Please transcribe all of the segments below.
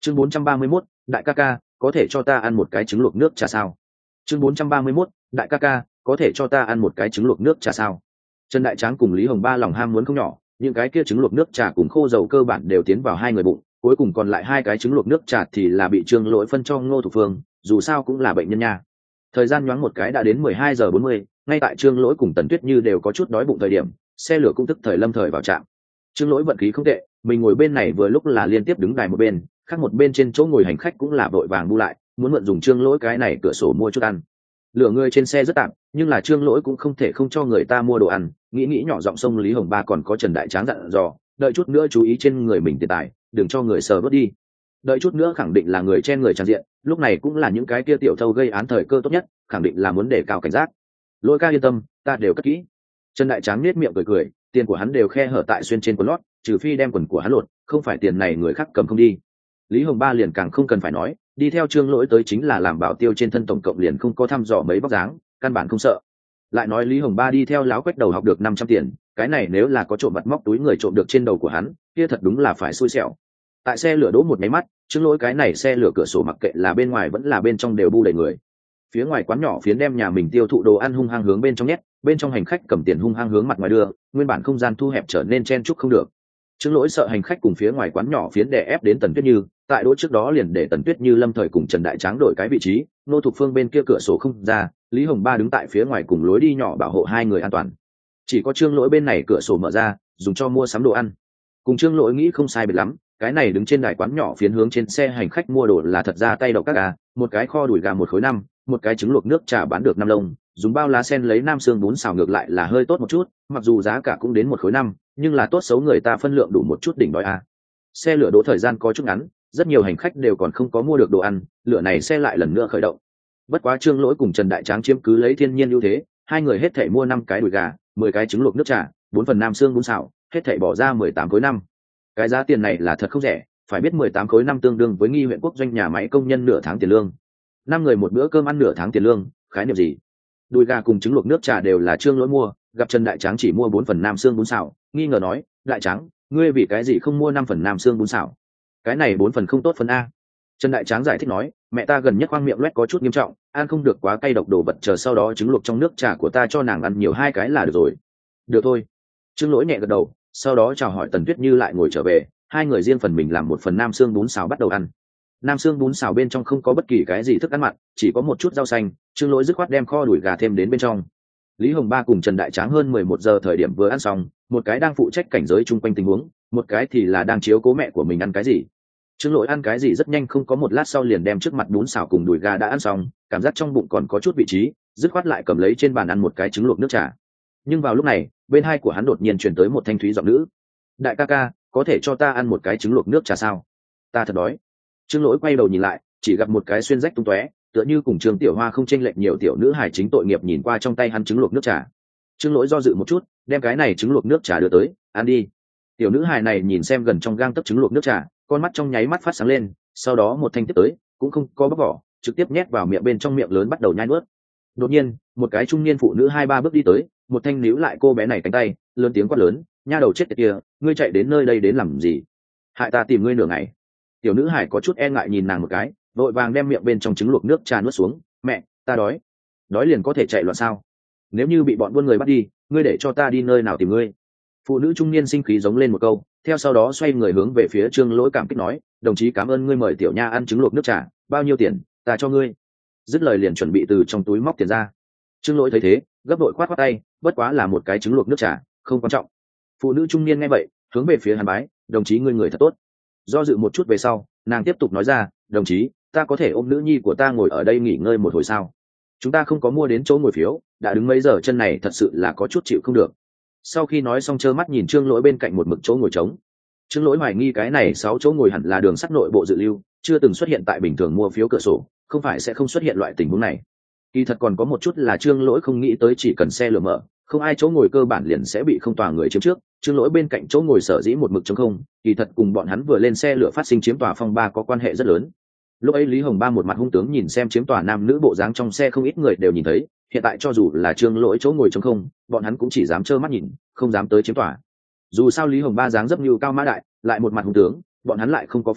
Chương 431, đại ca ca, có thể cho ta ăn một cái trứng luộc nước trà sao? Chương 431, đại ca ca, có thể cho ta ăn một cái trứng luộc nước trà sao? Trần Đại Tráng cùng Lý Hồng Ba lòng ham muốn không nhỏ, những cái kia trứng luộc nước trà cùng khô dầu cơ bản đều tiến vào hai người bụng, cuối cùng còn lại hai cái trứng luộc nước trà thì là bị Trương Lỗi phân cho Ngô Thục Phương, dù sao cũng là bệnh nhân nha. Thời gian nhoáng một cái đã đến 12:40, ngay tại Trương Lỗi cùng Tần Tuyết Như đều có chút đói bụng thời điểm, xe lửa cũng tức thời lâm thời vào trạm. Trương Lỗi vận khí không tệ, mình ngồi bên này vừa lúc là liên tiếp đứng đài một bên, khác một bên trên chỗ ngồi hành khách cũng là vội vàng bu lại, muốn mượn dùng Trương Lỗi cái này cửa sổ mua chút ăn. Lửa người trên xe rất tạm, nhưng là Trương Lỗi cũng không thể không cho người ta mua đồ ăn, nghĩ nhỏ giọng sông Lý Hồng Ba còn có Trần Đại Tráng dặn dò, đợi chút nữa chú ý trên người mình tiền tài, đừng cho người sờ bớt đi. Đợi chút nữa khẳng định là người chen người tràn diện, lúc này cũng là những cái kia tiểu thâu gây án thời cơ tốt nhất, khẳng định là muốn đề cao cảnh giác. Lỗi ca yên tâm, ta đều cất kỹ. Trần Đại Tráng nết miệng cười, tiền của hắn đều khe hở tại xuyên trên quần lót, trừ phi đem quần của hắn lột, không phải tiền này người khác cầm không đi. Lý Hồng Ba liền càng không cần phải nói, đi theo Trương Lỗi tới chính là làm bảo tiêu trên thân tổng cộng liền không có thăm dò mấy vóc dáng, căn bản không sợ. Lại nói Lý Hồng Ba đi theo láo quách đầu học được 500 tiền, cái này nếu là có trộm vặt móc túi người trộm được trên đầu của hắn, kia thật đúng là phải xui xẻo. Tại xe lửa đỗ một máy mắt, Trương Lỗi cái này xe lửa cửa sổ mặc kệ là bên ngoài vẫn là bên trong đều bu đầy người. Phía ngoài quán nhỏ phiến đem nhà mình tiêu thụ đồ ăn hung hăng hướng bên trong nhét, bên trong hành khách cầm tiền hung hăng hướng mặt ngoài đưa, nguyên bản không gian thu hẹp trở nên chen chúc không được. Trương Lỗi sợ hành khách cùng phía ngoài quán nhỏ phiến đè ép đến Tần Tuyết Như, tại đỗ trước đó liền để Tần Tuyết Như lâm thời cùng Trần Đại Tráng đổi cái vị trí, Nô Thục Phương bên kia cửa sổ không ra, Lý Hồng Ba đứng tại phía ngoài cùng lối đi nhỏ bảo hộ hai người an toàn. Chỉ có Trương Lỗi bên này cửa sổ mở ra, dùng cho mua sắm đồ ăn. Cùng Trương Lỗi nghĩ không sai biệt lắm, cái này đứng trên đài quán nhỏ phiến hướng trên xe hành khách mua đồ là thật ra tay độc các gà, một cái kho đùi gà 1 khối 5, một cái trứng luộc nước trà bán được 5 lông, dùng bao lá sen lấy nam xương bún xào ngược lại là hơi tốt một chút, mặc dù giá cả cũng đến 1 khối 5, nhưng là tốt xấu người ta phân lượng đủ một chút đỉnh đói à. Xe lửa đỗ thời gian có chút ngắn, rất nhiều hành khách đều còn không có mua được đồ ăn, lửa này xe lại lần nữa khởi động. Bất quá Trương Lỗi cùng Trần Đại Tráng chiếm cứ lấy thiên nhiên ưu thế, hai người hết thảy mua 5 cái đùi gà, 10 cái trứng luộc nước trà, 4 phần nam xương bún xào, hết thảy bỏ ra 18 khối 5. Cái giá tiền này là thật không rẻ, phải biết 18 khối 5 tương đương với Nghi huyện quốc doanh nhà máy công nhân nửa tháng tiền lương. 5 người một bữa cơm ăn nửa tháng tiền lương, khái niệm gì? Đùi gà cùng trứng luộc nước trà đều là Trương Lỗi mua, gặp Trần Đại Tráng chỉ mua 4 phần nam xương bún xào, nghi ngờ nói, Đại Tráng, ngươi vì cái gì không mua 5 phần nam xương bún xào? Cái này 4 phần không tốt phần a. Trần Đại Tráng giải thích nói, mẹ ta gần nhất khoang miệng loét có chút nghiêm trọng, ăn không được quá cay độc đồ vật, chờ sau đó trứng luộc trong nước trà của ta cho nàng ăn nhiều 2 cái là được rồi. Được thôi. Trương Lỗi nhẹ gật đầu, sau đó chào hỏi Tần Tuyết Như lại ngồi trở về, hai người riêng phần mình làm 1 phần nam xương bún xào bắt đầu ăn. Nam xương bún xào bên trong không có bất kỳ cái gì thức ăn mặn, chỉ có một chút rau xanh, Trương Lỗi dứt khoát đem kho đùi gà thêm đến bên trong. Lý Hồng Ba cùng Trần Đại Tráng hơn 11 giờ thời điểm vừa ăn xong, một cái đang phụ trách cảnh giới chung quanh tình huống, một cái thì là đang chiếu cố mẹ của mình ăn cái gì. Trương Lỗi ăn cái gì rất nhanh, không có một lát sau liền đem trước mặt bún xào cùng đùi gà đã ăn xong, cảm giác trong bụng còn có chút vị trí, dứt khoát lại cầm lấy trên bàn ăn một cái trứng luộc nước trà. Nhưng vào lúc này, bên hai của hắn đột nhiên truyền tới một thanh thúy giọng nữ. Đại ca ca, có thể cho ta ăn một cái trứng luộc nước trà sao? Ta thật đói. Trương Lỗi quay đầu nhìn lại, chỉ gặp một cái xuyên rách tung tóe, tựa như cùng Trường Tiểu Hoa không chênh lệch nhiều tiểu nữ hài chính tội nghiệp nhìn qua trong tay hắn trứng luộc nước trà. Trương Lỗi do dự một chút, đem cái này trứng luộc nước trà đưa tới, ăn đi. Tiểu nữ hài này nhìn xem gần trong gang tấc trứng luộc nước trà, con mắt trong nháy mắt phát sáng lên, sau đó một thanh tiếp tới, cũng không có bóc vỏ, trực tiếp nhét vào miệng bên trong miệng lớn bắt đầu nhai nuốt. Đột nhiên, một cái trung niên phụ nữ 2-3 bước đi tới, một thanh níu lại cô bé này cánh tay, lớn tiếng quát lớn, nha đầu chết tiệt kia, ngươi chạy đến nơi đây đến làm gì? Hại ta tìm ngươi nửa ngày. Tiểu nữ hải có chút e ngại nhìn nàng một cái, vội vàng đem miệng bên trong trứng luộc nước trà nuốt xuống. Mẹ, ta đói. Đói liền có thể chạy loạn sao? Nếu như bị bọn buôn người bắt đi, ngươi để cho ta đi nơi nào tìm ngươi? Phụ nữ trung niên sinh khí giống lên một câu, theo sau đó xoay người hướng về phía Trương Lỗi cảm kích nói, đồng chí cảm ơn ngươi mời tiểu nha ăn trứng luộc nước trà, bao nhiêu tiền, ta cho ngươi. Dứt lời liền chuẩn bị từ trong túi móc tiền ra. Trương Lỗi thấy thế, gấp đội khoát khoát tay, bất quá là một cái trứng luộc nước trà, không quan trọng. Phụ nữ trung niên nghe vậy, hướng về phía hắn bái, đồng chí ngươi người thật tốt. Do dự một chút về sau, nàng tiếp tục nói ra, đồng chí, ta có thể ôm nữ nhi của ta ngồi ở đây nghỉ ngơi một hồi sao? Chúng ta không có mua đến chỗ ngồi phiếu, đã đứng mấy giờ chân này thật sự là có chút chịu không được. Sau khi nói xong trơ mắt nhìn Trương Lỗi bên cạnh một mực chỗ ngồi trống. Trương Lỗi hoài nghi cái này 6 chỗ ngồi hẳn là đường sắt nội bộ dự lưu, chưa từng xuất hiện tại bình thường mua phiếu cửa sổ, không phải sẽ không xuất hiện loại tình huống này. Kỳ thật còn có một chút là Trương Lỗi không nghĩ tới, chỉ cần xe lửa mở, không ai chỗ ngồi cơ bản liền sẽ bị không tòa người chiếm trước. Trương Lỗi bên cạnh chỗ ngồi sở dĩ một mực trống không, kỳ thật cùng bọn hắn vừa lên xe lửa phát sinh chiếm tòa phong ba có quan hệ rất lớn. Lúc ấy Lý Hồng Ba một mặt hung tướng nhìn xem chiếm tòa nam nữ bộ dáng trong xe, không ít người đều nhìn thấy, hiện tại cho dù là Trương Lỗi chỗ ngồi trống không, bọn hắn cũng chỉ dám trơ mắt nhìn, không dám tới chiếm tòa. Dù sao Lý Hồng Ba dáng dấp như cao mã đại, lại một mặt hung tướng, bọn hắn lại không có phiếu,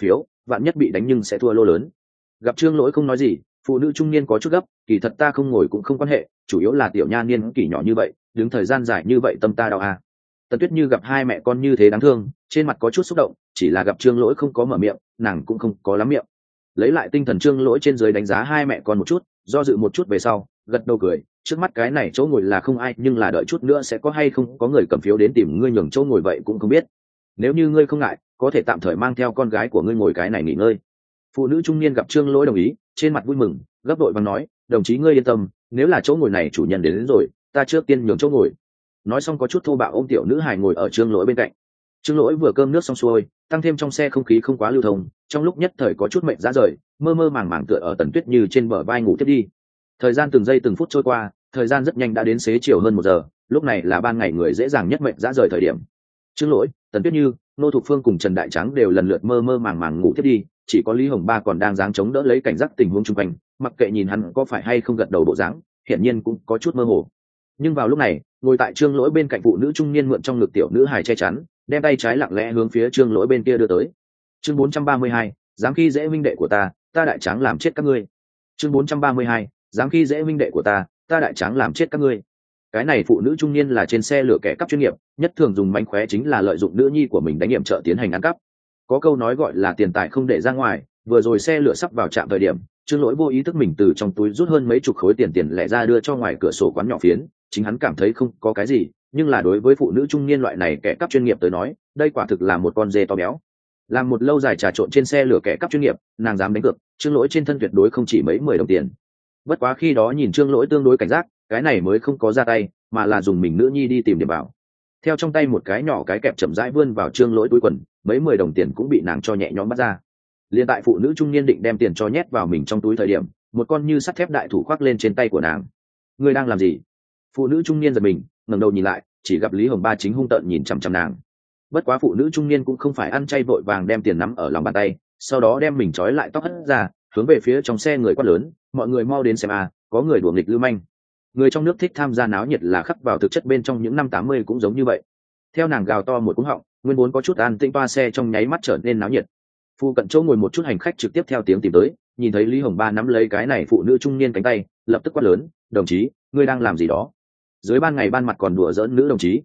vạn nhất bị đánh nhưng sẽ thua lô lớn. Gặp Trương Lỗi không nói gì, phụ nữ trung niên có chút gấp, kỳ thật ta không ngồi cũng không quan hệ, chủ yếu là tiểu nha niên kỷ nhỏ như vậy, đứng thời gian dài như vậy tâm ta đau à. Tần Tuyết Như gặp hai mẹ con như thế đáng thương, trên mặt có chút xúc động, chỉ là gặp Trương Lỗi không có mở miệng, nàng cũng không có lắm miệng. Lấy lại tinh thần, Trương Lỗi trên dưới đánh giá hai mẹ con một chút, do dự một chút về sau, gật đầu cười, trước mắt cái này chỗ ngồi là không ai, nhưng là đợi chút nữa sẽ có hay không có người cầm phiếu đến tìm ngươi nhường chỗ ngồi vậy cũng không biết. Nếu như ngươi không ngại, có thể tạm thời mang theo con gái của ngươi ngồi cái này nghỉ ngơi. Phụ nữ trung niên gặp Trương Lỗi đồng ý, trên mặt vui mừng, gấp đội vàng nói, đồng chí ngươi yên tâm, nếu là chỗ ngồi này chủ nhân đến rồi, ta trước tiên nhường chỗ ngồi. Nói xong có chút thô bạo ôm tiểu nữ hài ngồi ở Trương Lỗi bên cạnh. Trương Lỗi vừa cơm nước xong xuôi, tăng thêm trong xe không khí không quá lưu thông, trong lúc nhất thời có chút mệt ra rời, mơ mơ màng màng tựa ở Tần Tuyết Như trên bờ vai ngủ tiếp đi. Thời gian từng giây từng phút trôi qua, thời gian rất nhanh đã đến xế chiều hơn 1 giờ, lúc này là ban ngày người dễ dàng nhất mệt ra rời thời điểm. Trương Lỗi, Tần Tuyết Như, Nô Thục Phương cùng Trần Đại Tráng đều lần lượt mơ mơ màng màng ngủ tiếp đi, chỉ có Lý Hồng Ba còn đang dáng chống đỡ lấy cảnh giác tình huống xung quanh, mặc kệ nhìn hắn có phải hay không gật đầu bộ dáng, hiển nhiên cũng có chút mơ hồ. Nhưng vào lúc này, ngồi tại Trương Lỗi bên cạnh phụ nữ trung niên mượn trong ngực tiểu nữ hài che chắn, đem tay trái lặng lẽ hướng phía Trương Lỗi bên kia đưa tới. Chương 432, dám khi dễ huynh đệ của ta Đại Tráng làm chết các ngươi. Chương 432, dám khi dễ huynh đệ của ta Đại Tráng làm chết các ngươi. Cái này phụ nữ trung niên là trên xe lửa kẻ cắp chuyên nghiệp, nhất thường dùng mánh khóe chính là lợi dụng nữ nhi của mình đánh nghiệm trợ tiến hành ăn cắp. Có câu nói gọi là tiền tài không để ra ngoài, vừa rồi xe lửa sắp vào trạm thời điểm, Trương Lỗi vô ý thức mình từ trong túi rút hơn mấy chục khối tiền lẻ ra đưa cho ngoài cửa sổ quán nhỏ phiến, chính hắn cảm thấy không có cái gì, nhưng là đối với phụ nữ trung niên loại này kẻ cắp chuyên nghiệp tới nói, đây quả thực là một con dê to béo. Làm một lâu dài trà trộn trên xe lửa kẻ cắp chuyên nghiệp, nàng dám đánh cược, Trương Lỗi trên thân tuyệt đối không chỉ mấy 10 đồng tiền. Bất quá khi đó nhìn Trương Lỗi tương đối cảnh giác, cái này mới không có ra tay, mà là dùng mình nữ nhi đi tìm điểm bảo. Theo trong tay một cái nhỏ cái kẹp chậm rãi vươn vào Trương Lỗi túi quần, mấy 10 đồng tiền cũng bị nàng cho nhẹ nhõm bắt ra. Liên tại phụ nữ trung niên định đem tiền cho nhét vào mình trong túi thời điểm, một con như sắt thép đại thủ khoác lên trên tay của nàng. Ngươi đang làm gì? Phụ nữ trung niên giật mình, ngẩng đầu nhìn lại, chỉ gặp Lý Hồng Ba chính hung tợn nhìn chằm chằm nàng. Bất quá phụ nữ trung niên cũng không phải ăn chay, vội vàng đem tiền nắm ở lòng bàn tay, sau đó đem mình trói lại tóc hất ra, hướng về phía trong xe người quát lớn, mọi người mau đến xem à, có người đùa nghịch lưu manh. Người trong nước thích tham gia náo nhiệt là khắc vào thực chất bên trong những năm 80 cũng giống như vậy. Theo nàng gào to một cú họng, nguyên vốn có chút an tĩnh toa xe trong nháy mắt trở nên náo nhiệt. Phu cận chỗ ngồi một chút hành khách trực tiếp theo tiếng tìm tới, nhìn thấy Lý Hồng Ba nắm lấy cái này phụ nữ trung niên cánh tay, lập tức quát lớn, đồng chí, ngươi đang làm gì đó? Dưới ban ngày ban mặt còn đùa giỡn nữ đồng chí.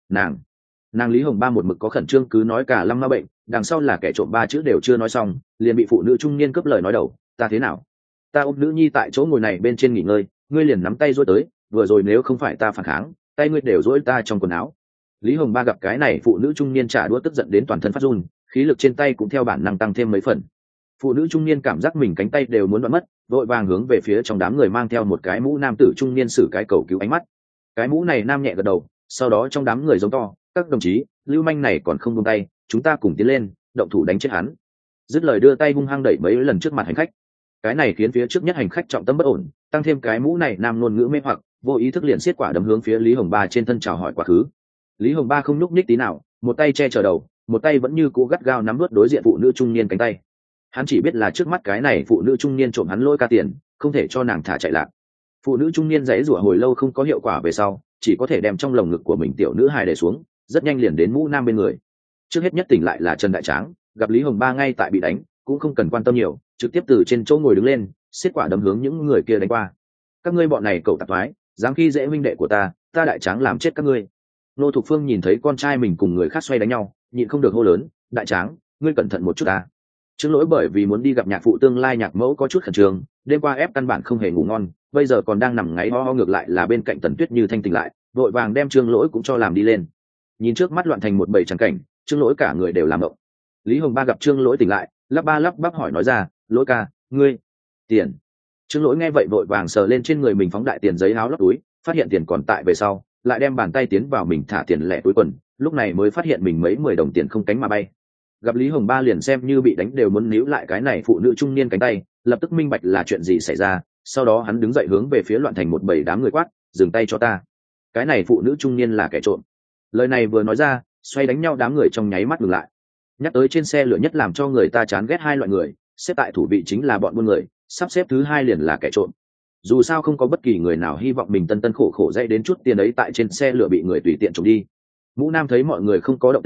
Nàng Lý Hồng Ba một mực có khẩn trương cứ nói cả lăm ma bệnh, đằng sau là kẻ trộm 3 chữ đều chưa nói xong, liền bị phụ nữ trung niên cướp lời nói đầu, ta thế nào? Ta ôm nữ nhi tại chỗ ngồi này bên trên nghỉ ngơi, ngươi liền nắm tay duỗi tới, vừa rồi nếu không phải ta phản kháng, tay ngươi đều duỗi ta trong quần áo. Lý Hồng Ba gặp cái này phụ nữ trung niên trả đũa tức giận đến toàn thân phát run, khí lực trên tay cũng theo bản năng tăng thêm mấy phần. Phụ nữ trung niên cảm giác mình cánh tay đều muốn đoạn mất, vội vàng hướng về phía trong đám người mang theo một cái mũ nam tử trung niên sử cái cầu cứu ánh mắt. Cái mũ này nam nhẹ gật đầu, sau đó trong đám người giống to, các đồng chí, lưu manh này còn không buông tay, chúng ta cùng tiến lên, động thủ đánh chết hắn. Dứt lời đưa tay hung hăng đẩy mấy lần trước mặt hành khách. Cái này khiến phía trước nhất hành khách trọng tâm bất ổn, tăng thêm cái mũ này nam ngôn ngữ mê hoặc, vô ý thức liền xiết quả đấm hướng phía Lý Hồng Ba trên thân chào hỏi quá khứ. Lý Hồng Ba không nhúc nhích tí nào, một tay che chở đầu, một tay vẫn như cũ gắt gao nắm nuốt đối diện phụ nữ trung niên cánh tay. Hắn chỉ biết là trước mắt cái này phụ nữ trung niên trộm hắn lôi ca tiền, không thể cho nàng thả chạy lạc. Phụ nữ trung niên giãy giụa hồi lâu không có hiệu quả về sau, chỉ có thể đem trong lồng ngực của mình tiểu nữ hài để xuống, rất nhanh liền đến mũ nam bên người. Trước hết nhất tỉnh lại là Trần Đại Tráng, gặp Lý Hồng Ba ngay tại bị đánh, cũng không cần quan tâm nhiều, trực tiếp từ trên chỗ ngồi đứng lên, xiết quả đấm hướng những người kia đánh qua. Các ngươi bọn này cậu tạp thoái, dám khi dễ huynh đệ của ta Đại Tráng làm chết các ngươi. Nô Thục Phương nhìn thấy con trai mình cùng người khác xoay đánh nhau, nhịn không được hô lớn, Đại Tráng, ngươi cẩn thận một chút ta. Trương Lỗi bởi vì muốn đi gặp nhạc phụ tương lai nhạc mẫu có chút khẩn trương, đêm qua ép căn bản không hề ngủ ngon, bây giờ còn đang nằm ngáy ho ho, ngược lại là bên cạnh Tần Tuyết Như thanh tỉnh lại, vội vàng đem Trương Lỗi cũng cho làm đi lên. Nhìn trước mắt loạn thành một bầy trắng cảnh, Trương Lỗi cả người đều làm động. Lý Hồng Ba gặp Trương Lỗi tỉnh lại, lắp ba lắp bắp hỏi nói ra, Lỗi ca, ngươi tiền? Trương Lỗi nghe vậy vội vàng sờ lên trên người mình phóng đại tiền giấy áo lót túi, phát hiện tiền còn tại về sau, lại đem bàn tay tiến vào mình thả tiền lẻ túi quần, lúc này mới phát hiện mình mấy 10 đồng tiền không cánh mà bay. Gặp Lý Hồng Ba liền xem như bị đánh đều muốn níu lại cái này phụ nữ trung niên cánh tay, lập tức minh bạch là chuyện gì xảy ra, sau đó hắn đứng dậy hướng về phía loạn thành một bầy đám người quát, dừng tay cho ta. Cái này phụ nữ trung niên là kẻ trộm. Lời này vừa nói ra, xoay đánh nhau đám người trong nháy mắt ngừng lại. Nhắc tới trên xe lửa nhất làm cho người ta chán ghét hai loại người, xếp tại thủ vị chính là bọn buôn người, sắp xếp thứ hai liền là kẻ trộm. Dù sao không có bất kỳ người nào hy vọng mình tân tân khổ khổ dậy đến chút tiền ấy tại trên xe lửa bị người tùy tiện trộm đi. Mũ Nam thấy mọi người không có động tĩnh,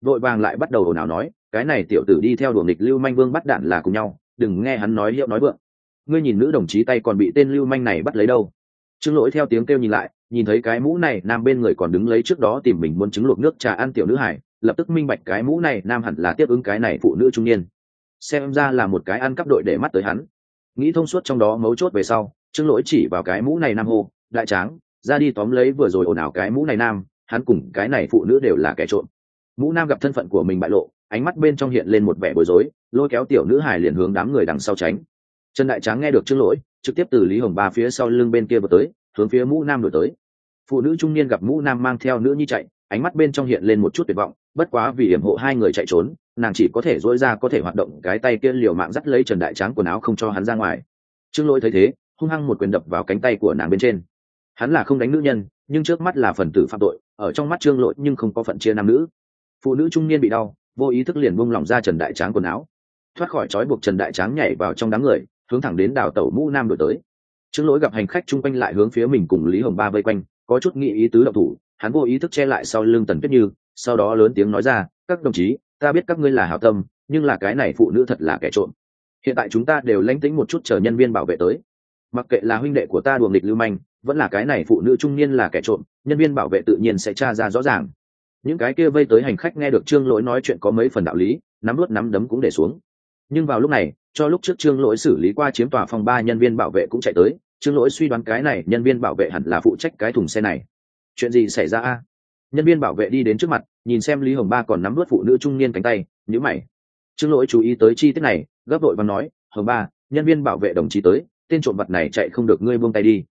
vội vàng lại bắt đầu ồn ào nói cái này tiểu tử đi theo đuổi nghịch lưu manh vương bắt đạn là cùng nhau, đừng nghe hắn nói hiệu nói vượng. Ngươi nhìn nữ đồng chí tay còn bị tên lưu manh này bắt lấy đâu. Trương Lỗi theo tiếng kêu nhìn lại, nhìn thấy cái mũ này nam bên người còn đứng lấy trước đó tìm mình muốn trứng luộc nước trà ăn tiểu nữ hải, lập tức minh bạch cái mũ này nam hẳn là tiếp ứng cái này phụ nữ trung niên, xem ra là một cái ăn cắp đội để mắt tới hắn. Nghĩ thông suốt trong đó mấu chốt về sau, Trương Lỗi chỉ vào cái mũ này nam hô đại tráng ra đi tóm lấy vừa rồi ồn ào cái mũ này nam, hắn cùng cái này phụ nữ đều là kẻ trộm. Mũ nam gặp thân phận của mình bại lộ, ánh mắt bên trong hiện lên một vẻ bối rối, lôi kéo tiểu nữ hải liền hướng đám người đằng sau tránh. Trần Đại Tráng nghe được Trương Lỗi, trực tiếp từ Lý Hồng Ba phía sau lưng bên kia vào tới, hướng phía mũ nam đổi tới. Phụ nữ trung niên gặp mũ nam mang theo nữ nhi chạy, ánh mắt bên trong hiện lên một chút tuyệt vọng, bất quá vì yểm hộ hai người chạy trốn, nàng chỉ có thể duỗi ra có thể hoạt động cái tay kia liều mạng dắt lấy Trần Đại Tráng quần áo không cho hắn ra ngoài. Trương Lỗi thấy thế, hung hăng một quyền đập vào cánh tay của nàng bên trên. Hắn là không đánh nữ nhân, nhưng trước mắt là phần tử phạm tội, ở trong mắt Trương Lỗi nhưng không có phận chia nam nữ. Phụ nữ trung niên bị đau, vô ý thức liền buông lỏng ra Trần Đại Tráng quần áo, thoát khỏi trói buộc Trần Đại Tráng nhảy vào trong đám người, hướng thẳng đến đào tẩu mũ nam đổi tới. Trương Lỗi gặp hành khách chung quanh lại hướng phía mình cùng Lý Hồng Ba vây quanh, có chút nghĩ ý tứ động thủ, hắn vô ý thức che lại sau lưng Tần Tuyết Như, sau đó lớn tiếng nói ra các đồng chí, ta biết các ngươi là hảo tâm, nhưng là cái này phụ nữ thật là kẻ trộm, hiện tại chúng ta đều lánh tĩnh một chút chờ nhân viên bảo vệ tới. Mặc kệ là huynh đệ của ta đùa nghịch lưu manh, vẫn là cái này phụ nữ trung niên là kẻ trộm, nhân viên bảo vệ tự nhiên sẽ tra ra rõ ràng. Những cái kia vây tới hành khách nghe được Trương Lỗi nói chuyện có mấy phần đạo lý, nắm đuốt nắm đấm cũng để xuống. Nhưng vào lúc này, cho lúc trước Trương Lỗi xử lý qua chiếm tòa phòng 3 nhân viên bảo vệ cũng chạy tới. Trương Lỗi suy đoán cái này nhân viên bảo vệ hẳn là phụ trách cái thùng xe này. Chuyện gì xảy ra a? Nhân viên bảo vệ đi đến trước mặt, nhìn xem Lý Hồng Ba còn nắm đuốt phụ nữ trung niên cánh tay, nhíu mày. Trương Lỗi chú ý tới chi tiết này, gấp vội và nói Hồng Ba, nhân viên bảo vệ đồng chí tới, tên trộm vật này chạy không được, ngươi buông tay đi.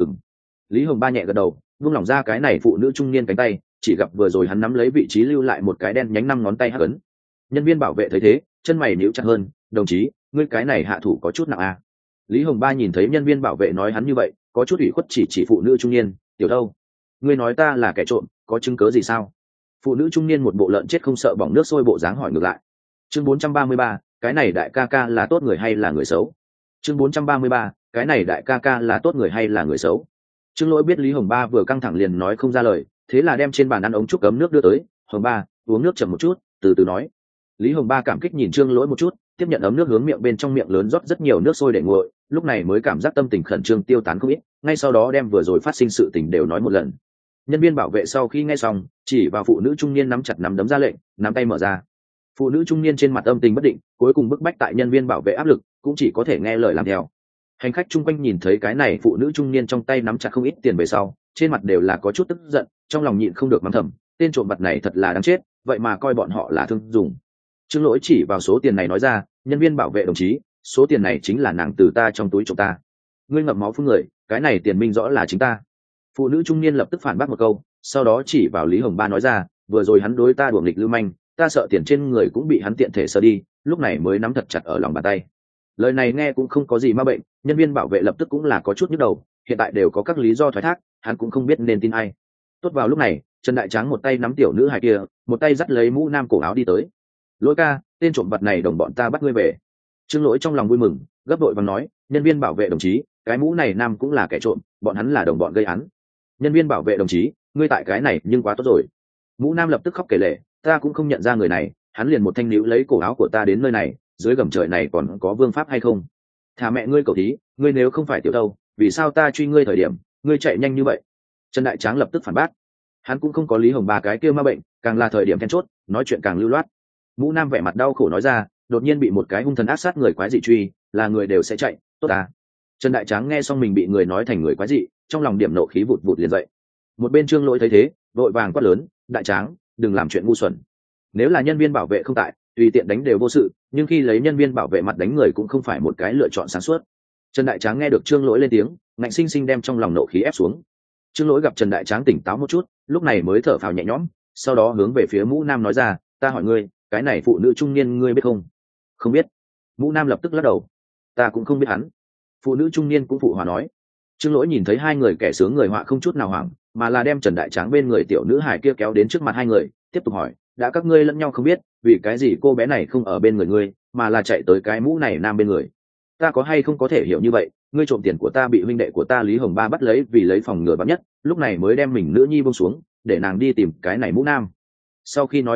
Lý Hồng Ba nhẹ gật đầu, buông lỏng ra cái này phụ nữ trung niên cánh tay, chỉ gặp vừa rồi hắn nắm lấy vị trí lưu lại một cái đen nhánh 5 ngón tay hắc ấn. Nhân viên bảo vệ thấy thế, chân mày nhíu chặt hơn, đồng chí, ngươi cái này hạ thủ có chút nặng a. Lý Hồng Ba nhìn thấy nhân viên bảo vệ nói hắn như vậy, có chút ủy khuất chỉ phụ nữ trung niên, tiểu đâu, ngươi nói ta là kẻ trộm, có chứng cớ gì sao? Phụ nữ trung niên một bộ lợn chết không sợ bỏng nước sôi bộ dáng hỏi ngược lại. Chương 433, cái này đại ca ca là tốt người hay là người xấu? Chương 433, cái này đại ca ca là tốt người hay là người xấu? Trương Lỗi biết Lý Hồng Ba vừa căng thẳng liền nói không ra lời, thế là đem trên bàn ăn ống trúc cấm nước đưa tới. Hồng Ba, uống nước chậm một chút, từ từ nói. Lý Hồng Ba cảm kích nhìn Trương Lỗi một chút, tiếp nhận ấm nước hướng miệng bên trong miệng lớn rót rất nhiều nước sôi để nguội, lúc này mới cảm giác tâm tình khẩn trương tiêu tán không ít, ngay sau đó đem vừa rồi phát sinh sự tình đều nói một lần. Nhân viên bảo vệ sau khi nghe xong, chỉ vào phụ nữ trung niên nắm chặt nắm đấm ra lệnh, nắm tay mở ra. Phụ nữ trung niên trên mặt âm tình bất định, cuối cùng bức bách tại nhân viên bảo vệ áp lực, cũng chỉ có thể nghe lời làm theo. Hành khách chung quanh nhìn thấy cái này phụ nữ trung niên trong tay nắm chặt không ít tiền về sau, trên mặt đều là có chút tức giận, trong lòng nhịn không được mắng thầm, tên trộm vật này thật là đáng chết, vậy mà coi bọn họ là thương dùng. Trương Lỗi chỉ vào số tiền này nói ra, nhân viên bảo vệ đồng chí, số tiền này chính là nàng từ ta trong túi trộm ta. Ngươi ngậm máu phun người, cái này tiền minh rõ là chính ta. Phụ nữ trung niên lập tức phản bác một câu, sau đó chỉ vào Lý Hồng Ba nói ra, vừa rồi hắn đối ta đuổi nghịch lưu manh, ta sợ tiền trên người cũng bị hắn tiện thể sờ đi, lúc này mới nắm thật chặt ở lòng bàn tay. Lời này nghe cũng không có gì ma bệnh, nhân viên bảo vệ lập tức cũng là có chút nhức đầu, hiện tại đều có các lý do thoái thác, hắn cũng không biết nên tin ai. Tốt vào lúc này, Trần Đại Tráng một tay nắm tiểu nữ hài kia, một tay dắt lấy mũ nam cổ áo đi tới. Lỗi ca, tên trộm vật này đồng bọn ta bắt ngươi về. Trương Lỗi trong lòng vui mừng, gấp đội và nói, nhân viên bảo vệ đồng chí, cái mũ này nam cũng là kẻ trộm, bọn hắn là đồng bọn gây án. Nhân viên bảo vệ đồng chí, ngươi tại cái này nhưng quá tốt rồi. Mũ nam lập tức khóc kể lể, ta cũng không nhận ra người này, hắn liền một thanh níu lấy cổ áo của ta đến nơi này, dưới gầm trời này còn có vương pháp hay không? Thả mẹ ngươi cậu thí, ngươi nếu không phải tiểu đâu, vì sao ta truy ngươi thời điểm, ngươi chạy nhanh như vậy? Trần Đại Tráng lập tức phản bác, hắn cũng không có Lý Hồng Ba cái kia ma bệnh, càng là thời điểm then chốt, nói chuyện càng lưu loát. Mũ nam vẻ mặt đau khổ nói ra, đột nhiên bị một cái hung thần ác sát người quái dị truy, là người đều sẽ chạy, tốt à? Trần Đại Tráng nghe xong mình bị người nói thành người quái dị, trong lòng điểm nộ khí vụt vụt liền dậy. Một bên Trương Lỗi thấy thế, vội vàng quát lớn, Đại Tráng, đừng làm chuyện ngu xuẩn. Nếu là nhân viên bảo vệ không tại, tùy tiện đánh đều vô sự, nhưng khi lấy nhân viên bảo vệ mặt đánh người cũng không phải một cái lựa chọn sáng suốt. Trần Đại Tráng nghe được Trương Lỗi lên tiếng, ngạnh sinh sinh đem trong lòng nộ khí ép xuống. Trương Lỗi gặp Trần Đại Tráng tỉnh táo một chút, lúc này mới thở phào nhẹ nhõm, sau đó hướng về phía Mũ Nam nói ra, ta hỏi ngươi, cái này phụ nữ trung niên ngươi biết không? Không biết. Mũ Nam lập tức lắc đầu, ta cũng không biết hắn. Phụ nữ trung niên cũng phụ hòa nói. Trương Lỗi nhìn thấy hai người kẻ sướng người họa không chút nào hoảng, mà là đem Trần Đại Tráng bên người tiểu nữ hài kia kéo đến trước mặt hai người, tiếp tục hỏi, đã các ngươi lẫn nhau không biết, vì cái gì cô bé này không ở bên người ngươi, mà là chạy tới cái mũ này nam bên người? Ta có hay không có thể hiểu như vậy, ngươi trộm tiền của ta bị huynh đệ của ta Lý Hồng Ba bắt lấy vì lấy phòng ngừa vắn nhất, lúc này mới đem mình nữ nhi buông xuống, để nàng đi tìm cái này mũ nam. Sau khi nói đến đây,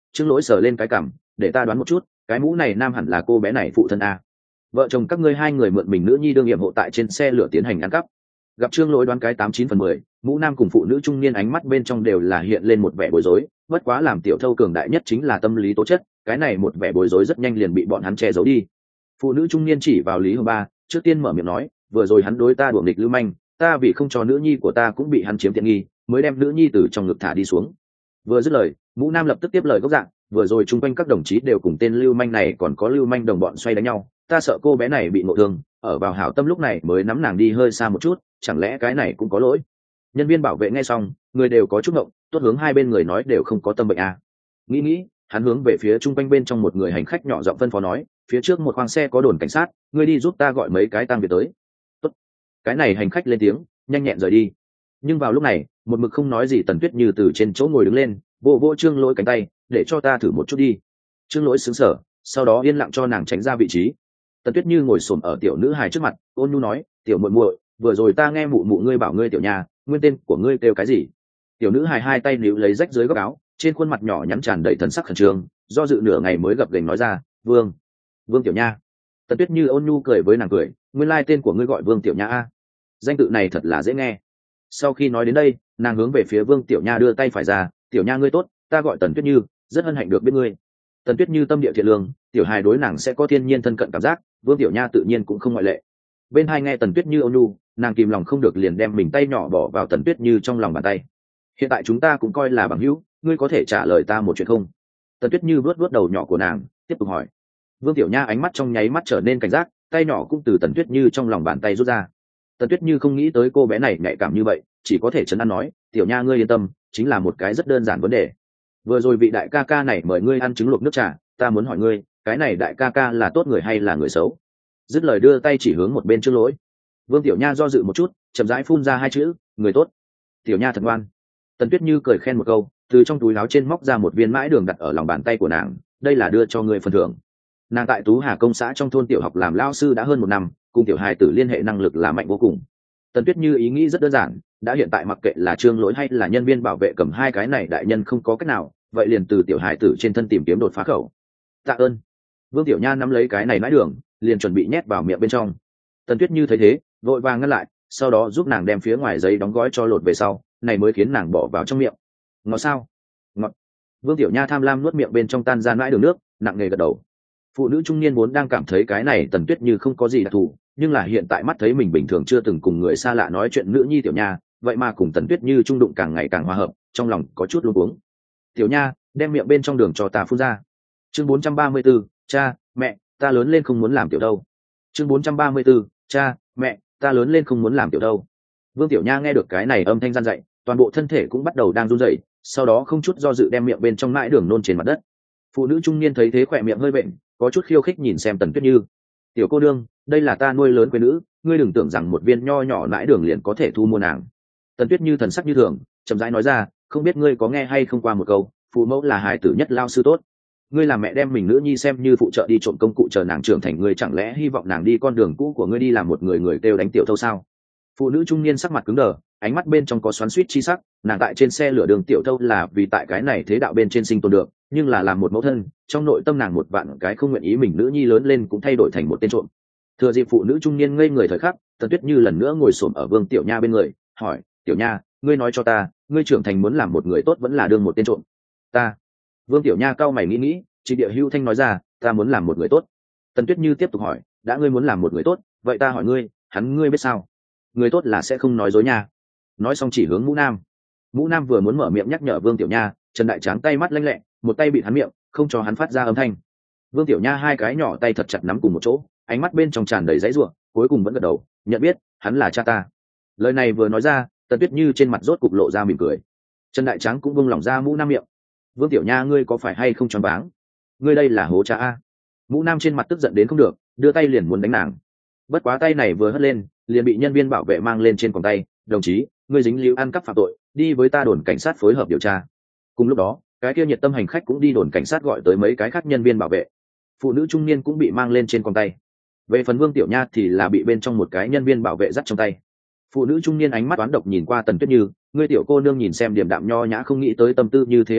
Trương Lỗi sờ lên cái cằm, để ta đoán một chút, cái mũ này nam hẳn là cô bé này phụ thân a. Vợ chồng các ngươi hai người mượn mình nữ nhi đương nhiệm hộ tại trên xe lửa tiến hành ăn cắp. Gặp Trương Lỗi đoán cái 89/10, mũ nam cùng phụ nữ trung niên ánh mắt bên trong đều là hiện lên một vẻ bối rối, bất quá làm tiểu thâu cường đại nhất chính là tâm lý tố chất, cái này một vẻ bối rối rất nhanh liền bị bọn hắn che giấu đi. Phụ nữ trung niên chỉ vào Lý Hồng Ba, trước tiên mở miệng nói, vừa rồi hắn đối ta đuổi nghịch lưu manh, ta vì không cho nữ nhi của ta cũng bị hắn chiếm tiện nghi, mới đem nữ nhi từ trong ngực thả đi xuống. Vừa dứt lời, mũ nam lập tức tiếp lời gốc dạng, vừa rồi chung quanh các đồng chí đều cùng tên lưu manh này còn có lưu manh đồng bọn xoay đánh nhau, ta sợ cô bé này bị ngộ thương, ở vào hảo tâm lúc này mới nắm nàng đi hơi xa một chút, chẳng lẽ cái này cũng có lỗi. Nhân viên bảo vệ nghe xong, người đều có chút ngộng, tốt hướng hai bên người nói đều không có tâm bệnh à. Nghĩ, hắn hướng về phía chung quanh bên trong một người hành khách nhỏ giọng phân phó nói, phía trước một khoang xe có đồn cảnh sát, ngươi đi giúp ta gọi mấy cái tang việt tới. Tốt. Cái này hành khách lên tiếng, nhanh nhẹn rời đi. Nhưng vào lúc này, một mực không nói gì Tần Tuyết Như từ trên chỗ ngồi đứng lên, vô Trương Lỗi cánh tay, để cho ta thử một chút đi. Trương Lỗi sững sờ, sau đó yên lặng cho nàng tránh ra vị trí. Tần Tuyết Như ngồi xổm ở tiểu nữ hài trước mặt, ôn nhu nói, tiểu muội muội, vừa rồi ta nghe mụ mụ ngươi bảo ngươi tiểu nhà, nguyên tên của ngươi kêu cái gì? Tiểu nữ hài hai tay níu lấy rách dưới góc áo, trên khuôn mặt nhỏ nhắn tràn đầy thần sắc khẩn trương, do dự nửa ngày mới gập ghềnh nói ra, Vương tiểu nha. Tần Tuyết Như ôn nhu cười với nàng cười, nguyên lai tên của ngươi gọi Vương tiểu nha a, danh tự này thật là dễ nghe. Sau khi nói đến đây, nàng hướng về phía Vương tiểu nha đưa tay phải ra, tiểu nha ngươi tốt, ta gọi Tần Tuyết Như, rất hân hạnh được biết ngươi. Tần Tuyết Như tâm địa thiện lương, tiểu hài đối nàng sẽ có thiên nhiên thân cận cảm giác, Vương tiểu nha tự nhiên cũng không ngoại lệ. Bên hai nghe Tần Tuyết Như ôn nhu, nàng kìm lòng không được liền đem mình tay nhỏ bỏ vào Tần Tuyết Như trong lòng bàn tay. Hiện tại chúng ta cũng coi là bằng hữu, ngươi có thể trả lời ta một chuyện không? Tần Tuyết Như vuốt đầu nhỏ của nàng, tiếp tục hỏi. Vương tiểu nha ánh mắt trong nháy mắt trở nên cảnh giác, tay nhỏ cũng từ Tần Tuyết Như trong lòng bàn tay rút ra. Tần Tuyết Như không nghĩ tới cô bé này nhạy cảm như vậy, chỉ có thể trấn an nói, tiểu nha ngươi yên tâm, chính là một cái rất đơn giản vấn đề. Vừa rồi vị đại ca ca này mời ngươi ăn trứng luộc nước trà, ta muốn hỏi ngươi, cái này đại ca ca là tốt người hay là người xấu? Dứt lời đưa tay chỉ hướng một bên Trương Lỗi. Vương tiểu nha do dự một chút, chậm rãi phun ra hai chữ, người tốt. Tiểu nha thật ngoan. Tần Tuyết Như cười khen một câu, từ trong túi áo trên móc ra một viên mãi đường đặt ở lòng bàn tay của nàng, đây là đưa cho ngươi phần thưởng. Nàng tại Tú Hà công xã trong thôn tiểu học làm lao sư đã hơn 1 năm, cùng tiểu hài tử liên hệ năng lực là mạnh vô cùng. Tần Tuyết Như ý nghĩ rất đơn giản, đã hiện tại mặc kệ là Trương Lỗi hay là nhân viên bảo vệ cầm hai cái này đại nhân không có cách nào, vậy liền từ tiểu hài tử trên thân tìm kiếm đột phá khẩu. Tạ ơn. Vương tiểu nha nắm lấy cái này mãi đường, liền chuẩn bị nhét vào miệng bên trong. Tần Tuyết Như thấy thế, vội vàng ngăn lại, sau đó giúp nàng đem phía ngoài giấy đóng gói cho lột về sau, này mới khiến nàng bỏ vào trong miệng. Ngọt sao? Ngọt. Vương tiểu nha tham lam nuốt miệng bên trong tan ra mãi đường nước, nặng nề gật đầu. Phụ nữ trung niên vốn đang cảm thấy cái này Tần Tuyết Như không có gì đặc thù, nhưng là hiện tại mắt thấy mình bình thường chưa từng cùng người xa lạ nói chuyện nữ nhi tiểu nha, vậy mà cùng Tần Tuyết Như trung đụng càng ngày càng hòa hợp, trong lòng có chút luống cuống. Tiểu nha, đem miệng bên trong đường cho ta phun ra. Chương 434, cha, mẹ, ta lớn lên không muốn làm tiểu đâu. Chương 434, cha, mẹ, ta lớn lên không muốn làm tiểu đâu. Vương tiểu nha nghe được cái này âm thanh gian dạy, toàn bộ thân thể cũng bắt đầu đang run rẩy, sau đó không chút do dự đem miệng bên trong mãi đường nôn trên mặt đất. Phụ nữ trung niên thấy thế khỏe miệng hơi bệnh, có chút khiêu khích nhìn xem Tần Tuyết Như. Tiểu cô đương, đây là ta nuôi lớn quê nữ, ngươi đừng tưởng rằng một viên nho nhỏ mãi đường liền có thể thu mua nàng. Tần Tuyết Như thần sắc như thường, chậm rãi nói ra, không biết ngươi có nghe hay không qua một câu, phụ mẫu là hài tử nhất lao sư tốt. Ngươi làm mẹ đem mình nữ nhi xem như phụ trợ đi trộm công cụ chờ nàng trưởng thành, ngươi chẳng lẽ hy vọng nàng đi con đường cũ của ngươi đi làm một người kêu đánh tiểu thâu sao? Phụ nữ trung niên sắc mặt cứng đờ, ánh mắt bên trong có xoắn xuýt chi sắc, nàng tại trên xe lửa đường tiểu thâu là vì tại cái này thế đạo bên trên sinh tồn được, nhưng là làm một mẫu thân, trong nội tâm nàng một vạn cái không nguyện ý mình nữ nhi lớn lên cũng thay đổi thành một tên trộm. Thừa dịp phụ nữ trung niên ngây người thời khắc, Tần Tuyết Như lần nữa ngồi xổm ở Vương tiểu nha bên người, hỏi, tiểu nha, ngươi nói cho ta, ngươi trưởng thành muốn làm một người tốt vẫn là đương một tên trộm? Ta. Vương tiểu nha cau mày nghĩ, chỉ địa hưu thanh nói ra, ta muốn làm một người tốt. Tần Tuyết Như tiếp tục hỏi, đã ngươi muốn làm một người tốt, vậy ta hỏi ngươi, ngươi biết sao? Người tốt là sẽ không nói dối nha. Nói xong chỉ hướng Mũ Nam. Mũ Nam vừa muốn mở miệng nhắc nhở Vương tiểu nha, Trần Đại Tráng tay mắt lanh lẹ, một tay bị hắn miệng, không cho hắn phát ra âm thanh. Vương tiểu nha hai cái nhỏ tay thật chặt nắm cùng một chỗ, ánh mắt bên trong tràn đầy dãy rủa, cuối cùng vẫn gật đầu, nhận biết, hắn là cha ta. Lời này vừa nói ra, Tần Tuyết Như trên mặt rốt cục lộ ra mỉm cười. Trần Đại Tráng cũng buông lỏng ra Mũ Nam miệng. Vương tiểu nha, ngươi có phải hay không choáng váng? Ngươi đây là hố cha a. Mũ Nam trên mặt tức giận đến không được, đưa tay liền muốn đánh nàng. Bất quá tay này vừa hất lên, liền bị nhân viên bảo vệ mang lên trên còng tay, đồng chí, ngươi dính líu ăn cắp phạm tội, đi với ta đồn cảnh sát phối hợp điều tra. Cùng lúc đó, cái kia nhiệt tâm hành khách cũng đi đồn cảnh sát gọi tới mấy cái khác nhân viên bảo vệ. Phụ nữ trung niên cũng bị mang lên trên còng tay. Về phần Vương tiểu nha thì là bị bên trong một cái nhân viên bảo vệ dắt trong tay. Phụ nữ trung niên ánh mắt toán độc nhìn qua Tần Tuyết Như, ngươi tiểu cô nương nhìn xem điềm đạm nho nhã không nghĩ tới tâm tư như thế ác độc,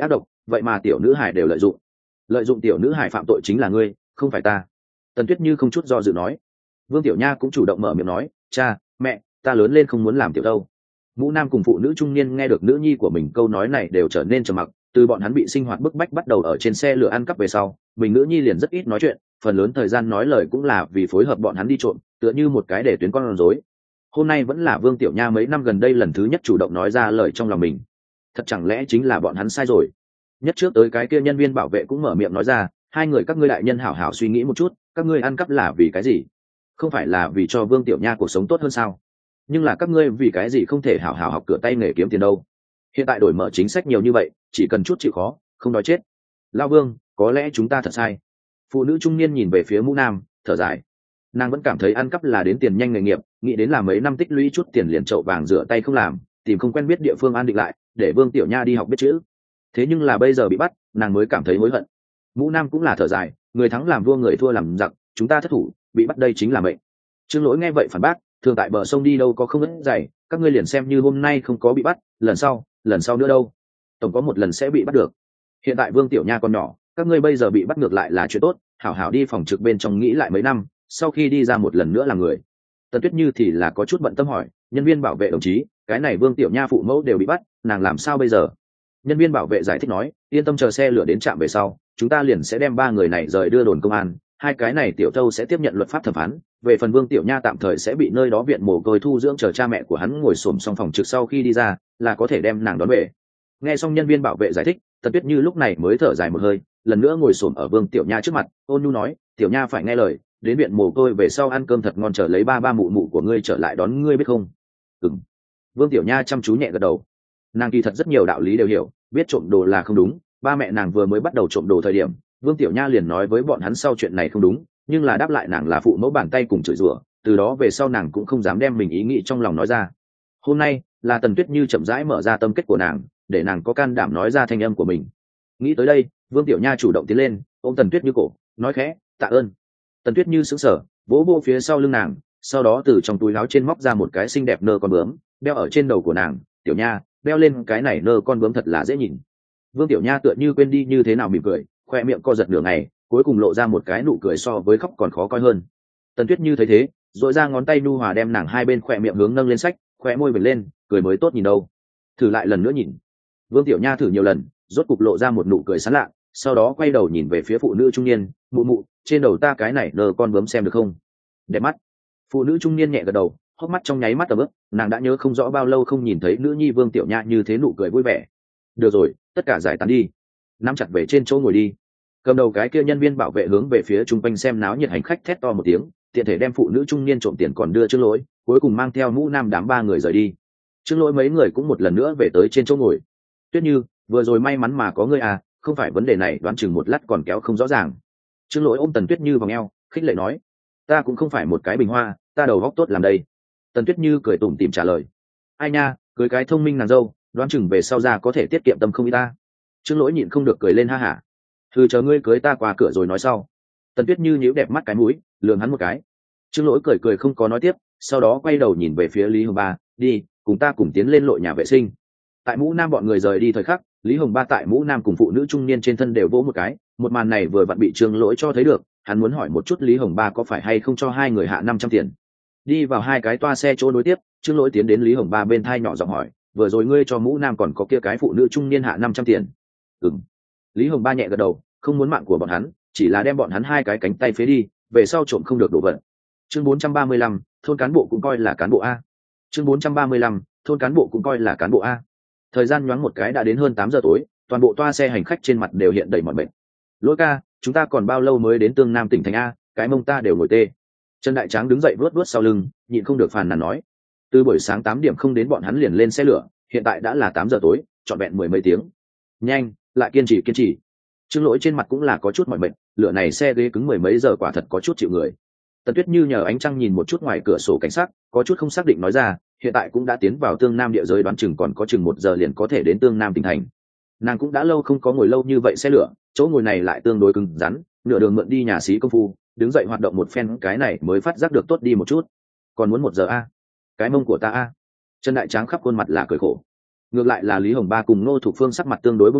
vậy mà tiểu nữ hải đều lợi dụng tiểu nữ hải phạm tội chính là ngươi không phải ta. Tần Tuyết Như không chút do dự nói. Vương Tiểu Nha cũng chủ động mở miệng nói, cha mẹ, ta lớn lên không muốn làm tiểu đâu. Mũ Nam cùng phụ nữ trung niên nghe được nữ nhi của mình câu nói này đều trở nên trầm mặc. Từ bọn hắn bị sinh hoạt bức bách bắt đầu ở trên xe lửa ăn cắp về sau, mình nữ nhi liền rất ít nói chuyện, phần lớn thời gian nói lời cũng là vì phối hợp bọn hắn đi trộm, tựa như một cái để tuyến con rối. Hôm nay vẫn là Vương Tiểu Nha mấy năm gần đây lần thứ nhất chủ động nói ra lời trong lòng mình. Thật chẳng lẽ chính là bọn hắn sai rồi? Nhất trước tới cái kia nhân viên bảo vệ cũng mở miệng nói ra, hai người các ngươi đại nhân hảo hảo suy nghĩ một chút, các ngươi ăn cắp là vì cái gì? Không phải là vì cho Vương Tiểu Nha cuộc sống tốt hơn sao? Nhưng là các ngươi vì cái gì không thể hảo hảo học cửa tay nghề kiếm tiền đâu? Hiện tại đổi mở chính sách nhiều như vậy, chỉ cần chút chịu khó, không đói chết. Lao Vương, có lẽ chúng ta thật sai. Phụ nữ trung niên nhìn về phía Mũ Nam, thở dài. Nàng vẫn cảm thấy ăn cắp là đến tiền nhanh nghề nghiệp, nghĩ đến là mấy năm tích lũy chút tiền liền chậu vàng rửa tay không làm, tìm không quen biết địa phương an định lại, để Vương Tiểu Nha đi học biết chữ. Thế nhưng là bây giờ bị bắt, nàng mới cảm thấy hối hận. Mũ Nam cũng là thở dài, người thắng làm vua người thua làm giặc, chúng ta thất thủ, bị bắt đây chính là mệnh. Trương Lỗi nghe vậy phản bác, thường tại bờ sông đi đâu có không ít dày, các ngươi liền xem như hôm nay không có bị bắt, lần sau nữa đâu, tổng có một lần sẽ bị bắt được. Hiện tại Vương Tiểu Nha còn nhỏ, các ngươi bây giờ bị bắt ngược lại là chuyện tốt, hảo hảo đi phòng trực bên trong nghĩ lại mấy năm, sau khi đi ra một lần nữa là người. Tần Tuyết Như thì là có chút bận tâm hỏi, nhân viên bảo vệ đồng chí, cái này Vương Tiểu Nha phụ mẫu đều bị bắt, nàng làm sao bây giờ? Nhân viên bảo vệ giải thích nói, yên tâm, chờ xe lửa đến trạm về sau, chúng ta liền sẽ đem ba người này rời đưa đồn công an, hai cái này tiểu thâu sẽ tiếp nhận luật pháp thẩm phán, về phần Vương Tiểu Nha tạm thời sẽ bị nơi đó viện mồ côi thu dưỡng, chờ cha mẹ của hắn ngồi xổm xong phòng trực sau khi đi ra là có thể đem nàng đón về. Nghe xong nhân viên bảo vệ giải thích, Tần Tuyết Như lúc này mới thở dài một hơi, lần nữa ngồi xổm ở Vương Tiểu Nha trước mặt, ôn nhu nói, Tiểu Nha phải nghe lời, đến viện mồ côi về sau ăn cơm thật ngon, chờ lấy ba mụ mụ của ngươi trở lại đón ngươi biết không? Ừm. Vương Tiểu Nha chăm chú nhẹ gật đầu. Nàng kỳ thật rất nhiều đạo lý đều hiểu, biết trộm đồ là không đúng, ba mẹ nàng vừa mới bắt đầu trộm đồ thời điểm, Vương Tiểu Nha liền nói với bọn hắn sau chuyện này không đúng, nhưng là đáp lại nàng là phụ mẫu bàn tay cùng chửi rủa, từ đó về sau nàng cũng không dám đem mình ý nghĩ trong lòng nói ra. Hôm nay là Tần Tuyết Như chậm rãi mở ra tâm kết của nàng, để nàng có can đảm nói ra thanh âm của mình. Nghĩ tới đây, Vương Tiểu Nha chủ động tiến lên, ôm Tần Tuyết Như cổ, nói khẽ, tạ ơn. Tần Tuyết Như sững sờ, vỗ vỗ phía sau lưng nàng, sau đó từ trong túi áo trên móc ra một cái xinh đẹp nơ con bướm, đeo ở trên đầu của nàng. Tiểu Nha, đeo lên cái này nơ con bướm thật là dễ nhìn. Vương Tiểu Nha tựa như quên đi như thế nào mỉm cười, khoe miệng co giật nửa ngày, cuối cùng lộ ra một cái nụ cười so với khóc còn khó coi hơn. Tần Tuyết Như thấy thế, dội ra ngón tay nhu hòa đem nàng hai bên khoe miệng hướng nâng lên sách, khoe môi vểnh lên, cười mới tốt nhìn đâu. Thử lại lần nữa nhìn. Vương Tiểu Nha thử nhiều lần, rốt cục lộ ra một nụ cười sán lạ, sau đó quay đầu nhìn về phía phụ nữ trung niên, mụ mụ, trên đầu ta cái này nơ con bướm xem được không? Đẹp mắt. Phụ nữ trung niên nhẹ gật đầu, hốc mắt trong nháy mắt tầm ướp, nàng đã nhớ không rõ bao lâu không nhìn thấy nữ nhi Vương Tiểu Nha như thế nụ cười vui vẻ. Được rồi, tất cả giải tán đi, nắm chặt về trên chỗ ngồi đi. Cầm đầu cái kia nhân viên bảo vệ hướng về phía trung quanh xem náo nhiệt hành khách thét to một tiếng, tiện thể đem phụ nữ trung niên trộm tiền còn đưa Trương Lỗi, cuối cùng mang theo Mũ Nam đám ba người rời đi. Trương Lỗi mấy người cũng một lần nữa về tới trên chỗ ngồi. Tuyết Như, vừa rồi may mắn mà có ngươi à, không phải vấn đề này đoán chừng một lát còn kéo không rõ ràng. Trương Lỗi ôm Tần Tuyết Như vào eo, khích lệ nói, ta cũng không phải một cái bình hoa, ta đầu óc tốt làm đây. Tần Tuyết Như cười tủm tỉm trả lời, ai nha, cưới cái thông minh nàng dâu, đoán chừng về sau ra có thể tiết kiệm tâm không ít ta. Trương Lỗi nhịn không được cười lên ha hả, thư chờ ngươi cưới ta qua cửa rồi nói sau. Tần Tuyết Như nhíu đẹp mắt cái mũi, lườm hắn một cái. Trương Lỗi cười cười không có nói tiếp, sau đó quay đầu nhìn về phía Lý Hồng Ba, đi, cùng ta cùng tiến lên lội nhà vệ sinh. Tại Mũ Nam bọn người rời đi thời khắc, Lý Hồng Ba tại Mũ Nam cùng phụ nữ trung niên trên thân đều vỗ một cái, một màn này vừa vặn bị Trương Lỗi cho thấy được, hắn muốn hỏi một chút Lý Hồng Ba có phải hay không cho hai người hạ 500 tiền. Đi vào hai cái toa xe chỗ đối tiếp, Trương Lỗi tiến đến Lý Hồng Ba bên thai nhỏ giọng hỏi, vừa rồi ngươi cho Mũ Nam còn có kia cái phụ nữ trung niên hạ 500 tiền? Ừm. Lý Hồng Ba nhẹ gật đầu, không muốn mạng của bọn hắn, chỉ là đem bọn hắn hai cái cánh tay phế đi, về sau trộm không được đồ vật. Chương 435, thôn cán bộ cũng coi là cán bộ a. Chương 435, thôn cán bộ cũng coi là cán bộ a. Thời gian nhoáng một cái đã đến hơn 8 giờ tối, toàn bộ toa xe hành khách trên mặt đều hiện đầy mỏi mệt. Lỗi ca, chúng ta còn bao lâu mới đến Tương Nam tỉnh thành a, cái mông ta đều ngồi tê. Trần Đại Tráng đứng dậy vuốt vuốt sau lưng, nhịn không được phàn nàn nói. Từ buổi sáng 8 điểm không đến bọn hắn liền lên xe lửa, hiện tại đã là 8 giờ tối, trọn vẹn mười mấy tiếng. Nhanh, lại kiên trì. Trương Lỗi trên mặt cũng là có chút mỏi mệt, lửa này xe ghế cứng mười mấy giờ quả thật có chút chịu người. Tần Tuyết Như nhờ ánh trăng nhìn một chút ngoài cửa sổ cảnh sát, có chút không xác định nói ra, hiện tại cũng đã tiến vào Tương Nam địa giới, đoán chừng còn có chừng 1 giờ liền có thể đến Tương Nam tỉnh thành. Nàng cũng đã lâu không có ngồi lâu như vậy xe lửa, chỗ ngồi này lại tương đối cứng rắn, nửa đường mượn đi nhà xí công phu, đứng dậy hoạt động một phen cái này mới phát giác được tốt đi một chút. Còn muốn 1 giờ a? Cái mông của ta a. Trần Đại Tráng khắp khuôn mặt là cười khổ. Ngược lại là Lý Hồng Ba cùng Ngô Thục Phương sắc mặt tương đối bướng lỏng,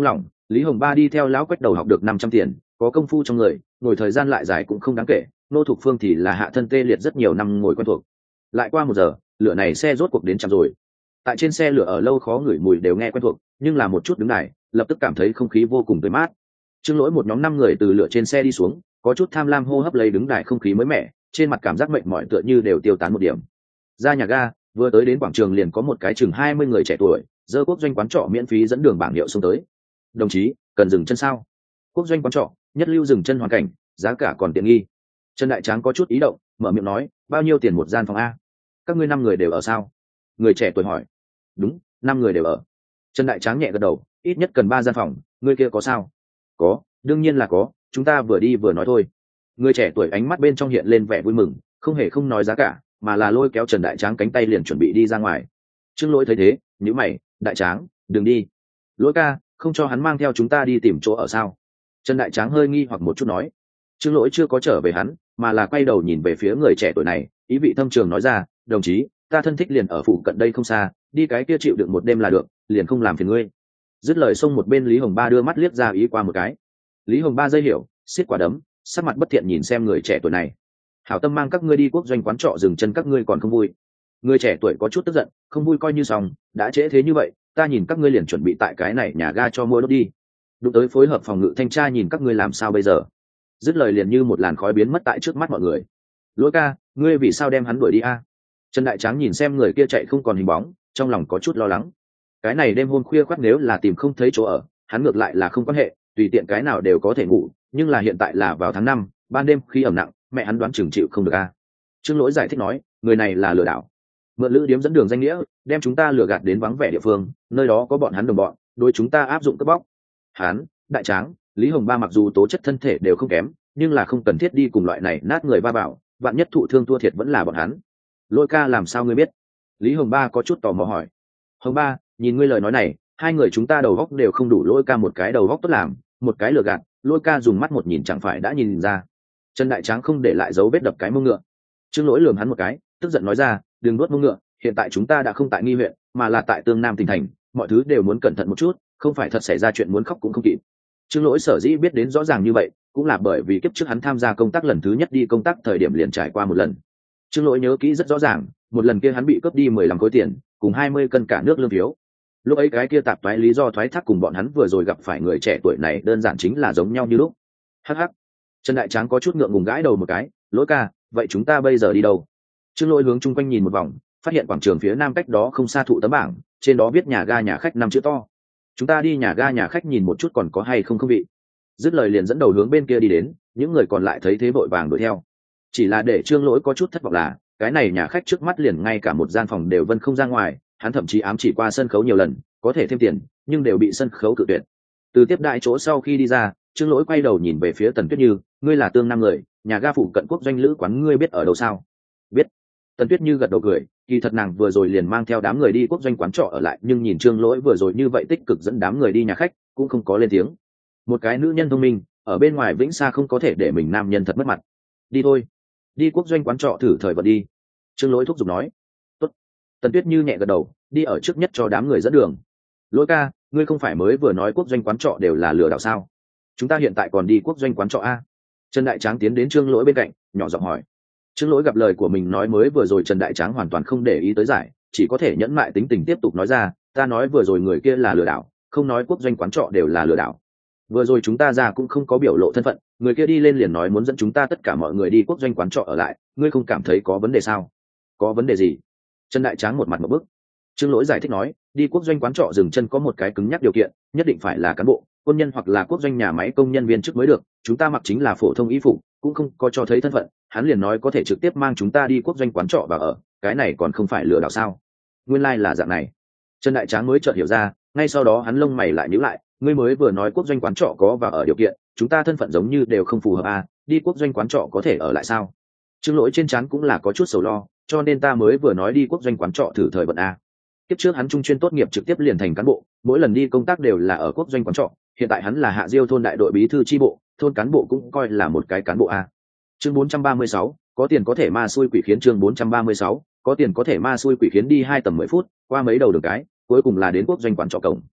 Lý Hồng Ba đi theo lão quách đầu học được 500 tiền, có công phu trong người, ngồi thời gian lại dài cũng không đáng kể. Nô Thục Phương thì là hạ thân tê liệt rất nhiều năm ngồi quen thuộc. Lại qua 1 giờ, lửa này xe rốt cuộc đến chậm rồi. Tại trên xe lửa ở lâu khó ngửi mùi đều nghe quen thuộc, nhưng là một chút đứng này, lập tức cảm thấy không khí vô cùng tươi mát. Trương Lỗi một nhóm 5 người từ lửa trên xe đi xuống, có chút tham lam hô hấp lấy đứng đài không khí mới mẻ, trên mặt cảm giác mệt mỏi tựa như đều tiêu tán một điểm. Ra nhà ga, vừa tới đến quảng trường liền có một cái chừng 20 người trẻ tuổi, dơ quốc doanh quán trọ miễn phí dẫn đường bảng hiệu xông tới. Đồng chí, cần dừng chân sao? Quốc doanh quán trọ, nhất lưu dừng chân hoàn cảnh, giá cả còn tiện nghi. Trần Đại Tráng có chút ý động, mở miệng nói, bao nhiêu tiền một gian phòng a? Các ngươi 5 người đều ở sao? Người trẻ tuổi hỏi. Đúng, 5 người đều ở. Trần Đại Tráng nhẹ gật đầu, ít nhất cần 3 gian phòng, người kia có sao? Có, đương nhiên là có, chúng ta vừa đi vừa nói thôi. Người trẻ tuổi ánh mắt bên trong hiện lên vẻ vui mừng, không hề không nói giá cả, mà là lôi kéo Trần Đại Tráng cánh tay liền chuẩn bị đi ra ngoài. Trương Lỗi thấy thế, nhíu mày, Đại Tráng, đừng đi. Lỗi ca, không cho hắn mang theo chúng ta đi tìm chỗ ở sao? Trần Đại Tráng hơi nghi hoặc một chút nói. Trương Lỗi chưa có trở về hắn, mà là quay đầu nhìn về phía người trẻ tuổi này, ý vị thâm trường nói ra, đồng chí, ta thân thích liền ở phụ cận đây không xa, đi cái kia chịu đựng một đêm là được, liền không làm phiền ngươi. Dứt lời xông một bên Lý Hồng Ba đưa mắt liếc ra ý qua một cái. Lý Hồng Ba dây hiểu, xiết quả đấm, sắc mặt bất thiện nhìn xem người trẻ tuổi này. Hảo tâm mang các ngươi đi quốc doanh quán trọ dừng chân các ngươi còn không vui. Người trẻ tuổi có chút tức giận, không vui coi như xong, đã trễ thế như vậy, ta nhìn các ngươi liền chuẩn bị tại cái này nhà ga cho mua đốt đi. Đụng tới phối hợp phòng ngự thanh tra nhìn các ngươi làm sao bây giờ. Dứt lời liền như một làn khói biến mất tại trước mắt mọi người. Lỗi ca, ngươi vì sao đem hắn đuổi đi a? Trần Đại Tráng nhìn xem người kia chạy không còn hình bóng, trong lòng có chút lo lắng. Cái này đêm hôm khuya khoắt nếu là tìm không thấy chỗ ở, hắn ngược lại là không quan hệ, tùy tiện cái nào đều có thể ngủ, nhưng là hiện tại là vào tháng 5, ban đêm khi ẩm nặng, mẹ hắn đoán chừng chịu không được a. Trương Lỗi giải thích nói, người này là lừa đảo, mượn lữ điếm dẫn đường danh nghĩa, đem chúng ta lừa gạt đến vắng vẻ địa phương, nơi đó có bọn hắn đồng bọn, đối chúng ta áp dụng cướp bóc. Hắn, Đại Tráng, Lý Hồng Ba mặc dù tố chất thân thể đều không kém, nhưng là không cần thiết đi cùng loại này nát người ba bảo, vạn nhất thụ thương thua thiệt vẫn là bọn hắn. Lôi ca làm sao ngươi biết? Lý Hồng Ba có chút tò mò hỏi. Hồng Ba, nhìn ngươi lời nói này, hai người chúng ta đầu góc đều không đủ, Lôi ca một cái đầu góc tốt làm, một cái lừa gạt, Lôi ca dùng mắt một nhìn chẳng phải đã nhìn ra. Trần Đại Tráng không để lại dấu vết đập cái mông ngựa. Trương Lỗi lườm hắn một cái, tức giận nói ra, đừng nuốt mông ngựa, hiện tại chúng ta đã không tại Nghi huyện, mà là tại Tương Nam tỉnh thành, mọi thứ đều muốn cẩn thận một chút, không phải thật xảy ra chuyện muốn khóc cũng không kịp. Trương Lỗi sở dĩ biết đến rõ ràng như vậy, cũng là bởi vì kiếp trước hắn tham gia công tác lần thứ nhất đi công tác thời điểm liền trải qua một lần. Trương Lỗi nhớ kỹ rất rõ ràng, một lần kia hắn bị cướp đi 15 khối tiền, cùng 20 cân cả nước lương phiếu. Lúc ấy cái kia tạp toái lý do thoái thác cùng bọn hắn vừa rồi gặp phải người trẻ tuổi này đơn giản chính là giống nhau như lúc. Hắc hắc. Trần Đại Tráng có chút ngượng ngùng gãi đầu một cái, Lỗi ca, vậy chúng ta bây giờ đi đâu? Trương Lỗi hướng chung quanh nhìn một vòng, phát hiện quảng trường phía nam cách đó không xa thụ tấm bảng, trên đó viết nhà ga nhà khách 5 chữ to. Chúng ta đi nhà ga nhà khách nhìn một chút còn có hay không vị. Dứt lời liền dẫn đầu hướng bên kia đi đến, những người còn lại thấy thế vội vàng đuổi theo. Chỉ là để Trương Lỗi có chút thất vọng là, cái này nhà khách trước mắt liền ngay cả một gian phòng đều vân không ra ngoài, hắn thậm chí ám chỉ qua sân khấu nhiều lần, có thể thêm tiền, nhưng đều bị sân khấu cự tuyệt. Từ tiếp đại chỗ sau khi đi ra, Trương Lỗi quay đầu nhìn về phía Tần Tuyết Như, ngươi là Tương Nam người, nhà ga phụ cận quốc doanh lữ quán ngươi biết ở đâu sao? Biết. Tần Tuyết Như gật đầu cười, kỳ thật nàng vừa rồi liền mang theo đám người đi quốc doanh quán trọ ở lại, nhưng nhìn Trương Lỗi vừa rồi như vậy tích cực dẫn đám người đi nhà khách, cũng không có lên tiếng. Một cái nữ nhân thông minh, ở bên ngoài vĩnh xa không có thể để mình nam nhân thật mất mặt. Đi thôi, đi quốc doanh quán trọ thử thời vận đi. Trương Lỗi thúc giục nói. Tốt. Tần Tuyết Như nhẹ gật đầu, đi ở trước nhất cho đám người dẫn đường. Lỗi ca, ngươi không phải mới vừa nói quốc doanh quán trọ đều là lừa đảo sao? Chúng ta hiện tại còn đi quốc doanh quán trọ a? Trần Đại Tráng tiến đến Trương Lỗi bên cạnh, nhỏ giọng hỏi. Trương Lỗi gặp lời của mình nói mới vừa rồi Trần Đại Tráng hoàn toàn không để ý tới giải, chỉ có thể nhẫn mại tính tình tiếp tục nói ra, ta nói vừa rồi người kia là lừa đảo, không nói quốc doanh quán trọ đều là lừa đảo. Vừa rồi chúng ta ra cũng không có biểu lộ thân phận, người kia đi lên liền nói muốn dẫn chúng ta tất cả mọi người đi quốc doanh quán trọ ở lại, ngươi không cảm thấy có vấn đề sao? Có vấn đề gì? Trần Đại Tráng một mặt một bức. Trương Lỗi giải thích nói, đi quốc doanh quán trọ dừng chân có một cái cứng nhắc điều kiện, nhất định phải là cán bộ, quân nhân hoặc là quốc doanh nhà máy công nhân viên chức mới được, chúng ta mặc chính là phổ thông y phục, cũng không có cho thấy thân phận, hắn liền nói có thể trực tiếp mang chúng ta đi quốc doanh quán trọ và ở, cái này còn không phải lừa đảo sao? Nguyên lai là dạng này. Trần Đại Tráng mới chợt hiểu ra, ngay sau đó hắn lông mày lại nhíu lại, ngươi mới vừa nói quốc doanh quán trọ có và ở điều kiện, chúng ta thân phận giống như đều không phù hợp à, đi quốc doanh quán trọ có thể ở lại sao? Trương Lỗi trên trán cũng là có chút sầu lo, cho nên ta mới vừa nói đi quốc doanh quán trọ thử thời vận a. Kiếp trước hắn trung chuyên tốt nghiệp trực tiếp liền thành cán bộ, mỗi lần đi công tác đều là ở quốc doanh quán trọ, hiện tại hắn là Hạ Diêu thôn đại đội bí thư chi bộ, thôn cán bộ cũng coi là một cái cán bộ a. Chương 436, có tiền có thể ma xui quỷ khiến. Chương 436, có tiền có thể ma xui quỷ khiến. Đi 2 tầm 10 phút, qua mấy đầu đường cái, cuối cùng là đến quốc doanh quán trọ cổng.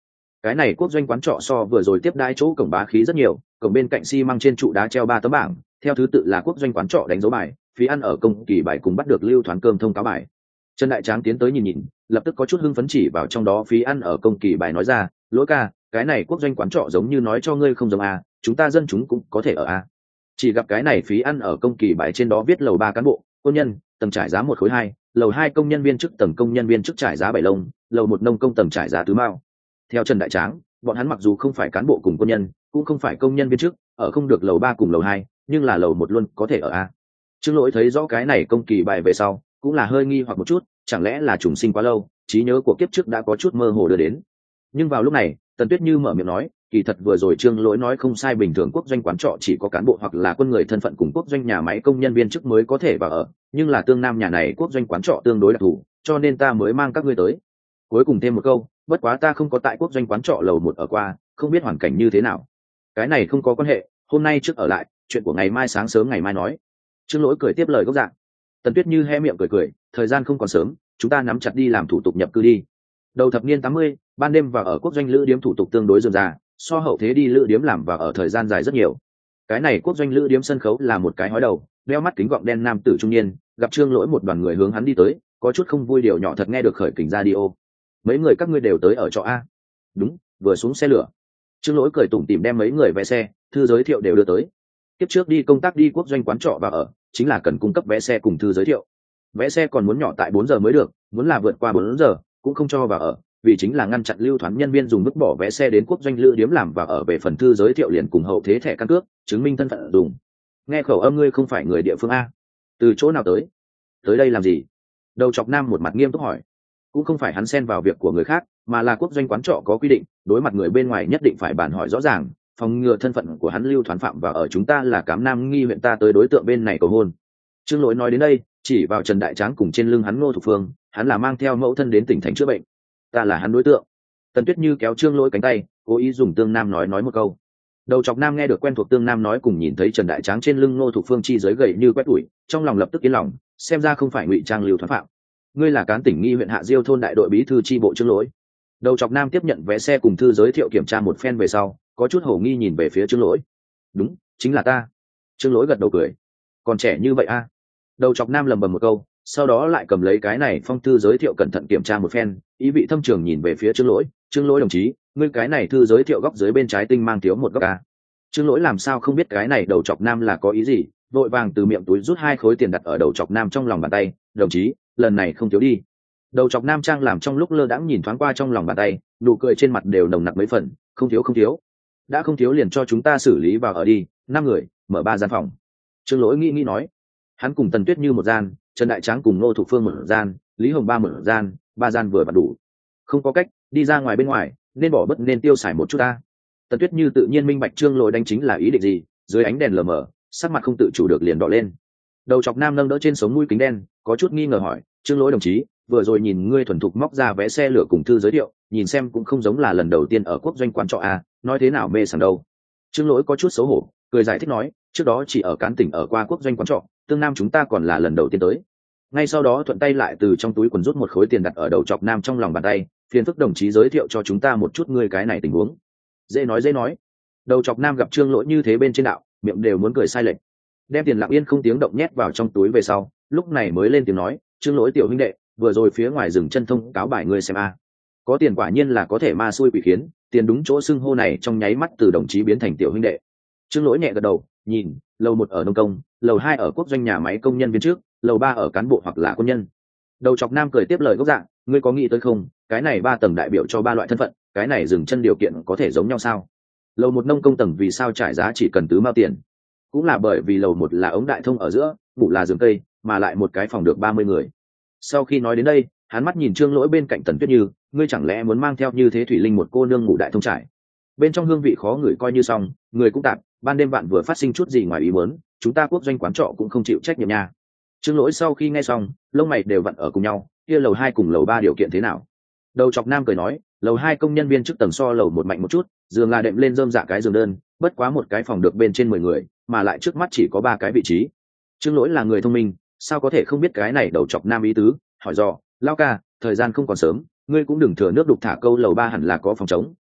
Cái này quốc doanh quán trọ so vừa rồi tiếp đãi chỗ cổng bá khí rất nhiều, cổng bên cạnh xi măng trên trụ đá treo 3 tấm bảng, theo thứ tự là quốc doanh quán trọ đánh dấu bài, phí ăn ở công kỳ bài cùng bắt được lưu thoán cơm thông cáo bài. Trần Đại Tráng tiến tới nhìn nhìn, lập tức có chút hưng phấn chỉ vào trong đó phí ăn ở công kỳ bài nói ra, Lỗi ca, cái này quốc doanh quán trọ giống như nói cho ngươi không giống à, chúng ta dân chúng cũng có thể ở à. Chỉ gặp cái này phí ăn ở công kỳ bài trên đó viết lầu 3 cán bộ, quân nhân, tầng trải giá 1 khối 2, lầu 2 công nhân viên chức tầng công nhân viên chức trải giá 7 lông, lầu 1 nông công tầng trải giá tứ mao. Theo Trần Đại Tráng, bọn hắn mặc dù không phải cán bộ cùng quân nhân, cũng không phải công nhân viên chức, ở không được lầu 3 cùng lầu 2, nhưng là lầu 1 luôn có thể ở a. Trương Lỗi thấy rõ cái này công kỳ bài về sau, cũng là hơi nghi hoặc một chút, chẳng lẽ là trùng sinh quá lâu, trí nhớ của kiếp trước đã có chút mơ hồ đưa đến. Nhưng vào lúc này, Tần Tuyết Như mở miệng nói, kỳ thật vừa rồi Trương Lỗi nói không sai, bình thường quốc doanh quán trọ chỉ có cán bộ hoặc là quân người thân phận cùng quốc doanh nhà máy công nhân viên chức mới có thể vào ở, nhưng là Tương Nam nhà này quốc doanh quán trọ tương đối đặc thù, cho nên ta mới mang các ngươi tới. Cuối cùng thêm một câu, bất quá ta không có tại quốc doanh quán trọ lầu 1 ở qua, không biết hoàn cảnh như thế nào. Cái này không có quan hệ, hôm nay trước ở lại, chuyện của ngày mai sáng sớm ngày mai nói. Trương Lỗi cười tiếp lời gốc dạng. Tần Tuyết Như hé miệng cười cười, thời gian không còn sớm, chúng ta nắm chặt đi làm thủ tục nhập cư đi. Đầu thập niên 80, ban đêm vào ở quốc doanh lữ điếm thủ tục tương đối rườm rà, so hậu thế đi lữ điếm làm và ở thời gian dài rất nhiều. Cái này quốc doanh lữ điếm sân khấu là một cái hói đầu, đeo mắt kính gọng đen nam tử trung niên, gặp Trương Lỗi một đoàn người hướng hắn đi tới, có chút không vui điều nhỏ thật nghe được khởi kình radio. Mấy người các ngươi đều tới ở trọ a? Đúng, vừa xuống xe lửa. Trương Lỗi cười tủm tỉm đem mấy người vé xe, thư giới thiệu đều đưa tới. Tiếp trước đi công tác đi quốc doanh quán trọ và ở, chính là cần cung cấp vé xe cùng thư giới thiệu. Vé xe còn muốn nhỏ tại 4 giờ mới được, muốn là vượt qua 4 giờ cũng không cho vào ở, vì chính là ngăn chặn lưu thoán nhân viên dùng vứt bỏ vé xe đến quốc doanh lữ điếm làm và ở. Về phần thư giới thiệu liền cùng hậu thế thẻ căn cước, chứng minh thân phận dùng. Nghe khẩu âm ngươi không phải người địa phương a? Từ chỗ nào tới? Tới đây làm gì? Đầu chọc nam một mặt nghiêm túc hỏi. Cũng không phải hắn xen vào việc của người khác, mà là quốc doanh quán trọ có quy định, đối mặt người bên ngoài nhất định phải bàn hỏi rõ ràng, phòng ngừa thân phận của hắn lưu thoán phạm và ở. Chúng ta là Cám Nam nghi huyện, ta tới đối tượng bên này cầu hôn. Trương Lỗi nói đến đây, chỉ vào Trần Đại Tráng cùng trên lưng hắn Ngô Thục Phương, hắn là mang theo mẫu thân đến tỉnh thành chữa bệnh, ta là hắn đối tượng. Tần Tuyết Như kéo Trương Lỗi cánh tay, cố ý dùng Tương Nam nói một câu. Đầu chọc nam nghe được quen thuộc Tương Nam nói cùng nhìn thấy Trần Đại Tráng trên lưng Ngô Thục Phương chi giới gầy như quét ủi, trong lòng lập tức yên lòng, xem ra không phải ngụy trang lưu thoán phạm. Ngươi là Cán tỉnh nghi huyện Hạ Diêu thôn đại đội bí thư chi bộ Trương Lỗi. Đầu chọc nam tiếp nhận vé xe cùng thư giới thiệu kiểm tra một phen về sau, có chút hổ nghi nhìn về phía Trương Lỗi. Đúng, chính là ta. Trương Lỗi gật đầu cười. Còn trẻ như vậy a? Đầu chọc nam lầm bầm một câu, sau đó lại cầm lấy cái này phong thư giới thiệu cẩn thận kiểm tra một phen, ý vị thâm trường nhìn về phía Trương Lỗi. Trương Lỗi đồng chí, ngươi cái này thư giới thiệu góc dưới bên trái tinh mang thiếu một góc a. Trương Lỗi làm sao không biết cái này đầu chọc nam là có ý gì, vội vàng từ miệng túi rút 2 khối tiền đặt ở đầu chọc nam trong lòng bàn tay. Đồng chí, lần này không thiếu đi. Đầu chọc nam trang làm trong lúc lơ đãng nhìn thoáng qua trong lòng bàn tay, nụ cười trên mặt đều nồng nặc mấy phần. Không thiếu, đã không thiếu liền cho chúng ta xử lý vào ở đi, 5 người, mở 3 gian phòng. Trương Lỗi nghĩ nói, hắn cùng Tần Tuyết Như một gian, Trần Đại Tráng cùng Ngô Thục Phương một gian, Lý Hồng Ba một gian, 3 gian vừa vặn đủ. Không có cách, đi ra ngoài bên ngoài nên bỏ bớt nên tiêu xài một chút ta. Tần Tuyết Như tự nhiên minh bạch Trương Lỗi đánh chính là ý định gì, dưới ánh đèn lờ mờ, sắc mặt không tự chủ được liền đỏ lên. Đầu chọc nam nâng đỡ trên sống mũi kính đen, có chút nghi ngờ hỏi, Trương Lỗi đồng chí, vừa rồi nhìn ngươi thuần thục móc ra vé xe lửa cùng thư giới thiệu, nhìn xem cũng không giống là lần đầu tiên ở quốc doanh quán trọ à, nói thế nào mê sảng đâu. Trương Lỗi có chút xấu hổ, cười giải thích nói, trước đó chỉ ở Cán tỉnh ở qua quốc doanh quán trọ, Tương Nam chúng ta còn là lần đầu tiên tới. Ngay sau đó thuận tay lại từ trong túi quần rút 1 khối tiền đặt ở đầu chọc nam trong lòng bàn tay, phiền phức đồng chí giới thiệu cho chúng ta một chút ngươi cái này tình huống. Dễ nói. Đầu chọc nam gặp Trương Lỗi như thế bên trên đạo, miệng đều muốn cười sai lệch. Đem tiền lặng yên không tiếng động nhét vào trong túi về sau, lúc này mới lên tiếng nói, Trương Lỗi tiểu huynh đệ, vừa rồi phía ngoài rừng chân thông cáo bài ngươi xem a. Có tiền quả nhiên là có thể ma xui quỷ khiến, tiền đúng chỗ xưng hô này trong nháy mắt từ đồng chí biến thành tiểu huynh đệ. Trương Lỗi nhẹ gật đầu, nhìn, lầu 1 ở nông công, lầu 2 ở quốc doanh nhà máy công nhân viên trước, lầu 3 ở cán bộ hoặc là quân nhân. Đầu chọc nam cười tiếp lời gốc dạng, ngươi có nghĩ tới không, cái này 3 tầng đại biểu cho 3 loại thân phận, cái này dừng chân điều kiện có thể giống nhau sao? Lầu 1 nông công tầng vì sao trải giá chỉ cần tứ mao tiền? Cũng là bởi vì lầu 1 là ống đại thông ở giữa, ngủ là giường cây, mà lại một cái phòng được 30 người. Sau khi nói đến đây, hắn mắt nhìn Trương Lỗi bên cạnh Tần Tuyết Như, ngươi chẳng lẽ muốn mang theo như thế thủy linh một cô nương ngủ đại thông trải? Bên trong hương vị khó ngửi coi như xong, người cũng tạm, ban đêm bạn vừa phát sinh chút gì ngoài ý muốn, chúng ta quốc doanh quán trọ cũng không chịu trách nhiệm nha. Trương Lỗi sau khi nghe xong, lông mày đều vặn ở cùng nhau, kia lầu 2 cùng lầu 3 điều kiện thế nào? Đầu chọc nam cười nói, lầu 2 công nhân viên chức tầng so lầu 1 mạnh một chút, giường là đệm lên rơm dạ cái giường đơn, bất quá một cái phòng được bên trên 10 người, mà lại trước mắt chỉ có 3 cái vị trí. Trương Lỗi là người thông minh, sao có thể không biết cái này đầu chọc nam ý tứ, hỏi dò, lao ca, thời gian không còn sớm, ngươi cũng đừng thừa nước đục thả câu, lầu 3 hẳn là có phòng trống,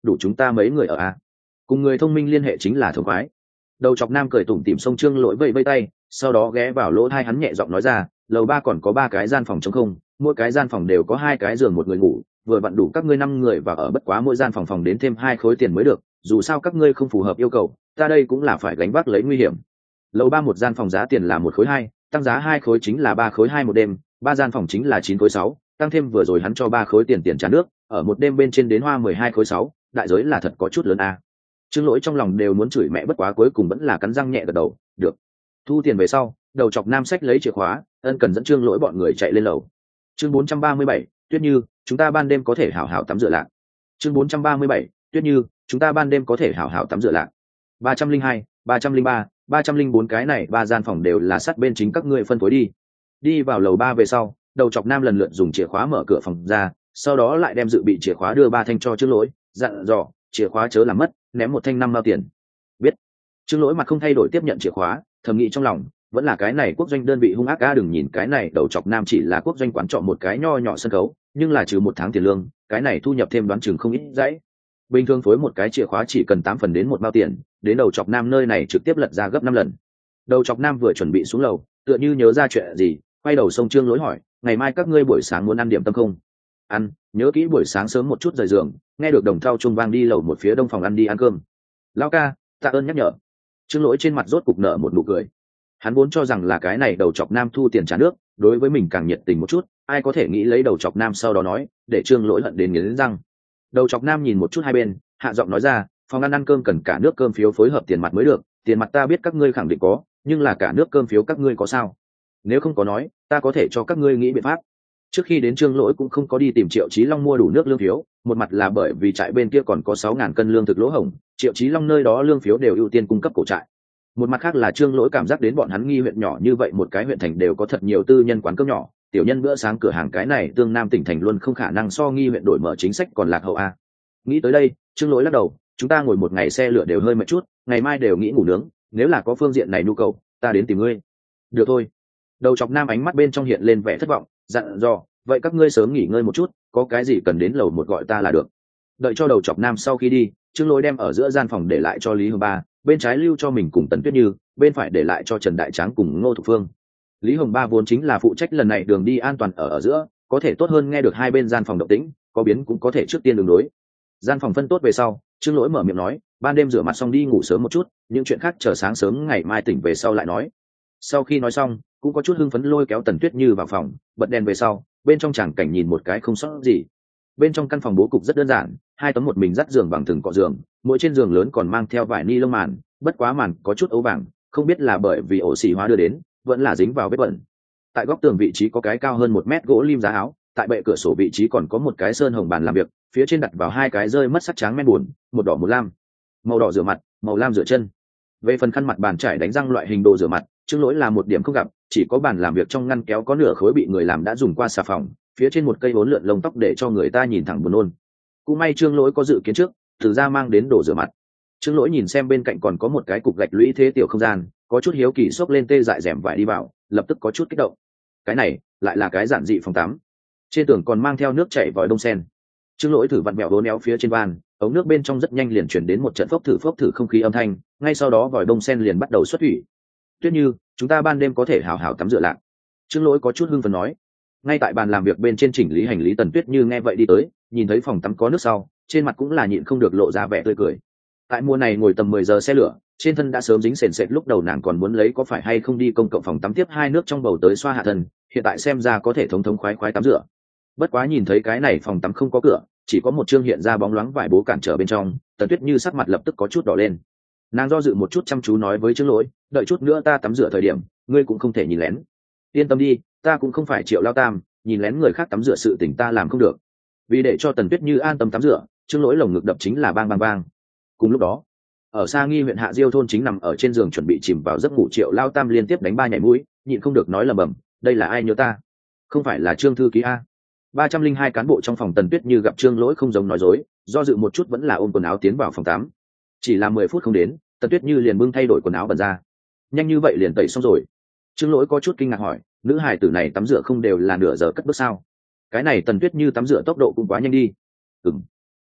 đủ chúng ta mấy người ở a. Cùng người thông minh liên hệ chính là thống khoái. Đầu chọc nam cười tủm tỉm xông Trương Lỗi vây vây tay, sau đó ghé vào lỗ tai hắn nhẹ giọng nói ra, lầu 3 còn có 3 cái gian phòng trống không, mỗi cái gian phòng đều có 2 cái giường một người ngủ, vừa vặn đủ các ngươi 5 người và ở, bất quá mỗi gian phòng phòng đến thêm 2 khối tiền mới được, dù sao các ngươi không phù hợp yêu cầu, ta đây cũng là phải gánh vác lấy nguy hiểm. Lầu 3 một gian phòng giá tiền là 1 khối 2, tăng giá 2 khối chính là 3 khối 2 một đêm, 3 gian phòng chính là 9 khối 6, tăng thêm vừa rồi hắn cho 3 khối tiền trả nước, ở một đêm bên trên đến hoa 12 khối 6, đại giới là thật có chút lớn a. Trương Lỗi trong lòng đều muốn chửi mẹ, bất quá cuối cùng vẫn là cắn răng nhẹ gật đầu, được. Thu tiền về sau, đầu chọc nam xách lấy chìa khóa, ân cần dẫn Trương Lỗi bọn người chạy lên lầu. Chương 437, Tuyết Như, chúng ta ban đêm có thể hảo hảo tắm rửa lạc. Chương 437, Tuyết Như, chúng ta ban đêm có thể hảo hảo tắm rửa lạc. 302, 303, 304 cái này 3 gian phòng đều là sát bên chính các ngươi phân phối đi. Đi vào lầu 3 về sau, đầu chọc nam lần lượt dùng chìa khóa mở cửa phòng ra, sau đó lại đem dự bị chìa khóa đưa 3 thanh cho Trương Lỗi, dặn dò, chìa khóa chớ làm mất, ném 1 thanh 5 mao tiền. Biết. Trương Lỗi mặt không thay đổi tiếp nhận chìa khóa, thầm nghĩ trong lòng, vẫn là cái này quốc doanh đơn vị hung ác a, đừng nhìn cái này đầu chọc nam chỉ là quốc doanh quán trọ một cái nho nhỏ sân khấu, nhưng là trừ 1 tháng tiền lương, cái này thu nhập thêm đoán chừng không ít dãy. Bình thường phối một cái chìa khóa chỉ cần 8 phần đến 1 mao tiền, đến đầu chọc nam nơi này trực tiếp lật ra gấp 5 lần. Đầu chọc nam vừa chuẩn bị xuống lầu, tựa như nhớ ra chuyện gì, quay đầu xông Trương Lỗi hỏi, ngày mai các ngươi buổi sáng muốn ăn điểm tâm không? Ăn, nhớ kỹ buổi sáng sớm một chút rời giường, nghe được đồng thau chuông vang đi lầu một phía đông phòng ăn đi ăn cơm. Lão ca, tạ ơn nhắc nhở. Trương Lỗi trên mặt rốt cục nở một nụ cười. Hắn vốn cho rằng là cái này đầu chọc nam thu tiền trả nước, đối với mình càng nhiệt tình một chút, ai có thể nghĩ lấy đầu chọc nam sau đó nói, để Trương Lỗi hận đến nghiến răng. Đầu chọc nam nhìn một chút hai bên, hạ giọng nói ra, phòng ăn cơm cần cả nước cơm phiếu phối hợp tiền mặt mới được, tiền mặt ta biết các ngươi khẳng định có, nhưng là cả nước cơm phiếu các ngươi có sao? Nếu không có nói, ta có thể cho các ngươi nghĩ biện pháp. Trước khi đến Trương Lỗi cũng không có đi tìm Triệu Chí Long mua đủ nước lương phiếu, một mặt là bởi vì trại bên kia còn có 6.000 cân lương thực lỗ hổng, Triệu Chí Long nơi đó lương phiếu đều ưu tiên cung cấp cổ trại. Một mặt khác là Trương Lỗi cảm giác đến bọn hắn Nghi huyện nhỏ như vậy một cái huyện thành đều có thật nhiều tư nhân quán cơm nhỏ, tiểu nhân bữa sáng cửa hàng cái này tương nam tỉnh thành luôn không khả năng so Nghi huyện đổi mở chính sách còn lạc hậu a. Nghĩ tới đây, Trương Lỗi lắc đầu, chúng ta ngồi một ngày xe lửa đều hơi mệt chút, ngày mai đều nghĩ ngủ nướng, nếu là có phương diện này nhu cầu, ta đến tìm ngươi. Được thôi. Đầu chọc nam ánh mắt bên trong hiện lên vẻ thất vọng, dặn dò, vậy các ngươi sớm nghỉ ngơi một chút, có cái gì cần đến lầu một gọi ta là được. Đợi cho đầu chọc nam sau khi đi, Trương Lỗi đem ở giữa gian phòng để lại cho Lý Hồng Ba, bên trái lưu cho mình cùng Tần Tuyết Như, bên phải để lại cho Trần Đại Tráng cùng Ngô Thục Phương. Lý Hồng Ba vốn chính là phụ trách lần này đường đi an toàn ở giữa, có thể tốt hơn nghe được hai bên gian phòng động tĩnh, có biến cũng có thể trước tiên đường đối. Gian phòng phân tốt về sau, Trương Lỗi mở miệng nói, ban đêm rửa mặt xong đi ngủ sớm một chút, những chuyện khác chờ sáng sớm ngày mai tỉnh về sau lại nói. Sau khi nói xong, cũng có chút hưng phấn lôi kéo Tần Tuyết Như vào phòng, bật đèn về sau, bên trong tràng cảnh nhìn một cái không sót gì. Bên trong căn phòng bố cục rất đơn giản, 2 tấm một mình dắt giường bằng thừng cọ giường, mỗi trên giường lớn còn mang theo vải ni lông màn, bất quá màn có chút ấu vàng, không biết là bởi vì ổ xì hóa đưa đến, vẫn là dính vào vết bẩn. Tại góc tường vị trí có cái cao hơn 1 mét gỗ lim giá áo, tại bệ cửa sổ vị trí còn có một cái sơn hồng bàn làm việc, phía trên đặt vào 2 cái rơi mất sắc trắng men buồn, một đỏ một lam, màu đỏ rửa mặt, màu lam rửa chân. Về phần khăn mặt bàn trải đánh răng loại hình đồ rửa mặt, Trương Lỗi là một điểm không gặp, chỉ có bàn làm việc trong ngăn kéo có nửa khối bị người làm đã dùng qua xà phòng, phía trên một cây vốn lượn lông tóc để cho người ta nhìn thẳng buồn nôn. Cũng may Trương Lỗi có dự kiến trước, từ ra mang đến đồ rửa mặt. Trương Lỗi nhìn xem bên cạnh còn có một cái cục gạch lũy thế tiểu không gian, có chút hiếu kỳ xốc lên tê dại rèm vải đi vào, lập tức có chút kích động. Cái này lại là cái giản dị phòng tắm, trên tường còn mang theo nước chảy vòi đông sen. Trương Lỗi thử vặn mẹo đốn éo phía trên van, ống nước bên trong rất nhanh liền chuyển đến một trận phốc thử không khí âm thanh, ngay sau đó vòi đông sen liền bắt đầu xuất thủy. Tuyết Như, chúng ta ban đêm có thể hào hào tắm rửa lạc. Trương Lỗi có chút hưng phấn nói. Ngay tại bàn làm việc bên trên chỉnh lý hành lý Tần Tuyết Như nghe vậy đi tới, nhìn thấy phòng tắm có nước sau, trên mặt cũng là nhịn không được lộ ra vẻ tươi cười. Tại mùa này ngồi tầm 10 giờ xe lửa, trên thân đã sớm dính sền sệt, lúc đầu nàng còn muốn lấy có phải hay không đi công cộng phòng tắm tiếp 2 nước trong bầu tới xoa hạ thân, hiện tại xem ra có thể thống khoái khoái tắm rửa. Bất quá nhìn thấy cái này phòng tắm không có cửa, chỉ có một chương hiện ra bóng loáng vải bố cản trở bên trong, Tần Tuyết Như sắc mặt lập tức có chút đỏ lên. Nàng do dự một chút chăm chú nói với Trương Lỗi, đợi chút nữa ta tắm rửa thời điểm, ngươi cũng không thể nhìn lén. Yên tâm đi, ta cũng không phải Triệu Lao Tam, nhìn lén người khác tắm rửa sự tình ta làm không được. Vì để cho Tần Tuyết Như an tâm tắm rửa, Trương Lỗi lồng ngực đập chính là bang bang bang. Cùng lúc đó, ở xa Nghi huyện Hạ Diêu thôn chính nằm ở trên giường chuẩn bị chìm vào giấc ngủ Triệu Lao Tam liên tiếp đánh 3 nhảy mũi, nhịn không được nói lầm bầm, đây là ai nhớ ta? Không phải là Trương thư ký a? 302 cán bộ trong phòng Tần Tuyết Như gặp Trương Lỗi không giống nói dối, do dự một chút vẫn là ôm quần áo tiến vào phòng tắm. Chỉ là 10 phút không đến, Tần Tuyết Như liền bưng thay đổi quần áo bẩn ra. Nhanh như vậy liền tẩy xong rồi? Trương Lỗi có chút kinh ngạc hỏi, nữ hài tử này tắm rửa không đều là nửa giờ cất bước sao? Cái này Tần Tuyết Như tắm rửa tốc độ cũng quá nhanh đi.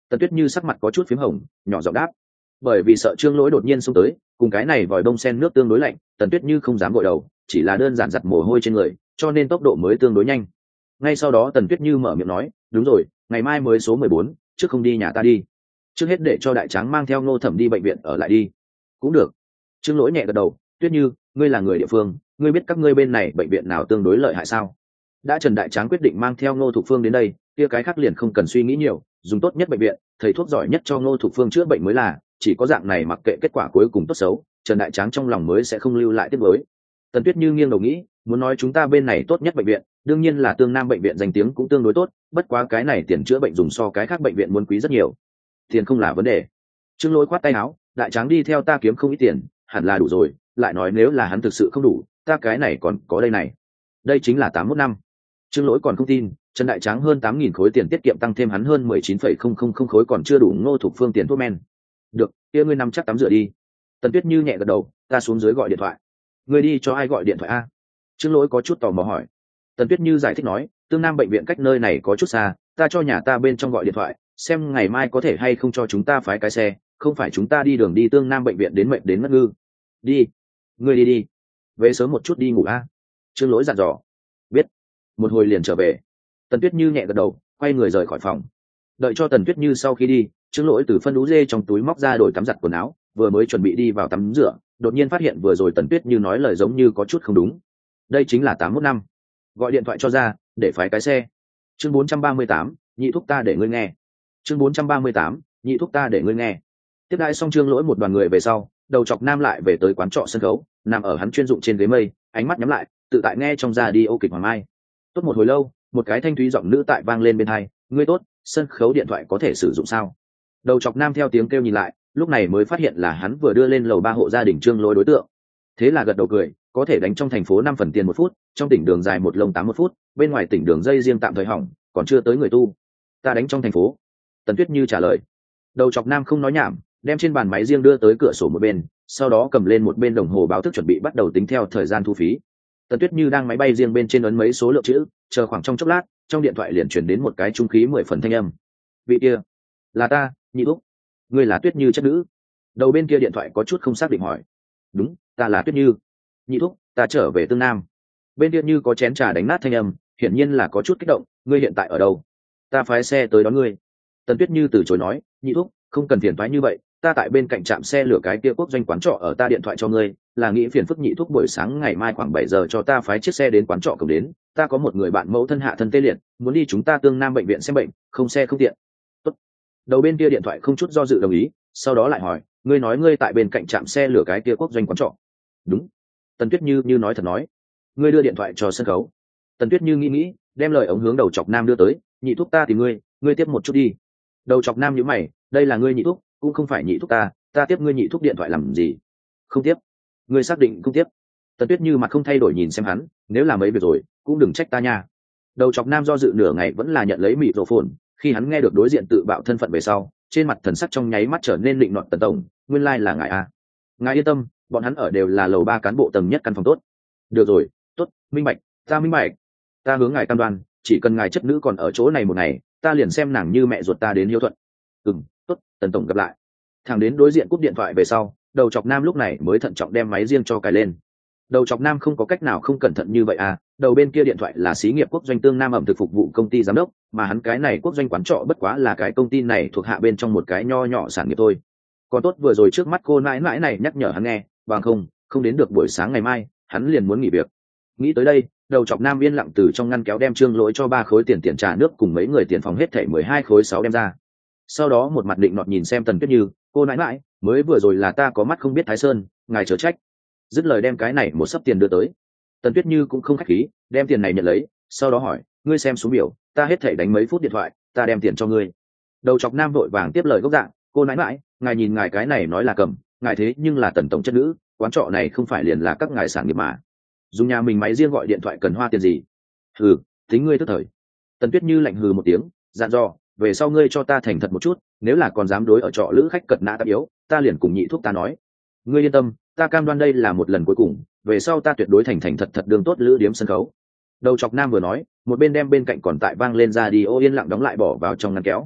Tần Tuyết Như sắc mặt có chút phím hồng, nhỏ giọng đáp. Bởi vì sợ Trương Lỗi đột nhiên xông tới, cùng cái này vòi bông sen nước tương đối lạnh, Tần Tuyết Như không dám gội đầu, chỉ là đơn giản giặt mồ hôi trên người, cho nên tốc độ mới tương đối nhanh. Ngay sau đó Tần Tuyết Như mở miệng nói, đúng rồi, ngày mai mới số 14, trước không đi nhà ta đi. Trước hết để cho Đại Tráng mang theo Ngô Thẩm đi bệnh viện ở lại đi. Cũng được. Trương Lỗi nhẹ gật đầu, Tuyết Như, ngươi là người địa phương, ngươi biết các ngươi bên này bệnh viện nào tương đối lợi hại sao? Đã Trần Đại Tráng quyết định mang theo Ngô Thục Phương đến đây, kia cái khác liền không cần suy nghĩ nhiều, dùng tốt nhất bệnh viện, thầy thuốc giỏi nhất cho Ngô Thục Phương chữa bệnh mới là, chỉ có dạng này mặc kệ kết quả cuối cùng tốt xấu, Trần Đại Tráng trong lòng mới sẽ không lưu lại tiếc nuối. Tần Tuyết Như nghiêng đầu nghĩ, muốn nói chúng ta bên này tốt nhất bệnh viện, đương nhiên là Tương Nam bệnh viện danh tiếng cũng tương đối tốt, bất quá cái này tiền chữa bệnh dùng so cái khác bệnh viện muốn quý rất nhiều. Tiền không là vấn đề. Trương Lỗi khoát tay áo, Đại Tráng đi theo ta kiếm không ít tiền, hẳn là đủ rồi, lại nói nếu là hắn thực sự không đủ, ta cái này còn có đây này. Đây chính là 81 năm. Trương Lỗi còn không tin, Trần Đại Tráng hơn 8.000 khối tiền tiết kiệm tăng thêm hắn hơn 19,000 khối còn chưa đủ Ngô Thục Phương tiền thuốc men. Được, kia ngươi nằm chắc tắm rửa đi. Tần Tuyết Như nhẹ gật đầu, ta xuống dưới gọi điện thoại. Ngươi đi cho ai gọi điện thoại a? Trương Lỗi có chút tò mò hỏi. Tần Tuyết Như giải thích nói, Tương Nam bệnh viện cách nơi này có chút xa, ta cho nhà ta bên trong gọi điện thoại, xem ngày mai có thể hay không cho chúng ta phái cái xe, không phải chúng ta đi đường đi Tương Nam bệnh viện đến mệt đến mất ngư. Đi, ngươi đi đi, về sớm một chút đi ngủ a. Trương Lỗi dặn dò. Biết. Một hồi liền trở về. Tần Tuyết Như nhẹ gật đầu, quay người rời khỏi phòng. Đợi cho Tần Tuyết Như sau khi đi, Trương Lỗi từ phân đú dê trong túi móc ra đổi tắm giặt quần áo, vừa mới chuẩn bị đi vào tắm rửa, đột nhiên phát hiện vừa rồi Tần Tuyết Như nói lời giống như có chút không đúng. Đây chính là 81 năm. Gọi điện thoại cho ra, để phái cái xe. Chương 438, nhị thúc ta để ngươi nghe. Chương 438, nhị thúc ta để ngươi nghe. Tiếp đãi xong Trương Lỗi một đoàn người về sau, đầu chọc nam lại về tới quán trọ sân khấu, nằm ở hắn chuyên dụng trên ghế mây, ánh mắt nhắm lại, tự tại nghe trong ra đi ô kịch Hoàng Mai. Tốt một hồi lâu, một cái thanh thúy giọng nữ tại vang lên bên tai, ngươi tốt, sân khấu điện thoại có thể sử dụng sao? Đầu chọc nam theo tiếng kêu nhìn lại, lúc này mới phát hiện là hắn vừa đưa lên lầu 3 hộ gia đình Trương Lỗi đối tượng. Thế là gật đầu cười, có thể đánh trong thành phố 5 phần tiền 1 phút, trong tỉnh đường dài 1 lông 8 1 phút, bên ngoài tỉnh đường dây riêng tạm thời hỏng, còn chưa tới người tu. Ta đánh trong thành phố. Tần Tuyết Như trả lời. Đầu chọc nam không nói nhảm, đem trên bàn máy riêng đưa tới cửa sổ một bên, sau đó cầm lên một bên đồng hồ báo thức chuẩn bị bắt đầu tính theo thời gian thu phí. Tần Tuyết Như đang máy bay riêng bên trên ấn mấy số lượng chữ, chờ khoảng trong chốc lát, trong điện thoại liền chuyển đến một cái trung khí 10 phần thanh âm. Vị kia, là ta, nhị thúc. Ngươi là Tuyết Như chất nữ. Đầu bên kia điện thoại có chút không xác định hỏi. Đúng, ta là Tuyết Như. Nhị thúc, ta trở về Tương Nam. Bên kia như có chén trà đánh nát thanh âm, hiển nhiên là có chút kích động. Ngươi hiện tại ở đâu? Ta phái xe tới đón ngươi. Tần Tuyết Như từ chối nói, nhị thúc, không cần phiền toái như vậy, ta tại bên cạnh trạm xe lửa cái kia quốc doanh quán trọ ở ta điện thoại cho ngươi, là nghĩ phiền phức nhị thúc buổi sáng ngày mai khoảng 7 giờ cho ta phái chiếc xe đến quán trọ cổng đến, ta có một người bạn mẫu thân hạ thân tê liệt, muốn đi chúng ta Tương Nam bệnh viện xem bệnh, không xe không tiện. Tốt. Đầu bên kia điện thoại không chút do dự đồng ý, sau đó lại hỏi, ngươi nói ngươi tại bên cạnh trạm xe lửa cái kia quốc doanh quán trọ? Đúng. Tần Tuyết Như nói thật nói. Ngươi đưa điện thoại cho sân khấu. Tần Tuyết Như nghĩ, đem lời ống hướng đầu chọc nam đưa tới, nhị thúc ta tìm ngươi tiếp một chút đi. Đầu chọc nam nhíu mày, đây là ngươi nhị thúc, cũng không phải nhị thúc ta tiếp ngươi nhị thúc điện thoại làm gì? Không tiếp. Ngươi xác định không tiếp? Tần Tuyết Như mặt không thay đổi nhìn xem hắn, nếu là mấy việc rồi, cũng đừng trách ta nha. Đầu chọc nam do dự nửa ngày vẫn là nhận lấy mịt rổ phồn, khi hắn nghe được đối diện tự bạo thân phận về sau, trên mặt thần sắc trong nháy mắt trở nên định nọt. Tần tổng, nguyên lai là ngài a. Ngài yên tâm, bọn hắn ở đều là lầu 3 cán bộ tầng nhất căn phòng tốt. Được rồi, tốt, minh bạch, ta minh bạch. Ta hướng ngài cam đoan, chỉ cần ngài chất nữ còn ở chỗ này một ngày, ta liền xem nàng như mẹ ruột ta đến hiếu thuận. Tốt, Tần tổng gặp lại. Thằng đến đối diện cúp điện thoại về sau, đầu chọc nam lúc này mới thận trọng đem máy riêng cho cài lên. Đầu chọc nam không có cách nào không cẩn thận như vậy à, đầu bên kia điện thoại là xí nghiệp quốc doanh Tương Nam ẩm thực phục vụ công ty giám đốc, mà hắn cái này quốc doanh quán trọ bất quá là cái công ty này thuộc hạ bên trong một cái nho nhỏ sản nghiệp thôi. Còn tốt vừa rồi trước mắt cô nãi nãi này nhắc nhở hắn nghe, bằng không đến được buổi sáng ngày mai, hắn liền muốn nghỉ việc. Nghĩ tới đây, đầu chọc nam yên lặng từ trong ngăn kéo đem Trương Lỗi cho 3 khối tiền trà nước cùng mấy người tiền phòng hết thảy 12 khối 6 đem ra. Sau đó một mặt định nọt nhìn xem Tần Tuyết Như, cô nãi nãi, mới vừa rồi là ta có mắt không biết Thái Sơn, ngài chớ trách. Dứt lời đem cái này một xấp tiền đưa tới. Tần Tuyết Như cũng không khách khí, đem tiền này nhận lấy, sau đó hỏi, ngươi xem số biểu, ta hết thảy đánh mấy phút điện thoại, ta đem tiền cho ngươi. Đầu chọc nam vội vàng tiếp lời gốc dạng, cô nãi nãi, ngài nhìn ngài cái này nói là cầm, ngài thế nhưng là Tần tổng chất nữ, quán trọ này không phải liền là các ngài sản nghiệp mà. Dùng nhà mình máy riêng gọi điện thoại cần hoa tiền gì? Hừ, tính ngươi tức thời. Tần Tuyết Như lạnh hừ một tiếng, dặn dò, về sau ngươi cho ta thành thật một chút, nếu là còn dám đối ở trọ lữ khách cật nã tạp yếu, ta liền cùng nhị thúc ta nói. Ngươi yên tâm, ta cam đoan đây là một lần cuối cùng, về sau ta tuyệt đối thành thật thật đường tốt lữ điếm sân khấu. Đầu chọc nam vừa nói, một bên đem bên cạnh còn tại vang lên ra đi ô yên lặng đóng lại bỏ vào trong ngăn kéo.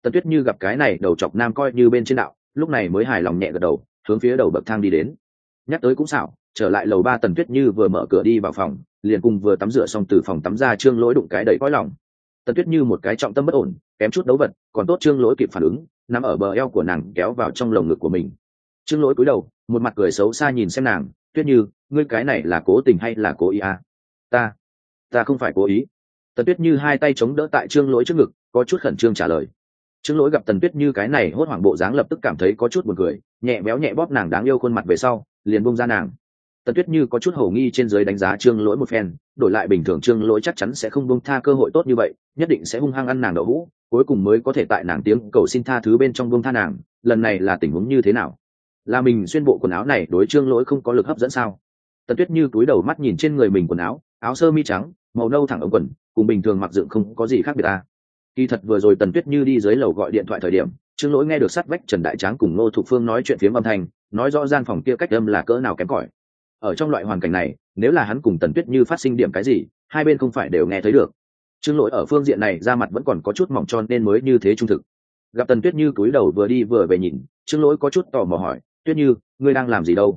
Tần Tuyết Như gặp cái này đầu chọc nam coi như bên trên đạo, lúc này mới hài lòng nhẹ gật đầu, hướng phía đầu bậc thang đi đến. Nhắc tới cũng xảo, trở lại lầu 3 Tần Tuyết Như vừa mở cửa đi vào phòng, liền cùng vừa tắm rửa xong từ phòng tắm ra Trương Lỗi đụng cái đầy cõi lòng. Tần Tuyết Như một cái trọng tâm bất ổn, kém chút đấu vật, còn tốt Trương Lỗi kịp phản ứng, nằm ở bờ eo của nàng kéo vào trong lồng ngực của mình. Trương Lỗi cúi đầu, một mặt cười xấu xa nhìn xem nàng, Tuyết Như, ngươi cái này là cố tình hay là cố ý à? Ta không phải cố ý. Tần Tuyết Như hai tay chống đỡ tại Trương Lỗi trước ngực, có chút khẩn trương trả lời. Trương Lỗi gặp Tần Tuyết Như cái này hốt hoảng bộ dáng lập tức cảm thấy có chút buồn cười, nhẹ béo nhẹ bóp nàng đáng yêu khuôn mặt về sau, liền buông ra nàng. Tần Tuyết Như có chút hổ nghi trên dưới đánh giá Trương Lỗi một phen, đổi lại bình thường Trương Lỗi chắc chắn sẽ không buông tha cơ hội tốt như vậy, nhất định sẽ hung hăng ăn nàng đậu hũ, cuối cùng mới có thể tại nàng tiếng cầu xin tha thứ bên trong buông tha nàng. Lần này là tình huống như thế nào? Là mình xuyên bộ quần áo này đối Trương Lỗi không có lực hấp dẫn sao? Tần Tuyết Như cúi đầu mắt nhìn trên người mình quần áo, áo sơ mi trắng, màu nâu thẳng ống quần, cùng bình thường mặc dựng không có gì khác biệt à? Kỳ thật vừa rồi Tần Tuyết Như đi dưới lầu gọi điện thoại thời điểm, Trương Lỗi nghe được sát vách Trần Đại Tráng cùng Ngô Thục Phương nói chuyện phiếm âm thanh, nói rõ gian phòng kia cách âm là cỡ nào kém cỏi. Ở trong loại hoàn cảnh này, nếu là hắn cùng Tần Tuyết Như phát sinh điểm cái gì, hai bên không phải đều nghe thấy được. Trương Lỗi ở phương diện này ra mặt vẫn còn có chút mỏng, cho nên mới như thế trung thực. Gặp Tần Tuyết Như cúi đầu vừa đi vừa về nhìn, Trương Lỗi có chút tò mò hỏi, Tuyết Như, ngươi đang làm gì đâu?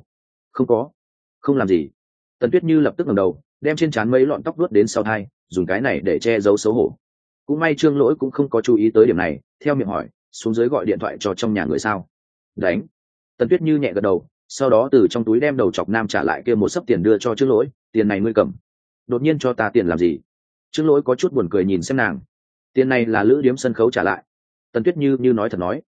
Không làm gì. Tần Tuyết Như lập tức ngẩng đầu, đem trên trán mấy lọn tóc vuốt đến sau tai, dùng cái này để che giấu xấu hổ. Cũng may Trương Lỗi cũng không có chú ý tới điểm này, theo miệng hỏi, xuống dưới gọi điện thoại cho trong nhà người sao? Đánh. Tần Tuyết Như nhẹ gật đầu, sau đó từ trong túi đem đầu chọc nam trả lại kia một xấp tiền đưa cho Trương Lỗi, tiền này ngươi cầm. Đột nhiên cho ta tiền làm gì? Trương Lỗi có chút buồn cười nhìn xem nàng. Tiền này là lữ điếm sân khấu trả lại. Tần Tuyết Như nói thật nói.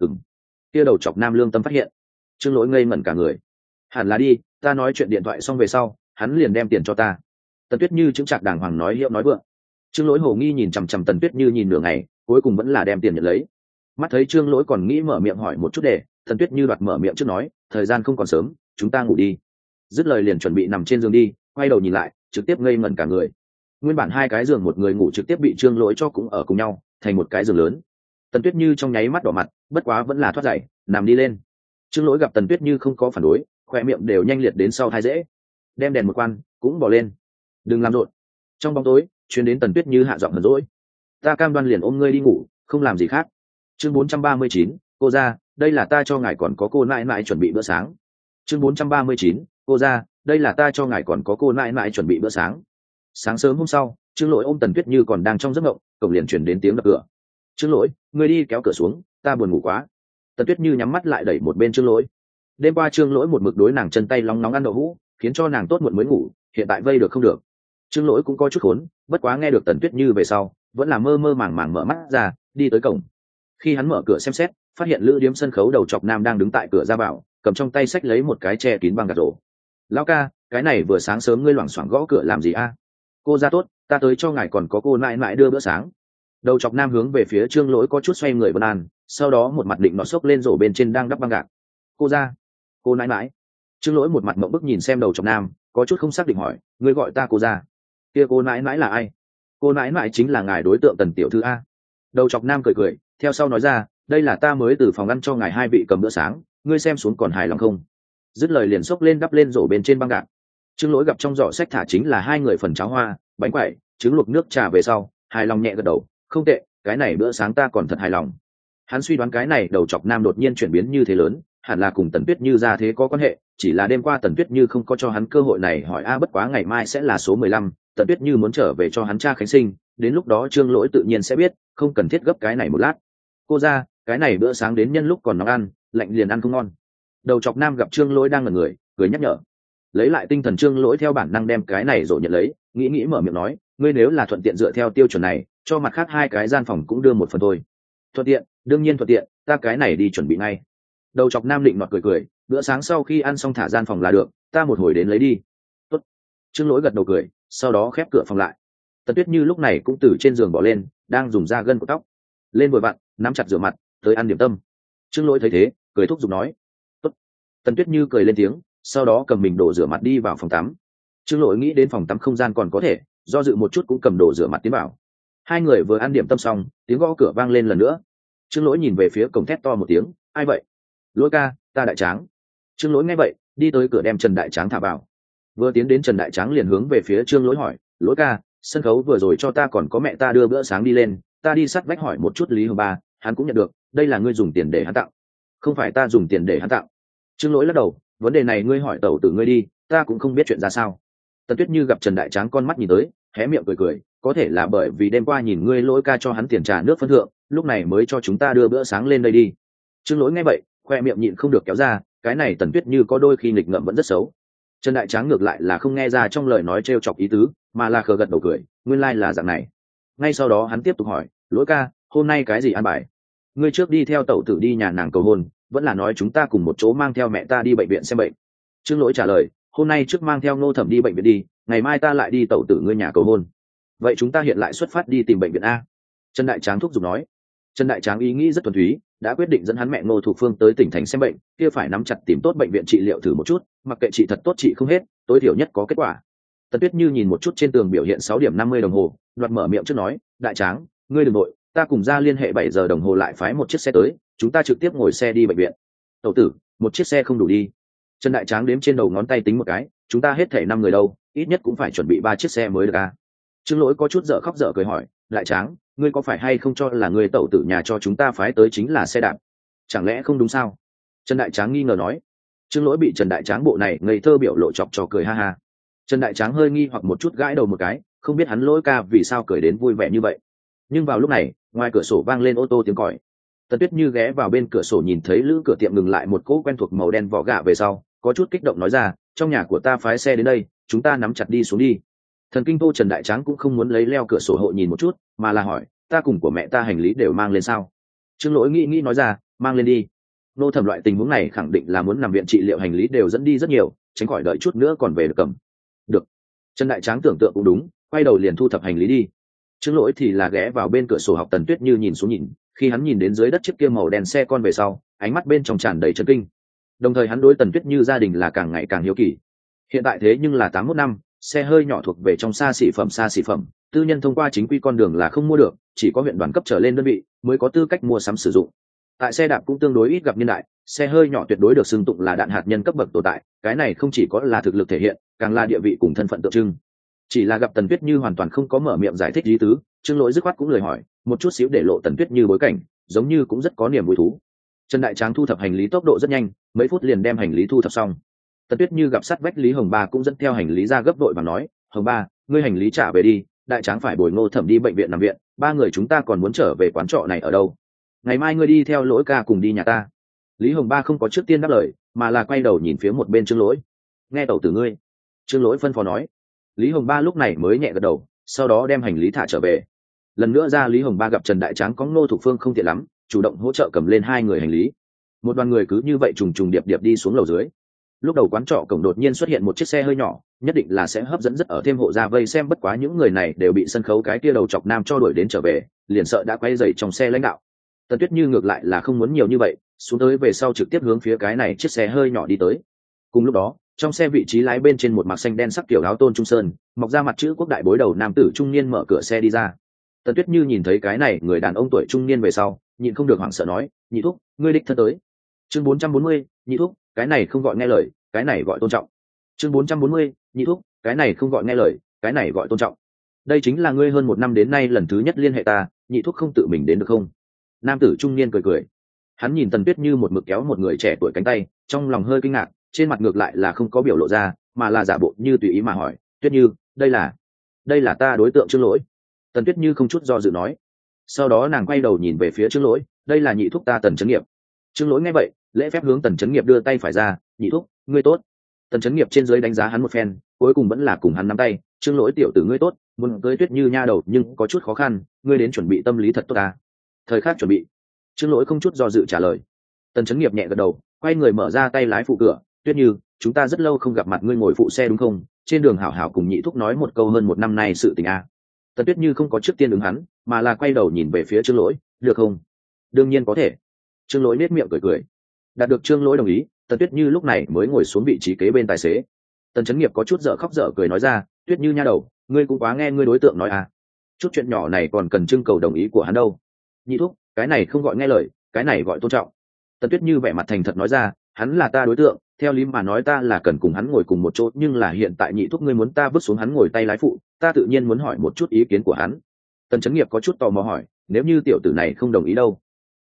Kia đầu chọc nam lương tâm phát hiện. Trương Lỗi ngây ngẩn cả người. Hẳn là đi, ta nói chuyện điện thoại xong về sau, hắn liền đem tiền cho ta. Tần Tuyết Như chứng chạc đàng hoàng nói hiệu nói vượng. Trương Lỗi hồ nghi nhìn chằm chằm Tần Tuyết Như nhìn nửa ngày, cuối cùng vẫn là đem tiền nhận lấy. Mắt thấy Trương Lỗi còn nghĩ mở miệng hỏi một chút để, Tần Tuyết Như đoạt mở miệng trước nói, thời gian không còn sớm, chúng ta ngủ đi. Dứt lời liền chuẩn bị nằm trên giường đi, quay đầu nhìn lại, trực tiếp ngây ngẩn cả người. Nguyên bản hai cái giường một người ngủ trực tiếp bị Trương Lỗi cho cũng ở cùng nhau, thành một cái giường lớn. Tần Tuyết Như trong nháy mắt đỏ mặt, bất quá vẫn là thoát dậy, nằm đi lên. Trương Lỗi gặp Tần Tuyết Như không có phản đối, khỏe miệng đều nhanh liệt đến sau hai dễ, đem đèn một quan, cũng bỏ lên. Đừng làm rộn. Trong bóng tối, chuyến đến Tần Tuyết Như hạ giọng hờn dỗi, ta cam đoan liền ôm ngươi đi ngủ, không làm gì khác. Chương 439, cô ra, đây là ta cho ngài còn có cô mãi mãi chuẩn bị bữa sáng. Chương 439, cô ra, đây là ta cho ngài còn có cô mãi mãi chuẩn bị bữa sáng. Sáng sớm hôm sau, Trương Lỗi ôm Tần Tuyết Như còn đang trong giấc mộng, cổng liền chuyển đến tiếng đập cửa. Trương Lỗi, ngươi đi kéo cửa xuống, ta buồn ngủ quá. Tần Tuyết Như nhắm mắt lại đẩy một bên Trương Lỗi. Đêm qua Trương Lỗi một mực đối nàng chân tay nóng ăn đậu hũ, khiến cho nàng tốt muộn mới ngủ, hiện tại vây được không được. Trương Lỗi cũng có chút khốn, bất quá nghe được Tần Tuyết Như về sau, vẫn là mơ mơ màng màng mở mắt ra, đi tới cổng. Khi hắn mở cửa xem xét, phát hiện lữ điếm sân khấu đầu chọc nam đang đứng tại cửa ra vào, cầm trong tay xách lấy một cái che kín bằng gạt rổ. Lão ca, cái này vừa sáng sớm ngươi loảng xoảng gõ cửa làm gì a? Cô ra tốt, ta tới cho ngài còn có cô mãi mãi đưa bữa sáng. Đầu chọc nam hướng về phía Trương Lỗi có chút xoay người vân an, sau đó một mặt định nó xốc lên rổ bên trên đang đắp băng gạc. Cô ra, cô mãi mãi. Trương Lỗi một mặt mộng bức nhìn xem đầu chọc nam, có chút không xác định hỏi, ngươi gọi ta cô ra? Kia cô mãi mãi là ai? Cô mãi mãi chính là ngài đối tượng Tần tiểu thư a. Đầu chọc nam cười cười, theo sau nói ra, đây là ta mới từ phòng ăn cho ngài hai vị cầm bữa sáng, ngươi xem xuống còn hài lòng không? Dứt lời liền xốc lên đắp lên rổ bên trên băng gạc. Trương Lỗi gặp trong giỏ sách thả chính là hai người phần cháo hoa, bánh quẩy, trứng luộc nước trà về sau, hài lòng nhẹ gật đầu, không tệ, cái này bữa sáng ta còn thật hài lòng. Hắn suy đoán cái này đầu chọc nam đột nhiên chuyển biến như thế lớn, hẳn là cùng Tần Tuyết Như ra thế có quan hệ, chỉ là đêm qua Tần Tuyết Như không có cho hắn cơ hội này hỏi bất quá ngày mai sẽ là số 15, Tần Tuyết Như muốn trở về cho hắn cha khánh sinh, đến lúc đó Trương Lỗi tự nhiên sẽ biết, không cần thiết gấp cái này một lát. Cô ra, cái này bữa sáng đến nhân lúc còn nóng ăn, lạnh liền ăn không ngon. Đầu chọc nam gặp Trương Lỗi đang ngẩn người, cười nhắc nhở. Lấy lại tinh thần Trương Lỗi theo bản năng đem cái này rồi nhận lấy, nghĩ mở miệng nói, ngươi nếu là thuận tiện dựa theo tiêu chuẩn này, cho mặt khác hai cái gian phòng cũng đưa một phần thôi. Thuận tiện, đương nhiên thuận tiện, ta cái này đi chuẩn bị ngay. Đầu chọc nam định nọt cười, bữa sáng sau khi ăn xong thả gian phòng là được, ta một hồi đến lấy đi. Tốt. Trương Lỗi gật đầu cười, sau đó khép cửa phòng lại. Tần Tuyết Như lúc này cũng từ trên giường bỏ lên, đang dùng da gân của tóc lên vội vặn, nắm chặt rửa mặt, tới ăn điểm tâm. Trương Lỗi thấy thế, cười thúc giục nói, tốt. Tần Tuyết Như cười lên tiếng, sau đó cầm mình đổ rửa mặt đi vào phòng tắm. Trương Lỗi nghĩ đến phòng tắm không gian còn có thể, do dự một chút cũng cầm đổ rửa mặt tiến vào. Hai người vừa ăn điểm tâm xong, tiếng gõ cửa vang lên lần nữa. Trương Lỗi nhìn về phía cổng thét to một tiếng, ai vậy? Lỗi ca, ta Đại Tráng. Trương Lỗi nghe vậy, đi tới cửa đem Trần Đại Tráng thả vào. Vừa tiến đến Trần Đại Tráng liền hướng về phía Trương Lỗi hỏi, Lỗi ca, sân khấu vừa rồi cho ta còn có mẹ ta đưa bữa sáng đi lên, ta đi sát vách hỏi một chút Lý Hồng Ba, hắn cũng nhận được, đây là ngươi dùng tiền để hắn tặng. Không phải ta dùng tiền để hắn tặng. Trương Lỗi lắc đầu, vấn đề này ngươi hỏi tẩu tử ngươi đi, ta cũng không biết chuyện ra sao. Tần Tuyết Như gặp Trần Đại Tráng con mắt nhìn tới, hé miệng cười cười, có thể là bởi vì đêm qua nhìn ngươi Lỗi ca cho hắn tiền trà nước phân thượng, lúc này mới cho chúng ta đưa bữa sáng lên đây đi. Trương Lỗi nghe vậy, khoe miệng nhịn không được kéo ra, cái này Tần Tuyết Như có đôi khi nghịch ngợm vẫn rất xấu. Trần Đại Tráng ngược lại là không nghe ra trong lời nói trêu chọc ý tứ, mà là khờ gật đầu cười, nguyên lai là dạng này. Ngay sau đó hắn tiếp tục hỏi, Lỗi ca, hôm nay cái gì ăn bài? Ngươi trước đi theo tẩu tử đi nhà nàng cầu hôn, vẫn là nói chúng ta cùng một chỗ mang theo mẹ ta đi bệnh viện xem bệnh? Trương Lỗi trả lời, hôm nay trước mang theo Ngô Thẩm đi bệnh viện đi, ngày mai ta lại đi tẩu tử ngươi nhà cầu hôn. Vậy chúng ta hiện lại xuất phát đi tìm bệnh viện a? Trần Đại Tráng thúc giục nói. Trần Đại Tráng ý nghĩ rất thuần túy, đã quyết định dẫn hắn mẹ Ngô Thục Phương tới tỉnh thành xem bệnh, kia phải nắm chặt tìm tốt bệnh viện trị liệu thử một chút, mặc kệ trị thật tốt trị không hết, tối thiểu nhất có kết quả. Tần Tuyết Như nhìn một chút trên tường biểu hiện 6 điểm 50 đồng hồ, đoạt mở miệng trước nói, Đại Tráng, ngươi đừng nội, ta cùng ra liên hệ 7 giờ đồng hồ lại phái một chiếc xe tới, chúng ta trực tiếp ngồi xe đi bệnh viện. Tẩu tử, một chiếc xe không đủ đi. Trần Đại Tráng đếm trên đầu ngón tay tính một cái, chúng ta hết thể 5 người đâu, ít nhất cũng phải chuẩn bị 3 chiếc xe mới được à. Trương Lỗi có chút dở khóc dở cười hỏi, Đại Tráng, ngươi có phải hay không cho là người tẩu tử nhà cho chúng ta phái tới chính là xe đạp? Chẳng lẽ không đúng sao? Trần Đại Tráng nghi ngờ nói. Trương Lỗi bị Trần Đại Tráng bộ này ngây thơ biểu lộ chọc trò cười ha ha. Trần Đại Tráng hơi nghi hoặc một chút gãi đầu một cái, không biết hắn Lỗi ca vì sao cười đến vui vẻ như vậy. Nhưng vào lúc này, ngoài cửa sổ vang lên ô tô tiếng còi. Tần Tuyết Như ghé vào bên cửa sổ nhìn thấy lữ cửa tiệm ngừng lại một cỗ quen thuộc màu đen vỏ gạ về sau, có chút kích động nói ra, trong nhà của ta phái xe đến đây, chúng ta nắm chặt đi xuống đi. Thần kinh tô Trần Đại Tráng cũng không muốn lấy leo cửa sổ hộ nhìn một chút, mà là hỏi, ta cùng của mẹ ta hành lý đều mang lên sao? Trương Lỗi nghĩ nói ra, mang lên đi. Nô Thẩm loại tình huống này khẳng định là muốn nằm viện trị liệu, hành lý đều dẫn đi rất nhiều, tránh khỏi đợi chút nữa còn về được cầm. Được. Trần Đại Tráng tưởng tượng cũng đúng, quay đầu liền thu thập hành lý đi. Trương Lỗi thì là ghé vào bên cửa sổ học Tần Tuyết Như nhìn xuống nhìn, khi hắn nhìn đến dưới đất chiếc kia màu đen xe con về sau, ánh mắt bên trong tràn đầy chấn kinh. Đồng thời hắn đối Tần Tuyết Như gia đình là càng ngày càng hiếu kỳ. Hiện tại thế nhưng là 81 năm, xe hơi nhỏ thuộc về trong xa xỉ phẩm, tư nhân thông qua chính quy con đường là không mua được, chỉ có huyện đoàn cấp trở lên đơn vị mới có tư cách mua sắm sử dụng. Tại xe đạp cũng tương đối ít gặp niên đại, xe hơi nhỏ tuyệt đối được xưng tụng là đạn hạt nhân cấp bậc tồn tại, cái này không chỉ có là thực lực thể hiện, càng là địa vị cùng thân phận tượng trưng. Chỉ là gặp Tần Tuyết Như hoàn toàn không có mở miệng giải thích ý tứ, Trương Lỗi dứt khoát cũng lời hỏi, một chút xíu để lộ Tần Tuyết Như bối cảnh, giống như cũng rất có niềm vui thú. Trần Đại Tráng thu thập hành lý tốc độ rất nhanh, mấy phút liền đem hành lý thu thập xong. Tần Tuyết Như gặp sát vách Lý Hồng Ba cũng dẫn theo hành lý ra gấp đội và nói, Hồng Ba, ngươi hành lý trả về đi, Đại Tráng phải bồi Ngô Thẩm đi bệnh viện nằm viện, 3 người chúng ta còn muốn trở về quán trọ này ở đâu? Ngày mai ngươi đi theo Lỗi ca cùng đi nhà ta. Lý Hồng Ba không có trước tiên đáp lời, mà là quay đầu nhìn phía một bên Trương Lỗi. Nghe tẩu tử ngươi. Trương Lỗi phân phó nói. Lý Hồng Ba lúc này mới nhẹ gật đầu, sau đó đem hành lý thả trở về. Lần nữa ra Lý Hồng Ba gặp Trần Đại Tráng có Ngô Thục Phương không tiện lắm, chủ động hỗ trợ cầm lên 2 người hành lý. Một đoàn người cứ như vậy trùng trùng điệp điệp đi xuống lầu dưới. Lúc đầu quán trọ cổng đột nhiên xuất hiện một chiếc xe hơi nhỏ, nhất định là sẽ hấp dẫn rất ở thêm hộ gia vây xem, bất quá những người này đều bị sân khấu cái kia đầu chọc nam cho đuổi đến trở về, liền sợ đã quay dậy trong xe lãnh đạo. Tần Tuyết Như ngược lại là không muốn nhiều như vậy, xuống tới về sau trực tiếp hướng phía cái này chiếc xe hơi nhỏ đi tới. Cùng lúc đó, trong xe vị trí lái bên trên một mặc xanh đen sắc kiểu áo tôn trung sơn, mọc ra mặt chữ quốc đại bối đầu nam tử trung niên mở cửa xe đi ra. Tần Tuyết Như nhìn thấy cái này người đàn ông tuổi trung niên về sau, nhịn không được hoảng sợ nói, nhị thúc, ngươi đích thân tới. Chương 440, nhị thúc, cái này không gọi nghe lời, cái này gọi tôn trọng. Chương 440, nhị thúc, cái này không gọi nghe lời, cái này gọi tôn trọng. Đây chính là ngươi hơn 1 năm đến nay lần thứ nhất liên hệ ta, nhị thúc không tự mình đến được không? Nam tử trung niên cười cười. Hắn nhìn Tần Tuyết Như một mực kéo một người trẻ tuổi cánh tay, trong lòng hơi kinh ngạc, trên mặt ngược lại là không có biểu lộ ra, mà là giả bộ như tùy ý mà hỏi, Tuyết Như, đây là ta đối tượng Trương Lỗi. Tần Tuyết Như không chút do dự nói. Sau đó nàng quay đầu nhìn về phía Trương Lỗi, đây là nhị thúc ta Tần Chấn Nghiệp. Trương Lỗi nghe vậy, lễ phép hướng Tần Chấn Nghiệp đưa tay phải ra, nhị thúc, ngươi tốt. Tần Chấn Nghiệp trên dưới đánh giá hắn một phen, cuối cùng vẫn là cùng hắn nắm tay, Trương Lỗi tiểu tử ngươi tốt, muốn cưới Tuyết Như nha đầu nhưng có chút khó khăn, ngươi đến chuẩn bị tâm lý thật tốt ta. Thời khắc chuẩn bị. Trương Lỗi không chút do dự trả lời. Tần Chấn Nghiệp nhẹ gật đầu, quay người mở ra tay lái phụ cửa, Tuyết Như, chúng ta rất lâu không gặp mặt, ngươi ngồi phụ xe đúng không? Trên đường hảo hảo cùng nhị thúc nói một câu hơn 1 năm nay sự tình a. Tần Tuyết Như không có trước tiên ứng hắn, mà là quay đầu nhìn về phía Trương Lỗi, được không? Đương nhiên có thể. Trương Lỗi nét miệng cười cười. Đạt được Trương Lỗi đồng ý, Tần Tuyết Như lúc này mới ngồi xuống vị trí kế bên tài xế. Tần Chấn Nghiệp có chút dở khóc dở cười nói ra, Tuyết Như nha đầu, ngươi cũng quá nghe ngươi đối tượng nói à. Chút chuyện nhỏ này còn cần trưng cầu đồng ý của hắn đâu. Nhị thúc, cái này không gọi nghe lời, cái này gọi tôn trọng. Tần Tuyết Như vẻ mặt thành thật nói ra, hắn là ta đối tượng, theo lý mà nói ta là cần cùng hắn ngồi cùng một chỗ, nhưng là hiện tại nhị thúc ngươi muốn ta vứt xuống hắn ngồi tay lái phụ, ta tự nhiên muốn hỏi một chút ý kiến của hắn. Tần Chấn Nghiệp có chút tò mò hỏi, nếu như tiểu tử này không đồng ý đâu?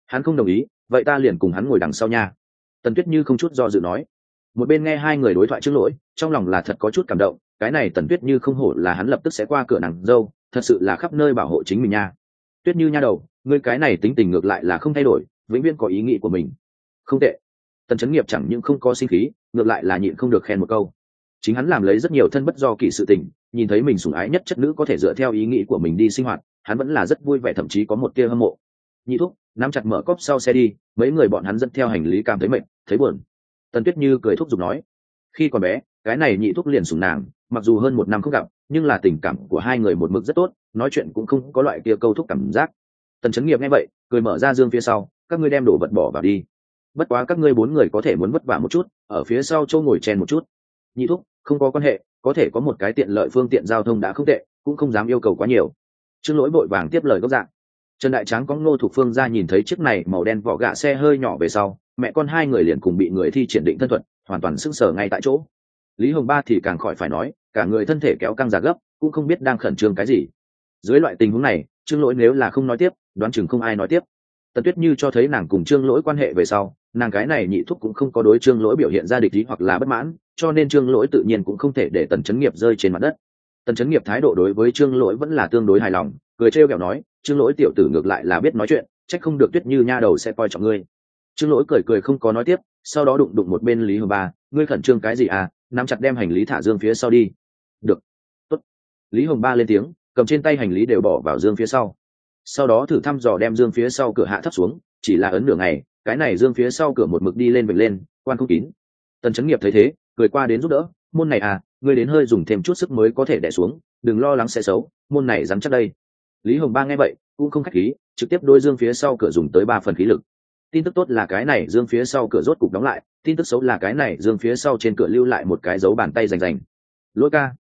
Hắn không đồng ý, vậy ta liền cùng hắn ngồi đằng sau nha. Tần Tuyết Như không chút do dự nói. Một bên nghe hai người đối thoại Trương Lỗi, trong lòng là thật có chút cảm động, cái này Tần Tuyết Như không hổ là hắn lập tức sẽ qua cửa nàng dâu, thật sự là khắp nơi bảo hộ chính mình nha. Tuyết Như nha đầu, ngươi cái này tính tình ngược lại là không thay đổi, vĩnh viễn có ý nghĩ của mình. Không tệ. Tần Chấn Nghiệp chẳng những không có sinh khí, ngược lại là nhịn không được khen một câu. Chính hắn làm lấy rất nhiều thân bất do kỳ sự tình, nhìn thấy mình sủng ái nhất chất nữ có thể dựa theo ý nghĩ của mình đi sinh hoạt, hắn vẫn là rất vui vẻ, thậm chí có một tia hâm mộ. Nhị thúc, nắm chặt mở cốp sau xe đi, mấy người bọn hắn dẫn theo hành lý cảm thấy mệt, thấy buồn. Tần Tuyết Như cười thúc giục nói. Khi còn bé, cái này nhị thúc liền sủng nàng, mặc dù hơn một năm không gặp, nhưng là tình cảm của hai người một mực rất tốt, nói chuyện cũng không có loại kia câu thúc cảm giác. Tần Chấn Nghiệp nghe vậy, cười mở ra dương phía sau, các ngươi đem đồ vật bỏ vào đi. Bất quá các ngươi bốn người có thể muốn vất vả một chút, ở phía sau châu ngồi chen một chút. Nhị thúc, không có quan hệ, có thể có một cái tiện lợi phương tiện giao thông đã không tệ, cũng không dám yêu cầu quá nhiều. Trương Lỗi vội vàng tiếp lời gốc dạng. Trần Đại Tráng có Ngô Thục Phương ra nhìn thấy chiếc này màu đen vỏ gạ xe hơi nhỏ về sau, mẹ con hai người liền cùng bị người thi triển định thân thuật, hoàn toàn sững sờ ngay tại chỗ. Lý Hồng Ba thì càng khỏi phải nói, cả người thân thể kéo căng ra gấp, cũng không biết đang khẩn trương cái gì. Dưới loại tình huống này, Trương Lỗi nếu là không nói tiếp, đoán chừng không ai nói tiếp. Tần Tuyết Như cho thấy nàng cùng Trương Lỗi quan hệ về sau, nàng cái này nhị thúc cũng không có đối Trương Lỗi biểu hiện ra địch ý hoặc là bất mãn, cho nên Trương Lỗi tự nhiên cũng không thể để Tần Chấn Nghiệp rơi trên mặt đất. Tần Chấn Nghiệp thái độ đối với Trương Lỗi vẫn là tương đối hài lòng, cười trêu ghẹo nói, Trương Lỗi tiểu tử ngược lại là biết nói chuyện, trách không được Tuyết Như nha đầu sẽ coi trọng ngươi. Trương Lỗi cười cười không có nói tiếp, sau đó đụng một bên Lý Hồng Ba, ngươi khẩn trương cái gì à, nắm chặt đem hành lý thả dương phía sau đi. Được. Tốt. Lý Hồng Ba lên tiếng, cầm trên tay hành lý đều bỏ vào dương phía sau. Sau đó thử thăm dò đem dương phía sau cửa hạ thấp xuống, chỉ là ấn nửa ngày, cái này dương phía sau cửa một mực đi lên vạch lên, quan không kín. Tần Chấn Nghiệp thấy thế, cười qua đến giúp đỡ, môn này à, ngươi đến hơi dùng thêm chút sức mới có thể đè xuống, đừng lo lắng sẽ xấu, môn này rắn chắc đây. Lý Hồng Ba nghe vậy, cũng không khách khí, trực tiếp đôi dương phía sau cửa dùng tới 3 phần khí lực. Tin tức tốt là cái này dương phía sau cửa rốt cục đóng lại, tin tức xấu là cái này dương phía sau trên cửa lưu lại một cái dấu bàn tay rành rành. Lỗi ca,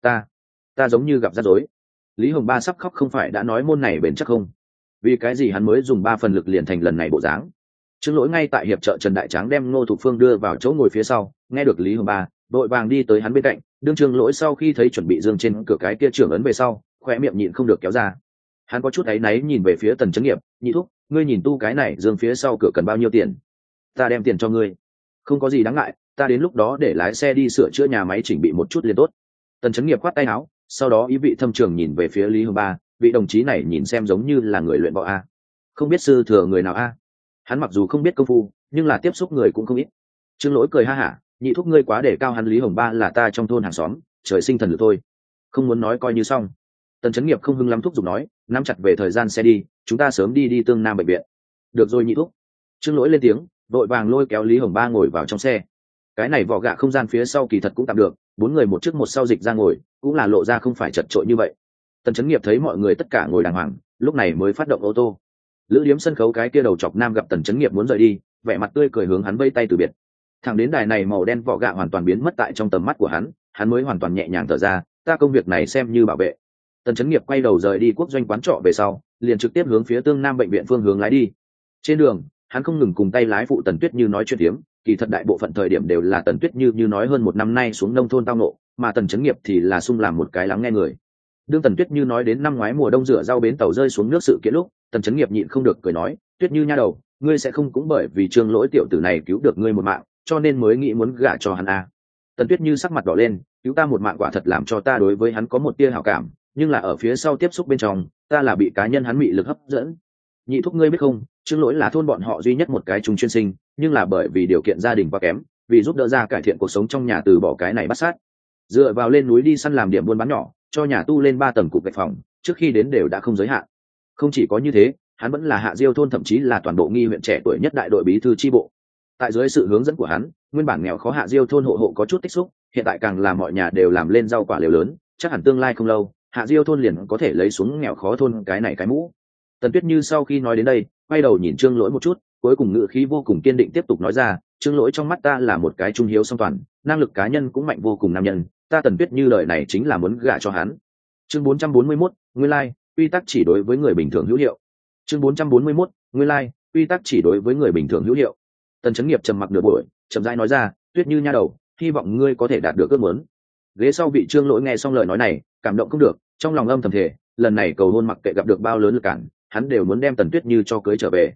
ta giống như gặp rắc rối. Lý Hồng Ba sắp khóc, không phải đã nói môn này bền chắc không? Vì cái gì hắn mới dùng 3 phần lực liền thành lần này bộ dáng? Trương Lỗi ngay tại hiệp trợ Trần Đại Tráng đem Ngô Thục Phương đưa vào chỗ ngồi phía sau, nghe được Lý Hồng Ba, đội vàng đi tới hắn bên cạnh, đương Trương Lỗi sau khi thấy chuẩn bị dương trên cửa cái kia trưởng ấn về sau, khóe miệng nhịn không được kéo ra. Hắn có chút áy náy nhìn về phía Tần Chấn Nghiệp, nhị thúc, ngươi nhìn tu cái này dương phía sau cửa cần bao nhiêu tiền? Ta đem tiền cho ngươi. Không có gì đáng ngại, ta đến lúc đó để lái xe đi sửa chữa nhà máy chỉnh bị một chút liền tốt. Tần Chấn Nghiệp khoát tay áo, sau đó ý vị thâm trường nhìn về phía Lý Hồng Ba, vị đồng chí này nhìn xem giống như là người luyện võ a, không biết sư thừa người nào a. Hắn mặc dù không biết công phu, nhưng là tiếp xúc người cũng không ít. Trương Lỗi cười ha hả, nhị thúc ngươi quá để cao hắn. Lý Hồng Ba là ta trong thôn hàng xóm, trời sinh thần lực thôi, không muốn nói coi như xong. Tần Chấn Nghiệp không hưng lắm thúc giục nói, nắm chặt về thời gian xe đi, chúng ta sớm đi Tương Nam bệnh viện. Được rồi nhị thúc. Trương Lỗi lên tiếng, vội vàng lôi kéo Lý Hồng Ba ngồi vào trong xe. Cái này vỏ gạ không gian phía sau kỳ thật cũng tạm được, 4 người một trước một sau dịch ra ngồi, cũng là lộ ra không phải chật chội như vậy. Tần Chấn Nghiệp thấy mọi người tất cả ngồi đàng hoàng, lúc này mới phát động ô tô. Lữ Điếm sân khấu cái kia đầu chọc nam gặp Tần Chấn Nghiệp muốn rời đi, vẻ mặt tươi cười hướng hắn vây tay từ biệt. Thẳng đến đài này màu đen vỏ gạ hoàn toàn biến mất tại trong tầm mắt của hắn mới hoàn toàn nhẹ nhàng thở ra, ta công việc này xem như bảo vệ. Tần Chấn Nghiệp quay đầu rời đi quốc doanh quán trọ về sau, liền trực tiếp hướng phía Tương Nam bệnh viện phương hướng lái đi. Trên đường, hắn không ngừng cùng tay lái phụ Tần Tuyết Như nói chuyện tiếm, kỳ thật đại bộ phận thời điểm đều là Tần Tuyết Như nói hơn 1 năm nay xuống nông thôn tao nộ, mà Tần Chấn Nghiệp thì là sung làm một cái lắng nghe người. Đương Tần Tuyết Như nói đến năm ngoái mùa đông rửa rau bến tàu rơi xuống nước sự kiện lúc, Tần Chấn Nghiệp nhịn không được cười nói, Tuyết Như nha đầu, ngươi sẽ không cũng bởi vì Trương Lỗi tiểu tử này cứu được ngươi một mạng, cho nên mới nghĩ muốn gả cho hắn à? Tần Tuyết Như sắc mặt đỏ lên, cứu ta một mạng quả thật làm cho ta đối với hắn có một tia hảo cảm, nhưng là ở phía sau tiếp xúc bên trong, ta là bị cá nhân hắn mị lực hấp dẫn. Nhị thúc ngươi biết không, Trương Lỗi là thôn bọn họ duy nhất một cái trung chuyên sinh, nhưng là bởi vì điều kiện gia đình quá kém, vì giúp đỡ ra cải thiện cuộc sống trong nhà từ bỏ cái này bắt sát, dựa vào lên núi đi săn làm điểm buôn bán nhỏ, cho nhà tu lên 3 tầng cục gạch phòng, trước khi đến đều đã không giới hạn. Không chỉ có như thế, hắn vẫn là Hạ Diêu thôn thậm chí là toàn bộ Nghi huyện trẻ tuổi nhất đại đội bí thư chi bộ. Tại dưới sự hướng dẫn của hắn, nguyên bản nghèo khó Hạ Diêu thôn hộ hộ có chút tích xúc, hiện tại càng là mọi nhà đều làm lên rau quả lều lớn, chắc hẳn tương lai không lâu, Hạ Diêu thôn liền có thể lấy xuống nghèo khó thôn cái này cái mũ. Tần Tuyết Như sau khi nói đến đây, quay đầu nhìn Trương Lỗi một chút, cuối cùng ngữ khí vô cùng kiên định tiếp tục nói ra, Trương Lỗi trong mắt ta là một cái trung hiếu song toàn, năng lực cá nhân cũng mạnh vô cùng nam nhân, ta Tần Tuyết Như lời này chính là muốn gả cho hắn. Chương 441, nguyên lai, quy tắc chỉ đối với người bình thường hữu hiệu. Chương 441, nguyên lai, quy tắc chỉ đối với người bình thường hữu hiệu. Tần Chấn Nghiệp trầm mặc nửa buổi, chậm rãi nói ra, Tuyết Như nha đầu, hy vọng ngươi có thể đạt được ước muốn. Ghế sau vị Trương Lỗi nghe xong lời nói này, cảm động không được, trong lòng âm thầm thề, lần này cầu hôn mặc kệ gặp được bao lớn lực cản, hắn đều muốn đem Tần Tuyết Như cho cưới trở về.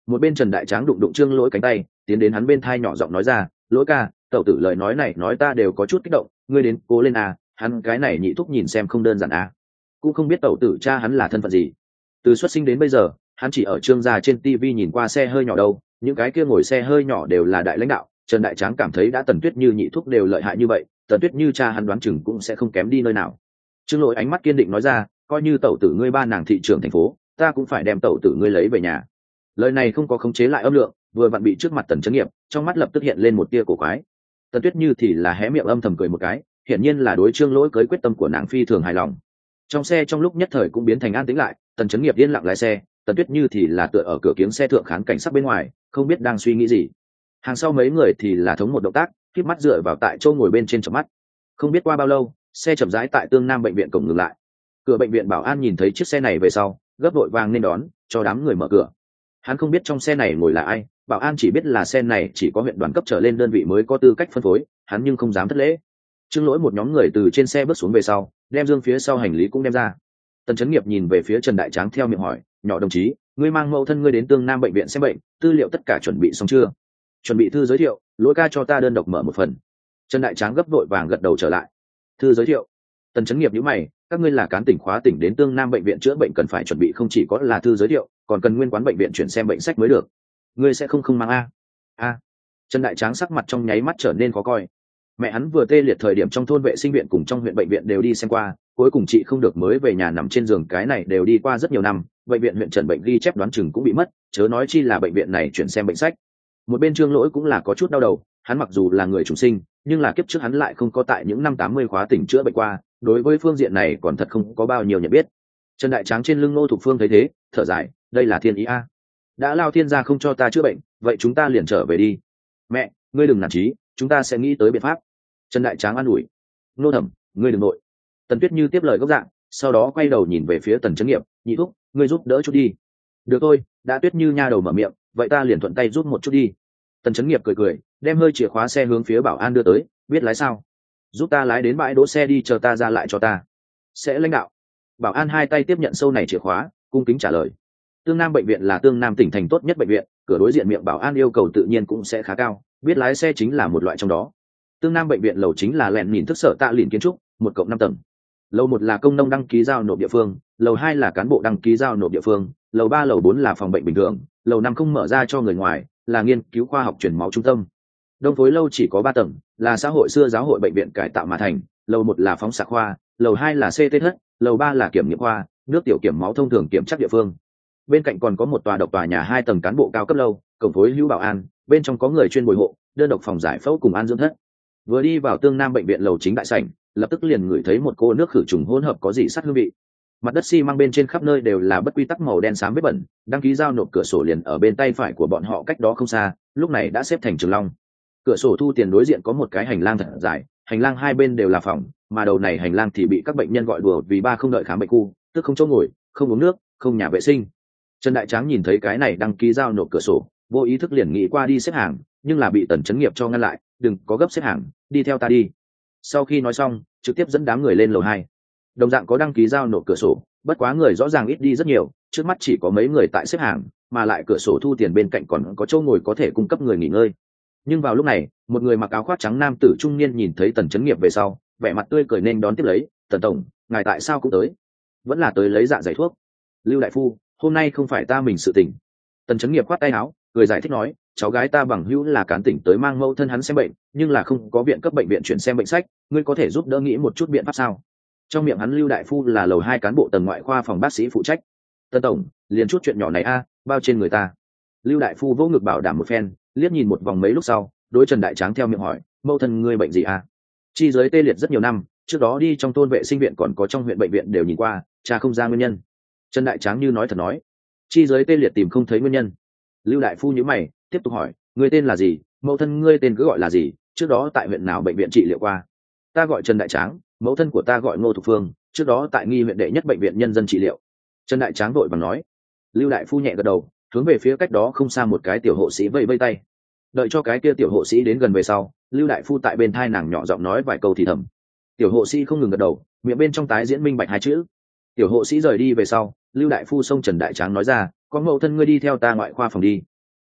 Một bên Trần Đại Tráng đụng đụng Trương Lỗi cánh tay, tiến đến hắn bên thai nhỏ giọng nói ra, Lỗi ca, tẩu tử lời nói này nói ta đều có chút kích động, ngươi đến cố lên à, hắn cái này nhị thúc nhìn xem không đơn giản à. Cũng không biết tẩu tử cha hắn là thân phận gì. Từ xuất sinh đến bây giờ, hắn chỉ ở Trương gia trên TV nhìn qua xe hơi nhỏ đâu, những cái kia ngồi xe hơi nhỏ đều là đại lãnh đạo. Trần Đại Tráng cảm thấy đã Tần Tuyết Như nhị thúc đều lợi hại như vậy, Tần Tuyết Như cha hắn đoán chừng cũng sẽ không kém đi nơi nào. Trương Lỗi ánh mắt kiên định nói ra, coi như tẩu tử ngươi ba nàng thị trưởng thành phố, ta cũng phải đem tẩu tử ngươi lấy về nhà. Lời này không có khống chế lại âm lượng, vừa vặn bị trước mặt Tần Chấn Nghiệp, trong mắt lập tức hiện lên một tia cổ quái. Tần Tuyết Như thì là hé miệng âm thầm cười một cái, hiển nhiên là đối Trương Lỗi cưới quyết tâm của nàng phi thường hài lòng. Trong xe trong lúc nhất thời cũng biến thành an tĩnh lại, Tần Chấn Nghiệp yên lặng lái xe, Tần Tuyết Như thì là tựa ở cửa kiếng xe thượng khán cảnh sắc bên ngoài, không biết đang suy nghĩ gì. Hàng sau mấy người thì là thống một động tác, khép mắt dựa vào tại chỗ ngồi bên trên chợp mắt. Không biết qua bao lâu, xe chậm rãi tại Tương Nam bệnh viện cổng ngừng lại. Cửa bệnh viện bảo an nhìn thấy chiếc xe này về sau, gấp vội vàng nên đón, cho đám người mở cửa. Hắn không biết trong xe này ngồi là ai, bảo an chỉ biết là xe này chỉ có huyện đoàn cấp trở lên đơn vị mới có tư cách phân phối, hắn nhưng không dám thất lễ. Trương Lỗi một nhóm người từ trên xe bước xuống về sau, đem dương phía sau hành lý cũng đem ra. Tần Chấn Nghiệp nhìn về phía Trần Đại Tráng theo miệng hỏi, nhỏ đồng chí, ngươi mang mẫu thân ngươi đến Tương Nam bệnh viện xem bệnh, tư liệu tất cả chuẩn bị xong chưa? Chuẩn bị thư giới thiệu, Lỗi ca cho ta đơn độc mở một phần. Trần Đại Tráng gấp vội vàng gật đầu trở lại. Thư giới thiệu. Tần Chấn Nghiệp nhíu mày, các ngươi là cán tỉnh khóa tỉnh đến Tương Nam bệnh viện chữa bệnh cần phải chuẩn bị không chỉ có là thư giới thiệu, còn cần nguyên quán bệnh viện chuyển xem bệnh sách mới được. Ngươi sẽ không mang a? Trần Đại Tráng sắc mặt trong nháy mắt trở nên khó coi. Mẹ hắn vừa tê liệt thời điểm trong thôn vệ sinh viện cùng trong huyện bệnh viện đều đi xem qua, cuối cùng chị không được mới về nhà nằm trên giường, cái này đều đi qua rất nhiều năm, bệnh viện huyện trần bệnh ghi chép đoán chừng cũng bị mất, chớ nói chi là bệnh viện này chuyển xem bệnh sách. Một bên Trương Lỗi cũng là có chút đau đầu, hắn mặc dù là người trùng sinh, nhưng là kiếp trước hắn lại không có tại những năm 80 khóa tỉnh chữa bệnh qua, đối với phương diện này còn thật không có bao nhiêu nhận biết. Trần Đại Tráng trên lưng Ngô Thục Phương thấy thế, thở dài, đây là thiên ý a. Đã lao thiên gia không cho ta chữa bệnh, vậy chúng ta liền trở về đi. Mẹ, ngươi đừng nản chí, chúng ta sẽ nghĩ tới biện pháp. Trần Đại Tráng an ủi. Nô Thẩm, ngươi đừng nội. Tần Tuyết Như tiếp lời gốc dạng, sau đó quay đầu nhìn về phía Tần Chấn Nghiệp, nhị thúc, ngươi giúp đỡ chút đi. Được thôi, đã Tuyết Như nha đầu mở miệng, vậy ta liền thuận tay giúp một chút đi. Tần Chấn Nghiệp cười cười, đem hơi chìa khóa xe hướng phía bảo an đưa tới, biết lái sao? Giúp ta lái đến bãi đỗ xe đi, chờ ta ra lại cho ta. Sẽ lãnh đạo. Bảo an hai tay tiếp nhận sâu này chìa khóa, cung kính trả lời. Tương Nam bệnh viện là Tương Nam tỉnh thành tốt nhất bệnh viện, cửa đối diện miệng bảo an yêu cầu tự nhiên cũng sẽ khá cao, biết lái xe chính là một loại trong đó. Tương Nam bệnh viện lầu chính là lẹn nhìn thức sở tạ lìn kiến trúc, 1+5 tầng. Lầu 1 là công nông đăng ký giao nộp địa phương, lầu 2 là cán bộ đăng ký giao nộp địa phương, lầu 3 lầu 4 là phòng bệnh bình thường, lầu 5 không mở ra cho người ngoài, là nghiên cứu khoa học truyền máu trung tâm. Đông Phối lâu chỉ có 3 tầng, là xã hội xưa giáo hội bệnh viện cải tạo mà thành, lầu 1 là phóng xạ khoa, lầu 2 là CT thất, lầu 3 là kiểm nghiệm khoa, nước tiểu kiểm máu thông thường kiểm tra địa phương. Bên cạnh còn có một tòa độc tòa nhà 2 tầng cán bộ cao cấp lâu, cổng phối hữu bảo an, bên trong có người chuyên bồi hộ, đơn độc phòng giải phẫu cùng an dưỡng thất. Vừa đi vào Tương Nam bệnh viện lầu chính đại sảnh, lập tức liền ngửi thấy một cô nước khử trùng hỗn hợp có dị sắt hương vị. Mặt đất xi măng bên trên khắp nơi đều là bất quy tắc màu đen xám vết bẩn, đăng ký giao nộp cửa sổ liền ở bên tay phải của bọn họ cách đó không xa, lúc này đã xếp thành trường long. Cửa sổ thu tiền đối diện có một cái hành lang thật dài, hành lang hai bên đều là phòng, mà đầu này hành lang thì bị các bệnh nhân gọi đùa vì ba không đợi khám bệnh khu, tức không chỗ ngồi, không uống nước, không nhà vệ sinh. Trần Đại Tráng nhìn thấy cái này đăng ký giao nộp cửa sổ, vô ý thức liền nghĩ qua đi xếp hàng, nhưng là bị Tần Chấn Nghiệp cho ngăn lại, đừng có gấp xếp hàng, đi theo ta đi. Sau khi nói xong, trực tiếp dẫn đám người lên lầu 2. Đồng dạng có đăng ký giao nộp cửa sổ, bất quá người rõ ràng ít đi rất nhiều, trước mắt chỉ có mấy người tại xếp hàng, mà lại cửa sổ thu tiền bên cạnh còn có chỗ ngồi có thể cung cấp người nghỉ ngơi. Nhưng vào lúc này, một người mặc áo khoác trắng nam tử trung niên nhìn thấy Tần Chấn Nghiệp về sau, vẻ mặt tươi cười nên đón tiếp lấy, "Tần tổng, ngài tại sao cũng tới?" "Vẫn là tới lấy dạ dày thuốc." "Lưu đại phu, hôm nay không phải ta mình sự tình." Tần Chấn Nghiệp khoát tay áo, cười giải thích nói, "Cháu gái ta bằng hữu là cán tỉnh tới mang mẫu thân hắn xem bệnh, nhưng là không có viện cấp bệnh viện chuyển xem bệnh sách, ngươi có thể giúp đỡ nghĩ một chút biện pháp sao?" Trong miệng hắn Lưu đại phu là lầu 2 cán bộ tầng ngoại khoa phòng bác sĩ phụ trách. "Tần tổng, liền chút chuyện nhỏ này bao trên người ta." Lưu đại phu vỗ ngực bảo đảm một phen, liếc nhìn một vòng mấy lúc sau, đối Trần Đại Tráng theo miệng hỏi, "Mẫu thân ngươi bệnh gì Chi giới tê liệt rất nhiều năm, trước đó đi trong thôn vệ sinh viện còn có trong huyện bệnh viện đều nhìn qua, cha không ra nguyên nhân." Trần Đại Tráng như nói thật nói, "Chi giới tê liệt tìm không thấy nguyên nhân." Lưu đại phu nhíu mày, tiếp tục hỏi, "Ngươi tên là gì, mẫu thân ngươi tên cứ gọi là gì, trước đó tại huyện nào bệnh viện trị liệu qua?" "Ta gọi Trần Đại Tráng, mẫu thân của ta gọi Ngô Thục Phương, trước đó tại Nghi huyện đệ nhất bệnh viện nhân dân trị liệu." Trần Đại Tráng vội vàng nói. Lưu đại phu nhẹ gật đầu, hướng về phía cách đó không xa một cái tiểu hộ sĩ vẫy vẫy tay. Đợi cho cái kia tiểu hộ sĩ đến gần về sau, Lưu đại phu tại bên thai nàng nhỏ giọng nói vài câu thì thầm. Tiểu hộ sĩ không ngừng gật đầu, miệng bên trong tái diễn minh bạch hai chữ. Tiểu hộ sĩ rời đi về sau, Lưu đại phu xông Trần Đại Tráng nói ra, "Con mẫu thân ngươi đi theo ta ngoại khoa phòng đi,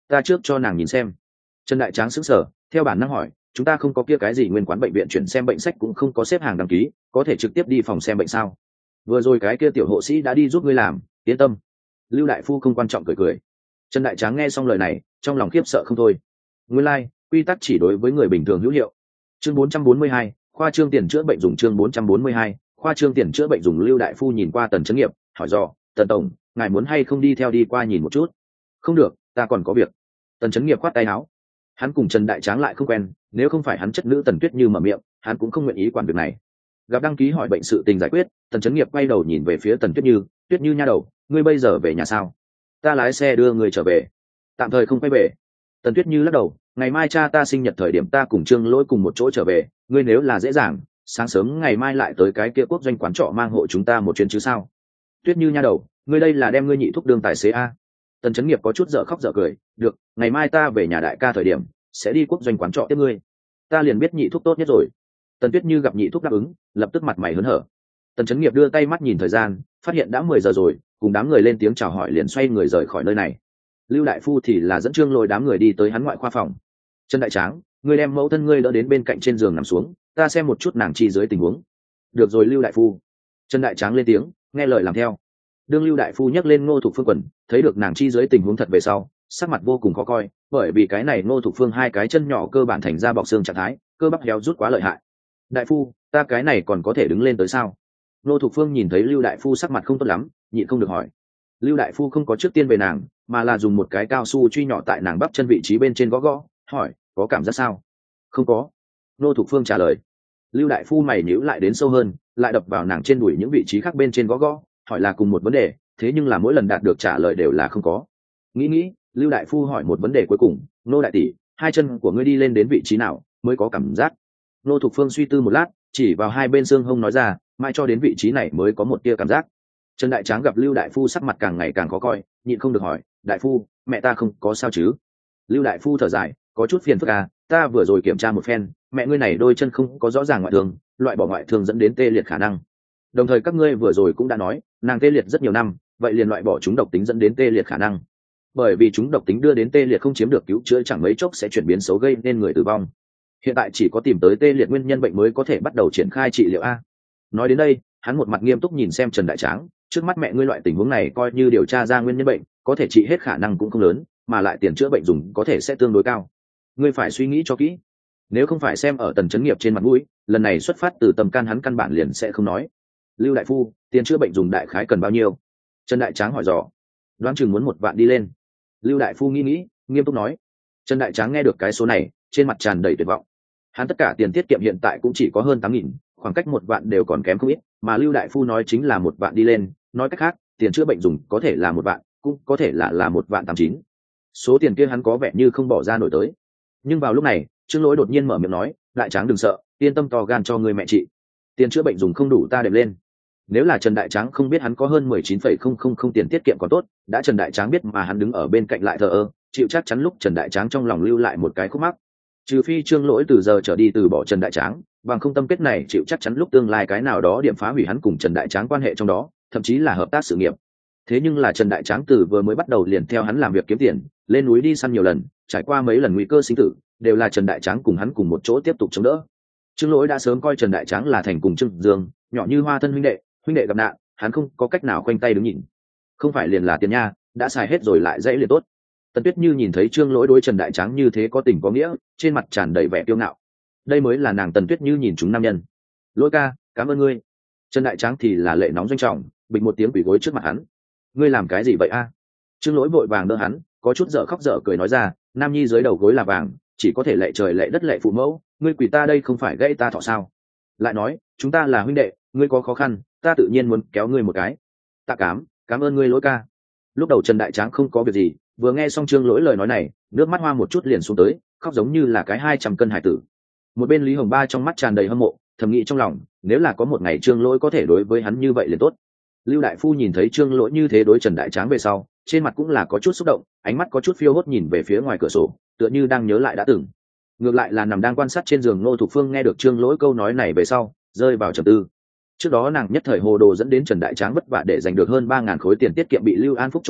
ta trước cho nàng nhìn xem. Trần Đại Tráng sững sờ, theo bản năng hỏi, chúng ta không có kia cái gì nguyên quán bệnh viện chuyển xem bệnh sách cũng không có xếp hàng đăng ký, có thể trực tiếp đi phòng xem bệnh sao? Vừa rồi cái kia tiểu hộ sĩ đã đi giúp ngươi làm, yên tâm. Lưu đại phu không quan trọng cười cười. Trần Đại Tráng nghe xong lời này, trong lòng khiếp sợ không thôi. Nguyên lai, quy tắc chỉ đối với người bình thường hữu hiệu. Chương 442, khoa trương tiền chữa bệnh dùng. Chương 442, khoa trương tiền chữa bệnh dùng. Lưu đại phu nhìn qua Tần Chấn Nghiệp, hỏi dò, Tần tổng, ngài muốn hay không đi theo đi qua nhìn một chút? Không được, ta còn có việc. Tần Chấn Nghiệp khoát tay áo. Hắn cùng Trần Đại Tráng lại không quen, nếu không phải hắn chất nữ Tần Tuyết Như mở miệng, hắn cũng không nguyện ý quản việc này. Gặp đăng ký hỏi bệnh sự tình giải quyết, Tần Chấn Nghiệp quay đầu nhìn về phía Tần Tuyết Như, Tuyết Như nha đầu, ngươi bây giờ về nhà sao? Ta lái xe đưa ngươi trở về. Tạm thời không quay về. Tần Tuyết Như lắc đầu, ngày mai cha ta sinh nhật thời điểm ta cùng Trương Lỗi cùng một chỗ trở về, ngươi nếu là dễ dàng, sáng sớm ngày mai lại tới cái kia quốc doanh quán trọ mang hộ chúng ta một chuyến chứ sao? Tuyết Như nha đầu, ngươi đây là đem ngươi nhị thúc đương tài xế a? Tần Chấn Nghiệp có chút dở khóc dở cười, được, ngày mai ta về nhà đại ca thời điểm sẽ đi quốc doanh quán trọ tiếp ngươi. Ta liền biết nhị thúc tốt nhất rồi. Tần Tuyết Như gặp nhị thúc đáp ứng, lập tức mặt mày hớn hở. Tần Chấn Nghiệp đưa tay mắt nhìn thời gian, phát hiện đã 10 giờ rồi, cùng đám người lên tiếng chào hỏi liền xoay người rời khỏi nơi này. Lưu đại phu thì là dẫn Trương Lỗi đám người đi tới hắn ngoại khoa phòng. Trần Đại Tráng, ngươi đem mẫu thân ngươi đỡ đến bên cạnh trên giường nằm xuống, ta xem một chút nàng chi dưới tình huống. Được rồi Lưu đại phu. Trần Đại Tráng lên tiếng, nghe lời làm theo. Đương Lưu đại phu nhấc lên Ngô Thục Phương quần, thấy được nàng chi dưới tình huống thật về sau, sắc mặt vô cùng khó coi, bởi vì cái này Ngô Thục Phương hai cái chân nhỏ cơ bản thành ra bọc xương trạng thái, cơ bắp héo rút quá lợi hại. Đại phu, ta cái này còn có thể đứng lên tới sao? Ngô Thục Phương nhìn thấy Lưu đại phu sắc mặt không tốt lắm, nhịn không được hỏi. Lưu đại phu không có trước tiên về nàng, mà là dùng một cái cao su truy nhỏ tại nàng bắp chân vị trí bên trên gõ gõ, hỏi, có cảm giác sao? Không có. Ngô Thục Phương trả lời. Lưu đại phu mày nhíu lại đến sâu hơn, lại đập vào nàng trên đùi những vị trí khác bên trên gõ gõ, hỏi là cùng một vấn đề, thế nhưng là mỗi lần đạt được trả lời đều là không có. Nghĩ, Lưu đại phu hỏi một vấn đề cuối cùng, Ngô đại tỷ, hai chân của ngươi đi lên đến vị trí nào mới có cảm giác? Ngô Thục Phương suy tư một lát, chỉ vào hai bên xương hông nói ra, mãi cho đến vị trí này mới có một tia cảm giác. Trần Đại Tráng gặp Lưu đại phu sắc mặt càng ngày càng khó coi, nhịn không được hỏi, đại phu, mẹ ta không có sao chứ? Lưu đại phu thở dài, có chút phiền phức à, ta vừa rồi kiểm tra một phen, mẹ ngươi này đôi chân không có rõ ràng ngoại thương, loại bỏ ngoại thương dẫn đến tê liệt khả năng. Đồng thời các ngươi vừa rồi cũng đã nói, nàng tê liệt rất nhiều năm, vậy liền loại bỏ chúng độc tính dẫn đến tê liệt khả năng. Bởi vì chúng độc tính đưa đến tê liệt không chiếm được cứu chữa chẳng mấy chốc sẽ chuyển biến xấu gây nên người tử vong. Hiện tại chỉ có tìm tới tê liệt nguyên nhân bệnh mới có thể bắt đầu triển khai trị liệu a. Nói đến đây, hắn một mặt nghiêm túc nhìn xem Trần Đại Tráng, trước mắt mẹ ngươi loại tình huống này coi như điều tra ra nguyên nhân bệnh, có thể trị hết khả năng cũng không lớn, mà lại tiền chữa bệnh dùng có thể sẽ tương đối cao. Ngươi phải suy nghĩ cho kỹ. Nếu không phải xem ở Tần Chấn Nghiệp trên mặt mũi, lần này xuất phát từ tâm can hắn căn bản liền sẽ không nói. Lưu đại phu, tiền chữa bệnh dùng đại khái cần bao nhiêu? Trần Đại Tráng hỏi dò. Đoán chừng muốn 1 vạn đi lên. Lưu đại phu nghĩ, nghiêm túc nói. Trần Đại Tráng nghe được cái số này, trên mặt tràn đầy tuyệt vọng. Hắn tất cả tiền tiết kiệm hiện tại cũng chỉ có hơn 8.000, khoảng cách 1 vạn đều còn kém không ít, mà Lưu đại phu nói chính là 1 vạn đi lên, nói cách khác, tiền chữa bệnh dùng có thể là 1 vạn, cũng có thể là 1.89 vạn. Số tiền kia hắn có vẻ như không bỏ ra nổi tới. Nhưng vào lúc này, Trương Lỗi đột nhiên mở miệng nói, Đại Tráng đừng sợ, yên tâm to gan cho người mẹ chị. Tiền chữa bệnh dùng không đủ ta đệm lên. Nếu là Trần Đại Tráng không biết hắn có hơn 19,000 tiền tiết kiệm còn tốt, đã Trần Đại Tráng biết mà hắn đứng ở bên cạnh lại thờ ơ, chịu chắc chắn lúc Trần Đại Tráng trong lòng lưu lại một cái khúc mắc. Trừ phi Trương Lỗi từ giờ trở đi từ bỏ Trần Đại Tráng, bằng không tâm kết này chịu chắc chắn lúc tương lai cái nào đó điểm phá hủy hắn cùng Trần Đại Tráng quan hệ trong đó, thậm chí là hợp tác sự nghiệp. Thế nhưng là Trần Đại Tráng từ vừa mới bắt đầu liền theo hắn làm việc kiếm tiền, lên núi đi săn nhiều lần, trải qua mấy lần nguy cơ sinh tử, đều là Trần Đại Tráng cùng hắn cùng một chỗ tiếp tục chống đỡ. Trương Lỗi đã sớm coi Trần Đại Tráng là thành cùng Trương Dương, nhỏ như hoa thân huynh đệ gặp nạn, hắn không có cách nào khoanh tay đứng nhìn. Không phải liền là tiền nha, đã xài hết rồi lại dãy liền tốt. Tần Tuyết Như nhìn thấy Trương Lỗi đối Trần Đại Tráng như thế có tình có nghĩa, trên mặt tràn đầy vẻ kiêu ngạo. Đây mới là nàng Tần Tuyết Như nhìn chúng nam nhân. Lỗi ca, cảm ơn ngươi. Trần Đại Tráng thì là lệ nóng doanh trọng, bịch một tiếng quỳ gối trước mặt hắn. Ngươi làm cái gì vậy a? Trương Lỗi vội vàng đỡ hắn, có chút dở khóc dở cười nói ra, nam nhi dưới đầu gối là vàng, chỉ có thể lệ trời lệ đất lệ phụ mẫu, ngươi quỳ ta đây không phải gãy ta thọ sao? Lại nói, chúng ta là huynh đệ, ngươi có khó khăn, ta tự nhiên muốn kéo ngươi một cái. Tạ cảm ơn ngươi Lỗi ca. Lúc đầu Trần Đại Tráng không có việc gì, vừa nghe xong Trương Lỗi lời nói này, nước mắt hoa một chút liền xuống tới, khóc giống như là cái 200 cân hải tử. Một bên Lý Hồng Ba trong mắt tràn đầy hâm mộ, thầm nghĩ trong lòng, nếu là có một ngày Trương Lỗi có thể đối với hắn như vậy liền tốt. Lưu đại phu nhìn thấy Trương Lỗi như thế đối Trần Đại Tráng về sau, trên mặt cũng là có chút xúc động, ánh mắt có chút phiêu hốt nhìn về phía ngoài cửa sổ, tựa như đang nhớ lại đã từng. Ngược lại là nằm đang quan sát trên giường Ngô Thục Phương nghe được Trương Lỗi câu nói này về sau, rơi vào trầm tư. Trước đó nàng nhất thời hồ đồ dẫn đến Trần Đại Tráng vất vả để giành được hơn 3.000 khối tiền tiết kiệm bị Lưu An Phúc trộm đi,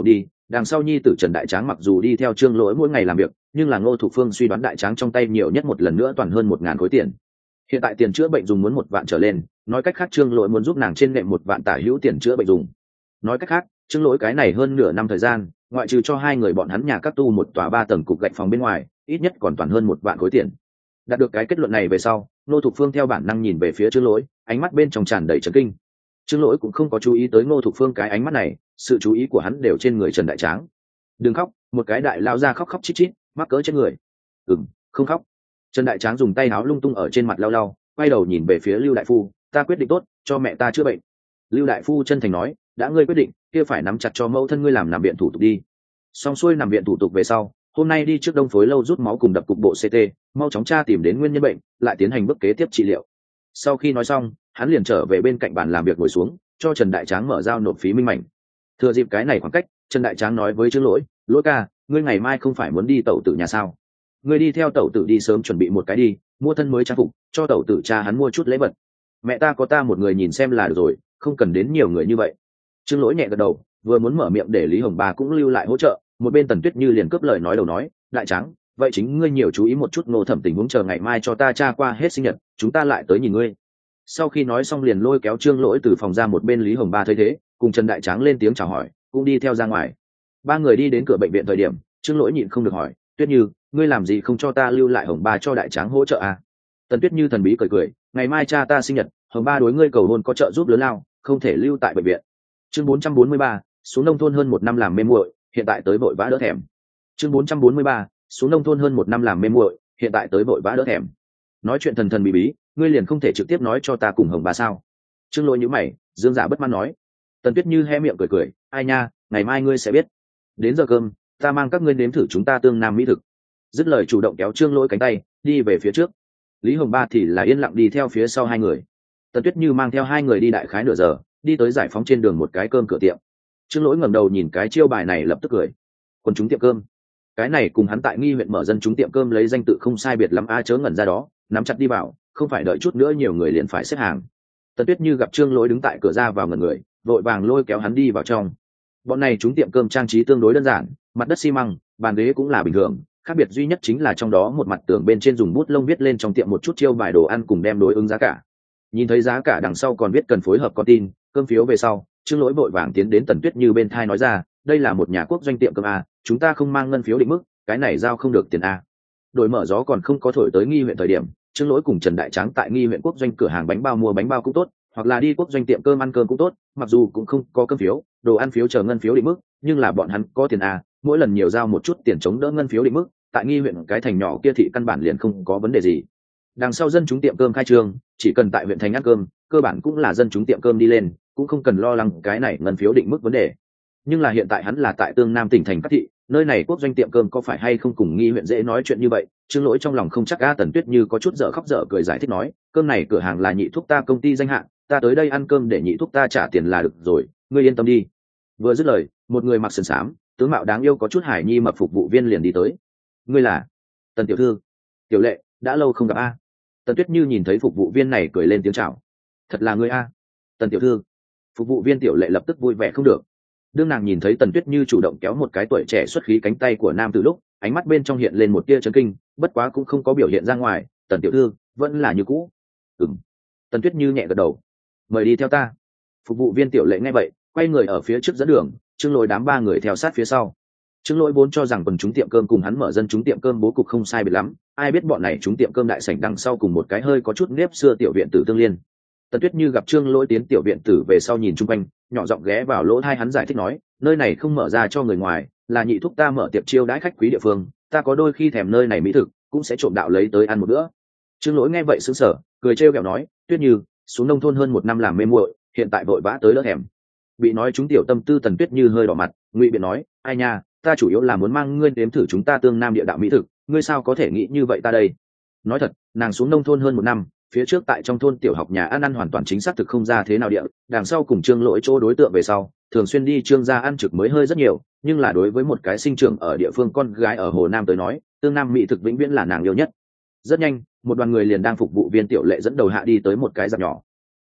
Đằng sau nhi tử Trần Đại Tráng mặc dù đi theo Trương Lỗi mỗi ngày làm việc, nhưng là Ngô Thục Phương suy đoán Đại Tráng trong tay nhiều nhất một lần nữa toàn hơn 1.000 khối tiền. Hiện tại tiền chữa bệnh dùng muốn 1 vạn trở lên, nói cách khác Trương Lỗi muốn giúp nàng trên nệm 1 vạn tả hữu tiền chữa bệnh dùng. Nói cách khác, Trương Lỗi cái này hơn nửa năm thời gian, ngoại trừ cho hai người bọn hắn nhà các tu một tòa 3 tầng cục gạch phòng bên ngoài, ít nhất còn toàn hơn 1 vạn khối tiền. Đạt được cái kết luận này về sau, Ngô Thục Phương theo bản năng nhìn về phía Trương Lỗi, ánh mắt bên trong tràn đầy chấn kinh. Trương Lỗi cũng không có chú ý tới Ngô Thục Phương cái ánh mắt này, sự chú ý của hắn đều trên người Trần Đại Tráng. Đừng khóc, một cái đại lao ra khóc khóc chít chít, mắc cỡ trên người. Không khóc. Trần Đại Tráng dùng tay áo lung tung ở trên mặt lau lau, quay đầu nhìn về phía Lưu đại phu, ta quyết định tốt, cho mẹ ta chữa bệnh. Lưu đại phu chân thành nói, đã ngươi quyết định, kia phải nắm chặt cho mẫu thân ngươi làm nằm viện thủ tục đi. Xong xuôi nằm viện thủ tục về sau, hôm nay đi trước Đông Phối lâu rút máu cùng đập cục bộ CT, mau chóng tra tìm đến nguyên nhân bệnh, lại tiến hành bước kế tiếp trị liệu. Sau khi nói xong, hắn liền trở về bên cạnh bàn làm việc ngồi xuống, cho Trần Đại Tráng mở giao nộp phí minh mảnh. Thừa dịp cái này khoảng cách, Trần Đại Tráng nói với Trương Lỗi, Lỗi ca, ngươi ngày mai không phải muốn đi tẩu tử nhà sao? Ngươi đi theo tẩu tử đi sớm chuẩn bị một cái đi, mua thân mới trang phục, cho tẩu tử cha hắn mua chút lễ vật. Mẹ ta có ta một người nhìn xem là được rồi, không cần đến nhiều người như vậy. Trương Lỗi nhẹ gật đầu, vừa muốn mở miệng để Lý Hồng Ba cũng lưu lại hỗ trợ, một bên Tần Tuyết Như liền cướp lời nói đầu nói, Đại Tráng, vậy chính ngươi nhiều chú ý một chút Ngô Thẩm tình huống, chờ ngày mai cho ta cha qua hết sinh nhật, chúng ta lại tới nhìn ngươi. Sau khi nói xong liền lôi kéo Trương Lỗi từ phòng ra, một bên Lý Hồng Ba thấy thế, cùng Trần Đại Tráng lên tiếng chào hỏi, cũng đi theo ra ngoài. Ba người đi đến cửa bệnh viện thời điểm, Trương Lỗi nhịn không được hỏi, Tuyết Như, ngươi làm gì không cho ta lưu lại Hồng Ba cho Đại Tráng hỗ trợ à? Tần Tuyết Như thần bí cười cười, ngày mai cha ta sinh nhật, Hồng Ba đối ngươi cầu hôn có trợ giúp lớn lao, không thể lưu tại bệnh viện. Chương 443, xuống nông thôn hơn 1 năm làm mê muội, hiện tại tới vội vã đỡ thèm. Chương 443, xuống nông thôn hơn 1 năm làm mê muội, hiện tại tới vội vã đỡ thèm. Nói chuyện thần thần bí bí, ngươi liền không thể trực tiếp nói cho ta cùng Hồng Ba sao? Trương Lỗi nhíu mày, dương dạ bất mãn nói. Tần Tuyết Như hé miệng cười cười, ai nha, ngày mai ngươi sẽ biết. Đến giờ cơm, ta mang các ngươi nếm thử chúng ta tương nam mỹ thực. Dứt lời chủ động kéo Trương Lỗi cánh tay, đi về phía trước. Lý Hồng Ba thì là yên lặng đi theo phía sau hai người. Tần Tuyết Như mang theo hai người đi đại khái nửa giờ, đi tới giải phóng trên đường một cái cơm cửa tiệm. Trương Lỗi ngẩng đầu nhìn cái chiêu bài này lập tức cười. Quân chúng tiệm cơm. Cái này cùng hắn tại Nghi huyện mở dân chúng tiệm cơm lấy danh tự không sai biệt lắm, a chớ ngẩn ra đó, nắm chặt đi vào, không phải đợi chút nữa nhiều người liền phải xếp hàng. Tần Tuyết Như gặp Trương Lỗi đứng tại cửa ra vào ngẩn người, vội vàng lôi kéo hắn đi vào trong. Bọn này chúng tiệm cơm trang trí tương đối đơn giản, mặt đất xi măng, bàn ghế cũng là bình thường, khác biệt duy nhất chính là trong đó một mặt tường bên trên dùng bút lông viết lên trong tiệm một chút chiêu bài đồ ăn cùng đem đối ứng giá cả. Nhìn thấy giá cả đằng sau còn viết cần phối hợp con tin, cơm phiếu về sau, Trương Lỗi vội vàng tiến đến Tần Tuyết Như bên thai nói ra, đây là một nhà quốc doanh tiệm cơm a, chúng ta không mang ngân phiếu định mức, cái này giao không được tiền a. Đổi mở gió còn không có thổi tới Nghi huyện thời điểm, Trương Lỗi cùng Trần Đại Tráng tại Nghi huyện quốc doanh cửa hàng bánh bao mua bánh bao cũng tốt, hoặc là đi quốc doanh tiệm cơm ăn cơm cũng tốt, mặc dù cũng không có cơm phiếu, đồ ăn phiếu chờ ngân phiếu định mức, nhưng là bọn hắn có tiền a, mỗi lần nhiều giao một chút tiền chống đỡ ngân phiếu định mức, tại Nghi huyện cái thành nhỏ kia thị căn bản liền không có vấn đề gì. Đằng sau dân chúng tiệm cơm khai trương, chỉ cần tại huyện thành ăn cơm, cơ bản cũng là dân chúng tiệm cơm đi lên, cũng không cần lo lắng cái này ngân phiếu định mức vấn đề. Nhưng là hiện tại hắn là tại Tương Nam tỉnh thành các thị, nơi này quốc doanh tiệm cơm có phải hay không cùng Nghi huyện dễ nói chuyện như vậy. Trương Lỗi trong lòng không chắc. Tần Tuyết Như có chút dở khóc dở cười giải thích nói, cơm này cửa hàng là nhị thúc ta công ty danh hạng, ta tới đây ăn cơm để nhị thúc ta trả tiền là được rồi, ngươi yên tâm đi. Vừa dứt lời, một người mặc sườn xám, tướng mạo đáng yêu có chút hải nhi mập phục vụ viên liền đi tới. Ngươi là Tần tiểu thư? Tiểu Lệ, đã lâu không gặp a. Tần Tuyết Như nhìn thấy phục vụ viên này cười lên tiếng chào. Thật là ngươi a, Tần tiểu thư. Phục vụ viên Tiểu Lệ lập tức vui vẻ không được. Đương nàng nhìn thấy Tần Tuyết Như chủ động kéo một cái tuổi trẻ xuất khí cánh tay của nam từ lúc, ánh mắt bên trong hiện lên một tia chấn kinh, bất quá cũng không có biểu hiện ra ngoài. Tần tiểu thư vẫn là như cũ. Tần Tuyết Như nhẹ gật đầu. Mời đi theo ta. Phục vụ viên Tiểu Lệ nghe vậy, quay người ở phía trước dẫn đường, Trương Lỗi đám ba người theo sát phía sau. Trương Lỗi vốn cho rằng quần chúng tiệm cơm cùng hắn mở dân chúng tiệm cơm bố cục không sai biệt lắm, ai biết bọn này chúng tiệm cơm đại sảnh đằng sau cùng một cái hơi có chút nếp xưa tiểu viện tử tương liên. Tần Tuyết Như gặp Trương Lỗi tiến tiểu viện tử về sau nhìn chung quanh, nhỏ giọng ghé vào lỗ tai hắn giải thích nói, nơi này không mở ra cho người ngoài, là nhị thúc ta mở tiệm chiêu đãi khách quý địa phương, ta có đôi khi thèm nơi này mỹ thực, cũng sẽ trộm đạo lấy tới ăn một bữa. Trương Lỗi nghe vậy sững sờ, cười trêu ghẹo nói, Tuyết Như, xuống nông thôn hơn 1 năm làm mê muội, hiện tại vội vã tới đỡ thèm. Bị nói chúng tiểu tâm tư Tần Tuyết Như hơi đỏ mặt, ngụy biện nói, ai nha, ta chủ yếu là muốn mang ngươi đếm thử chúng ta Tương Nam địa đạo mỹ thực, ngươi sao có thể nghĩ như vậy ta đây. Nói thật, nàng xuống nông thôn hơn 1 năm, phía trước tại trong thôn tiểu học nhà ăn hoàn toàn chính xác thực không ra thế nào địa, đằng sau cùng Trương Lỗi chỗ đối tượng về sau, thường xuyên đi Trương gia ăn trực mới hơi rất nhiều, nhưng là đối với một cái sinh trưởng ở địa phương con gái ở Hồ Nam tới nói, Tương Nam mỹ thực vĩnh viễn là nàng yêu nhất. Rất nhanh, một đoàn người liền đang phục vụ viên Tiểu Lệ dẫn đầu hạ đi tới một cái dạp nhỏ.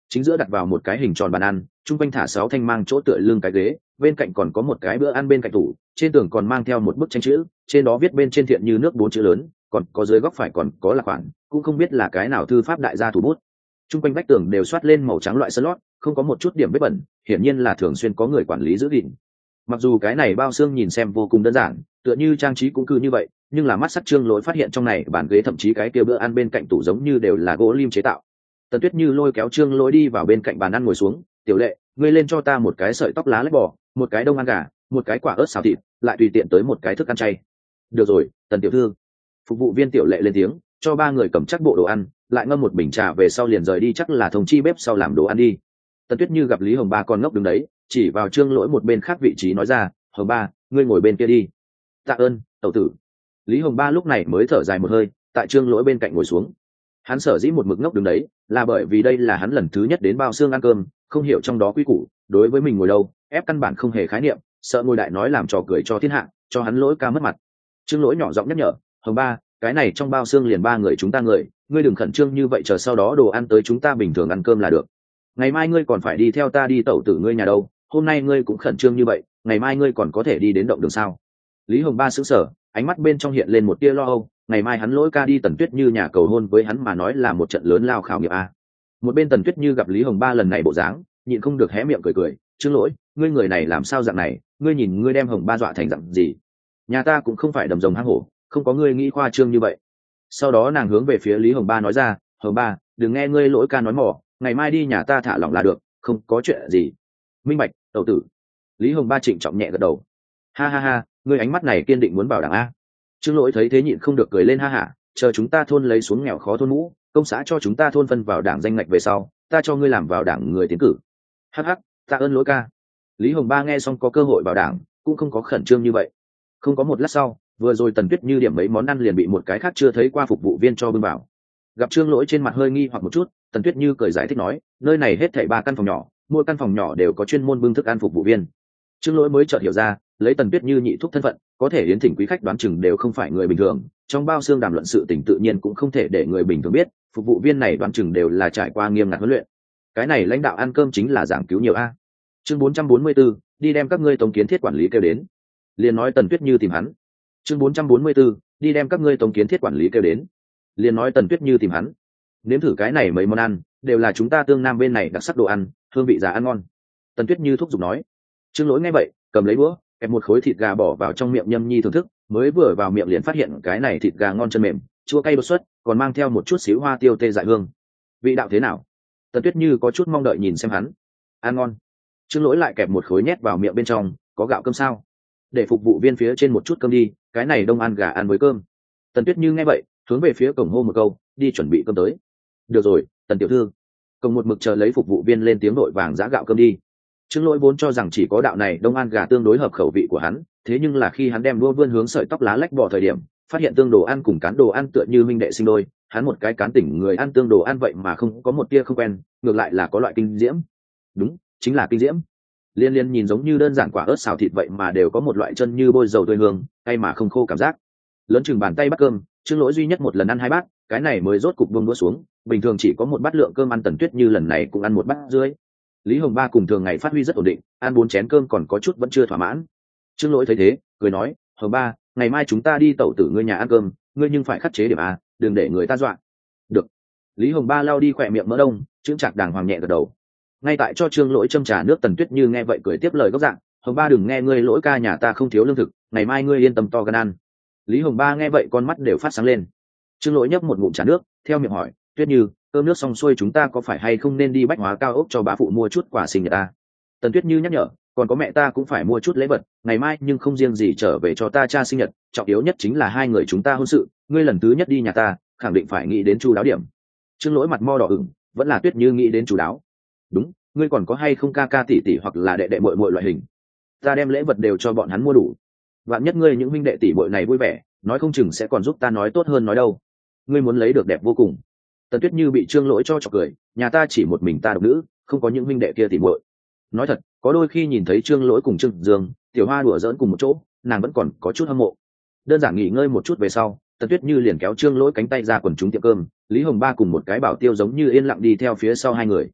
chính giữa đặt vào một cái hình tròn bàn ăn, chung quanh thả 6 thanh mang chỗ tựa lưng cái ghế, bên cạnh còn có một cái bữa ăn bên cạnh tủ, trên tường còn mang theo một bức tranh chữ, trên đó viết bên trên thiện như nước 4 chữ lớn, còn có dưới góc phải còn có là khoản, cũng không biết là cái nào thư pháp đại gia thủ bút. Chung quanh vách tường đều xoát lên màu trắng loại sơn lót, không có một chút điểm vết bẩn, hiển nhiên là thường xuyên có người quản lý giữ gìn. Mặc dù cái này bao xương nhìn xem vô cùng đơn giản, tựa như trang trí cũng cứ như vậy, nhưng là mắt sắc Trương Lỗi phát hiện trong này bàn ghế thậm chí cái kia bữa ăn bên cạnh tủ giống như đều là gỗ lim chế tạo. Tần Tuyết Như lôi kéo Trương Lỗi đi vào bên cạnh bàn ăn ngồi xuống, "Tiểu Lệ, ngươi lên cho ta một cái sợi tóc lá lách bò, một cái đông ăn gà, một cái quả ớt xào thịt, lại tùy tiện tới một cái thức ăn chay." "Được rồi, Tần tiểu thư." Phục vụ viên Tiểu Lệ lên tiếng, cho ba người cầm chắc bộ đồ ăn, lại ngâm một bình trà về sau liền rời đi, chắc là thông chi bếp sau làm đồ ăn đi. Tần Tuyết Như gặp Lý Hồng Ba còn ngốc đứng đấy, chỉ vào Trương Lỗi một bên khác vị trí nói ra, "Hồng Ba, ngươi ngồi bên kia đi." "Tạ ơn, tẩu tử." Lý Hồng Ba lúc này mới thở dài một hơi, tại Trương Lỗi bên cạnh ngồi xuống. Hắn sở dĩ một mực ngốc đứng đấy, là bởi vì đây là hắn lần thứ nhất đến bao xương ăn cơm, không hiểu trong đó quy củ, đối với mình ngồi đâu, ép căn bản không hề khái niệm, sợ ngồi đại nói làm trò cười cho thiên hạ, cho hắn Lỗi ca mất mặt. Trương Lỗi nhỏ giọng nhắc nhở, "Hồng Ba, cái này trong bao xương liền ba người chúng ta người, ngươi đừng khẩn trương như vậy, chờ sau đó đồ ăn tới chúng ta bình thường ăn cơm là được. Ngày mai ngươi còn phải đi theo ta đi tẩu tử ngươi nhà đâu, hôm nay ngươi cũng khẩn trương như vậy, ngày mai ngươi còn có thể đi đến động đường sao?" Lý Hồng Ba sững sờ, ánh mắt bên trong hiện lên một tia lo âu, ngày mai hắn Lỗi ca đi Tần Tuyết Như nhà cầu hôn với hắn mà nói là một trận lớn lao khảo nghiệm a. Một bên Tần Tuyết Như gặp Lý Hồng Ba lần này bộ dáng, nhịn không được hé miệng cười cười, "Trương Lỗi, ngươi người này làm sao dạng này, ngươi nhìn ngươi đem Hồng Ba dọa thành dạng gì? Nhà ta cũng không phải đầm rồng hang hổ, không có ngươi nghĩ khoa trương như vậy." Sau đó nàng hướng về phía Lý Hồng Ba nói ra, "Hồng Ba, đừng nghe ngươi Lỗi ca nói mỏ, ngày mai đi nhà ta thả lỏng là được, không có chuyện gì." "Minh bạch, tẩu tử." Lý Hồng Ba trịnh trọng nhẹ gật đầu. "Ha ha ha, ngươi ánh mắt này kiên định muốn bảo đảm a." Trương Lỗi thấy thế nhịn không được cười lên, "Ha hả, chờ chúng ta thôn lấy xuống nghèo khó thôn mũ, công xã cho chúng ta thôn phân vào đảng danh ngạch về sau, ta cho ngươi làm vào đảng người tiến cử." "Hắc hắc, tạ ơn Lỗi ca." Lý Hồng Ba nghe xong có cơ hội vào đảng, cũng không có khẩn trương như vậy. Không có một lát sau, vừa rồi Tần Tuyết Như điểm mấy món ăn liền bị một cái khác chưa thấy qua phục vụ viên cho bưng vào. Gặp Trương Lỗi trên mặt hơi nghi hoặc một chút, Tần Tuyết Như cười giải thích nói, "Nơi này hết thảy 3 căn phòng nhỏ, mỗi căn phòng nhỏ đều có chuyên môn bưng thức ăn phục vụ viên." Trương Lỗi mới chợt hiểu ra, lấy Tần Tuyết Như nhị thúc thân phận, có thể yến thỉnh quý khách đoán chừng đều không phải người bình thường, trong bao xương đàm luận sự tình tự nhiên cũng không thể để người bình thường biết, phục vụ viên này đoán chừng đều là trải qua nghiêm ngặt huấn luyện. Cái này lãnh đạo ăn cơm chính là giảng cứu nhiều a. Chương 444, đi đem các ngươi tống kiến thiết quản lý kêu đến. Liền nói Tần Tuyết Như tìm hắn. Chương 444, đi đem các ngươi tống kiến thiết quản lý kêu đến. Liền nói Tần Tuyết Như tìm hắn. Nếm thử cái này mấy món ăn, đều là chúng ta Tương Nam bên này đặc sắc đồ ăn, hương vị giá ăn ngon. Tần Tuyết Như thúc giục nói. Trương Lỗi nghe vậy, cầm lấy đũa, kẹp một khối thịt gà bỏ vào trong miệng nhâm nhi thưởng thức, mới vừa vào miệng liền phát hiện cái này thịt gà ngon chân mềm, chua cay đột xuất, còn mang theo một chút xíu hoa tiêu tê dại hương. Vị đạo thế nào? Tần Tuyết Như có chút mong đợi nhìn xem hắn. Ăn ngon. Trương Lỗi lại kẹp một khối nhét vào miệng bên trong, có gạo cơm sao? Để phục vụ viên phía trên một chút cơm đi, cái này đông ăn gà ăn với cơm. Tần Tuyết Như nghe vậy, hướng về phía cổng hô một câu, đi chuẩn bị cơm tới. Được rồi, Tần tiểu thư. Cổng một mực chờ lấy phục vụ viên lên tiếng đội vàng giã gạo cơm đi. Trương Lỗi vốn cho rằng chỉ có đạo này đông ăn gà tương đối hợp khẩu vị của hắn, thế nhưng là khi hắn đem đua vươn hướng sợi tóc lá lách bò thời điểm, phát hiện tương đồ ăn cùng cán đồ ăn tựa như minh đệ sinh đôi, hắn một cái cán tỉnh người ăn tương đồ ăn vậy mà không có một tia không quen, ngược lại là có loại kinh diễm. Đúng, chính là kinh diễm. Liên liên nhìn giống như đơn giản quả ớt xào thịt vậy mà đều có một loại chân như bôi dầu tươi hương, cay mà không khô cảm giác. Lớn chừng bàn tay bắt cơm, Trương Lỗi duy nhất một lần ăn 2 bát, cái này mới rốt cục buông đũa xuống, bình thường chỉ có một bát lượng cơm ăn, Tần Tuyết Như lần này cũng ăn 1 bát rưỡi. Lý Hồng Ba cùng thường ngày phát huy rất ổn định, ăn 4 chén cơm còn có chút vẫn chưa thỏa mãn. Trương Lỗi thấy thế, cười nói, "Hồng Ba, ngày mai chúng ta đi tẩu tử ngươi nhà ăn cơm, ngươi nhưng phải khắc chế điểm a, đừng để người ta dọa." "Được." Lý Hồng Ba lau đi khỏe miệng mỡ đông, chững chạc đàng hoàng nhẹ gật đầu. Ngay tại cho Trương Lỗi châm trà nước, Tần Tuyết Như nghe vậy cười tiếp lời gốc dạng, "Hồng Ba đừng nghe ngươi Lỗi ca nhà ta không thiếu lương thực, ngày mai ngươi yên tâm to gan ăn." Lý Hồng Ba nghe vậy con mắt đều phát sáng lên. Trương Lỗi nhấp một ngụm trà nước, theo miệng hỏi, "Tuyết Như, cơm nước xong xuôi chúng ta có phải hay không nên đi bách hóa cao ốc cho bá phụ mua chút quà sinh nhật ta?" Tần Tuyết Như nhắc nhở, "Còn có mẹ ta cũng phải mua chút lễ vật, ngày mai nhưng không riêng gì trở về cho ta cha sinh nhật, trọng yếu nhất chính là 2 người chúng ta hôn sự, ngươi lần thứ nhất đi nhà ta, khẳng định phải nghĩ đến chu đáo điểm." Trương Lỗi mặt mo đỏ ửng, vẫn là Tuyết Như nghĩ đến chu đáo. "Đúng, ngươi còn có hay không ca ca tỷ tỷ hoặc là đệ đệ muội muội loại hình? Ta đem lễ vật đều cho bọn hắn mua đủ. Vạn nhất ngươi những huynh đệ tỷ muội này vui vẻ, nói không chừng sẽ còn giúp ta nói tốt hơn nói đâu. Ngươi muốn lấy được đẹp vô cùng." Tần Tuyết Như bị Trương Lỗi cho chọc cười, "Nhà ta chỉ một mình ta độc nữ, không có những huynh đệ kia tỷ muội." Nói thật, có đôi khi nhìn thấy Trương Lỗi cùng Trương Dương, Tiểu Hoa đùa giỡn cùng một chỗ, nàng vẫn còn có chút hâm mộ. Đơn giản nghỉ ngơi một chút về sau, Tần Tuyết Như liền kéo Trương Lỗi cánh tay ra quần chúng tiệm cơm, Lý Hồng Ba cùng một cái bảo tiêu giống như yên lặng đi theo phía sau 2 người.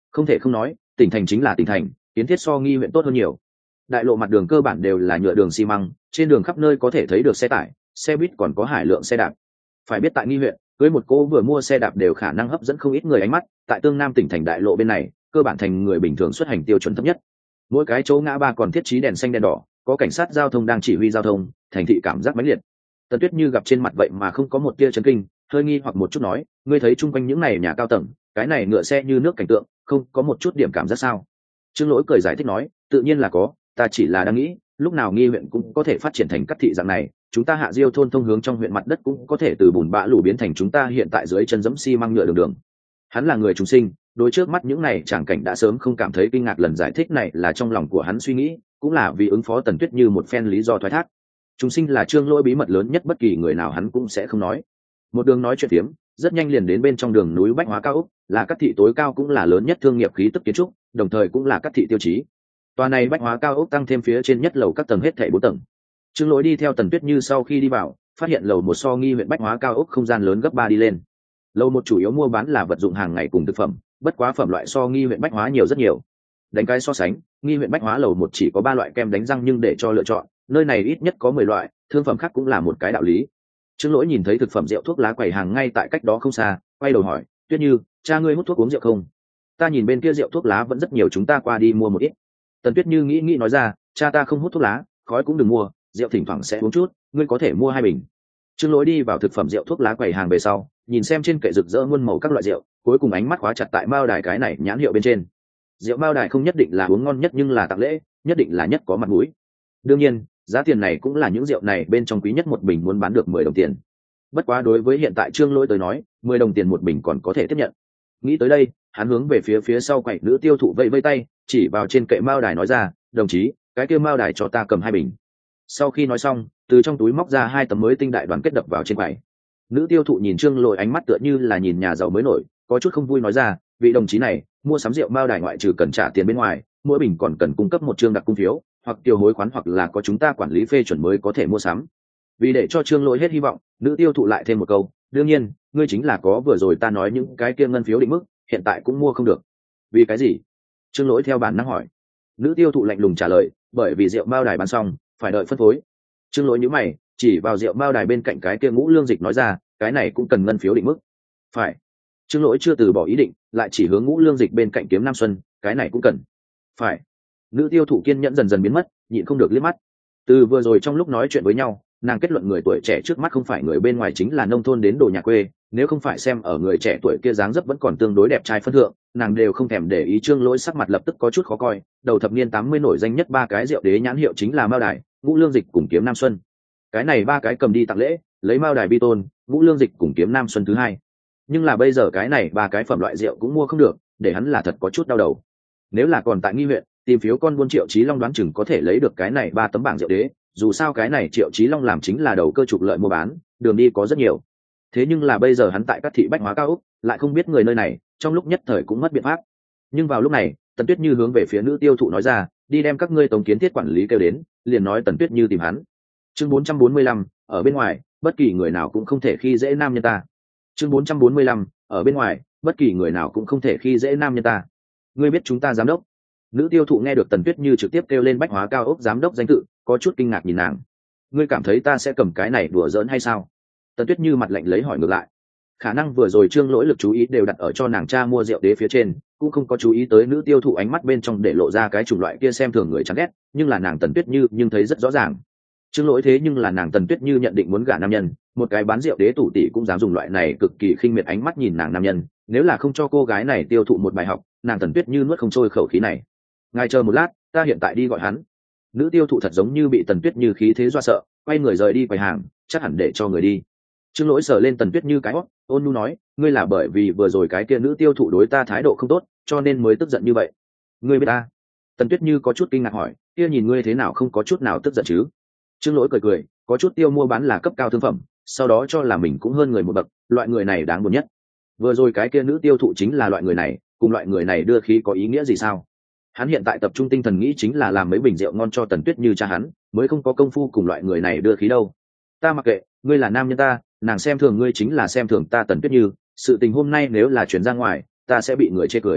Không thể không nói, tỉnh thành chính là tỉnh thành, kiến thiết so Nghi huyện tốt hơn nhiều. Đại lộ mặt đường cơ bản đều là nhựa đường xi măng, trên đường khắp nơi có thể thấy được xe tải, xe buýt, còn có hải lượng xe đạp. Phải biết tại Nghi huyện, cưới một cô vừa mua xe đạp đều khả năng hấp dẫn không ít người ánh mắt. Tại Tương Nam tỉnh thành đại lộ bên này, cơ bản thành người bình thường xuất hành tiêu chuẩn thấp nhất. Mỗi cái chỗ ngã ba còn thiết trí đèn xanh đèn đỏ, có cảnh sát giao thông đang chỉ huy giao thông, thành thị cảm giác mãnh liệt. Tần Tuyết Như gặp trên mặt vậy mà không có một tia chấn kinh, hơi nghi hoặc một chút nói, ngươi thấy chung quanh những này nhà cao tầng, cái này ngựa xe như nước cảnh tượng, không có một chút điểm cảm giác sao? Trương Lỗi cười giải thích nói, tự nhiên là có, ta chỉ là đang nghĩ, lúc nào Nghi huyện cũng có thể phát triển thành các thị dạng này, chúng ta Hạ Diêu thôn thông hướng trong huyện mặt đất cũng có thể từ bùn bã lũ biến thành chúng ta hiện tại dưới chân dẫm xi măng nhựa đường đường. Hắn là người chúng sinh, đối trước mắt những này chẳng cảnh đã sớm không cảm thấy kinh ngạc, lần giải thích này là trong lòng của hắn suy nghĩ, cũng là vì ứng phó Tần Tuyết Như một phen lý do thoái thác. Chúng sinh là Trương Lỗi bí mật lớn nhất, bất kỳ người nào hắn cũng sẽ không nói. Một đường nói chuyện phiếm, rất nhanh liền đến bên trong đường núi Bách Hóa cao ốc, là các thị tối cao cũng là lớn nhất thương nghiệp khí tức kiến trúc, đồng thời cũng là các thị tiêu chí. Tòa này Bách Hóa cao ốc tăng thêm phía trên nhất lầu các tầng hết thảy 4 tầng. Trương Lỗi đi theo Tần Tuyết Như sau khi đi vào, phát hiện lầu một so Nghi huyện Bách Hóa cao ốc không gian lớn gấp 3 đi lên. Lầu một chủ yếu mua bán là vật dụng hàng ngày cùng thực phẩm, bất quá phẩm loại so Nghi huyện Bách Hóa nhiều rất nhiều. Đánh cái so sánh, Nghi huyện Bách Hóa lầu một chỉ có 3 loại kem đánh răng, nhưng để cho lựa chọn, nơi này ít nhất có 10 loại, thương phẩm khác cũng là một cái đạo lý. Trương Lỗi nhìn thấy thực phẩm rượu thuốc lá quầy hàng ngay tại cách đó không xa, quay đầu hỏi, Tuyết Như, cha ngươi hút thuốc uống rượu không? Ta nhìn bên kia rượu thuốc lá vẫn rất nhiều, chúng ta qua đi mua một ít. Tần Tuyết Như nghĩ nói ra, cha ta không hút thuốc lá, khói cũng đừng mua, rượu thỉnh thoảng sẽ uống chút, ngươi có thể mua 2 bình. Trương Lỗi đi vào thực phẩm rượu thuốc lá quầy hàng về sau, nhìn xem trên kệ rực rỡ muôn màu các loại rượu, cuối cùng ánh mắt khóa chặt tại mao đài cái này nhãn hiệu bên trên. Rượu mao đài không nhất định là uống ngon nhất, nhưng là tặng lễ, nhất định là nhất có mặt mũi. Đương nhiên, giá tiền này cũng là những rượu này bên trong quý nhất, một bình muốn bán được 10 đồng tiền. Bất quá đối với hiện tại Trương Lỗi tới nói, 10 đồng tiền một bình còn có thể tiếp nhận. Nghĩ tới đây, hắn hướng về phía sau quầy nữ tiêu thụ vẫy vẫy tay, chỉ vào trên kệ mao đài nói ra, đồng chí, cái kia mao đài cho ta cầm 2 bình. Sau khi nói xong, từ trong túi móc ra 2 tấm mới tinh đại đoàn kết đập vào trên quầy. Nữ tiêu thụ nhìn Trương Lỗi ánh mắt tựa như là nhìn nhà giàu mới nổi, có chút không vui nói ra, vị đồng chí này, mua sắm rượu mao đài ngoại trừ cần trả tiền bên ngoài, mỗi bình còn cần cung cấp một trương đặc cung phiếu, hoặc tiêu hối khoán, hoặc là có chúng ta quản lý phê chuẩn mới có thể mua sắm. Vì để cho Trương Lỗi hết hy vọng, nữ tiêu thụ lại thêm một câu, đương nhiên, ngươi chính là có vừa rồi ta nói những cái kia ngân phiếu định mức, hiện tại cũng mua không được. Vì cái gì? Trương Lỗi theo bản năng hỏi. Nữ tiêu thụ lạnh lùng trả lời, bởi vì rượu mao đài bán xong, phải đợi phân phối. Trương Lỗi nhíu mày, chỉ vào rượu mao đài bên cạnh cái kia Ngũ Lương Dịch nói ra, cái này cũng cần ngân phiếu định mức. Phải. Trương Lỗi chưa từ bỏ ý định, lại chỉ hướng Ngũ Lương Dịch bên cạnh Kiếm Nam Xuân, cái này cũng cần. Phải. Nữ tiêu thụ kiên nhẫn dần dần biến mất, nhịn không được liếc mắt. Từ vừa rồi trong lúc nói chuyện với nhau, nàng kết luận người tuổi trẻ trước mắt không phải người bên ngoài, chính là nông thôn đến đồ nhà quê. Nếu không phải xem ở người trẻ tuổi kia dáng dấp vẫn còn tương đối đẹp trai phân thượng, nàng đều không thèm để ý. Trương Lỗi sắc mặt lập tức có chút khó coi. Đầu thập niên 80 nổi danh nhất 3 cái rượu đế nhãn hiệu chính là Mao Đài, Ngũ Lương Dịch cùng Kiếm Nam Xuân. Cái này 3 cái cầm đi tặng lễ, lấy Mao Đài vi tôn, Ngũ Lương Dịch cùng Kiếm Nam Xuân thứ hai. Nhưng là bây giờ cái này 3 cái phẩm loại rượu cũng mua không được, để hắn là thật có chút đau đầu. Nếu là còn tại Nghi huyện, tìm phiếu con buôn Triệu Chí Long đoán chừng có thể lấy được cái này 3 tấm bảng rượu đế, dù sao cái này Triệu Chí Long làm chính là đầu cơ trục lợi mua bán, đường đi có rất nhiều. Thế nhưng là bây giờ hắn tại các thị Bách Hóa cao ốc, lại không biết người nơi này, trong lúc nhất thời cũng mất biện pháp. Nhưng vào lúc này, Tần Tuyết Như hướng về phía nữ tiêu thụ nói ra, đi đem các ngươi Tống Kiến Thiết quản lý kêu đến, liền nói Tần Tuyết Như tìm hắn. Chương 445, ở bên ngoài, bất kỳ người nào cũng không thể khi dễ nam nhân ta. Chương 445, ở bên ngoài, bất kỳ người nào cũng không thể khi dễ nam nhân ta. Ngươi biết chúng ta giám đốc? Nữ tiêu thụ nghe được Tần Tuyết Như trực tiếp kêu lên Bách Hóa cao ốc giám đốc danh tự, có chút kinh ngạc nhìn nàng. Ngươi cảm thấy ta sẽ cầm cái này đùa giỡn hay sao? Tần Tuyết Như mặt lạnh lấy hỏi ngược lại. Khả năng vừa rồi Trương Lỗi lực chú ý đều đặt ở cho nàng cha mua rượu đế phía trên, cũng không có chú ý tới nữ tiêu thụ ánh mắt bên trong để lộ ra cái chủng loại kia xem thường người chán ghét, nhưng là nàng Tần Tuyết Như nhưng thấy rất rõ ràng. Trương Lỗi thế nhưng là nàng Tần Tuyết Như nhận định muốn gả nam nhân, một cái bán rượu đế tủ tỷ cũng dám dùng loại này cực kỳ khinh miệt ánh mắt nhìn nàng nam nhân, nếu là không cho cô gái này tiêu thụ một bài học, nàng Tần Tuyết Như nuốt không trôi khẩu khí này. Ngài chờ một lát, ta hiện tại đi gọi hắn. Nữ tiêu thụ thật giống như bị Tần Tuyết Như khí thế dọa sợ, quay người rời đi quầy hàng, chắc hẳn để cho người đi. Trương Lỗi sờ lên Tần Tuyết Như cái hót, ôn nhu nói, ngươi là bởi vì vừa rồi cái kia nữ tiêu thụ đối ta thái độ không tốt, cho nên mới tức giận như vậy. Ngươi biết ta? Tần Tuyết Như có chút kinh ngạc hỏi, kia nhìn ngươi thế nào không có chút nào tức giận chứ? Trương Lỗi cười cười, có chút tiêu mua bán là cấp cao thương phẩm, sau đó cho là mình cũng hơn người một bậc, loại người này đáng buồn nhất. Vừa rồi cái kia nữ tiêu thụ chính là loại người này, cùng loại người này đưa khí có ý nghĩa gì sao? Hắn hiện tại tập trung tinh thần nghĩ chính là làm mấy bình rượu ngon cho Tần Tuyết Như cha hắn, mới không có công phu cùng loại người này đưa khí đâu. Ta mặc kệ, ngươi là nam nhân ta, nàng xem thường ngươi chính là xem thường ta Tần Tuyết Như, sự tình hôm nay nếu là chuyển ra ngoài, ta sẽ bị người chê cười.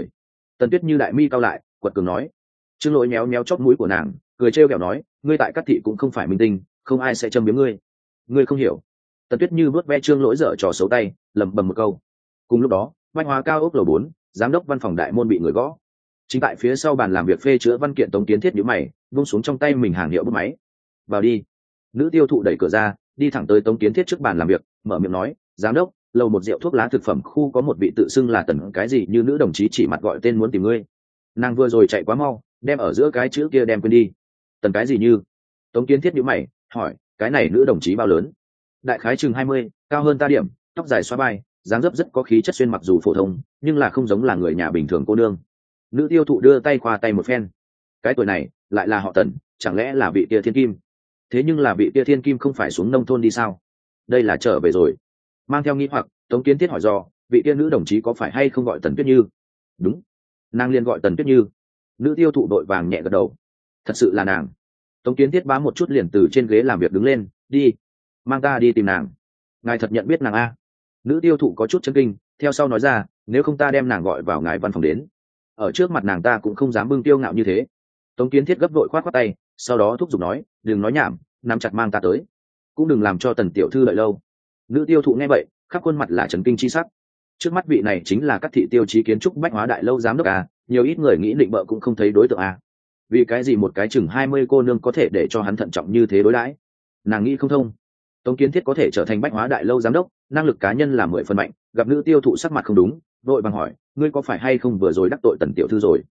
Tần Tuyết Như đại mi cao lại, quật cường nói. Trương Lỗi méo méo chóp mũi của nàng, cười trêu ghẹo nói, ngươi tại Cát thị cũng không phải minh tinh, không ai sẽ châm biếm ngươi. Ngươi không hiểu. Tần Tuyết Như vớt ve Trương Lỗi dở trò xấu tay, lẩm bẩm một câu. Cùng lúc đó, Bách Hóa cao ốc lầu 4, giám đốc văn phòng đại môn bị người gõ. Chính tại phía sau bàn làm việc phê chữa văn kiện Tống Kiến Thiết nhíu mày, buông xuống trong tay mình hàng hiệu bút máy. Vào đi. Nữ tiêu thụ đẩy cửa ra, đi thẳng tới Tống Kiến Thiết trước bàn làm việc, mở miệng nói, giám đốc, lầu một rượu thuốc lá thực phẩm khu có một vị tự xưng là Tần cái gì như nữ đồng chí chỉ mặt gọi tên muốn tìm ngươi. Nàng vừa rồi chạy quá mau, đem ở giữa cái chữ kia đem quên đi. Tần cái gì như? Tống Kiến Thiết nhíu mày, hỏi, cái này nữ đồng chí bao lớn? Đại khái chừng 20, cao hơn ta điểm, tóc dài xóa vai, dáng dấp rất có khí chất xuyên mặc dù phổ thông, nhưng là không giống là người nhà bình thường cô nương. Nữ tiêu thụ đưa tay khoa tay một phen. Cái tuổi này, lại là họ Tần, chẳng lẽ là vị kia thiên kim? Thế nhưng là vị kia thiên kim không phải xuống nông thôn đi sao? Đây là trở về rồi. Mang theo nghi hoặc, Tống Kiến Thiết hỏi do, vị kia nữ đồng chí có phải hay không gọi Tần Tuyết Như? Đúng, nàng liền gọi Tần Tuyết Như. Nữ tiêu thụ đội vàng nhẹ gật đầu. Thật sự là nàng. Tống Kiến Thiết bá một chút liền từ trên ghế làm việc đứng lên, đi, mang ta đi tìm nàng. Ngài thật nhận biết nàng a? Nữ tiêu thụ có chút chấn kinh, theo sau nói ra, nếu không ta đem nàng gọi vào ngài văn phòng đến. Ở trước mặt nàng ta cũng không dám bưng tiêu ngạo như thế. Tống Kiến Thiết gấp vội khoát khoát tay, sau đó thúc giục nói, đừng nói nhảm, nắm chặt mang ta tới, cũng đừng làm cho Tần tiểu thư đợi lâu. Nữ tiêu thụ nghe vậy, khắp khuôn mặt là chấn kinh chi sắc. Trước mắt vị này chính là Cát thị tiêu chí kiến trúc Bách Hóa đại lâu giám đốc à, nhiều ít người nghĩ định bợ cũng không thấy đối tượng à. Vì cái gì một cái chừng 20 cô nương có thể để cho hắn thận trọng như thế đối đãi? Nàng nghĩ không thông. Tống Kiến Thiết có thể trở thành Bách Hóa đại lâu giám đốc, năng lực cá nhân là 10 phần mạnh, gặp nữ tiêu thụ sắc mặt không đúng, vội vàng hỏi, ngươi có phải hay không vừa rồi đắc tội Tần tiểu thư rồi?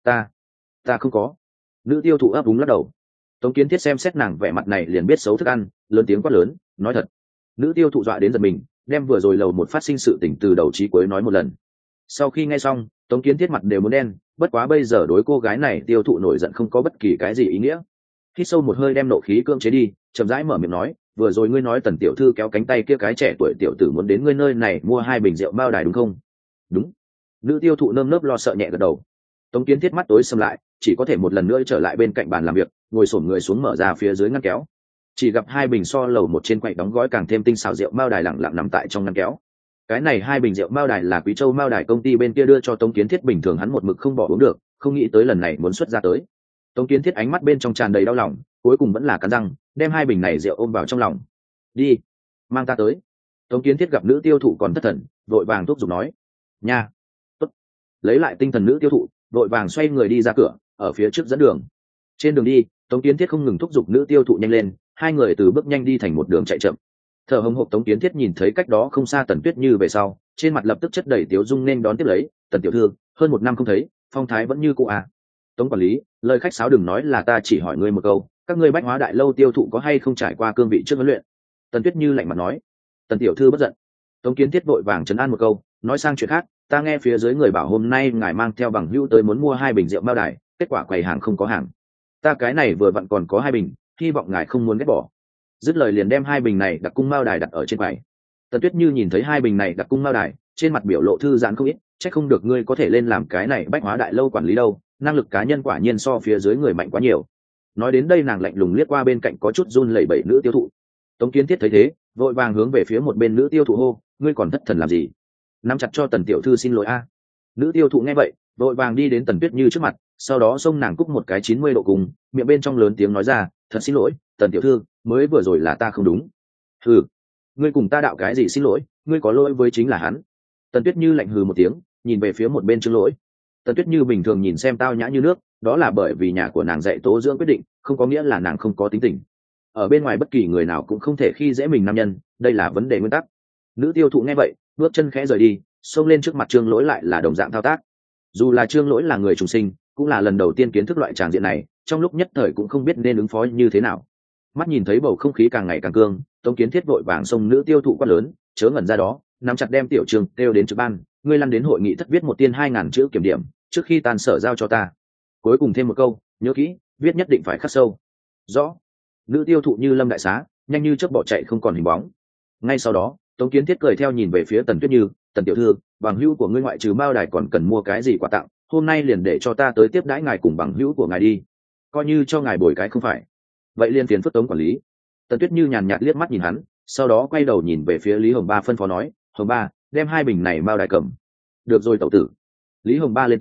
Ta không có. Nữ tiêu thụ ấp úng lắc đầu. Tống Kiến Thiết xem xét nàng vẻ mặt này liền biết xấu thức ăn, lớn tiếng quát lớn, nói thật. Nữ tiêu thụ dọa đến giật mình, đem vừa rồi lầu một phát sinh sự tình từ đầu chí cuối nói một lần. Sau khi nghe xong, Tống Kiến Thiết mặt đều muốn đen, bất quá bây giờ đối cô gái này tiêu thụ nổi giận không có bất kỳ cái gì ý nghĩa. Hít sâu một hơi đem nộ khí cưỡng chế đi, chậm rãi mở miệng nói, vừa rồi ngươi nói Tần tiểu thư kéo cánh tay kia cái trẻ tuổi tiểu tử muốn đến ngươi nơi này mua 2 bình rượu bao đài đúng không? Đúng. Nữ tiêu thụ nơm nớp lo sợ nhẹ gật đầu. Tống Kiến Thiết mắt tối sầm lại, chỉ có thể một lần nữa trở lại bên cạnh bàn làm việc, ngồi xổm người xuống mở ra phía dưới ngăn kéo. Chỉ gặp 2 bình so lầu một trên quầy đóng gói càng thêm tinh xảo rượu mao đài lẳng lặng nằm tại trong ngăn kéo. Cái này 2 bình rượu mao đài là Quý Châu Mao đài công ty bên kia đưa cho Tống Kiến Thiết, bình thường hắn một mực không bỏ uống được, không nghĩ tới lần này muốn xuất ra tới. Tống Kiến Thiết ánh mắt bên trong tràn đầy đau lòng, cuối cùng vẫn là cắn răng, đem 2 bình này rượu ôm vào trong lòng. Đi, mang ta tới. Tống Kiến Thiết gặp nữ tiêu thụ còn thất thần, vội vàng thúc giục nói, nha, tốt. Lấy lại tinh thần nữ tiêu thụ, vội vàng xoay người đi ra cửa, ở phía trước dẫn đường. Trên đường đi, Tống Kiến Thiết không ngừng thúc giục nữ tiêu thụ nhanh lên, hai người từ bước nhanh đi thành một đường chạy chậm. Thở hồng hộc Tống Kiến Thiết nhìn thấy cách đó không xa Tần Tuyết Như về sau, trên mặt lập tức chất đầy tiếu dung nên đón tiếp lấy, Tần tiểu thư, hơn 1 năm không thấy, phong thái vẫn như cũ à? Tống quản lý, lời khách sáo đừng nói là ta chỉ hỏi ngươi một câu, các ngươi Bách Hóa đại lâu tiêu thụ có hay không trải qua cương vị trước huấn luyện? Tần Tuyết Như lạnh mặt nói. Tần tiểu thư bất giận. Tống Kiến Thiết vội vàng trấn an một câu, nói sang chuyện khác, ta nghe phía dưới người bảo hôm nay ngài mang theo bằng hữu tới muốn mua 2 bình rượu mao đài, kết quả quầy hàng không có hàng. Ta cái này vừa vặn còn có 2 bình, hy vọng ngài không muốn ghét bỏ. Dứt lời liền đem 2 bình này đặc cung mao đài đặt ở trên quầy. Tần Tuyết Như nhìn thấy 2 bình này đặc cung mao đài, trên mặt biểu lộ thư giãn không ít, chắc không được ngươi có thể lên làm cái này Bách Hóa đại lâu quản lý đâu, năng lực cá nhân quả nhiên so phía dưới người mạnh quá nhiều. Nói đến đây nàng lạnh lùng liếc qua bên cạnh có chút run lẩy bẩy nữ tiêu thụ. Tống Kiến Thiết thấy thế, vội vàng hướng về phía một bên nữ tiêu thụ hô, ngươi còn thất thần làm gì? Nắm chặt cho Tần tiểu thư xin lỗi a. Nữ tiêu thụ nghe vậy, vội vàng đi đến Tần Tuyết Như trước mặt, sau đó xông nàng cúc một cái 90 độ cùng, miệng bên trong lớn tiếng nói ra, thật xin lỗi, Tần tiểu thư, mới vừa rồi là ta không đúng. Hừ, ngươi cùng ta đạo cái gì xin lỗi, ngươi có lỗi với chính là hắn. Tần Tuyết Như lạnh hừ một tiếng, nhìn về phía một bên Trương Lỗi. Tần Tuyết Như bình thường nhìn xem tao nhã như nước, đó là bởi vì nhà của nàng dạy tố dưỡng quyết định, không có nghĩa là nàng không có tính tình. Ở bên ngoài bất kỳ người nào cũng không thể khi dễ mình nam nhân, đây là vấn đề nguyên tắc. Nữ tiêu thụ nghe vậy, bước chân khẽ rời đi, xông lên trước mặt Trương Lỗi lại là đồng dạng thao tác. Dù là Trương Lỗi là người trùng sinh, cũng là lần đầu tiên kiến thức loại tràng diện này, trong lúc nhất thời cũng không biết nên ứng phó như thế nào. Mắt nhìn thấy bầu không khí càng ngày càng cương, Tống Kiến Thiết vội vàng xông nữ tiêu thụ quát lớn, chớ ngẩn ra đó, nắm chặt đem tiểu Trương kêu đến trực ban, ngươi lăn đến hội nghị thất viết một tiên 2000 chữ kiểm điểm, trước khi tan sở giao cho ta. Cuối cùng thêm một câu, nhớ kỹ, viết nhất định phải khắc sâu. Rõ. Nữ tiêu thụ như lâm đại xá, nhanh như chớp bỏ chạy không còn hình bóng. Ngay sau đó, Tống Kiến Thiết cười theo nhìn về phía Tần Tuyết Như, Tần tiểu thư, bằng hữu của ngươi ngoại trừ mao đài còn cần mua cái gì quà tặng, hôm nay liền để cho ta tới tiếp đãi ngài cùng bằng hữu của ngài đi, coi như cho ngài bồi cái không phải. Vậy liên phiền phức Tống quản lý. Tần Tuyết Như nhàn nhạt liếc mắt nhìn hắn, sau đó quay đầu nhìn về phía Lý Hồng Ba phân phó nói, Hồng Ba, đem 2 bình này mao đài cầm. Được rồi tẩu tử. Lý Hồng Ba lên tiếng,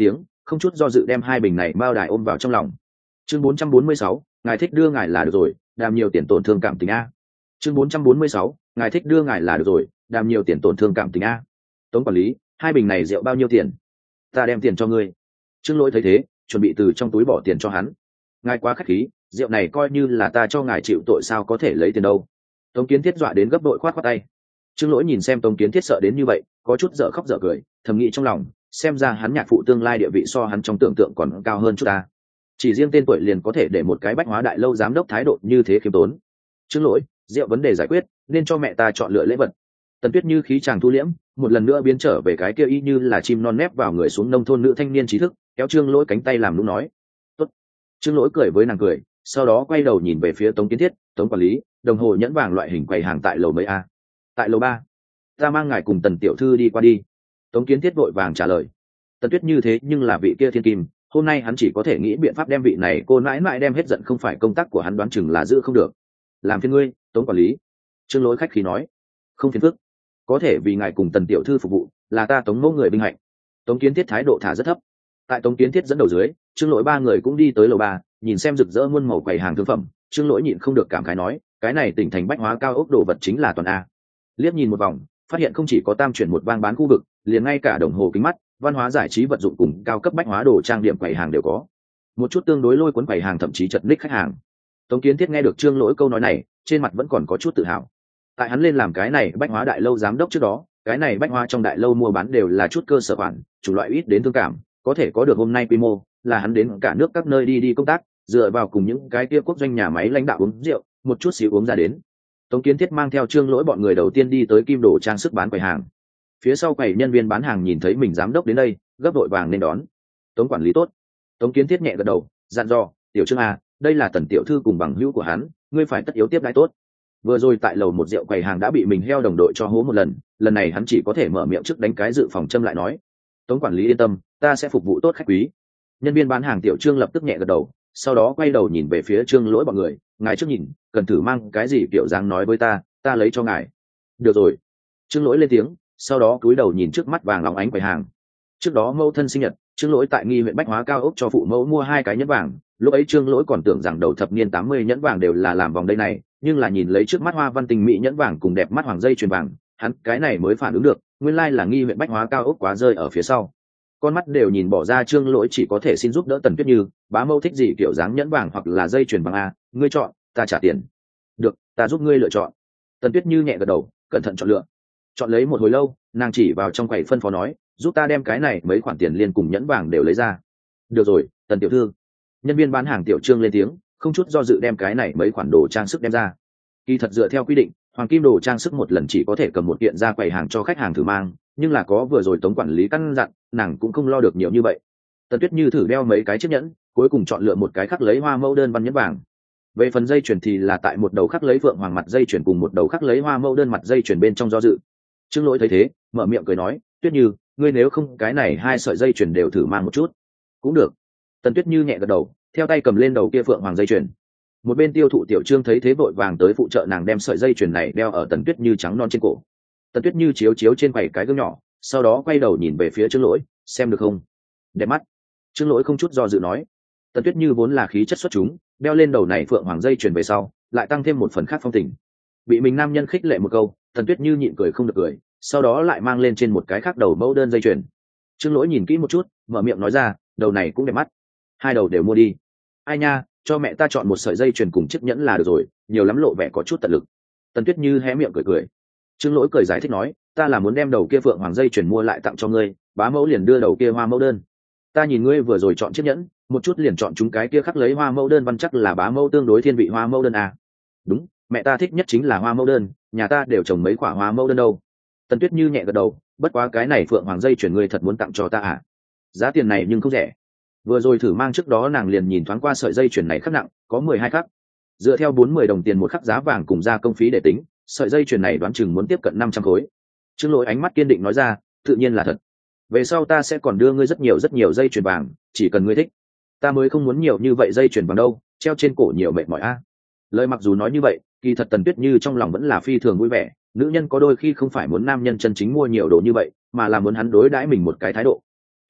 không chút do dự đem hai bình này bao đài ôm vào trong lòng. Chương 446, ngài thích đưa ngài là được rồi, đàm nhiều tiền tổn thương cảm tình a. Chương 446, ngài thích đưa ngài là được rồi, đàm nhiều tiền tổn thương cảm tình a. Tống quản lý, hai bình này rượu bao nhiêu tiền? Ta đem tiền cho ngươi. Trương Lỗi thấy thế, chuẩn bị từ trong túi bỏ tiền cho hắn. Ngài quá khách khí, rượu này coi như là ta cho ngài chịu tội, sao có thể lấy tiền đâu. Tống Kiến Thiết dọa đến gấp đội khoát khoát tay. Trương Lỗi nhìn xem Tống Kiến Thiết sợ đến như vậy, có chút dở khóc dở cười, thầm nghĩ trong lòng, xem ra hắn nhạc phụ tương lai địa vị so hắn trong tưởng tượng còn cao hơn chút ta. Chỉ riêng tên tuổi liền có thể để một cái bách hóa đại lâu giám đốc thái độ như thế khiêm tốn. Trương Lỗi, rượu vấn đề giải quyết, nên cho mẹ ta chọn lựa lễ vật. Tần Tuyết Như khí chàng thu liễm, một lần nữa biến trở về cái kia y như là chim non nép vào người xuống nông thôn nữ thanh niên trí thức, kéo Trương Lỗi cánh tay làm lúc nói. Tốt. Trương Lỗi cười với nàng cười, sau đó quay đầu nhìn về phía Tống Kiến Thiết, Tống quản lý, đồng hồ nhẫn vàng loại hình quầy hàng tại lầu mấy a? Tại lầu 3. Ta mang ngài cùng Tần tiểu thư đi qua đi. Tống Kiến Thiết vội vàng trả lời. Tần Tuyết Như thế nhưng là vị kia thiên kim, hôm nay hắn chỉ có thể nghĩ biện pháp đem vị này cô mãi mãi đem hết giận, không phải công tác của hắn đoán chừng là giữ không được. Làm phiền ngươi, Tống quản lý. Trương Lỗi khách khí nói. Không phiền phức, có thể vì ngài cùng Tần tiểu thư phục vụ, là ta Tống mẫu người vinh hạnh. Tống Kiến Thiết thái độ thả rất thấp. Tại Tống Kiến Thiết dẫn đầu dưới, Trương Lỗi ba người cũng đi tới lầu 3, nhìn xem rực rỡ muôn màu quầy hàng thương phẩm, Trương Lỗi nhịn không được cảm khái nói, cái này tỉnh thành bách hóa cao ốc đồ vật chính là toàn a. Liếc nhìn một vòng, phát hiện không chỉ có tam chuyển một vang bán khu vực, liền ngay cả đồng hồ kính mắt, văn hóa giải trí vật dụng cùng cao cấp bách hóa đồ trang điểm quầy hàng đều có. Một chút tương đối lôi cuốn quầy hàng thậm chí chật ních khách hàng. Tống Kiến Thiết nghe được Trương Lỗi câu nói này, trên mặt vẫn còn có chút tự hào. Tại hắn lên làm cái này bách hóa đại lâu giám đốc trước đó, cái này bách hóa trong đại lâu mua bán đều là chút cơ sở khoản, chủ loại ít đến thương cảm, có thể có được hôm nay quy mô, là hắn đến cả nước các nơi đi công tác, dựa vào cùng những cái kia quốc doanh nhà máy lãnh đạo uống rượu, một chút xíu uống ra đến. Tống Kiến Thiết mang theo Trương Lỗi bọn người đầu tiên đi tới kim đồ trang sức bán quầy hàng. Phía sau quầy nhân viên bán hàng nhìn thấy mình giám đốc đến đây, gấp đội vàng nên đón. Tống quản lý tốt. Tống Kiến Thiết nhẹ gật đầu, dặn dò, tiểu Trương à, đây là Tần tiểu thư cùng bằng hữu của hắn, ngươi phải tất yếu tiếp đãi tốt. Vừa rồi tại lầu một rượu quầy hàng đã bị mình heo đồng đội cho hố một lần này hắn chỉ có thể mở miệng trước đánh cái dự phòng châm lại nói. Tống quản lý yên tâm, ta sẽ phục vụ tốt khách quý. Nhân viên bán hàng tiểu Trương lập tức nhẹ gật đầu, sau đó quay đầu nhìn về phía Trương Lỗi bọn người, ngài trước nhìn, cần thử mang cái gì kiểu dáng nói với ta lấy cho ngài. Được rồi. Trương Lỗi lên tiếng, sau đó cúi đầu nhìn trước mắt vàng óng ánh quầy hàng. Trước đó mẫu thân sinh nhật, Trương Lỗi tại nghi huyện bách hóa cao ốc cho phụ mẫu mua 2 cái nhẫn vàng, lúc ấy Trương Lỗi còn tưởng rằng đầu thập niên 80 nhẫn vàng đều là làm vòng đây này, nhưng là nhìn lấy trước mắt hoa văn tình mỹ nhẫn vàng cùng đẹp mắt hoàng dây chuyền vàng, hắn cái này mới phản ứng được, nguyên lai là nghi huyện bách hóa cao ốc quá rơi ở phía sau. Con mắt đều nhìn bỏ ra, Trương Lỗi chỉ có thể xin giúp đỡ Tần Tuyết Như, bá mẫu thích gì kiểu dáng nhẫn vàng hoặc là dây chuyền vàng a, ngươi chọn, ta trả tiền. Được, ta giúp ngươi lựa chọn. Tần Tuyết Như nhẹ gật đầu, cẩn thận chọn lựa. Chọn lấy một hồi lâu, nàng chỉ vào trong quầy phân phó nói, giúp ta đem cái này mấy khoản tiền liên cùng nhẫn vàng đều lấy ra. Được rồi, Tần tiểu thư. Nhân viên bán hàng tiểu Trương lên tiếng, không chút do dự đem cái này mấy khoản đồ trang sức đem ra. Kỳ thật dựa theo quy định, hoàng kim đồ trang sức một lần chỉ có thể cầm một kiện ra quầy hàng cho khách hàng thử mang, nhưng là có vừa rồi Tống quản lý căn dặn, nàng cũng không lo được nhiều như vậy. Tần Tuyết Như thử đeo mấy cái chiếc nhẫn, cuối cùng chọn lựa một cái khắc lấy hoa mẫu đơn văn nhẫn vàng. Về phần dây chuyền thì là tại một đầu khắc lấy phượng hoàng mặt dây chuyền cùng một đầu khắc lấy hoa mẫu đơn mặt dây chuyền bên trong do dự. Trương Lỗi thấy thế, mở miệng cười nói, Tuyết Như, ngươi nếu không cái này 2 sợi dây chuyền đều thử mang một chút. Cũng được. Tần Tuyết Như nhẹ gật đầu, theo tay cầm lên đầu kia phượng hoàng dây chuyền. Một bên tiêu thụ tiểu Trương thấy thế vội vàng tới phụ trợ nàng đem sợi dây chuyền này đeo ở Tần Tuyết Như trắng non trên cổ. Tần Tuyết Như chiếu trên quầy cái gương nhỏ, sau đó quay đầu nhìn về phía Trương Lỗi, xem được không? Đẹp mắt. Trương Lỗi không chút do dự nói. Tần Tuyết Như vốn là khí chất xuất chúng, đeo lên đầu này phượng hoàng dây chuyền về sau, lại tăng thêm một phần khác phong tình. Bị mình nam nhân khích lệ một câu, Tần Tuyết Như nhịn cười không được cười, sau đó lại mang lên trên một cái khác đầu mẫu đơn dây chuyền. Trương Lỗi nhìn kỹ một chút, mở miệng nói ra, đầu này cũng đẹp mắt. 2 đầu đều mua đi. Ai nha, cho mẹ ta chọn một sợi dây chuyền cùng chiếc nhẫn là được rồi, nhiều lắm lộ vẻ có chút tận lực. Tần Tuyết Như hé miệng cười. Trương Lỗi cười giải thích nói, ta là muốn đem đầu kia phượng hoàng dây chuyền mua lại tặng cho ngươi, bá mẫu liền đưa đầu kia hoa mẫu đơn. Ta nhìn ngươi vừa rồi chọn chiếc nhẫn, một chút liền chọn chúng cái kia khắc lấy hoa mẫu đơn văn, chắc là bá mẫu tương đối thiên vị hoa mẫu đơn à. Đúng, mẹ ta thích nhất chính là hoa mẫu đơn, nhà ta đều trồng mấy quả hoa mẫu đơn đâu. Tần Tuyết Như nhẹ gật đầu, bất quá cái này phượng hoàng dây chuyền ngươi thật muốn tặng cho ta à? Giá tiền này nhưng không rẻ. Vừa rồi thử mang trước đó nàng liền nhìn thoáng qua sợi dây chuyền này khắc nặng, có 12 khắc. Dựa theo 40 đồng tiền một khắc giá vàng cùng gia công phí để tính, sợi dây chuyền này đoán chừng muốn tiếp cận 500 khối. Trương Lỗi ánh mắt kiên định nói ra, tự nhiên là thật. Về sau ta sẽ còn đưa ngươi rất nhiều dây chuyền vàng, chỉ cần ngươi thích. Ta mới không muốn nhiều như vậy dây chuyền vàng đâu, treo trên cổ nhiều mệt mỏi a. Lời mặc dù nói như vậy, kỳ thật Tần Tuyết Như trong lòng vẫn là phi thường vui vẻ, nữ nhân có đôi khi không phải muốn nam nhân chân chính mua nhiều đồ như vậy, mà là muốn hắn đối đãi mình một cái thái độ.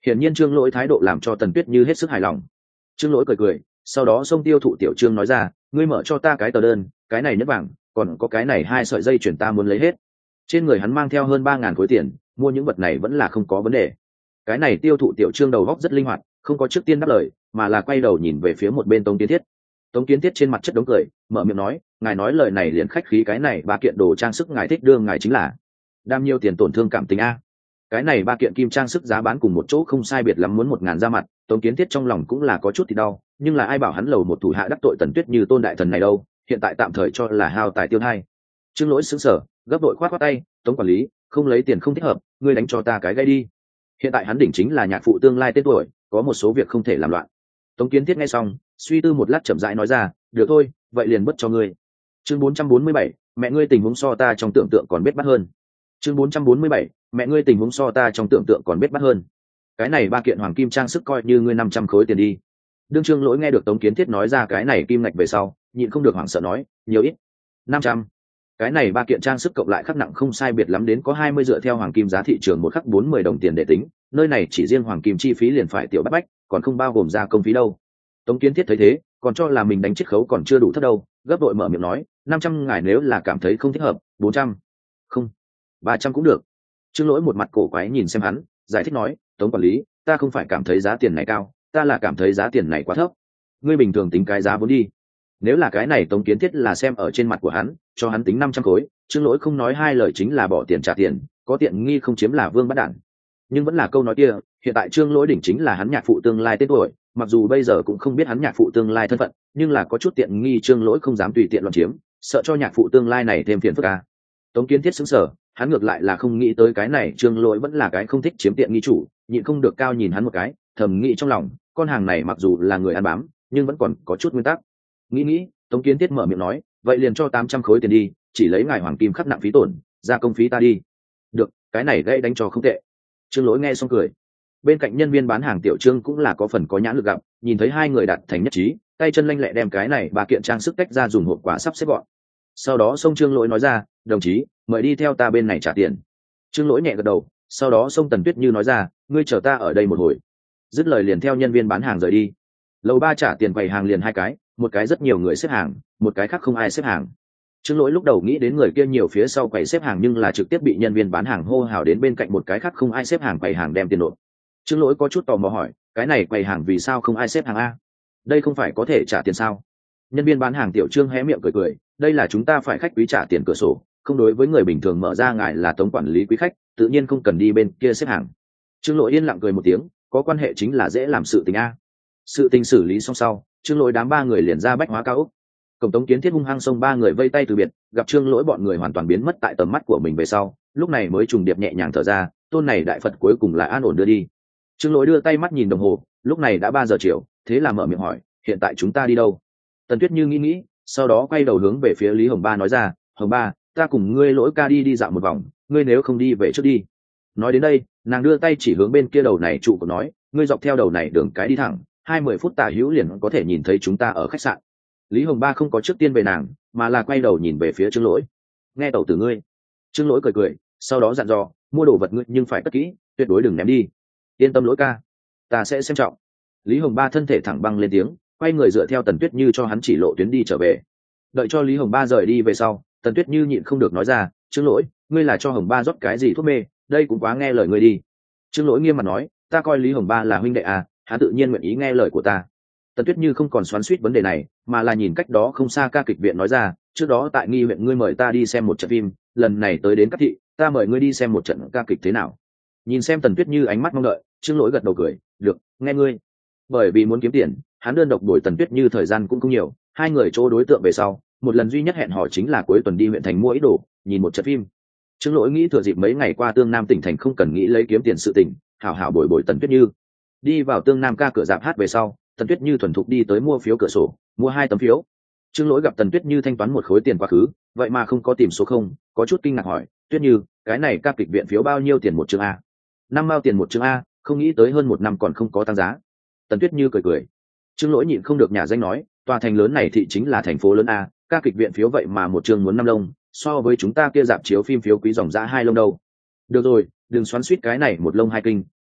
hiển nhiên Trương Lỗi thái độ làm cho Tần Tuyết Như hết sức hài lòng. Trương Lỗi cười cười, sau đó xông tiêu thụ tiểu Trương nói ra, ngươi mở cho ta cái tờ đơn, cái này nhất vàng, còn có cái này 2 sợi dây chuyển ta muốn lấy hết. Trên người hắn mang theo hơn 3.000 khối tiền, mua những vật này vẫn là không có vấn đề. Cái này tiêu thụ tiểu Trương đầu góc rất linh hoạt, không có trước tiên đáp lời, mà là quay đầu nhìn về phía một bên Tống Kiến Thiết. Tống Kiến Thiết trên mặt chất đống cười, mở miệng nói, ngài nói lời này liền khách khí, cái này 3 kiện đồ trang sức ngài thích đưa ngài chính là đam nhiêu tiền tổn thương cảm tình a. Cái này 3 kiện kim trang sức giá bán cùng một chỗ không sai biệt lắm, muốn 1.000 ra mặt. Tống Kiến Thiết trong lòng cũng là có chút thì đau, nhưng là ai bảo hắn lầu một thủ hạ đắc tội Tần Tuyết Như tôn đại thần này đâu, hiện tại tạm thời cho là hao tài tiêu thai. Trương Lỗi sững sờ, gấp đội khoát tay, Tống quản lý, không lấy tiền không thích hợp, ngươi đánh cho ta cái gãy đi. Hiện tại hắn đỉnh chính là nhạc phụ tương lai tên tuổi, có một số việc không thể làm loạn. Tống Kiến Thiết nghe xong, suy tư một lát chậm rãi nói ra, được thôi, vậy liền bất cho ngươi. Chương 447, mẹ ngươi tình huống so ta trong tưởng tượng còn bết bát hơn. Chương 447, mẹ ngươi tình huống so ta trong tưởng tượng còn bết bát hơn. Cái này 3 kiện hoàng kim trang sức coi như ngươi 500 khối tiền đi. Đương Trương Lỗi nghe được Tống Kiến Thiết nói ra cái này kim ngạch về sau, nhịn không được hoảng sợ nói, nhiều ít. 500. Cái này 3 kiện trang sức cộng lại khắc nặng không sai biệt lắm đến có 20, dựa theo hoàng kim giá thị trường một khắc 40 đồng tiền để tính, nơi này chỉ riêng hoàng kim chi phí liền phải tiểu bát bách, còn không bao gồm gia công phí đâu. Tống Kiến Thiết thấy thế, còn cho là mình đánh chiết khấu còn chưa đủ thấp đâu, gấp đội mở miệng nói, 500 ngài nếu là cảm thấy không thích hợp, 400. Không, 300 cũng được. Trương Lỗi một mặt cổ quái nhìn xem hắn, giải thích nói, Tống quản lý, ta không phải cảm thấy giá tiền này cao, ta là cảm thấy giá tiền này quá thấp. Ngươi bình thường tính cái giá vốn đi. Nếu là cái này Tống Kiến Thiết là xem ở trên mặt của hắn, cho hắn tính 500 khối, Trương Lỗi không nói hai lời chính là bỏ tiền trả tiền, có tiện nghi không chiếm là vương bắt đản. Nhưng vẫn là câu nói kia, hiện tại Trương Lỗi đỉnh chính là hắn nhạc phụ tương lai tên tuổi, mặc dù bây giờ cũng không biết hắn nhạc phụ tương lai thân phận, nhưng là có chút tiện nghi Trương Lỗi không dám tùy tiện loạn chiếm, sợ cho nhạc phụ tương lai này thêm phiền phức à. Tống Kiến Thiết sững sờ, hắn ngược lại là không nghĩ tới cái này Trương Lỗi vẫn là cái không thích chiếm tiện nghi chủ, nhịn không được cao nhìn hắn một cái, thầm nghĩ trong lòng, con hàng này mặc dù là người ăn bám, nhưng vẫn còn có chút nguyên tắc. Nghĩ, Tống Kiến Thiết mở miệng nói, vậy liền cho 800 khối tiền đi, chỉ lấy ngài hoàng kim khắc nặng phí tổn, ra công phí ta đi. Được, cái này gây đánh cho không tệ. Trương Lỗi nghe xong cười. Bên cạnh nhân viên bán hàng tiểu Trương cũng là có phần có nhãn lực gặp, nhìn thấy hai người đạt thành nhất trí, tay chân lanh lẹ đem cái này 3 kiện trang sức tách ra dùng hộp quà sắp xếp gọn. Sau đó xông Trương Lỗi nói ra, đồng chí, mời đi theo ta bên này trả tiền. Trương Lỗi nhẹ gật đầu, sau đó xông Tần Tuyết Như nói ra, ngươi chờ ta ở đây một hồi. Dứt lời liền theo nhân viên bán hàng rời đi. Lầu 3 trả tiền quầy hàng liền 2 cái, một cái rất nhiều người xếp hàng, một cái khác không ai xếp hàng. Trương Lỗi lúc đầu nghĩ đến người kia nhiều phía sau quầy xếp hàng, nhưng là trực tiếp bị nhân viên bán hàng hô hào đến bên cạnh một cái khác không ai xếp hàng quầy hàng đem tiền nộp. Trương Lỗi có chút tò mò hỏi, cái này quầy hàng vì sao không ai xếp hàng a? Đây không phải có thể trả tiền sao? Nhân viên bán hàng tiểu Trương hé miệng cười cười, đây là chúng ta phải khách quý trả tiền cửa sổ, không đối với người bình thường mở ra, ngài là Tống quản lý quý khách, tự nhiên không cần đi bên kia xếp hàng. Trương Lỗi yên lặng cười một tiếng, có quan hệ chính là dễ làm sự tình a. Sự tình xử lý xong sau, Trương Lỗi đám 3 người liền ra Bách Hóa cao ốc. Cổng Tống Kiến Thiết hung hăng xông 3 người vây tay từ biệt, gặp Trương Lỗi bọn người hoàn toàn biến mất tại tầm mắt của mình về sau, lúc này mới trùng điệp nhẹ nhàng thở ra, tôn này đại Phật cuối cùng là an ổn đưa đi. Trương Lỗi đưa tay mắt nhìn đồng hồ, lúc này đã 3 giờ chiều, thế là mở miệng hỏi, hiện tại chúng ta đi đâu? Tần Tuyết Như nghĩ, sau đó quay đầu hướng về phía Lý Hồng Ba nói ra, Hồng Ba, ta cùng ngươi Lỗi ca đi dạo một vòng, ngươi nếu không đi về trước đi. Nói đến đây, nàng đưa tay chỉ hướng bên kia đầu này trụ của nói, ngươi dọc theo đầu này đường cái đi thẳng, 20 phút tả hữu liền có thể nhìn thấy chúng ta ở khách sạn. Lý Hồng Ba không có trước tiên về nàng, mà là quay đầu nhìn về phía Trương Lỗi. Nghe tẩu tử ngươi. Trương Lỗi cười cười, sau đó dặn dò, mua đồ vật ngươi nhưng phải cất kỹ, tuyệt đối đừng ném đi. Yên tâm Lỗi ca, ta sẽ xem trọng. Lý Hồng Ba thân thể thẳng băng lên tiếng, quay người dựa theo Tần Tuyết Như cho hắn chỉ lộ tuyến đi trở về. Đợi cho Lý Hồng Ba rời đi về sau, Tần Tuyết Như nhịn không được nói ra, Trương Lỗi, ngươi là cho Hồng Ba rót cái gì thuốc mê, đây cũng quá nghe lời ngươi đi. Trương Lỗi nghiêm mặt nói, ta coi Lý Hồng Ba là huynh đệ à, hắn tự nhiên nguyện ý nghe lời của ta. Tần Tuyết Như không còn xoắn xuýt vấn đề này, mà là nhìn cách đó không xa ca kịch viện nói ra, trước đó tại Nghi huyện ngươi mời ta đi xem một trận phim, lần này tới đến Cát Thị, ta mời ngươi đi xem một trận ca kịch thế nào? Nhìn xem Tần Tuyết Như ánh mắt mong đợi, Trương Lỗi gật đầu cười, được, nghe ngươi. Bởi vì muốn kiếm tiền, hắn đơn độc đổi Tần Tuyết Như thời gian cũng không nhiều, 2 người chỗ đối tượng về sau, một lần duy nhất hẹn hò chính là cuối tuần đi huyện thành mua ít đồ, nhìn một trận phim. Trương Lỗi nghĩ thừa dịp mấy ngày qua Tương Nam tỉnh thành không cần nghĩ lấy kiếm tiền sự tình, hảo hảo bồi bồi Tần Tuyết Như. Đi vào Tương Nam ca cửa rạp hát về sau, Tần Tuyết Như thuần thục đi tới mua phiếu cửa sổ, mua 2 tấm phiếu. Trương Lỗi gặp Tần Tuyết Như thanh toán một khối tiền quá khứ, vậy mà không có tìm số không, có chút kinh ngạc hỏi, Tuyết Như, cái này ca kịch viện phiếu bao nhiêu tiền một chương a? 5 mao tiền một chương a, không nghĩ tới hơn 1 năm còn không có tăng giá. Tần Tuyết Như cười cười. Trương Lỗi nhịn không được nhả danh nói, tòa thành lớn này thị chính là thành phố lớn a, ca kịch viện phiếu vậy mà một chương muốn 5 lông, so với chúng ta kia dạp chiếu phim phiếu quý dòng giá 2 lông đâu. Được rồi, đừng xoắn xuýt cái này một lông 2 kinh,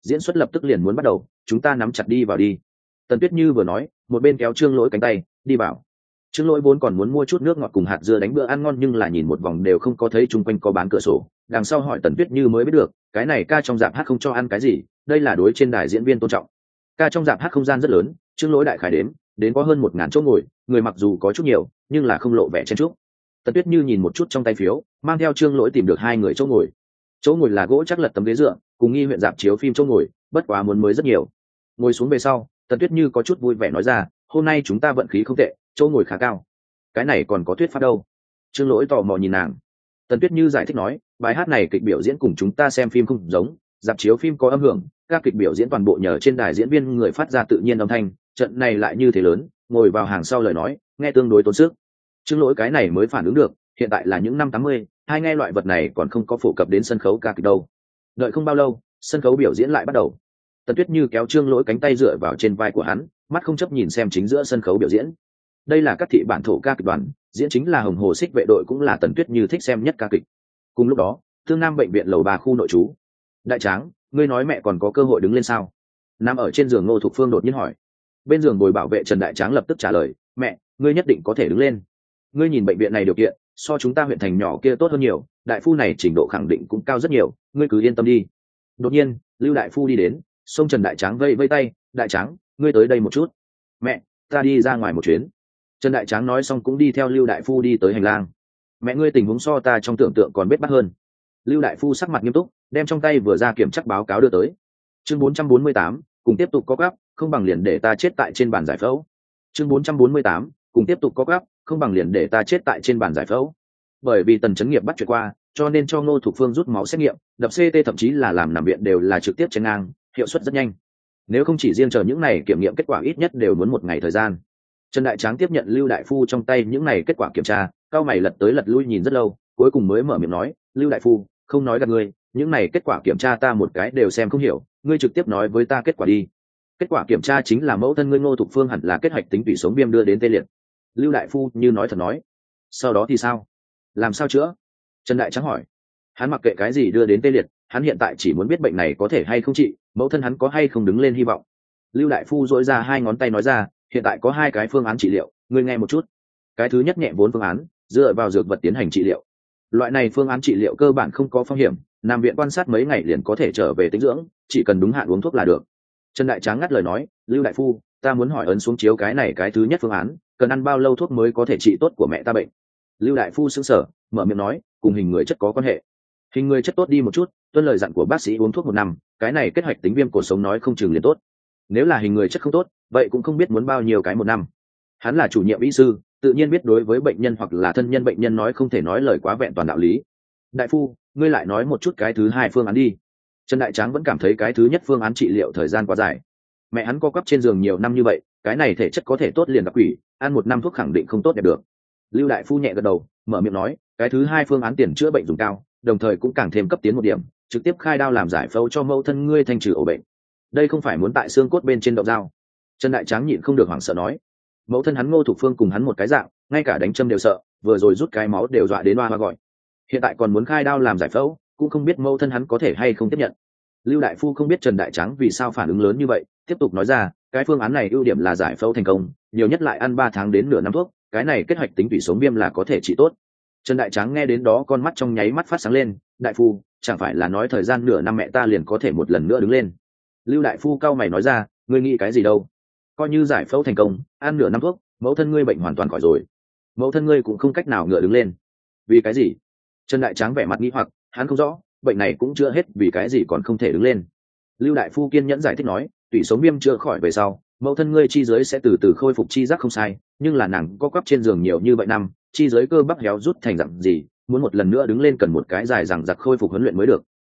diễn xuất lập tức liền muốn bắt đầu, chúng ta nắm chặt đi vào đi. Tần Tuyết Như vừa nói một bên kéo Trương Lỗi cánh tay đi vào. Trương Lỗi vốn còn muốn mua chút nước ngọt cùng hạt dưa đánh bữa ăn ngon, nhưng là nhìn một vòng đều không có thấy chung quanh có bán cửa sổ, đằng sau hỏi Tần Tuyết Như mới biết được cái này ca trong dạp hát không cho ăn cái gì, đây là đối trên đài diễn viên tôn trọng. Ca trong dạp hát không gian rất lớn, Trương Lỗi đại khái đếm đến có hơn 1.000 chỗ ngồi, người mặc dù có chút nhiều nhưng là không lộ vẻ chen chúc. Tần Tuyết Như nhìn một chút trong tay phiếu, mang theo Trương Lỗi tìm được 2 người chỗ ngồi. Chỗ ngồi là gỗ chắc lật tấm ghế dựa, cùng nghi huyện dạp chiếu phim chỗ ngồi, bất quá muốn mới rất nhiều. Ngồi xuống về sau, Tần Tuyết Như có chút vui vẻ nói ra, hôm nay chúng ta vận khí không tệ, chỗ ngồi khá cao. Cái này còn có thuyết pháp đâu? Trương Lỗi tò mò nhìn nàng. Tần Tuyết Như giải thích nói, bài hát này kịch biểu diễn cùng chúng ta xem phim không giống, dạp chiếu phim có âm hưởng, các kịch biểu diễn toàn bộ nhờ trên đài diễn viên người phát ra tự nhiên âm thanh, trận này lại như thế lớn, ngồi vào hàng sau lời nói nghe tương đối tốn sức. Trương Lỗi cái này mới phản ứng được, hiện tại là những năm 80, hai nghe loại vật này còn không có phổ cập đến sân khấu ca kịch đâu. Đợi không bao lâu, sân khấu biểu diễn lại bắt đầu. Tần Tuyết Như kéo Trương Lỗi cánh tay dựa vào trên vai của hắn, mắt không chấp nhìn xem chính giữa sân khấu biểu diễn. Đây là các thị bản thổ ca kịch đoàn, diễn chính là Hồng Hồ Xích Vệ đội, cũng là Tần Tuyết Như thích xem nhất ca kịch. Cùng lúc đó, Thương Nam bệnh viện lầu 3 khu nội trú. Đại Tráng, ngươi nói mẹ còn có cơ hội đứng lên sao? Nằm ở trên giường Ngô Thục Phương đột nhiên hỏi. Bên giường bồi bảo vệ Trần Đại Tráng lập tức trả lời, mẹ, ngươi nhất định có thể đứng lên. Ngươi nhìn bệnh viện này điều kiện so chúng ta huyện thành nhỏ kia tốt hơn nhiều, đại phu này trình độ khẳng định cũng cao rất nhiều, ngươi cứ yên tâm đi. Đột nhiên Lưu đại phu đi đến, xông Trần Đại Tráng vây vây tay, Đại Tráng, ngươi tới đây một chút. Mẹ, ta đi ra ngoài một chuyến. Trần Đại Tráng nói xong cũng đi theo Lưu đại phu đi tới hành lang. Mẹ ngươi tình huống so ta trong tưởng tượng còn bết bát hơn. Lưu đại phu sắc mặt nghiêm túc, đem trong tay vừa ra kiểm tra báo cáo đưa tới. Chương 448, cùng tiếp tục có gấp, không bằng liền để ta chết tại trên bàn giải phẫu. Chương 448, cùng tiếp tục có gấp, không bằng liền để ta chết tại trên bàn giải phẫu. Bởi vì Tần Chấn Nghiệp bắt chuyện qua, cho nên cho Ngô Thục Phương rút máu xét nghiệm, đập CT thậm chí là làm nằm viện đều là trực tiếp chén ngang, hiệu suất rất nhanh. Nếu không chỉ riêng chờ những này kiểm nghiệm kết quả ít nhất đều muốn 1 ngày thời gian. Trần Đại Tráng tiếp nhận Lưu đại phu trong tay những này kết quả kiểm tra, cao mày lật tới lật lui nhìn rất lâu, cuối cùng mới mở miệng nói, Lưu đại phu, không nói gạt ngươi, những này kết quả kiểm tra ta một cái đều xem không hiểu, ngươi trực tiếp nói với ta kết quả đi. Kết quả kiểm tra chính là mẫu thân ngươi Ngô Thục Phương hẳn là kết hoạch tính tủy sống viêm đưa đến tê liệt. Lưu đại phu như nói thật nói. Sau đó thì sao? Làm sao chữa? Trần Đại Tráng hỏi. Hắn mặc kệ cái gì đưa đến tê liệt, hắn hiện tại chỉ muốn biết bệnh này có thể hay không trị, mẫu thân hắn có hay không đứng lên hy vọng. Lưu đại phu dỗi ra 2 ngón tay nói ra, hiện tại có 2 cái phương án trị liệu, ngươi nghe một chút. Cái thứ nhất nhẹ vốn phương án, dựa vào dược vật tiến hành trị liệu. Loại này phương án trị liệu cơ bản không có phong hiểm, nằm viện quan sát mấy ngày liền có thể trở về tĩnh dưỡng, chỉ cần đúng hạn uống thuốc là được. Trần Đại Tráng ngắt lời nói, Lưu đại phu, ta muốn hỏi ấn xuống chiếu cái này cái thứ nhất phương án, cần ăn bao lâu thuốc mới có thể trị tốt của mẹ ta bệnh? Lưu đại phu sững sờ, mở miệng nói, cùng hình người chất có quan hệ. Hình người chất tốt đi một chút, tuân lời dặn của bác sĩ uống thuốc 1 năm, cái này kết hoạch tính viêm cột sống nói không chừng liền tốt. Nếu là hình người chất không tốt, vậy cũng không biết muốn bao nhiêu cái 1 năm. Hắn là chủ nhiệm y sư, tự nhiên biết đối với bệnh nhân hoặc là thân nhân bệnh nhân nói không thể nói lời quá vẹn toàn đạo lý. Đại phu, ngươi lại nói một chút cái thứ hai phương án đi. Trần Đại Tráng vẫn cảm thấy cái thứ nhất phương án trị liệu thời gian quá dài. Mẹ hắn co quắp trên giường nhiều năm như vậy, cái này thể chất có thể tốt liền gặp quỷ, ăn 1 năm thuốc khẳng định không tốt đẹp được. Lưu đại phu nhẹ gật đầu, mở miệng nói, cái thứ hai phương án tiền chữa bệnh dùng cao, đồng thời cũng càng thêm cấp tiến 1 điểm, trực tiếp khai đao làm giải phẫu cho mẫu thân ngươi thanh trừ ổ bệnh. Đây không phải muốn tại xương cốt bên trên động dao. Trần Đại Tráng nhịn không được hoảng sợ nói, mẫu thân hắn Ngô Thục Phương cùng hắn một cái dạng, ngay cả đánh châm đều sợ, vừa rồi rút cái máu đều dọa đến oa gọi. Hiện tại còn muốn khai đao làm giải phẫu, cũng không biết mẫu thân hắn có thể hay không tiếp nhận. Lưu đại phu không biết Trần Đại Tráng vì sao phản ứng lớn như vậy, tiếp tục nói ra, cái phương án này ưu điểm là giải phẫu thành công, nhiều nhất lại ăn 3 tháng đến nửa năm thuốc, cái này kết hoạch tính tủy sống viêm là có thể trị tốt. Trần Đại Tráng nghe đến đó con mắt trong nháy mắt phát sáng lên, đại phu, chẳng phải là nói thời gian nửa năm mẹ ta liền có thể một lần nữa đứng lên? Lưu đại phu cau mày nói ra, ngươi nghĩ cái gì đâu? Coi như giải phẫu thành công, ăn nửa năm thuốc, mẫu thân ngươi bệnh hoàn toàn khỏi rồi, mẫu thân ngươi cũng không cách nào ngựa đứng lên. Vì cái gì? Trần Đại Tráng vẻ mặt nghi hoặc, hắn không rõ, bệnh này cũng chưa hết vì cái gì còn không thể đứng lên. Lưu đại phu kiên nhẫn giải thích nói, tủy sống viêm chưa khỏi về sau, mẫu thân ngươi chi dưới sẽ từ từ khôi phục chi giác không sai, nhưng là nàng co quắp trên giường nhiều như vậy năm, chi dưới cơ bắp héo rút thành dặn gì, muốn một lần nữa đứng lên cần một cái dài dằng dặc khôi phục huấn luyện mới được.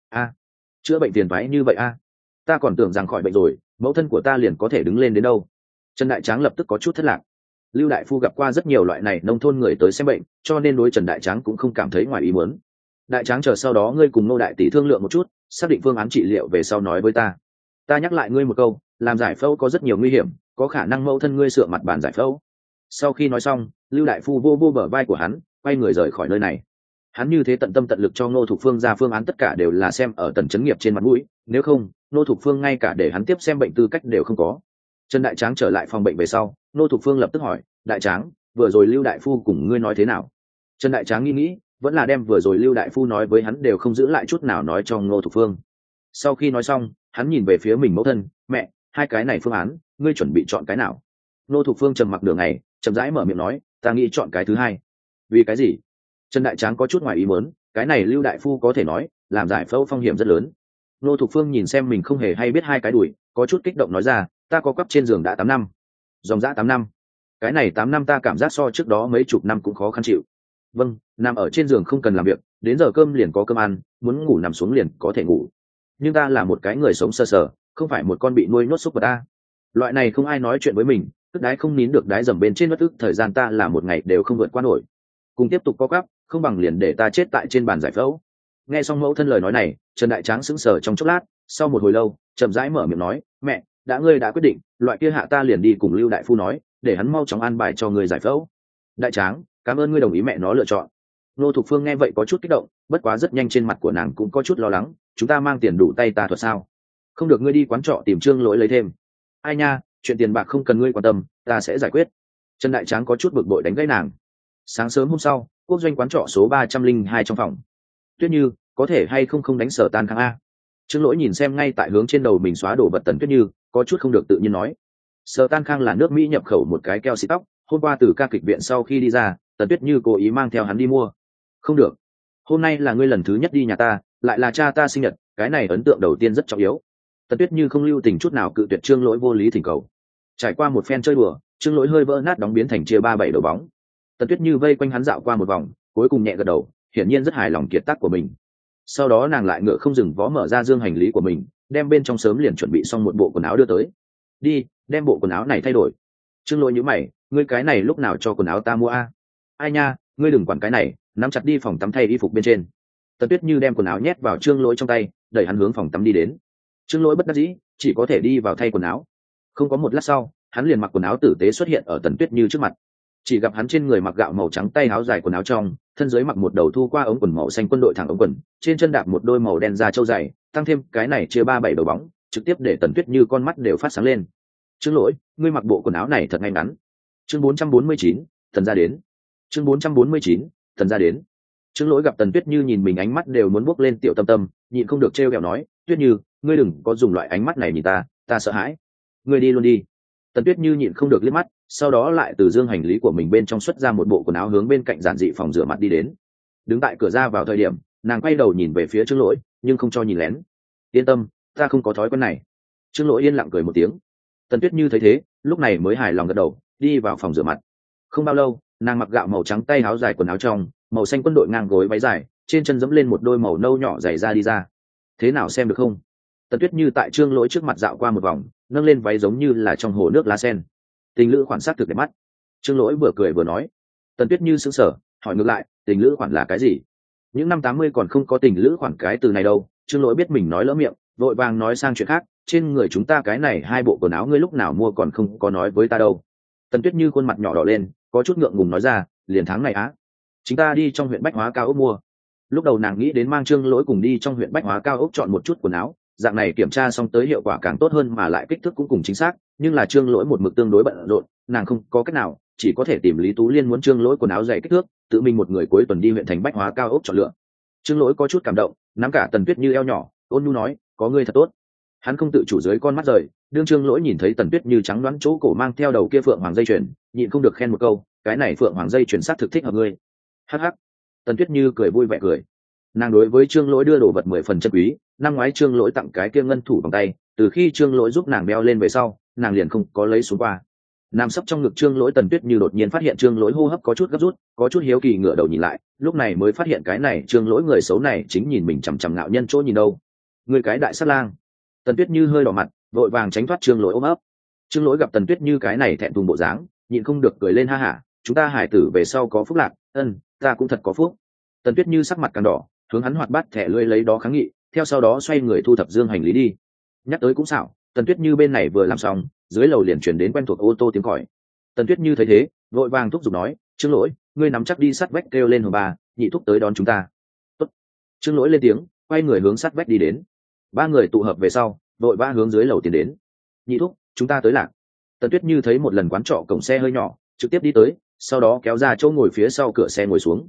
Chữa bệnh tiền phái như vậy ta còn tưởng rằng khỏi bệnh rồi, mẫu thân của ta liền có thể đứng lên đến đâu. Trần Đại Tráng lập tức có chút thất lạc. Lưu đại phu gặp qua rất nhiều loại này nông thôn người tới xem bệnh, cho nên đối Trần Đại Tráng cũng không cảm thấy ngoài ý muốn. Đại Tráng, chờ sau đó ngươi cùng Ngô đại tỷ thương lượng một chút, xác định phương án trị liệu về sau nói với ta. Ta nhắc lại ngươi một câu, làm giải phẫu có rất nhiều nguy hiểm, có khả năng mẫu thân ngươi sượng mặt bàn giải phẫu. Sau khi nói xong, Lưu đại phu vô bờ vai của hắn, quay người rời khỏi nơi này. Hắn như thế tận tâm tận lực cho Ngô Thục Phương ra phương án tất cả đều là xem ở Tần Chấn Nghiệp trên mặt mũi, nếu không, Nô Thục Phương ngay cả để hắn tiếp xem bệnh tư cách đều không có. Trần Đại Tráng trở lại phòng bệnh về sau, Nô Thục Phương lập tức hỏi, Đại Tráng, vừa rồi Lưu đại phu cùng ngươi nói thế nào? Trần Đại Tráng nghĩ vẫn là đem vừa rồi Lưu đại phu nói với hắn đều không giữ lại chút nào nói cho Nô Thục Phương. Sau khi nói xong, hắn nhìn về phía mình mẫu thân, mẹ, hai cái này phương án ngươi chuẩn bị chọn cái nào? Nô Thục Phương trầm mặc nửa ngày, chậm rãi mở miệng nói, ta nghĩ chọn cái thứ hai. Vì cái gì? Trần Đại Tráng có chút ngoài ý muốn, cái này Lưu đại phu có thể nói làm giải phẫu phong hiểm rất lớn. Nô Thục Phương nhìn xem mình không hề hay biết hai cái đùi, có chút kích động nói ra, ta có quắp trên giường đã 8 năm, dòng dã 8 năm. Cái này 8 năm ta cảm giác so trước đó mấy chục năm cũng khó khăn chịu. Vâng, nằm ở trên giường không cần làm việc, đến giờ cơm liền có cơm ăn, muốn ngủ nằm xuống liền có thể ngủ. Nhưng ta là một cái người sống sơ sờ, không phải một con bị nuôi nhốt súc vật ta. Loại này không ai nói chuyện với mình, tức đái không nín được đái dầm bên trên bất ức, thời gian ta là một ngày đều không vượt qua nổi. Cùng tiếp tục co quắp, không bằng liền để ta chết tại trên bàn giải phẫu. Nghe xong mẫu thân lời nói này, Trần Đại Tráng sững sờ trong chốc lát, sau một hồi lâu, chậm rãi mở miệng nói, mẹ, ngươi đã quyết định, loại kia hạ ta liền đi cùng Lưu đại phu nói, để hắn mau chóng an bài cho người giải phẫu. Đại Tráng, cảm ơn ngươi đồng ý mẹ nó lựa chọn. Nô Thục Phương nghe vậy có chút kích động, bất quá rất nhanh trên mặt của nàng cũng có chút lo lắng, chúng ta mang tiền đủ tay ta thuật sao? Không được, ngươi đi quán trọ tìm Trương Lỗi lấy thêm. Ai nha, chuyện tiền bạc không cần ngươi quan tâm, ta sẽ giải quyết. Trần Đại Tráng có chút bực bội đánh gãy nàng. Sáng sớm hôm sau, quốc doanh quán trọ số 302 trong phòng. Tuyết Như, có thể hay không đánh Sở Tan Khang a? Trương Lỗi nhìn xem ngay tại hướng trên đầu mình xóa đổ vật Tần Tuyết Như, có chút không được tự nhiên nói. Sở Tan Khang là nước Mỹ nhập khẩu một cái keo xịt tóc, hôm qua từ ca kịch viện sau khi đi ra, Tần Tuyết Như cố ý mang theo hắn đi mua. Không được, hôm nay là ngươi lần thứ nhất đi nhà ta, lại là cha ta sinh nhật, cái này ấn tượng đầu tiên rất trọng yếu. Tần Tuyết Như không lưu tình chút nào cự tuyệt Trương Lỗi vô lý thỉnh cầu. Trải qua một phen chơi đùa, Trương Lỗi hơi vỡ nát đóng biến thành chia 3-7 đầu bóng. Tần Tuyết Như vây quanh hắn dạo qua một vòng, cuối cùng nhẹ gật đầu, hiển nhiên rất hài lòng kiệt tác của mình. Sau đó nàng lại ngựa không dừng vó mở ra dương hành lý của mình, đem bên trong sớm liền chuẩn bị xong một bộ quần áo đưa tới. Đi, đem bộ quần áo này thay đổi. Trương Lỗi nhíu mày, ngươi cái này lúc nào cho quần áo ta mua a? Ai nha, ngươi đừng quản cái này, nắm chặt đi phòng tắm thay y phục bên trên. Tần Tuyết Như đem quần áo nhét vào Trương Lỗi trong tay, đẩy hắn hướng phòng tắm đi đến. Trương Lỗi bất đắc dĩ, chỉ có thể đi vào thay quần áo. Không có một lát sau, hắn liền mặc quần áo tử tế xuất hiện ở Tần Tuyết Như trước mặt. Chỉ gặp hắn trên người mặc gạo màu trắng tay áo dài quần áo trong, thân dưới mặc một đầu thu qua ống quần màu xanh quân đội thẳng ống quần, trên chân đạp một đôi màu đen da trâu dày, tăng thêm cái này chia 3-7 đầu bóng, trực tiếp để Tần Tuyết Như con mắt đều phát sáng lên. Trương Lỗi, ngươi mặc bộ quần áo này thật ngay ngắn. Chương 449, Tần gia đến. Chương 449, Tần gia đến. Trương Lỗi gặp Tần Tuyết Như nhìn mình ánh mắt đều muốn bốc lên tiểu tâm tâm, nhịn không được trêu ghẹo nói, Tuyết Như, ngươi đừng có dùng loại ánh mắt này nhìn ta sợ hãi. Ngươi đi luôn đi. Tần Tuyết Như nhịn không được liếc mắt, sau đó lại từ dương hành lý của mình bên trong xuất ra một bộ quần áo hướng bên cạnh giản dị phòng rửa mặt đi đến. Đứng tại cửa ra vào thời điểm, nàng quay đầu nhìn về phía Trương Lỗi, nhưng không cho nhìn lén. Yên tâm, ta không có thói quen này. Trương Lỗi yên lặng cười một tiếng. Tần Tuyết Như thấy thế, lúc này mới hài lòng gật đầu, đi vào phòng rửa mặt. Không bao lâu, nàng mặc gạo màu trắng tay áo dài quần áo trong, màu xanh quân đội ngang gối váy dài, trên chân dẫm lên một đôi màu nâu nhỏ giày ra đi ra. Thế nào xem được không? Tần Tuyết Như tại Trương Lỗi trước mặt dạo qua một vòng, nâng lên váy giống như là trong hồ nước lá sen. Tình lữ khoản sắc thực đẹp mắt. Trương Lỗi vừa cười vừa nói. Tần Tuyết Như sững sờ, hỏi ngược lại, tình lữ khoản là cái gì? Những năm 80 còn không có tình lữ khoản cái từ này đâu. Trương Lỗi biết mình nói lỡ miệng, vội vàng nói sang chuyện khác, trên người chúng ta cái này hai bộ quần áo ngươi lúc nào mua còn không có nói với ta đâu. Tần Tuyết Như khuôn mặt nhỏ đỏ lên, có chút ngượng ngùng nói ra, liền tháng này á, chúng ta đi trong huyện Bách Hóa Cao Ốc mua. Lúc đầu nàng nghĩ đến mang Trương Lỗi cùng đi trong huyện Bách Hóa Cao Ốc chọn một chút quần áo, dạng này kiểm tra xong tới hiệu quả càng tốt hơn mà lại kích thước cũng cùng chính xác, nhưng là Trương Lỗi một mực tương đối bận rộn, nàng không có cách nào, chỉ có thể tìm Lý Tú Liên muốn Trương Lỗi quần áo dày kích thước, tự mình một người cuối tuần đi huyện thành Bách Hóa Cao Ốc chọn lựa. Trương Lỗi có chút cảm động, nắm cả Tần Tuyết Như eo nhỏ, ôn nhu nói, có ngươi thật tốt. Hắn không tự chủ dưới con mắt rời, đương Trương Lỗi nhìn thấy Tần Tuyết Như trắng đoán chỗ cổ mang theo đầu kia phượng hoàng dây chuyền, nhịn không được khen một câu, cái này phượng hoàng dây chuyền sắc thực thích hợp ngươi. Hắc hắc. Tần Tuyết Như cười vui vẻ cười. Nàng đối với Trương Lỗi đưa đồ vật 10 phần chân quý, năm ngoái Trương Lỗi tặng cái kia ngân thủ vòng tay, từ khi Trương Lỗi giúp nàng đeo lên về sau, nàng liền không có lấy xuống qua. Nam sấp trong ngực Trương Lỗi, Tần Tuyết Như đột nhiên phát hiện Trương Lỗi hô hấp có chút gấp rút, có chút hiếu kỳ ngửa đầu nhìn lại, lúc này mới phát hiện cái này Trương Lỗi người xấu này chính nhìn mình chằm chằm ngạo nhân chỗ nhìn đâu. Người cái đại sát lang. Tần Tuyết Như hơi đỏ mặt, vội vàng tránh thoát Trương Lỗi ôm ấp. Trương Lỗi gặp Tần Tuyết Như cái này thẹn thùng bộ dáng, nhịn không được cười lên ha hả, chúng ta hải tử về sau có phúc lạc, ta cũng thật có phúc. Tần Tuyết Như sắc mặt càng đỏ, hướng hắn hoạt bát thẻ lưỡi lấy đó kháng nghị, theo sau đó xoay người thu thập dương hành lý đi. Nhắc tới cũng xảo, Tần Tuyết Như bên này vừa làm xong, dưới lầu liền chuyển đến quen thuộc ô tô tiếng còi. Tần Tuyết Như thấy thế, vội vàng thúc giục nói, Trương Lỗi, ngươi nắm chắc đi sát vách kêu lên hồng bà, nhị thúc tới đón chúng ta. Tốt. Trương Lỗi lên tiếng, quay người hướng sát vách đi đến. Ba người tụ hợp về sau, vội vã hướng dưới lầu tiến đến. Nhị thúc, chúng ta tới lạc. Tần Tuyết Như thấy một lần quán trọ cổng xe hơi nhỏ, trực tiếp đi tới, sau đó kéo ra chỗ ngồi phía sau cửa xe ngồi xuống.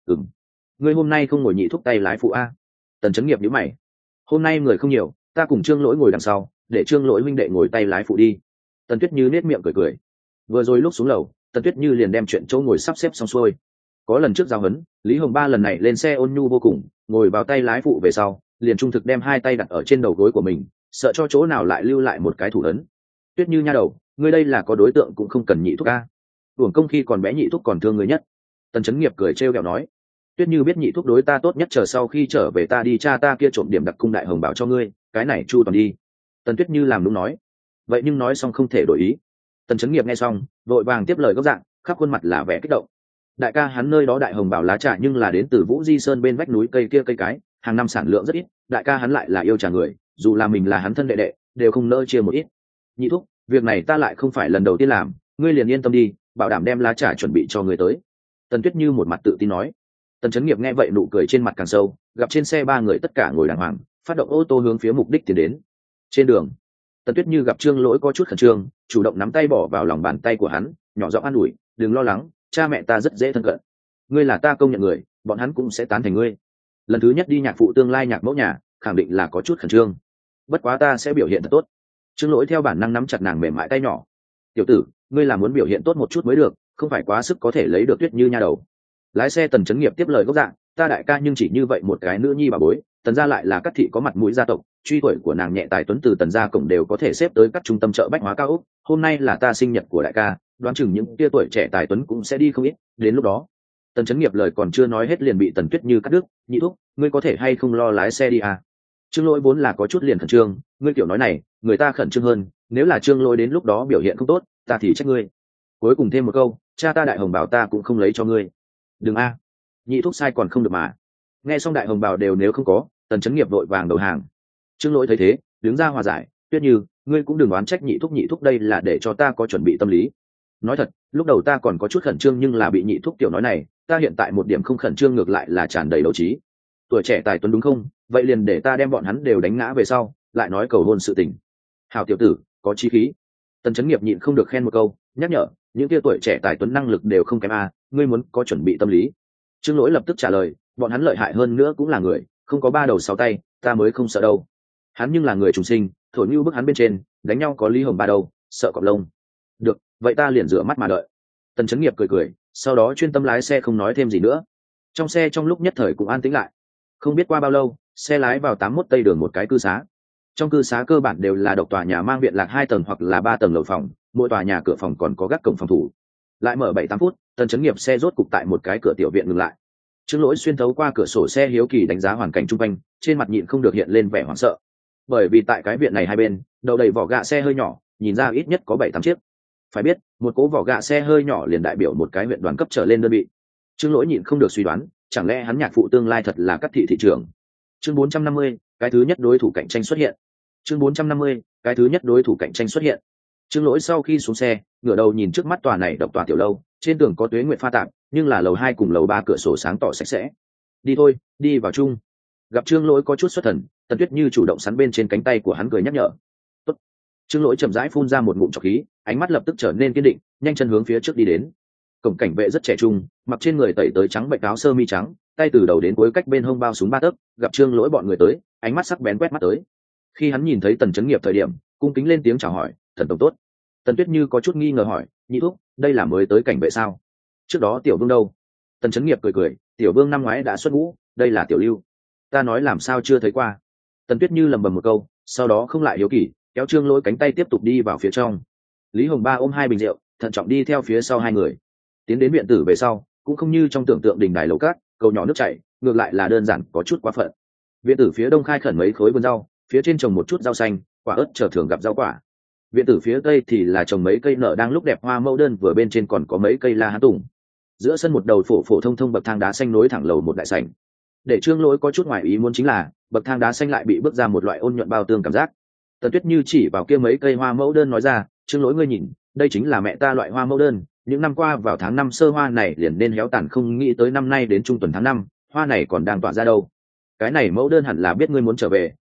Ngươi hôm nay không ngồi nhị thúc tay lái phụ a? Tần Chấn Nghiệp nhíu mày. Hôm nay người không nhiều, ta cùng Trương Lỗi ngồi đằng sau, để Trương Lỗi huynh đệ ngồi tay lái phụ đi. Tần Tuyết Như nét miệng cười cười. Vừa rồi lúc xuống lầu, Tần Tuyết Như liền đem chuyện chỗ ngồi sắp xếp xong xuôi. Có lần trước giao hấn, Lý Hồng Ba lần này lên xe ôn nhu vô cùng, ngồi vào tay lái phụ về sau, liền trung thực đem hai tay đặt ở trên đầu gối của mình, sợ cho chỗ nào lại lưu lại một cái thủ ấn. Tuyết Như nha đầu, ngươi đây là có đối tượng cũng không cần nhị thúc a. Uổng công khi còn bé nhị thúc còn thương người nhất. Tần Chấn Nghiệp cười trêu ghẹo nói. Tuyết Như biết nhị thúc đối ta tốt nhất, chờ sau khi trở về ta đi cha ta kia trộm điểm đặc cung đại hồng bảo cho ngươi, cái này chu toàn đi. Tần Tuyết Như làm đúng nói. Vậy nhưng nói xong không thể đổi ý. Tần Chấn Nghiệp nghe xong, vội vàng tiếp lời gốc dạng, khắp khuôn mặt là vẻ kích động. Đại ca hắn nơi đó đại hồng bảo lá trà nhưng là đến từ Vũ Di Sơn bên vách núi cây kia cây cái, hàng năm sản lượng rất ít, đại ca hắn lại là yêu trà người, dù là mình là hắn thân đệ đệ, đều không nỡ chia một ít. Nhị thúc, việc này ta lại không phải lần đầu tiên làm, ngươi liền yên tâm đi, bảo đảm đem lá trà chuẩn bị cho ngươi tới. Tần Tuyết Như một mặt tự tin nói. Tần Chấn Nghiệp nghe vậy nụ cười trên mặt càng sâu, gặp trên xe ba người tất cả ngồi đàng hoàng, phát động ô tô hướng phía mục đích tiến đến. Trên đường, Tần Tuyết Như gặp Trương Lỗi có chút khẩn trương, chủ động nắm tay bỏ vào lòng bàn tay của hắn, nhỏ giọng an ủi, đừng lo lắng, cha mẹ ta rất dễ thân cận, ngươi là ta công nhận người, bọn hắn cũng sẽ tán thành ngươi. Lần thứ nhất đi nhạc phụ tương lai nhạc mẫu nhà, khẳng định là có chút khẩn trương, bất quá ta sẽ biểu hiện thật tốt. Trương Lỗi theo bản năng nắm chặt nàng mềm mại tay nhỏ. Tiểu tử, ngươi là muốn biểu hiện tốt một chút mới được, không phải quá sức có thể lấy được Tuyết Như nha đầu. Lái xe Tần Chấn Nghiệp tiếp lời gốc dạng, ta đại ca nhưng chỉ như vậy một cái nữ nhi bà bối, Tần gia lại là các thị có mặt mũi gia tộc, truy tuổi của nàng nhẹ tài tuấn từ Tần gia cổng đều có thể xếp tới các trung tâm chợ bách hóa cao ốc. Hôm nay là ta sinh nhật của đại ca, đoán chừng những tia tuổi trẻ tài tuấn cũng sẽ đi không ít, đến lúc đó. Tần Chấn Nghiệp lời còn chưa nói hết liền bị Tần Tuyết Như cắt đứt. Nhị thúc, ngươi có thể hay không lo lái xe đi à? Trương Lỗi vốn là có chút liền khẩn trương, ngươi kiểu nói này, người ta khẩn trương hơn, nếu là Trương Lỗi đến lúc đó biểu hiện không tốt, ta thì trách ngươi. Cuối cùng thêm một câu, cha ta đại hồng bảo ta cũng không lấy cho ngươi. Đừng a, nhị thúc sai còn không được mà. Nghe xong đại hồng bảo đều nếu không có, Tần Chấn Nghiệp vội vàng đầu hàng. Trương Lỗi thấy thế, đứng ra hòa giải, Tuyết Như, ngươi cũng đừng oán trách nhị thúc đây là để cho ta có chuẩn bị tâm lý. Nói thật, lúc đầu ta còn có chút khẩn trương nhưng là bị nhị thúc tiểu nói này, ta hiện tại một điểm không khẩn trương, ngược lại là tràn đầy đấu trí. Tuổi trẻ tài tuấn đúng không? Vậy liền để ta đem bọn hắn đều đánh ngã về sau, lại nói cầu hôn sự tình. Hảo tiểu tử, có chí khí. Tần Chấn Nghiệp nhịn không được khen một câu, nhắc nhở, những kia tuổi trẻ tài tuấn năng lực đều không kém a, ngươi muốn có chuẩn bị tâm lý. Trương Lỗi lập tức trả lời, bọn hắn lợi hại hơn nữa cũng là người, không có ba đầu sáu tay, ta mới không sợ đâu. Hắn nhưng là người trùng sinh, thổi như bức hắn bên trên, đánh nhau có Lý Hồng Ba đâu, sợ cọp lông. Được, vậy ta liền rửa mắt mà đợi. Tần Chấn Nghiệp cười cười, sau đó chuyên tâm lái xe không nói thêm gì nữa. Trong xe trong lúc nhất thời cũng an tĩnh lại. Không biết qua bao lâu, xe lái vào 81 Tây đường một cái cư xá. Trong cư xá cơ bản đều là độc tòa nhà mang viện lạc 2 tầng hoặc là 3 tầng lầu phòng, mỗi tòa nhà cửa phòng còn có gác cổng phòng thủ. Lại mở 7-8 phút, Tần Chấn Nghiệp xe rốt cục tại một cái cửa tiểu viện ngừng lại. Trương Lỗi xuyên thấu qua cửa sổ xe hiếu kỳ đánh giá hoàn cảnh xung quanh, trên mặt nhịn không được hiện lên vẻ hoảng sợ. Bởi vì tại cái viện này hai bên, đậu đầy vỏ gạ xe hơi nhỏ, nhìn ra ít nhất có 7-8 chiếc. Phải biết, một cố vỏ gạ xe hơi nhỏ liền đại biểu một cái huyện đoàn cấp trở lên đơn vị. Trương Lỗi nhịn không được suy đoán, chẳng lẽ hắn nhạc phụ tương lai thật là Cát thị thị trưởng. Chương 450, cái thứ nhất đối thủ cạnh tranh xuất hiện. Chương 450, cái thứ nhất đối thủ cạnh tranh xuất hiện. Trương Lỗi sau khi xuống xe, ngửa đầu nhìn trước mắt tòa này độc tòa tiểu lâu, trên tường có tuế nguyệt pha tạp, nhưng là lầu 2 cùng lầu 3 cửa sổ sáng tỏ sạch sẽ. Đi thôi, đi vào chung. Gặp Trương Lỗi có chút xuất thần, Tần Tuyết Như chủ động sắn bên trên cánh tay của hắn cười nhắc nhở. Tốt. Trương Lỗi chậm rãi phun ra một ngụm trọc khí, ánh mắt lập tức trở nên kiên định, nhanh chân hướng phía trước đi đến. Cổng cảnh vệ rất trẻ trung, mặc trên người tẩy tới trắng bệnh áo sơ mi trắng, tay từ đầu đến cuối cách bên hông bao súng 3 tấc, gặp Trương Lỗi bọn người tới, ánh mắt sắc bén quét mắt tới. Khi hắn nhìn thấy Tần Chấn Nghiệp thời điểm, cung kính lên tiếng chào hỏi, "Thần tổng tốt." Tần Tuyết Như có chút nghi ngờ hỏi, "Nhị thúc, đây là mới tới cảnh vệ sao? Trước đó Tiểu Vương đâu?" Tần Chấn Nghiệp cười cười, "Tiểu Vương năm ngoái đã xuất ngũ, đây là Tiểu Lưu. Ta nói làm sao chưa thấy qua." Tần Tuyết Như lẩm bẩm một câu, sau đó không lại hiếu kỳ, kéo Trương Lỗi cánh tay tiếp tục đi vào phía trong. Lý Hồng Ba ôm 2 bình rượu, thận trọng đi theo phía sau hai người. Tiến đến viện tử về sau, cũng không như trong tưởng tượng đình đài lầu cát, cầu nhỏ nước chảy, ngược lại là đơn giản có chút quá phận. Viện tử phía đông khai khẩn mấy khối vườn rau, phía trên trồng một chút rau xanh, quả ớt chờ thường gặp rau quả. Viện tử phía tây thì là trồng mấy cây nở đang lúc đẹp hoa mẫu đơn, vừa bên trên còn có mấy cây la hán tùng. Giữa sân một đầu phổ phổ thông thông bậc thang đá xanh nối thẳng lầu một đại sảnh. Để Trương Lỗi có chút ngoài ý muốn chính là, bậc thang đá xanh lại bị bước ra một loại ôn nhuận bao tương cảm giác. Tần Tuyết Như chỉ vào kia mấy cây hoa mẫu đơn nói ra, "Trương Lỗi ngươi nhìn, đây chính là mẹ ta loại hoa mẫu đơn, những năm qua vào tháng 5 sơ hoa này liền nên héo tàn, không nghĩ tới năm nay đến trung tuần tháng 5, hoa này còn đang tỏa ra đâu. Cái này mẫu đơn hẳn là biết ngươi muốn trở về,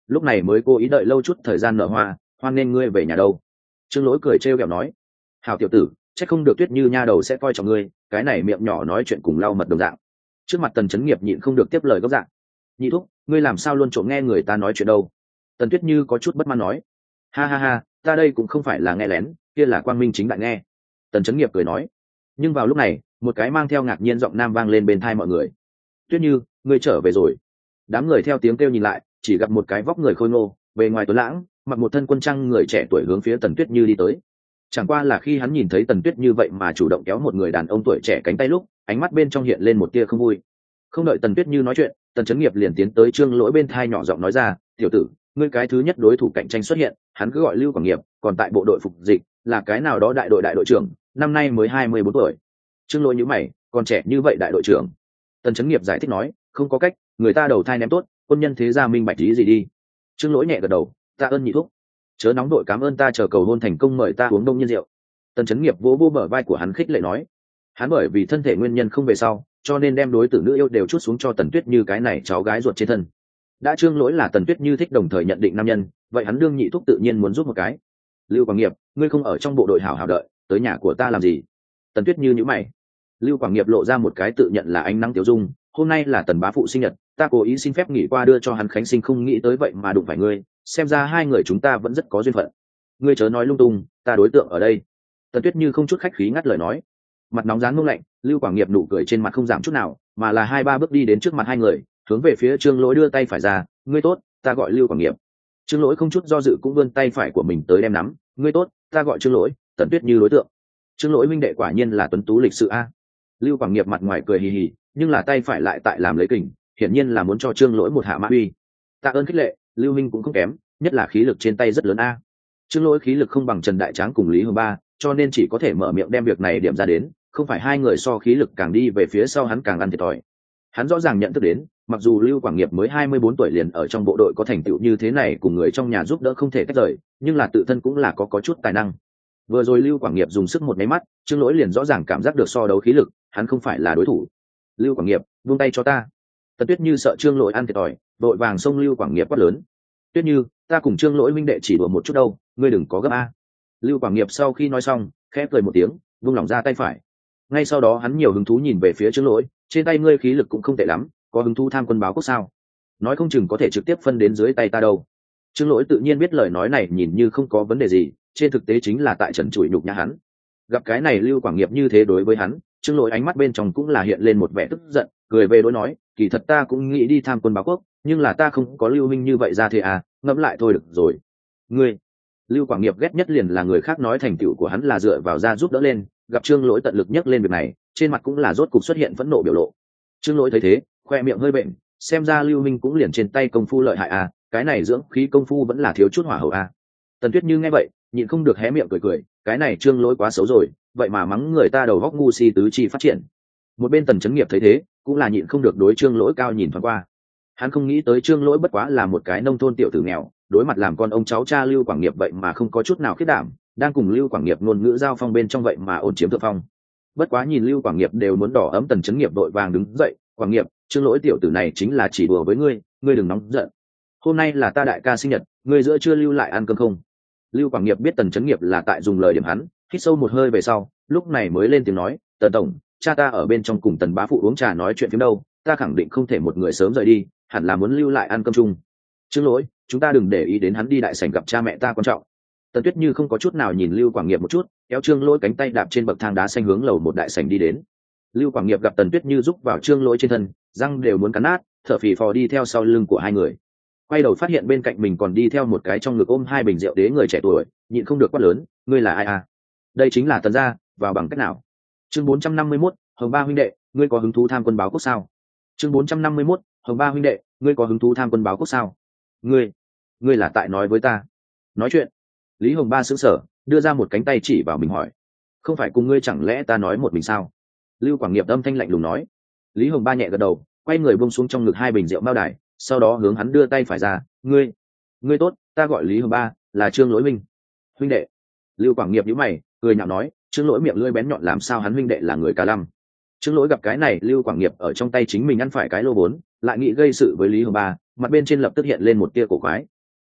lúc này mới cố ý đợi lâu chút thời gian nở hoa, hoan nên ngươi về nhà đâu. Trương Lỗi cười trêu ghẹo nói, hào tiểu tử, chắc không được Tuyết Như nha đầu sẽ coi trọng ngươi, cái này miệng nhỏ nói chuyện cùng lau mật đồng dạng. Trước mặt Tần Chấn Nghiệp nhịn không được tiếp lời gốc dạng, nhị thúc, ngươi làm sao luôn trộm nghe người ta nói chuyện đâu. Tần Tuyết Như có chút bất mãn nói, ha ha ha, ta đây cũng không phải là nghe lén, kia là quang minh chính đại nghe. Tần Chấn Nghiệp cười nói. Nhưng vào lúc này, một cái mang theo ngạc nhiên giọng nam vang lên bên tai mọi người, Tuyết Như, ngươi trở về rồi. Đám người theo tiếng kêu nhìn lại, chỉ gặp một cái vóc người khôi ngô, bề ngoài tuấn lãng, mặc một thân quân trang người trẻ tuổi hướng phía Tần Tuyết Như đi tới. Chẳng qua là khi hắn nhìn thấy Tần Tuyết Như vậy mà chủ động kéo một người đàn ông tuổi trẻ cánh tay lúc, ánh mắt bên trong hiện lên một tia không vui. Không đợi Tần Tuyết Như nói chuyện, Tần Chấn Nghiệp liền tiến tới Trương Lỗi bên thai nhỏ giọng nói ra, tiểu tử, ngươi cái thứ nhất đối thủ cạnh tranh xuất hiện, hắn cứ gọi Lưu Quảng Nghiệp, còn tại bộ đội phục dịch, là cái nào đó đại đội trưởng, năm nay mới 24 tuổi. Trương Lỗi nhíu mày, còn trẻ như vậy đại đội trưởng. Tần Chấn Nghiệp giải thích nói, không có cách, người ta đầu thai ném tốt, quân nhân thế gia minh bạch ý gì đi. Trương Lỗi nhẹ gật đầu, tạ ơn nhị thúc, chớ nóng đội, cảm ơn ta, chờ cầu hôn thành công mời ta uống đông nhiên rượu. Tần Chấn Nghiệp vỗ vỗ bờ vai của hắn khích lệ nói, hắn bởi vì thân thể nguyên nhân không về sau, cho nên đem đối tử nữ yêu đều chút xuống cho Tần Tuyết Như cái này cháu gái ruột trên thân. Đã Trương Lỗi là Tần Tuyết Như thích đồng thời nhận định nam nhân, vậy hắn đương nhị thúc tự nhiên muốn giúp một cái. Lưu Quảng Nghiệp, ngươi không ở trong bộ đội hảo hảo đợi, tới nhà của ta làm gì? Tần Tuyết Như nhíu mày. Lưu Quảng Nghiệp lộ ra một cái tự nhận là ánh nắng tiểu dung, hôm nay là Tần bá phụ sinh nhật, ta cố ý xin phép nghỉ qua đưa cho hắn khánh sinh, không nghĩ tới vậy mà đụng phải ngươi, xem ra hai người chúng ta vẫn rất có duyên phận. Ngươi chớ nói lung tung, ta đối tượng ở đây. Tần Tuyết Như không chút khách khí ngắt lời nói. Mặt nóng rán mông lạnh, Lưu Quảng Nghiệp nụ cười trên mặt không giảm chút nào, mà là 2-3 bước đi đến trước mặt hai người, hướng về phía Trương Lỗi đưa tay phải ra, ngươi tốt, ta gọi Lưu Quảng Nghiệp. Trương Lỗi không chút do dự cũng vươn tay phải của mình tới đem nắm, ngươi tốt, ta gọi Trương Lỗi, Tần Tuyết Như đối tượng. Trương Lỗi huynh đệ quả nhiên là tuấn tú lịch sự a. Lưu Quảng Nghiệp mặt ngoài cười hì hì, nhưng là tay phải lại tại làm lấy kình, hiển nhiên là muốn cho Trương Lỗi một hạ mã uy. Tạ ơn khích lệ, Lưu minh cũng không kém, nhất là khí lực trên tay rất lớn a. Trương Lỗi khí lực không bằng Trần Đại Tráng cùng Lý Hồng Ba, cho nên chỉ có thể mở miệng đem việc này điểm ra đến, không phải hai người so khí lực càng đi về phía sau hắn càng ăn thiệt thòi. Hắn rõ ràng nhận thức đến, mặc dù Lưu Quảng Nghiệp mới 24 tuổi liền ở trong bộ đội có thành tựu như thế này, cùng người trong nhà giúp đỡ không thể tách rời, nhưng là tự thân cũng là có chút tài năng. Vừa rồi Lưu Quảng Nghiệp dùng sức một máy mắt, Trương Lỗi liền rõ ràng cảm giác được so đấu khí lực, hắn không phải là đối thủ. Lưu Quảng Nghiệp, buông tay cho ta. Tần Tuyết Như sợ Trương Lỗi ăn thiệt thòi, đội vàng xông Lưu Quảng Nghiệp quát lớn. Tuyết Như, ta cùng Trương Lỗi minh đệ chỉ đùa một chút đâu, ngươi đừng có gấp a. Lưu Quảng Nghiệp sau khi nói xong, khẽ cười một tiếng, buông lỏng ra tay phải. Ngay sau đó hắn nhiều hứng thú nhìn về phía Trương Lỗi, trên tay ngươi khí lực cũng không tệ lắm, có hứng thú tham quân báo quốc sao? Nói không chừng có thể trực tiếp phân đến dưới tay ta đâu. Trương Lỗi tự nhiên biết lời nói này nhìn như không có vấn đề gì, trên thực tế chính là tại trần trụi nhục nhã hắn. Gặp cái này Lưu Quảng Nghiệp như thế đối với hắn, Trương Lỗi ánh mắt bên trong cũng là hiện lên một vẻ tức giận, cười về đối nói, kỳ thật ta cũng nghĩ đi tham quân báo quốc, nhưng là ta không có Lưu huynh như vậy ra thế à, ngẫm lại thôi được rồi. Ngươi, Lưu Quảng Nghiệp ghét nhất liền là người khác nói thành tựu của hắn là dựa vào ra giúp đỡ lên, gặp Trương Lỗi tận lực nhắc lên việc này, trên mặt cũng là rốt cục xuất hiện phẫn nộ biểu lộ. Trương Lỗi thấy thế, khoe miệng hơi bệnh, xem ra Lưu minh cũng liền trên tay công phu lợi hại à, cái này dưỡng khí công phu vẫn là thiếu chút hỏa hậu à. Tần Tuyết Như nghe vậy, nhịn không được hé miệng cười cười, cái này Trương Lỗi quá xấu rồi, vậy mà mắng người ta đầu góc ngu si tứ chi phát triển. Một bên Tần Chấn Nghiệp thấy thế, cũng là nhịn không được đối Trương Lỗi cao nhìn thoáng qua. Hắn không nghĩ tới Trương Lỗi bất quá là một cái nông thôn tiểu tử nghèo, đối mặt làm con ông cháu cha Lưu Quảng Nghiệp vậy mà không có chút nào khiết đảm, đang cùng Lưu Quảng Nghiệp ngôn ngữ giao phong bên trong vậy mà ổn chiếm thượng phong. Bất quá nhìn Lưu Quảng Nghiệp đều muốn đỏ ấm, Tần Chấn Nghiệp đội vàng đứng dậy, Quảng Nghiệp, Trương Lỗi tiểu tử này chính là chỉ đùa với ngươi, ngươi đừng nóng giận. Hôm nay là ta đại ca sinh nhật, ngươi giữa chưa lưu lại ăn cơm không? Lưu Quảng Nghiệp biết Tần Chấn Nghiệp là tại dùng lời điểm hắn, hít sâu một hơi về sau, lúc này mới lên tiếng nói, Tần tổng, cha ta ở bên trong cùng Tần bá phụ uống trà nói chuyện phím đâu, ta khẳng định không thể một người sớm rời đi, hẳn là muốn lưu lại ăn cơm chung. Trương Lỗi, chúng ta đừng để ý đến hắn, đi đại sảnh gặp cha mẹ ta quan trọng. Tần Tuyết Như không có chút nào nhìn Lưu Quảng Nghiệp một chút, kéo Trương Lỗi cánh tay đạp trên bậc thang đá xanh hướng lầu một đại sảnh đi đến. Lưu Quảng Nghiệp gặp Tần Tuyết Như giúp vào Trương Lỗi trên thân, răng đều muốn cắn nát, thở phì phò đi theo sau lưng của hai người. Quay đầu phát hiện bên cạnh mình còn đi theo một cái trong ngực ôm hai bình rượu đế người trẻ tuổi, nhịn không được quát lớn, ngươi là ai à? Đây chính là Tần gia, vào bằng cách nào? Chương 451, Hồng Ba huynh đệ, ngươi có hứng thú tham quân báo quốc sao? Chương 451, Hồng Ba huynh đệ, ngươi có hứng thú tham quân báo quốc sao? Ngươi là tại nói với ta? Nói chuyện. Lý Hồng Ba sững sờ, đưa ra một cánh tay chỉ vào mình hỏi, không phải cùng ngươi chẳng lẽ ta nói một mình sao? Lưu Quảng Nghiệp âm thanh lạnh lùng nói. Lý Hồng Ba nhẹ gật đầu, quay người buông xuống trong ngực hai bình rượu mao đài, sau đó hướng hắn đưa tay phải ra, ngươi tốt, ta gọi Lý Hồng Ba, là Trương Lỗi minh huynh đệ. Lưu Quảng Nghiệp nhíu mày, cười nhạo nói, Trương Lỗi miệng lưỡi bén nhọn, làm sao hắn huynh đệ là người Cả Lâm? Trương Lỗi gặp cái này Lưu Quảng Nghiệp ở trong tay chính mình ăn phải cái lô vốn, lại nghĩ gây sự với Lý Hồng Ba, mặt bên trên lập tức hiện lên một tia cổ quái,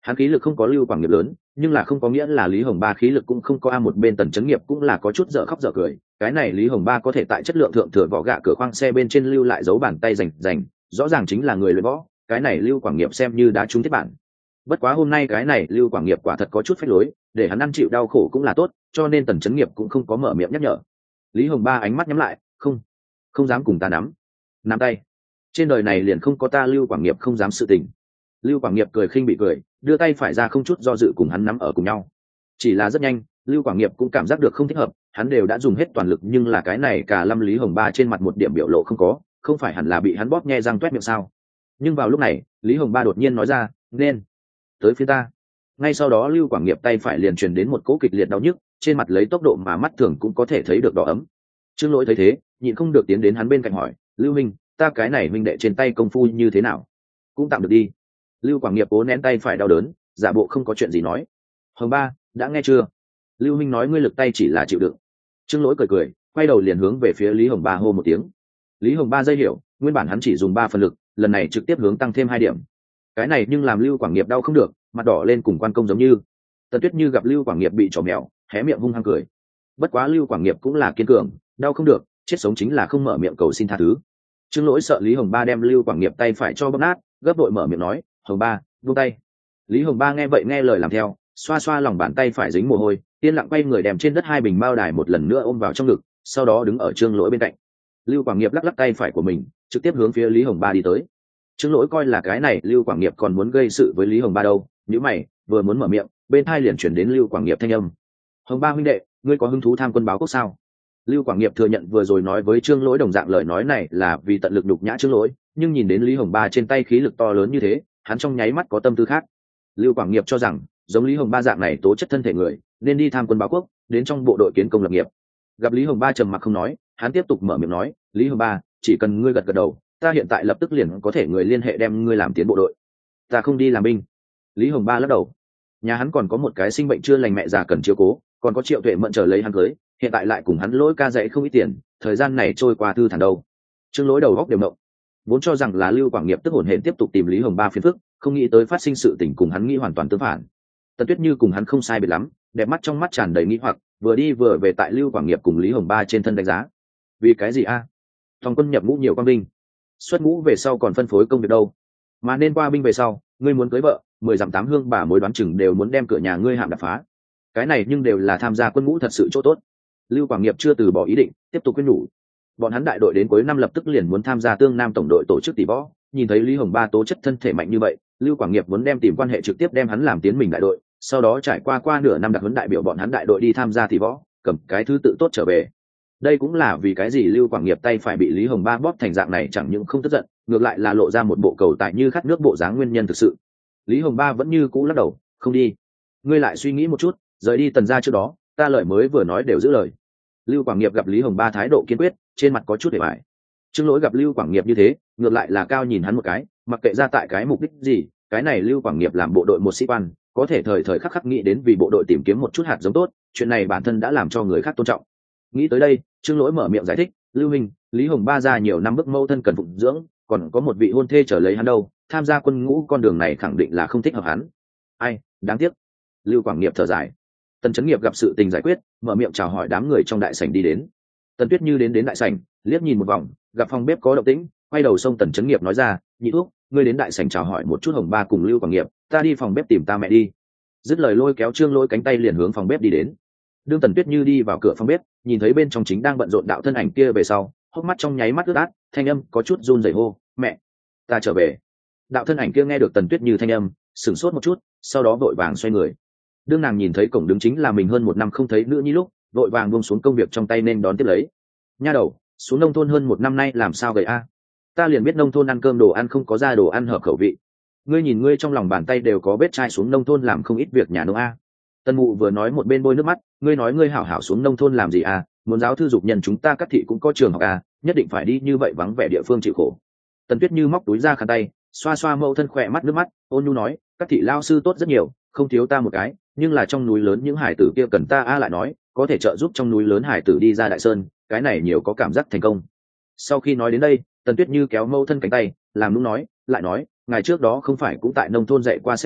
Hắn khí lực không có Lưu Quảng Nghiệp lớn, nhưng là không có nghĩa là Lý Hồng Ba khí lực cũng không có. Một bên Tần Chấn Nghiệp cũng là có chút dở khóc dở cười. Cái này Lý Hồng Ba có thể tại chất lượng thượng thừa vỏ gạ cửa khoang xe bên trên lưu lại dấu bàn tay rành, rõ ràng chính là người luyện võ. Cái này Lưu Quảng Nghiệp xem như đã trúng thiết bản. Bất quá hôm nay cái này Lưu Quảng Nghiệp quả thật có chút phách lối, để hắn ăn chịu đau khổ cũng là tốt, cho nên Tần Chấn Nghiệp cũng không có mở miệng nhắc nhở. Lý Hồng Ba ánh mắt nhắm lại, không dám cùng ta nắm tay. Trên đời này liền không có ta Lưu Quảng Nghiệp không dám sự tình. Lưu Quảng Nghiệp cười khinh bị cười, đưa tay phải ra không chút do dự cùng hắn nắm ở cùng nhau. Chỉ là rất nhanh, Lưu Quảng Nghiệp cũng cảm giác được không thích hợp, hắn đều đã dùng hết toàn lực nhưng là cái này cả lâm Lý Hồng Ba trên mặt một điểm biểu lộ không có, không phải hẳn là bị hắn bóp nhe răng toét miệng sao? Nhưng vào lúc này, Lý Hồng Ba đột nhiên nói ra, nên tới phía ta. Ngay sau đó Lưu Quảng Nghiệp tay phải liền truyền đến một cỗ kịch liệt đau nhức, trên mặt lấy tốc độ mà mắt thường cũng có thể thấy được đỏ ấm. Trương Lỗi thấy thế, nhịn không được tiến đến hắn bên cạnh hỏi, Lưu Minh, ta cái này minh đệ trên tay công phu như thế nào? Cũng tạm được đi. Lưu Quảng Nghiệp cố nén tay phải đau đớn, giả bộ không có chuyện gì nói. Hồng Ba, đã nghe chưa? Lưu Minh nói ngươi lực tay chỉ là chịu đựng. Trương Lỗi cười, quay đầu liền hướng về phía Lý Hồng Ba hô một tiếng. Lý Hồng Ba dây hiểu, nguyên bản hắn chỉ dùng 3 phần lực, lần này trực tiếp hướng tăng thêm 2 điểm. Cái này nhưng làm Lưu Quảng Nghiệp đau không được, mặt đỏ lên cùng quan công giống như. Tần Tuyết Như gặp Lưu Quảng Nghiệp bị trò mèo, hé miệng hung hăng cười. Bất quá Lưu Quảng Nghiệp cũng là kiên cường, đau không được, chết sống chính là không mở miệng cầu xin tha thứ. Trương Lỗi sợ Lý Hồng Ba đem Lưu Quảng Nghiệp tay phải cho bóp nát, gấp đội mở miệng nói, Hồng Ba, buông tay. Lý Hồng Ba nghe vậy nghe lời làm theo, xoa xoa lòng bàn tay phải dính mồ hôi, yên lặng quay người đem trên đất 2 bình bao đài một lần nữa ôm vào trong ngực, sau đó đứng ở Trương Lỗi bên cạnh. Lưu Quảng Nghiệp lắc lắc tay phải của mình, trực tiếp hướng phía Lý Hồng Ba đi tới. Trương Lỗi coi là cái này Lưu Quảng Nghiệp còn muốn gây sự với Lý Hồng Ba đâu, nhíu mày, vừa muốn mở miệng, bên tai liền chuyển đến Lưu Quảng Nghiệp thanh âm. Hồng Ba huynh đệ, ngươi có hứng thú tham quân báo quốc sao? Lưu Quảng Nghiệp thừa nhận vừa rồi nói với Trương Lỗi đồng dạng lời nói này là vì tận lực nhục nhã Trương Lỗi, nhưng nhìn đến Lý Hồng Ba trên tay khí lực to lớn như thế, hắn trong nháy mắt có tâm tư khác. Lưu Quảng Nghiệp cho rằng, giống Lý Hồng Ba dạng này tố chất thân thể người, nên đi tham quân báo quốc, đến trong bộ đội kiến công lập nghiệp. Gặp Lý Hồng Ba trầm mặc không nói, hắn tiếp tục mở miệng nói, Lý Hồng Ba, chỉ cần ngươi gật gật đầu, ta hiện tại lập tức liền có thể người liên hệ đem ngươi làm tiến bộ đội. Ta không đi làm binh. Lý Hồng Ba lắc đầu. Nhà hắn còn có một cái sinh bệnh chưa lành mẹ già cần chiếu cố, còn có Triệu Tuệ Mẫn chờ lấy hắn cưới, hiện tại lại cùng hắn Lỗi ca dạy không ít tiền, thời gian này trôi qua thư thản đâu. Trương Lỗi đầu góc đều động, vốn cho rằng là Lưu Quảng Nghiệp tức hổn hển tiếp tục tìm Lý Hồng Ba phiền phức, không nghĩ tới phát sinh sự tình cùng hắn nghĩ hoàn toàn tương phản. Tần Tuyết Như cùng hắn không sai biệt lắm, đẹp mắt trong mắt tràn đầy nghi hoặc, vừa đi vừa về tại Lưu Quảng Nghiệp cùng Lý Hồng Ba trên thân đánh giá. Vì cái gì a? Trong quân nhập ngũ nhiều quan binh, xuất ngũ về sau còn phân phối công việc đâu, mà nên qua binh về sau, ngươi muốn cưới vợ, 10 dặm 8 hương bà mối đoán chừng đều muốn đem cửa nhà ngươi hạm đập phá. Cái này nhưng đều là tham gia quân ngũ thật sự chỗ tốt. Lưu Quảng Nghiệp chưa từ bỏ ý định, tiếp tục khuyên nhủ. Bọn hắn đại đội đến cuối năm lập tức liền muốn tham gia Tương Nam tổng đội tổ chức tỷ võ, nhìn thấy Lý Hồng Ba tố chất thân thể mạnh như vậy, Lưu Quảng Nghiệp muốn đem tìm quan hệ trực tiếp đem hắn làm tiến mình đại đội, sau đó trải qua nửa năm đặc huấn đại biểu bọn hắn đại đội đi tham gia tỷ võ, cầm cái thứ tự tốt trở về. Đây cũng là vì cái gì Lưu Quảng Nghiệp tay phải bị Lý Hồng Ba bóp thành dạng này chẳng những không tức giận, ngược lại là lộ ra một bộ cầu tài như khát nước bộ dáng nguyên nhân thực sự. Lý Hồng Ba vẫn như cũ lắc đầu, không đi. Ngươi lại suy nghĩ một chút, rời đi Tần gia trước đó, ta lời mới vừa nói đều giữ lời. Lưu Quảng Nghiệp gặp Lý Hồng Ba thái độ kiên quyết, trên mặt có chút để bại. Trương Lỗi gặp Lưu Quảng Nghiệp như thế, ngược lại là cao nhìn hắn một cái, mặc kệ ra tại cái mục đích gì, cái này Lưu Quảng Nghiệp làm bộ đội một sĩ quan, có thể thời thời khắc khắc nghĩ đến vì bộ đội tìm kiếm một chút hạt giống tốt, chuyện này bản thân đã làm cho người khác tôn trọng. Nghĩ tới đây, Trương Lỗi mở miệng giải thích, Lưu Minh, Lý Hồng Ba ra nhiều năm bức mâu thân cần phụng dưỡng, còn có một vị hôn thê chờ lấy hắn đâu, tham gia quân ngũ con đường này khẳng định là không thích hợp hắn. Ai, đáng tiếc. Lưu Quảng Nghiệp thở dài. Tần Chấn Nghiệp gặp sự tình giải quyết, mở miệng chào hỏi đám người trong đại sảnh đi đến. Tần Tuyết Như đến đại sảnh, liếc nhìn một vòng, gặp phòng bếp có động tĩnh, quay đầu xông Tần Chấn Nghiệp nói ra, Nhị thúc, ngươi đến đại sảnh chào hỏi một chút Hồng Ba cùng Lưu Quảng Nghiệp, ta đi phòng bếp tìm ta mẹ đi. Dứt lời lôi kéo Trương Lỗi cánh tay liền hướng phòng bếp đi đến. Đương Tần Tuyết Như đi vào cửa phòng bếp, nhìn thấy bên trong chính đang bận rộn đạo thân ảnh kia về sau, hốc mắt trong nháy mắt ướt át, thanh âm có chút run rẩy hô, mẹ, ta trở về. Đạo thân ảnh kia nghe được Tần Tuyết Như thanh âm, sửng sốt một chút, sau đó vội vàng xoay người. Đương nàng nhìn thấy cổng đứng chính là mình hơn 1 năm không thấy nữ nhi lúc, vội vàng buông xuống công việc trong tay nên đón tiếp lấy. Nha đầu, xuống nông thôn hơn 1 năm nay làm sao vậy a? Ta liền biết nông thôn ăn cơm đồ ăn không có ra đồ ăn hợp khẩu vị. Ngươi nhìn ngươi trong lòng bàn tay đều có vết chai xuống nông thôn làm không ít việc nhà nông a. Tân Mụ vừa nói một bên bôi nước mắt, ngươi nói ngươi hảo hảo xuống nông thôn làm gì a? Muốn giáo thư dục nhân chúng ta Cát thị cũng có trường học a, nhất định phải đi như vậy vắng vẻ địa phương chịu khổ. Tần Tuyết Như móc túi ra khăn tay, xoa xoa mẫu thân khỏe mắt nước mắt, ôn nhu nói, Cát thị lao sư tốt rất nhiều, không thiếu ta một cái, nhưng là trong núi lớn những hải tử kia cần ta lại nói, có thể trợ giúp trong núi lớn hải tử đi ra đại sơn, cái này nhiều có cảm giác thành công. Sau khi nói đến đây, Tần Tuyết Như kéo mẫu thân cánh tay, làm nũng nói, lại nói, ngày trước đó không phải cũng tại nông thôn dạy qua sách nhà,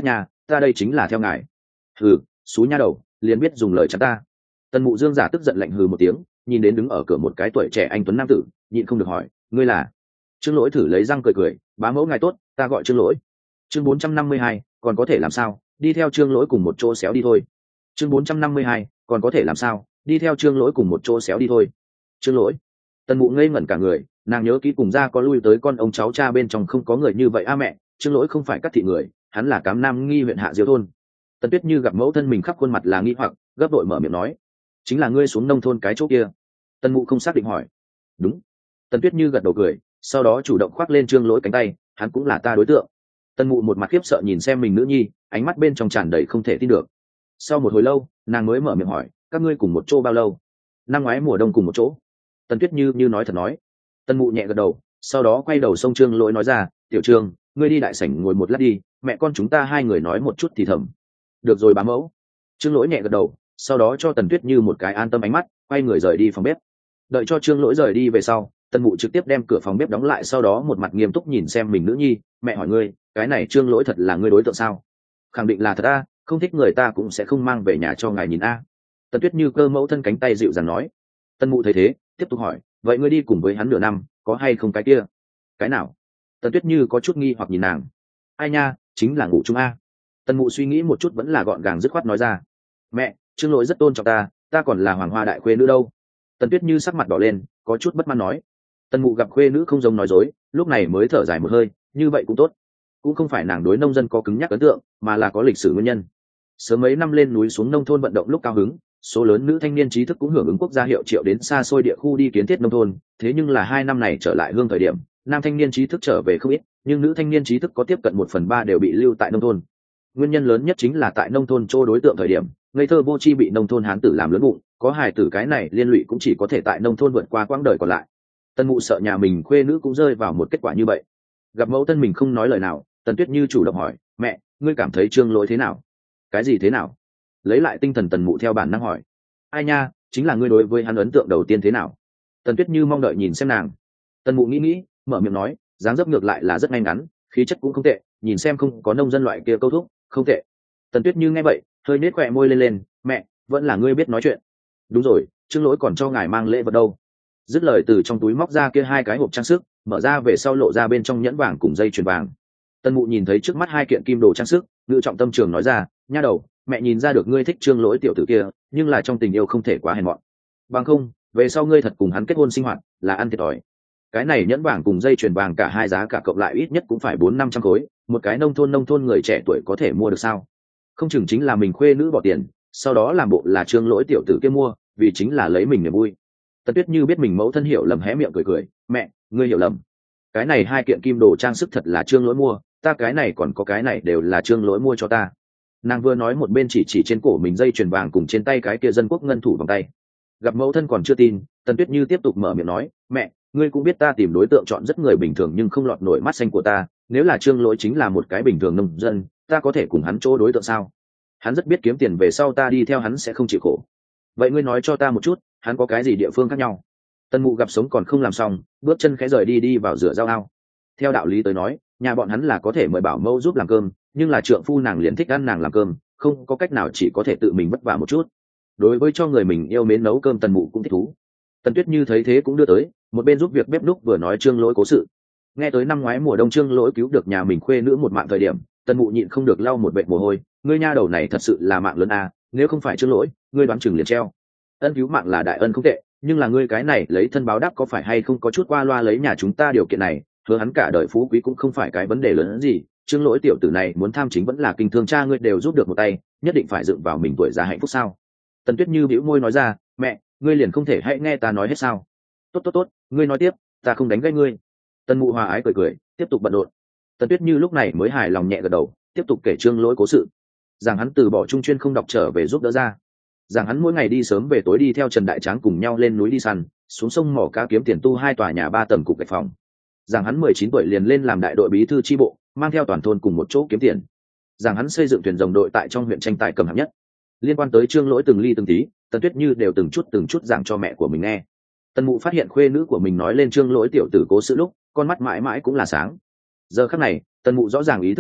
ta đây chính là theo ngài. Hừ, xú nha đầu, liền biết dùng lời chắn ta. Tần Mụ Dương giả tức giận lạnh hừ một tiếng, nhìn đến đứng ở cửa một cái tuổi trẻ anh tuấn nam tử, nhịn không được hỏi, ngươi là? Trương Lỗi thử lấy răng cười cười, bá mẫu ngài tốt, ta gọi Trương Lỗi. Chương 452, còn có thể làm sao, đi theo Trương Lỗi cùng một chỗ xéo đi thôi. Chương 452, còn có thể làm sao, đi theo Trương Lỗi cùng một chỗ xéo đi thôi. Trương Lỗi. Tần Mụ ngây ngẩn cả người, nàng nhớ kỹ cùng ra có lui tới con ông cháu cha bên trong không có người như vậy a mẹ, Trương Lỗi không phải các thị người, hắn là Cám Nam Nghi huyện Hạ Diêu thôn. Tần Tuyết Như gặp mẫu thân mình khắp khuôn mặt là nghi hoặc, gấp đội mở miệng nói, chính là ngươi xuống nông thôn cái chỗ kia. Tần Mụ không xác định hỏi. Đúng. Tần Tuyết Như gật đầu cười, sau đó chủ động khoác lên Trương Lỗi cánh tay, hắn cũng là ta đối tượng. Tần Mụ một mặt khiếp sợ nhìn xem mình nữ nhi, ánh mắt bên trong tràn đầy không thể tin được. Sau một hồi lâu, nàng mới mở miệng hỏi, các ngươi cùng một chỗ bao lâu? Năm ngoái mùa đông cùng một chỗ. Tần Tuyết Như nói thật nói. Tần Mụ nhẹ gật đầu, sau đó quay đầu xông Trương Lỗi nói ra, tiểu Trương, ngươi đi đại sảnh ngồi một lát đi, mẹ con chúng ta hai người nói một chút thì thầm. Được rồi bá mẫu. Trương Lỗi nhẹ gật đầu, sau đó cho Tần Tuyết Như một cái an tâm ánh mắt, quay người rời đi phòng bếp. Đợi cho Trương Lỗi rời đi về sau, Tần Mụ trực tiếp đem cửa phòng bếp đóng lại, sau đó một mặt nghiêm túc nhìn xem mình nữ nhi, mẹ hỏi ngươi, cái này Trương Lỗi thật là ngươi đối tượng sao? Khẳng định là thật a, không thích người ta cũng sẽ không mang về nhà cho ngài nhìn a. Tần Tuyết Như cơ mẫu thân cánh tay dịu dàng nói. Tần Mụ thấy thế, tiếp tục hỏi, vậy ngươi đi cùng với hắn nửa năm, có hay không cái kia? Cái nào? Tần Tuyết Như có chút nghi hoặc nhìn nàng. Ai nha, chính là ngủ chung a. Tần Mụ suy nghĩ một chút vẫn là gọn gàng dứt khoát nói ra. Mẹ, Trương Lỗi rất tôn trọng ta còn là hoàng hoa đại khuê nữ đâu. Tần Tuyết Như sắc mặt đỏ lên, có chút bất mãn nói. Tần Mụ gặp khuê nữ không giống nói dối, lúc này mới thở dài một hơi, như vậy cũng tốt. Cũng không phải nàng đối nông dân có cứng nhắc ấn tượng, mà là có lịch sử nguyên nhân. Sớm mấy năm lên núi xuống nông thôn vận động lúc cao hứng, số lớn nữ thanh niên trí thức cũng hưởng ứng quốc gia hiệu triệu đến xa xôi địa khu đi kiến thiết nông thôn. Thế nhưng là 2 năm này trở lại hương thời điểm, nam thanh niên trí thức trở về không ít, nhưng nữ thanh niên trí thức có tiếp cận 1/3 đều bị lưu tại nông thôn. Nguyên nhân lớn nhất chính là tại nông thôn chỗ đối tượng thời điểm, ngây thơ vô tri bị nông thôn hán tử làm lớn bụng, có hài tử cái này liên lụy cũng chỉ có thể tại nông thôn vượt qua quãng đời còn lại. Tần Mụ sợ nhà mình khuê nữ cũng rơi vào một kết quả như vậy. Gặp mẫu thân mình không nói lời nào, Tần Tuyết Như chủ động hỏi, mẹ, ngươi cảm thấy Trương Lỗi thế nào? Cái gì thế nào? Lấy lại tinh thần Tần Mụ theo bản năng hỏi. Ai nha, chính là ngươi đối với hắn ấn tượng đầu tiên thế nào? Tần Tuyết Như mong đợi nhìn xem nàng. Tần Mụ nghĩ, mở miệng nói, dáng dấp ngược lại là rất ngay ngắn, khí chất cũng không tệ, nhìn xem không có nông dân loại kia câu thúc, không tệ. Tần Tuyết Như nghe vậy, hơi nết khỏe môi lên, mẹ, vẫn là ngươi biết nói chuyện. Đúng rồi, Trương Lỗi còn cho ngài mang lễ vật đâu. Dứt lời từ trong túi móc ra kia 2 cái hộp trang sức, mở ra về sau lộ ra bên trong nhẫn vàng cùng dây chuyền vàng. Tần Mụ nhìn thấy trước mắt 2 kiện kim đồ trang sức, ngự trọng tâm trường nói ra, nha đầu, mẹ nhìn ra được ngươi thích Trương Lỗi tiểu tử kia, nhưng là trong tình yêu không thể quá hèn mọn. Bằng không, về sau ngươi thật cùng hắn kết hôn sinh hoạt, là ăn thiệt thòi. Cái này nhẫn vàng cùng dây chuyền vàng cả hai giá cả cộng lại ít nhất cũng phải 400-500 khối, một cái nông thôn người trẻ tuổi có thể mua được sao? Không chừng chính là mình khuê nữ bỏ tiền, sau đó làm bộ là Trương Lỗi tiểu tử kia mua, vì chính là lấy mình niềm vui. Tần Tuyết Như biết mình mẫu thân hiểu lầm hé miệng cười cười, mẹ, ngươi hiểu lầm. Cái này 2 kiện kim đồ trang sức thật là Trương Lỗi mua, ta cái này còn có cái này đều là Trương Lỗi mua cho ta. Nàng vừa nói một bên chỉ trên cổ mình dây chuyền vàng cùng trên tay cái kia dân quốc ngân thủ vòng tay. Gặp mẫu thân còn chưa tin, Tần Tuyết Như tiếp tục mở miệng nói, mẹ, ngươi cũng biết ta tìm đối tượng chọn rất người bình thường nhưng không lọt nổi mắt xanh của ta, nếu là Trương Lỗi chính là một cái bình thường nông dân, ta có thể cùng hắn chỗ đối tượng sao? Hắn rất biết kiếm tiền, về sau ta đi theo hắn sẽ không chịu khổ. Vậy ngươi nói cho ta một chút, hắn có cái gì địa phương khác nhau? Tần Mụ gặp sống còn không làm xong, bước chân khẽ rời đi vào rửa dao ao. Theo đạo lý tới nói, nhà bọn hắn là có thể mời bảo mẫu giúp làm cơm, nhưng là trượng phu nàng liền thích ăn nàng làm cơm, không có cách nào chỉ có thể tự mình vất vả một chút. Đối với cho người mình yêu mến nấu cơm Tần Mụ cũng thích thú. Tần Tuyết Như thấy thế cũng đưa tới, một bên giúp việc bếp núc vừa nói Trương Lỗi cố sự. Nghe tới năm ngoái mùa đông Trương Lỗi cứu được nhà mình khuê nữ một mạng thời điểm, Tần Mụ nhịn không được lau một vệt mồ hôi, ngươi nha đầu này thật sự là mạng lớn à, nếu không phải Trương Lỗi, ngươi đoán chừng liền treo. Ân cứu mạng là đại ân không tệ, nhưng là ngươi cái này lấy thân báo đáp có phải hay không có chút qua loa, lấy nhà chúng ta điều kiện này, hứa hắn cả đời phú quý cũng không phải cái vấn đề lớn hơn gì. Trương Lỗi tiểu tử này muốn tham chính vẫn là kinh thương cha ngươi đều giúp được một tay, nhất định phải dựng vào mình tuổi già hạnh phúc sao? Tần Tuyết Như bĩu môi nói ra, mẹ, ngươi liền không thể hãy nghe ta nói hết sao? Tốt, ngươi nói tiếp, ta không đánh gãy ngươi. Tần Mụ hòa ái cười, tiếp tục bận rộn. Tần Tuyết Như lúc này mới hài lòng nhẹ gật đầu, tiếp tục kể Trương Lỗi cố sự, rằng hắn từ bỏ trung chuyên không đọc trở về giúp đỡ ra, rằng hắn mỗi ngày đi sớm về tối đi theo Trần Đại Tráng cùng nhau lên núi đi săn, xuống sông mỏ cá kiếm tiền tu 2 tòa nhà 3 tầng cục gạch phòng, rằng hắn 19 tuổi liền lên làm đại đội bí thư chi bộ, mang theo toàn thôn cùng một chỗ kiếm tiền, rằng hắn xây dựng thuyền rồng đội tại trong huyện tranh tài cầm hạng nhất. Liên quan tới Trương Lỗi từng ly từng tí, Tần Tuyết Như đều từng chút giảng cho mẹ của mình nghe. Tần Mụ phát hiện khuê nữ của mình nói lên Trương Lỗi tiểu tử cố sự lúc, con mắt mãi mãi cũng là sáng. Giờ khắc này, Tần Mụ rõ ràng ý thức được,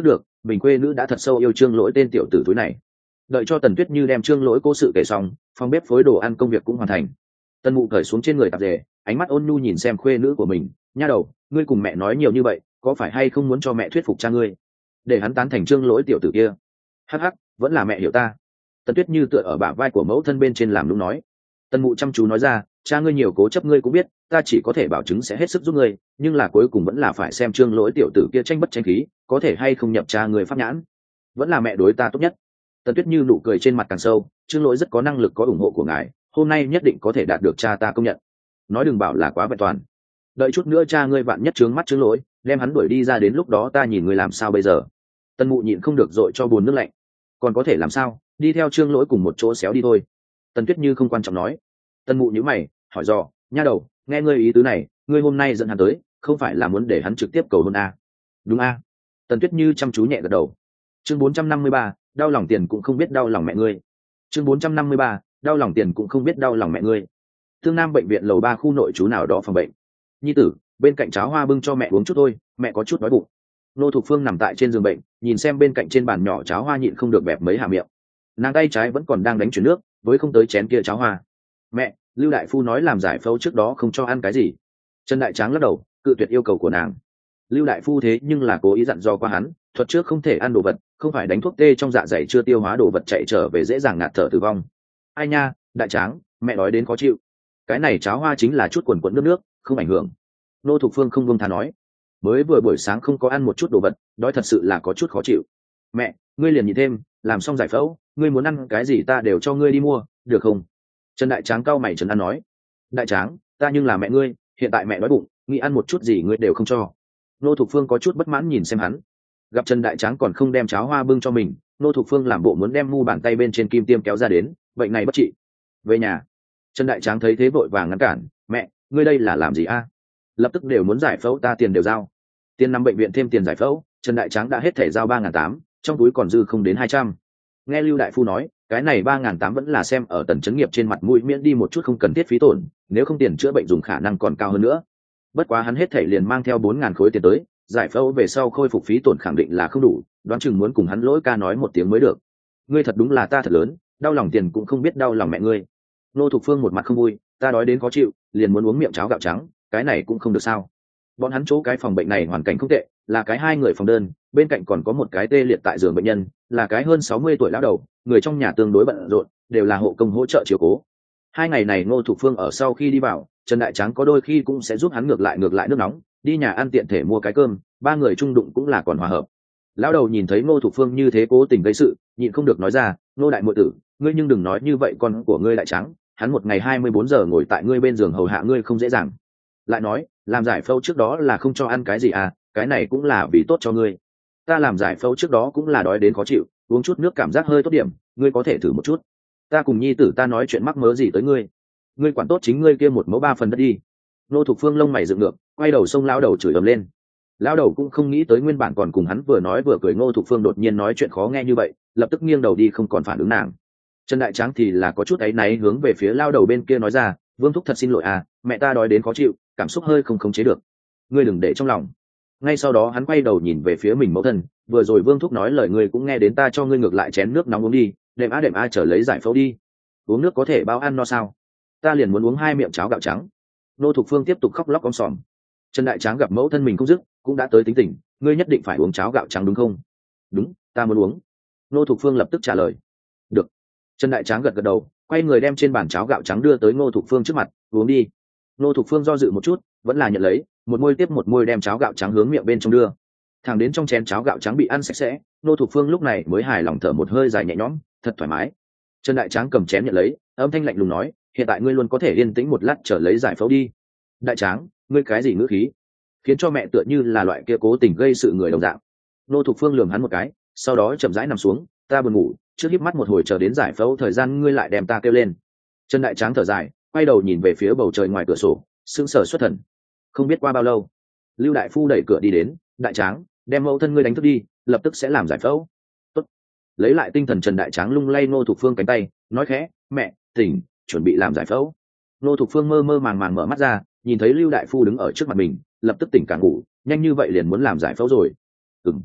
mình quê nữ đã thật sâu yêu Trương Lỗi tên tiểu tử túi này. Đợi cho Tần Tuyết Như đem Trương Lỗi cố sự kể xong, phòng bếp phối đồ ăn công việc cũng hoàn thành. Tần Mụ cởi xuống trên người tạp dề, ánh mắt ôn nhu nhìn xem khuê nữ của mình. Nha đầu, ngươi cùng mẹ nói nhiều như vậy, có phải hay không muốn cho mẹ thuyết phục cha ngươi, để hắn tán thành Trương Lỗi tiểu tử kia? Hắc hắc, vẫn là mẹ hiểu ta. Tần Tuyết Như tựa ở bả vai của mẫu thân bên trên làm lúc nói. Tần Mụ chăm chú nói ra, cha ngươi nhiều cố chấp ngươi cũng biết, ta chỉ có thể bảo chứng sẽ hết sức giúp ngươi, nhưng là cuối cùng vẫn là phải xem Trương Lỗi tiểu tử kia tranh bất tranh khí, có thể hay không nhập cha ngươi pháp nhãn. Vẫn là mẹ đối ta tốt nhất. Tần Tuyết Như nụ cười trên mặt càng sâu, Trương Lỗi rất có năng lực, có ủng hộ của ngài, hôm nay nhất định có thể đạt được cha ta công nhận. Nói đừng bảo là quá vẹn toàn. Đợi chút nữa cha ngươi vạn nhất trướng mắt Trương Lỗi, đem hắn đuổi đi ra, đến lúc đó ta nhìn ngươi làm sao bây giờ? Tần Mụ nhịn không được dội cho bùn nước lạnh. Còn có thể làm sao, đi theo Trương Lỗi cùng một chỗ xéo đi thôi. Tần Tuyết Như không quan trọng nói. Tần Mụ nhíu mày, hỏi dò, nha đầu, nghe ngươi ý tứ này, ngươi hôm nay dẫn hắn tới, không phải là muốn để hắn trực tiếp cầu hôn à? Đúng à? Tần Tuyết Như chăm chú nhẹ gật đầu. Chương 453, đau lòng tiền cũng không biết đau lòng mẹ ngươi. Chương 453, đau lòng tiền cũng không biết đau lòng mẹ ngươi. Tương Nam bệnh viện lầu 3 khu nội trú nào đó phòng bệnh. Nhi tử, bên cạnh cháo hoa bưng cho mẹ uống chút thôi, mẹ có chút đói bụng. Nô Thục Phương nằm tại trên giường bệnh, nhìn xem bên cạnh trên bàn nhỏ cháo hoa nhịn không được bẹp mấy hạ miệng. Nàng tay trái vẫn còn đang đánh chuyển nước, với không tới chén kia cháo hoa. Mẹ, Lưu đại phu nói làm giải phẫu trước đó không cho ăn cái gì. Trần Đại Tráng lắc đầu, cự tuyệt yêu cầu của nàng. Lưu đại phu thế nhưng là cố ý dặn dò qua hắn, thuật trước không thể ăn đồ vật, không phải đánh thuốc tê trong dạ dày chưa tiêu hóa đồ vật chạy trở về dễ dàng ngạt thở tử vong. Ai nha, Đại Tráng, mẹ nói đến khó chịu. Cái này cháo hoa chính là chút quần quẫn nước, không ảnh hưởng. Nô Thục Phương không buông tha nói, mới vừa buổi sáng không có ăn một chút đồ vật, đói thật sự là có chút khó chịu. Mẹ, ngươi liền nhịn thêm, làm xong giải phẫu, ngươi muốn ăn cái gì ta đều cho ngươi đi mua, được không? Trần Đại Tráng cau mày trấn an nói. Đại Tráng, ta nhưng là mẹ ngươi, hiện tại mẹ đói bụng, nghĩ ăn một chút gì ngươi đều không cho. Nô Thục Phương có chút bất mãn nhìn xem hắn. Gặp Trần Đại Tráng còn không đem cháo hoa bưng cho mình, Nô Thục Phương làm bộ muốn đem mu bàn tay bên trên kim tiêm kéo ra đến, bệnh này bất trị. Về nhà. Trần Đại Tráng thấy thế vội vàng ngăn cản, mẹ, ngươi đây là làm gì a? Lập tức đều muốn giải phẫu, ta tiền đều giao. Tiền nằm bệnh viện thêm tiền giải phẫu, Trần Đại Tráng đã hết thẻ giao 3.800, trong túi còn dư không đến 200. Nghe Lưu đại phu nói, cái này 3.800 vẫn là xem ở Tần Chấn Nghiệp trên mặt mũi, miễn đi một chút không cần thiết phí tổn, nếu không tiền chữa bệnh dùng khả năng còn cao hơn nữa. Bất quá hắn hết thảy liền mang theo 4.000 khối tiền tới, giải phẫu về sau khôi phục phí tổn khẳng định là không đủ, đoán chừng muốn cùng hắn lỗi ca nói một tiếng mới được. Ngươi thật đúng là ta thật lớn, đau lòng tiền cũng không biết đau lòng mẹ ngươi. Nô Thục Phương một mặt không vui, ta đói đến khó chịu, liền muốn uống miệng cháo gạo trắng, cái này cũng không được sao? Bọn hắn chỗ cái phòng bệnh này hoàn cảnh không tệ, là cái 2 người phòng đơn, bên cạnh còn có một cái tê liệt tại giường bệnh nhân, là cái hơn 60 tuổi lão đầu, người trong nhà tương đối bận rộn, đều là hộ công hỗ trợ chiếu cố. 2 ngày này Ngô Thục Phương ở sau khi đi vào, Trần Đại Tráng có đôi khi cũng sẽ giúp hắn ngược lại nước nóng, đi nhà ăn tiện thể mua cái cơm, 3 người chung đụng cũng là còn hòa hợp. Lão đầu nhìn thấy Ngô Thục Phương như thế cố tình gây sự, nhịn không được nói ra, Ngô đại muội tử, ngươi nhưng đừng nói như vậy, con của ngươi Đại Tráng, hắn một ngày 24 giờ ngồi tại ngươi bên giường hầu hạ ngươi không dễ dàng. Lại nói, làm giải phẫu trước đó là không cho ăn cái gì à, cái này cũng là vì tốt cho ngươi. Ta làm giải phẫu trước đó cũng là đói đến khó chịu, uống chút nước cảm giác hơi tốt điểm, ngươi có thể thử một chút. Ta cùng nhi tử ta nói chuyện mắc mớ gì tới ngươi, ngươi quản tốt chính ngươi kia 1 mẫu 3 phần đất đi. Nô Thục Phương lông mày dựng ngược, quay đầu xông lão đầu chửi ầm lên. Lão đầu cũng không nghĩ tới nguyên bản còn cùng hắn vừa nói vừa cười Ngô Thục Phương đột nhiên nói chuyện khó nghe như vậy, lập tức nghiêng đầu đi không còn phản ứng nàng. Trần Đại Tráng thì là có chút áy náy hướng về phía lão đầu bên kia nói ra, Vương thúc thật xin lỗi à, mẹ ta đói đến khó chịu, cảm xúc hơi không khống chế được, ngươi đừng để trong lòng. Ngay sau đó hắn quay đầu nhìn về phía mình mẫu thân, vừa rồi Vương thúc nói lời ngươi cũng nghe đến, ta cho ngươi ngược lại chén nước nóng uống đi, đệm a trở lấy giải phẫu đi. Uống nước có thể bao ăn no sao? Ta liền muốn uống 2 miệng cháo gạo trắng. Nô Thục Phương tiếp tục khóc lóc om sòm. Trần Đại Tráng gặp mẫu thân mình không dứt, cũng đã tới tính tình, ngươi nhất định phải uống cháo gạo trắng đúng không? Đúng, ta muốn uống. Nô Thục Phương lập tức trả lời. Được. Trần Đại Tráng gật gật đầu, quay người đem trên bàn cháo gạo trắng đưa tới Ngô Thục Phương trước mặt, uống đi. Ngô Thục Phương do dự một chút, vẫn là nhận lấy, một môi tiếp một môi đem cháo gạo trắng hướng miệng bên trong đưa. Thẳng đến trong chén cháo gạo trắng bị ăn sạch sẽ, Ngô Thục Phương lúc này mới hài lòng thở một hơi dài nhẹ nhõm, thật thoải mái. Trần Đại Tráng cầm chén nhận lấy, âm thanh lạnh lùng nói, hiện tại ngươi luôn có thể yên tĩnh một lát trở lấy giải phẫu đi. Đại Tráng, ngươi cái gì ngữ khí, khiến cho mẹ tựa như là loại kia cố tình gây sự người đồng dạng. Ngô Thục Phương lườm hắn một cái, sau đó chậm rãi nằm xuống, ta buồn ngủ, trước híp mắt một hồi chờ đến giải phẫu thời gian ngươi lại đem ta kêu lên. Trần Đại Tráng thở dài, quay đầu nhìn về phía bầu trời ngoài cửa sổ, sững sờ xuất thần. Không biết qua bao lâu, Lưu đại phu đẩy cửa đi đến, Đại Tráng, đem mẫu thân ngươi đánh thức đi, lập tức sẽ làm giải phẫu. Tốt. Lấy lại tinh thần Trần Đại Tráng lung lay Ngô Thục Phương cánh tay, nói khẽ, mẹ, tỉnh, chuẩn bị làm giải phẫu. Ngô Thục Phương mơ mơ màng màng mở mắt ra, nhìn thấy Lưu đại phu đứng ở trước mặt mình, lập tức tỉnh cả ngủ, nhanh như vậy liền muốn làm giải phẫu rồi. Ừm.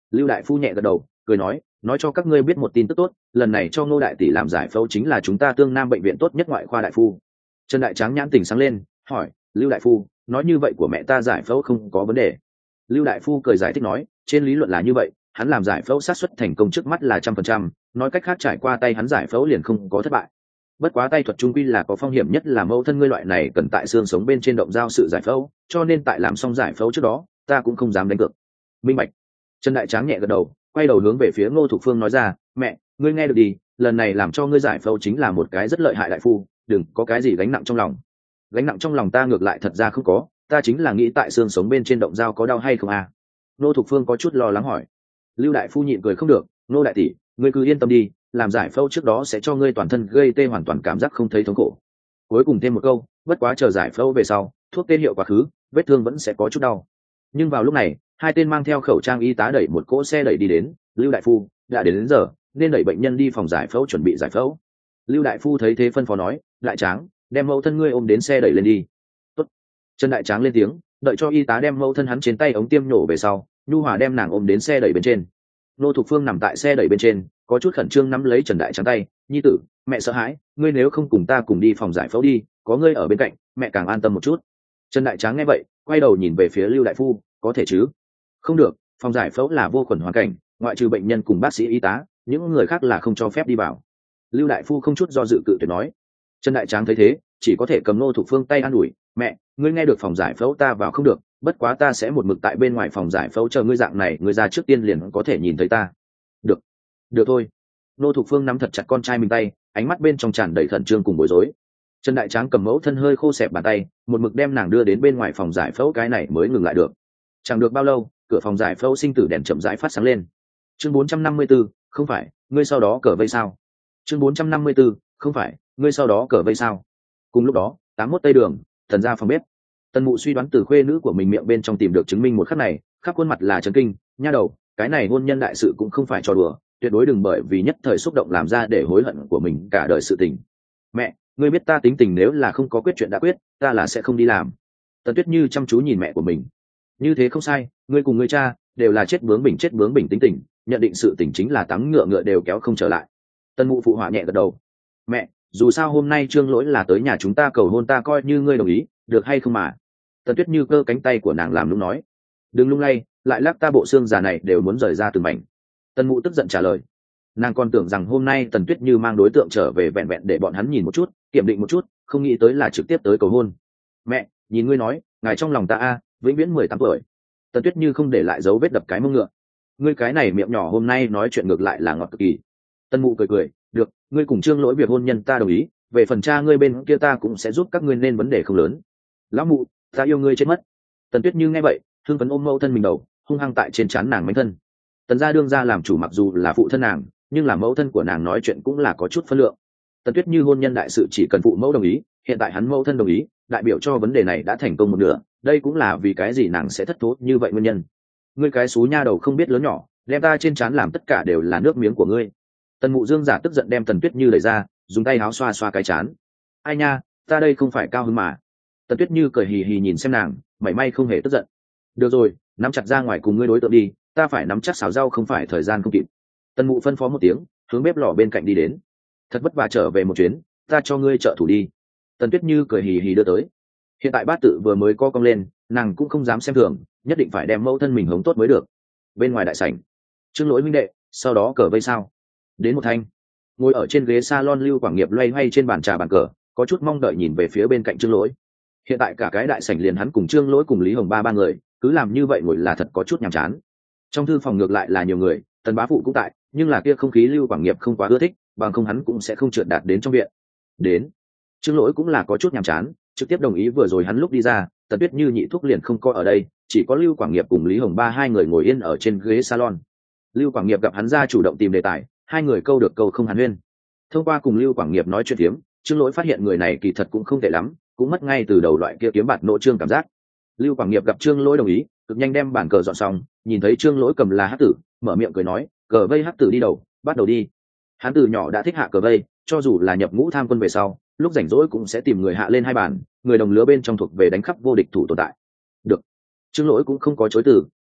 Lưu đại phu nhẹ gật đầu cười nói cho các ngươi biết một tin tức tốt, lần này cho Ngô đại tỷ làm giải phẫu chính là chúng ta Tương Nam bệnh viện tốt nhất ngoại khoa đại phu. Trần Đại Tráng nhãn tỉnh sáng lên, hỏi: Lưu đại phu, nói như vậy của mẹ ta giải phẫu không có vấn đề? Lưu đại phu cười giải thích nói: trên lý luận là như vậy, hắn làm giải phẫu xác suất thành công trước mắt là 100%, nói cách khác trải qua tay hắn giải phẫu liền không có thất bại. Bất quá tay thuật trung quy là có phong hiểm, nhất là mẫu thân ngươi loại này cần tại xương sống bên trên động dao sự giải phẫu, cho nên tại làm xong giải phẫu trước đó ta cũng không dám đánh cược. Minh bạch. Trần Đại Tráng nhẹ gật đầu, quay đầu hướng về phía Ngô Thục Phương nói ra: mẹ, ngươi nghe được đi, lần này làm cho ngươi giải phẫu chính là một cái rất lợi hại đại phu, đừng có cái gì gánh nặng trong lòng. Gánh nặng trong lòng ta ngược lại thật ra không có, ta chính là nghĩ tại xương sống bên trên động dao có đau hay không à? Ngô Thục Phương có chút lo lắng hỏi. Lưu đại phu nhịn cười không được: Ngô đại tỷ, ngươi cứ yên tâm đi, làm giải phẫu trước đó sẽ cho ngươi toàn thân gây tê, hoàn toàn cảm giác không thấy thống khổ. Cuối cùng thêm một câu: bất quá chờ giải phẫu về sau, thuốc tê hiệu quá khứ, vết thương vẫn sẽ có chút đau. Nhưng vào lúc này, hai tên mang theo khẩu trang y tá đẩy một cỗ xe đẩy đi đến. Lưu đại phu, đã đến giờ nên đẩy bệnh nhân đi phòng giải phẫu chuẩn bị giải phẫu. Lưu đại phu thấy thế phân phó nói: Đại Tráng, đem mẫu thân ngươi ôm đến xe đẩy lên đi. Tốt. Trần Đại Tráng lên tiếng, đợi cho y tá đem mẫu thân hắn trên tay ống tiêm nổ về sau, nhu hòa đem nàng ôm đến xe đẩy bên trên. Nô Thục Phương nằm tại xe đẩy bên trên, có chút khẩn trương nắm lấy Trần Đại Tráng tay: nhi tử, mẹ sợ hãi, ngươi nếu không cùng ta cùng đi phòng giải phẫu đi, có ngươi ở bên cạnh mẹ càng an tâm một chút. Trần Đại Tráng nghe vậy quay đầu nhìn về phía Lưu đại phu: có thể chứ? Không được, phòng giải phẫu là vô khuẩn hoàn cảnh, ngoại trừ bệnh nhân cùng bác sĩ y tá, những người khác là không cho phép đi vào. Lưu đại phu không chút do dự cự tuyệt nói. Trần Đại Tráng thấy thế chỉ có thể cầm Nô Thục Phương tay an ủi: mẹ, ngươi nghe được phòng giải phẫu ta vào không được, bất quá ta sẽ một mực tại bên ngoài phòng giải phẫu chờ ngươi, dạng này ngươi ra trước tiên liền có thể nhìn thấy ta. Được thôi. Nô Thục Phương nắm thật chặt con trai mình tay, ánh mắt bên trong tràn đầy khẩn trương cùng bối rối. Trần Đại Tráng cầm mẫu thân hơi khô xẹp bàn tay, một mực đem nàng đưa đến bên ngoài phòng giải phẫu, cái này mới ngừng lại được. Chẳng được bao lâu, cửa phòng giải phẫu sinh tử đèn chậm rãi phát sáng lên. Chương 454, không phải, ngươi sau đó cờ vây sao? Chương 454, không phải, ngươi sau đó cờ vây sao? Cùng lúc đó, 81 Tây Đường, Tần gia phòng bếp. Tần Mụ suy đoán từ khuê nữ của mình miệng bên trong tìm được chứng minh một khắc này, khắp khuôn mặt là chấn kinh, nha đầu, cái này hôn nhân đại sự cũng không phải trò đùa, tuyệt đối đừng bởi vì nhất thời xúc động làm ra để hối hận của mình cả đời sự tình. Mẹ, ngươi biết ta tính tình, nếu là không có quyết chuyện đã quyết, ta là sẽ không đi làm. Tần Tuyết Như chăm chú nhìn mẹ của mình. Như thế không sai, ngươi cùng ngươi cha đều là chết bướng bỉnh tính tình, nhận định sự tình chính là tắng ngựa đều kéo không trở lại. Tần Mụ phụ họa nhẹ gật đầu. Mẹ, dù sao hôm nay Trương Lỗi là tới nhà chúng ta cầu hôn, ta coi như ngươi đồng ý, được hay không mà? Tần Tuyết Như cơ cánh tay của nàng làm lúc nói. Đừng lung lay, lại lắc ta bộ xương già này đều muốn rời ra từng mảnh. Tần Mụ tức giận trả lời. Nàng còn tưởng rằng hôm nay Tần Tuyết Như mang đối tượng trở về vẹn vẹn để bọn hắn nhìn một chút, kiểm định một chút, không nghĩ tới là trực tiếp tới cầu hôn. Mẹ, nhìn ngươi nói, ngài trong lòng ta vĩnh viễn 18 tuổi. Tần Tuyết Như không để lại dấu vết đập cái mông ngựa. Ngươi cái này miệng nhỏ hôm nay nói chuyện ngược lại là ngọt cực kỳ. Tần Mụ cười, được, ngươi cùng Trương Lỗi việc hôn nhân ta đồng ý, về phần cha ngươi bên kia ta cũng sẽ giúp các ngươi, nên vấn đề không lớn. Lão Mụ, ta yêu ngươi chết mất. Tần Tuyết Như nghe vậy thương phấn ôm mẫu thân mình đầu, hung hăng tại trên trán nàng mánh thân. Tần gia đương gia làm chủ, mặc dù là phụ thân nàng, nhưng là mẫu thân của nàng nói chuyện cũng là có chút phân lượng. Tần Tuyết Như hôn nhân đại sự chỉ cần phụ mẫu đồng ý, hiện tại hắn mẫu thân đồng ý, đại biểu cho vấn đề này đã thành công một nửa, đây cũng là vì cái gì nàng sẽ thất thố như vậy nguyên nhân. Ngươi cái xú nha đầu không biết lớn nhỏ, đem ta trên trán làm tất cả đều là nước miếng của ngươi. Tần Mụ Dương giả tức giận đem Tần Tuyết Như đẩy ra, dùng tay áo xoa xoa cái trán. Ai nha, ta đây không phải cao hứng mà. Tần Tuyết Như cười hì hì nhìn xem nàng, mảy may không hề tức giận. Được rồi, nắm chặt ra ngoài cùng ngươi đối tượng đi, ta phải nắm chắc xào rau, không phải thời gian không kịp. Tần Mụ phân phó một tiếng, hướng bếp lò bên cạnh đi đến. Thật vất vả trở về một chuyến, ta cho ngươi trợ thủ đi. Tần Tuyết Như cười hì hì đưa tới. Hiện tại bát tự vừa mới co cong lên, nàng cũng không dám xem thường, nhất định phải đem mẫu thân mình hống tốt mới được. Bên ngoài đại sảnh, Trương Lỗi huynh đệ, sau đó cờ vây sao? Đến một thanh. Ngồi ở trên ghế salon Lưu Quảng Nghiệp loay hoay trên bàn trà bàn cờ, có chút mong đợi nhìn về phía bên cạnh Trương Lỗi. Hiện tại cả cái đại sảnh liền hắn cùng Trương Lỗi cùng Lý Hồng ba người, cứ làm như vậy ngồi là thật có chút nhàm chán. Trong thư phòng ngược lại là nhiều người, Tần bá phụ cũng tại, nhưng là kia không khí Lưu Quảng Nghiệp không quá ưa thích, bằng không hắn cũng sẽ không trượt đạt đến trong viện. Đến, Trương Lỗi cũng là có chút nhàm chán, trực tiếp đồng ý. Vừa rồi hắn lúc đi ra, Tần Tuyết Như nhị thúc liền không có ở đây, chỉ có Lưu Quảng Nghiệp cùng Lý Hồng ba hai người ngồi yên ở trên ghế salon. Lưu Quảng Nghiệp gặp hắn ra chủ động tìm đề tài, hai người câu được câu không hàn huyên. Thông qua cùng Lưu Quảng Nghiệp nói chuyện tiếm, Trương Lỗi phát hiện người này kỳ thật cũng không tệ lắm, cũng mất ngay từ đầu loại kia kiếm bạt nộ trương cảm giác. Lưu Quảng Nghiệp gặp Trương Lỗi đồng ý, cực nhanh đem bàn cờ dọn xong, nhìn thấy Trương Lỗi cầm là hắc tử, mở miệng cười nói, cờ vây hắc tử đi đầu, bắt đầu đi. Hắn từ nhỏ đã thích hạ cờ vây, cho dù là nhập ngũ tham quân về sau, lúc rảnh rỗi cũng sẽ tìm người hạ lên hai bàn, người đồng lứa bên trong thuộc về đánh khắp vô địch thủ tồn tại. Được. Trương Lỗi cũng không có chối từ,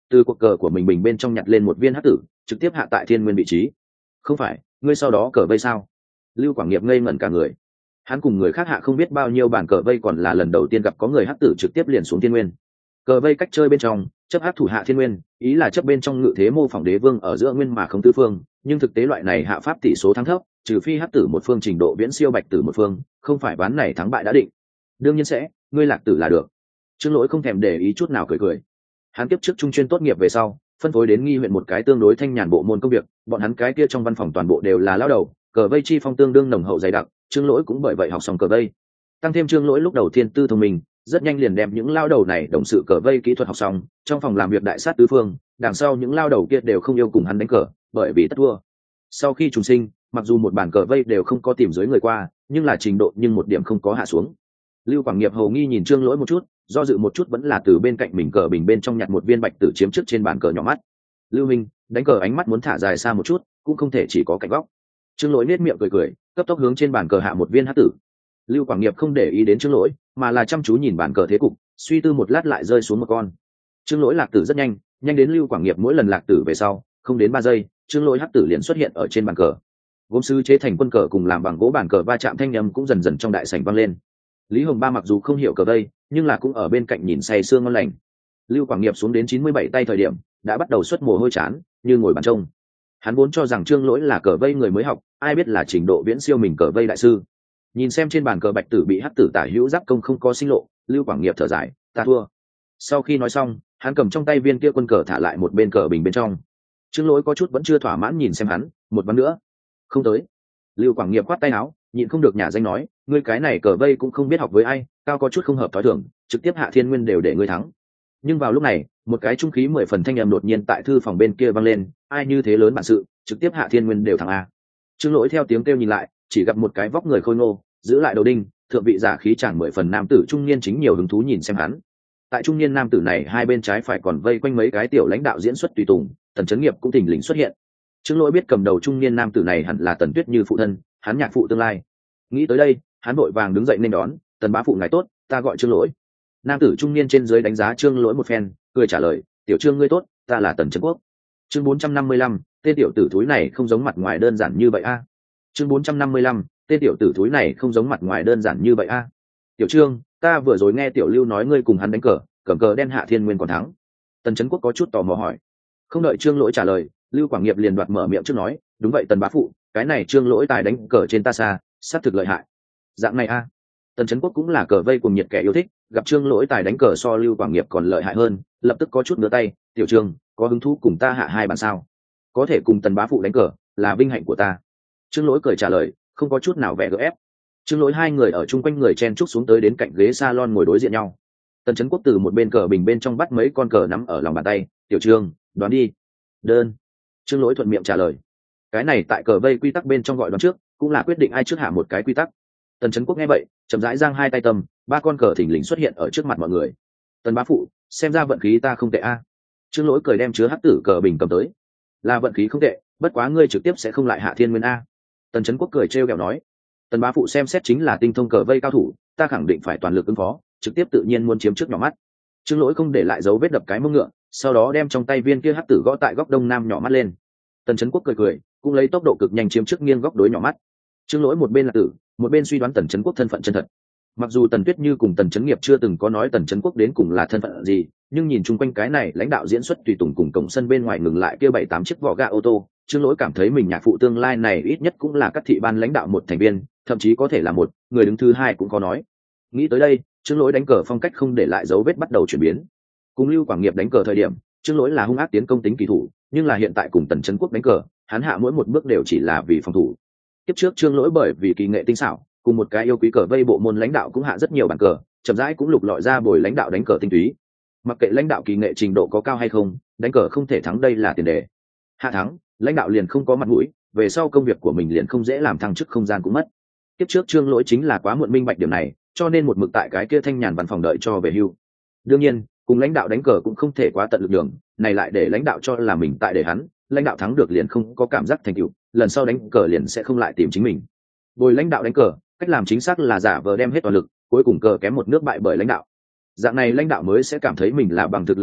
từ cuộc cờ của mình bình bên trong nhặt lên một viên hắc tử, trực tiếp hạ tại thiên nguyên vị trí. Không phải ngươi sau đó cờ vây sao? Lưu Quảng Nghiệp ngây ngẩn cả người. Hắn cùng người khác hạ không biết bao nhiêu bàn cờ vây, còn là lần đầu tiên gặp có người hắc tử trực tiếp liền xuống thiên nguyên. Cờ vây cách chơi bên trong chấp hắc thủ hạ thiên nguyên, ý là chấp bên trong ngự thế mô phỏng đế vương ở giữa nguyên mà không tứ phương, nhưng thực tế loại này hạ pháp tỷ số thắng thấp, trừ phi hắc tử một phương trình độ viễn siêu bạch tử một phương, không phải ván này thắng bại đã định. Đương nhiên sẽ, ngươi lạc tử là được. Trương Lỗi không thèm để ý chút nào, cười cười. Hắn tiếp trước trung chuyên tốt nghiệp về sau, phân phối đến Nghi huyện một cái tương đối thanh nhàn bộ môn công việc, bọn hắn cái kia trong văn phòng toàn bộ đều là lao đầu, cờ vây chi phong tương đương nồng hậu dày đặc. Trương Lỗi cũng bởi vậy học xong cờ vây, tăng thêm Trương Lỗi lúc đầu thiên tư thông minh, rất nhanh liền đem những lao đầu này đồng sự cờ vây kỹ thuật học xong. Trong phòng làm việc đại sát tứ phương, đằng sau những lao đầu kia đều không yêu cùng hắn đánh cờ, bởi vì tất thua. Sau khi trùng sinh, mặc dù một bàn cờ vây đều không có tìm dưới người qua, nhưng là trình độ nhưng một điểm không có hạ xuống. Lưu Quảng Nghiệp hầu nghi nhìn Trương Lỗi một chút, do dự một chút vẫn là từ bên cạnh mình cờ bình bên trong nhặt một viên bạch tử chiếm trước trên bàn cờ nhỏ mắt. Lưu Minh, đánh cờ ánh mắt muốn thả dài xa một chút, cũng không thể chỉ có cạnh góc. Trương Lỗi nết miệng cười cười, cấp tốc hướng trên bàn cờ hạ một viên hắc tử. Lưu Quảng Nghiệp không để ý đến Trương Lỗi, mà là chăm chú nhìn bàn cờ thế cục, suy tư một lát lại rơi xuống một con. Trương Lỗi lạc tử rất nhanh, nhanh đến Lưu Quảng Nghiệp mỗi lần lạc tử về sau, không đến 3 giây, Trương Lỗi hắc tử liền xuất hiện ở trên bàn cờ. Gốm sứ chế thành quân cờ cùng làm bằng gỗ bàn cờ va chạm thanh âm cũng dần dần trong đại sảnh vang lên. Lý Hồng Ba mặc dù không hiểu cờ vây, nhưng là cũng ở bên cạnh nhìn say sương ngon lành. Lưu Quảng Nghiệp xuống đến 97 tay thời điểm, đã bắt đầu xuất mồ hôi chán, như ngồi bàn trông. Hắn vốn cho rằng Trương Lỗi là cờ vây người mới học, ai biết là trình độ viễn siêu mình cờ vây đại sư. Nhìn xem trên bàn cờ bạch tử bị hắc tử tả hữu giáp công không có sinh lộ, Lưu Quảng Nghiệp thở dài, ta thua. Sau khi nói xong, hắn cầm trong tay viên kia quân cờ thả lại một bên cờ bình bên trong. Trương Lỗi có chút vẫn chưa thỏa mãn nhìn xem hắn, một ván nữa. Không tới. Lưu Quảng Nghiệp khoát tay áo, nhịn không được nhả danh nói, ngươi cái này cờ vây cũng không biết học với ai, cao có chút không hợp thói thường, trực tiếp hạ thiên nguyên đều để ngươi thắng. Nhưng vào lúc này, một cái trung khí 10 phần thanh âm đột nhiên tại thư phòng bên kia vang lên, ai như thế lớn bản sự, trực tiếp hạ thiên nguyên đều thắng a. Trương Lỗi theo tiếng kêu nhìn lại, chỉ gặp một cái vóc người khôi ngô, giữ lại đầu đinh, thượng vị giả khí chàng 10 phần nam tử trung niên chính nhiều hứng thú nhìn xem hắn. Tại trung niên nam tử này hai bên trái phải còn vây quanh mấy cái tiểu lãnh đạo diễn xuất tùy tùng, Tần Chấn Nghiệp cũng thình lình xuất hiện. Trương Lỗi biết cầm đầu trung niên nam tử này hẳn là Tần Tuyết Như phụ thân, hắn nhạc phụ tương lai. Nghĩ tới đây, hắn vội vàng đứng dậy nên đón, Tần bá phụ ngài tốt, ta gọi Trương Lỗi. Nam tử trung niên trên dưới đánh giá Trương Lỗi một phen, cười trả lời, tiểu Trương ngươi tốt, ta là Tần Trấn Quốc. Chương 455, tên tiểu tử thúi này không giống mặt ngoài đơn giản như vậy a. Chương 455, tên tiểu tử thúi này không giống mặt ngoài đơn giản như vậy a. Tiểu Trương, ta vừa rồi nghe tiểu Lưu nói ngươi cùng hắn đánh cờ, cầm cờ đen hạ thiên nguyên còn thắng. Tần Trấn Quốc có chút tò mò hỏi. Không đợi Trương Lỗi trả lời, Lưu Quảng Nghiệp liền đoạt mở miệng trước nói, đúng vậy Tần bá phụ, cái này Trương Lỗi tài đánh cờ trên ta xa, sát thực lợi hại. Dạng này a. Tần Chấn Quốc cũng là cờ vây cùng nhiệt kẻ yêu thích, gặp Trương Lỗi tài đánh cờ so Lưu Quảng Nghiệp còn lợi hại hơn, lập tức có chút ngửa tay, tiểu Trương, có hứng thú cùng ta hạ hai bàn sao? Có thể cùng Tần bá phụ đánh cờ, là vinh hạnh của ta. Trương Lỗi cười trả lời, không có chút nào vẻ gượng ép. Trương Lỗi hai người ở chung quanh người chen chúc xuống tới đến cạnh ghế salon ngồi đối diện nhau. Tần Chấn Quốc từ một bên cờ bình bên trong bắt mấy con cờ nắm ở lòng bàn tay, tiểu Trương, đoán đi. Đơn. Trương Lỗi thuận miệng trả lời. Cái này tại cờ vây quy tắc bên trong gọi đoán trước, cũng là quyết định ai trước hạ một cái quy tắc. Tần Chấn Quốc nghe vậy, chậm rãi giang hai tay tầm, ba con cờ thình lình xuất hiện ở trước mặt mọi người. Tần bá phụ, xem ra vận khí ta không tệ a. Trương Lỗi cười đem chứa hắc tử cờ bình cầm tới. Là vận khí không tệ, bất quá ngươi trực tiếp sẽ không lại hạ thiên nguyên a. Tần Chấn Quốc cười trêu ghẹo nói. Tần bá phụ xem xét chính là tinh thông cờ vây cao thủ, ta khẳng định phải toàn lực ứng phó, trực tiếp tự nhiên muốn chiếm trước nhỏ mắt. Trương Lỗi không để lại dấu vết đập cái mông ngựa, sau đó đem trong tay viên kia hắc tử gõ tại góc đông nam nhỏ mắt lên. Tần Chấn Quốc cười cười, cũng lấy tốc độ cực nhanh chiếm trước nghiêng góc đối nhỏ mắt. Trương Lỗi một bên là tử, một bên suy đoán Tần Chấn Quốc thân phận chân thật. Mặc dù Tần Tuyết Như cùng Tần Chấn Nghiệp chưa từng có nói Tần Chấn Quốc đến cùng là thân phận gì, nhưng nhìn chung quanh cái này lãnh đạo diễn xuất tùy tùng cùng cổng sân bên ngoài ngừng lại kia 7-8 chiếc vỏ gà ô tô, Trương Lỗi cảm thấy mình nhạc phụ tương lai này ít nhất cũng là các thị ban lãnh đạo một thành viên, thậm chí có thể là một người đứng thứ hai cũng có nói. Nghĩ tới đây, Trương Lỗi đánh cờ phong cách không để lại dấu vết bắt đầu chuyển biến. Cùng Lưu Quảng Nghiệp đánh cờ thời điểm, Trương Lỗi là hung ác tiến công tính kỳ thủ, nhưng là hiện tại cùng Tần Chấn Quốc đánh cờ, hắn hạ mỗi một bước đều chỉ là vì phòng thủ. Tiếp trước Trương Lỗi bởi vì kỳ nghệ tinh xảo, cùng một cái yêu quý cờ vây bộ môn lãnh đạo cũng hạ rất nhiều bàn cờ, chậm rãi cũng lục lọi ra bồi lãnh đạo đánh cờ tinh túy. Mặc kệ lãnh đạo kỳ nghệ trình độ có cao hay không, đánh cờ không thể thắng đây là tiền đề. Hạ thắng, lãnh đạo liền không có mặt mũi, về sau công việc của mình liền không dễ làm, thăng chức không gian cũng mất. Tiếp trước Trương Lỗi chính là quá muộn minh bạch điểm này, cho nên một mực tại cái kia thanh nhàn văn phòng đợi cho về hưu. Đương nhiên, cùng lãnh đạo đánh cờ cũng không thể quá tận lực đường, này lại để lãnh đạo cho là mình tại để hắn, lãnh đạo thắng được liền không có cảm giác thành tựu, lần sau đánh cờ liền sẽ không lại tìm chính mình. Bồi lãnh đạo đánh cờ, cách làm chính xác là giả vờ đem hết toàn lực, cuối cùng cờ kém một nước bại bởi lãnh đạo. Dạng này lãnh đạo mới sẽ cảm thấy mình là bằng thực lực thắng,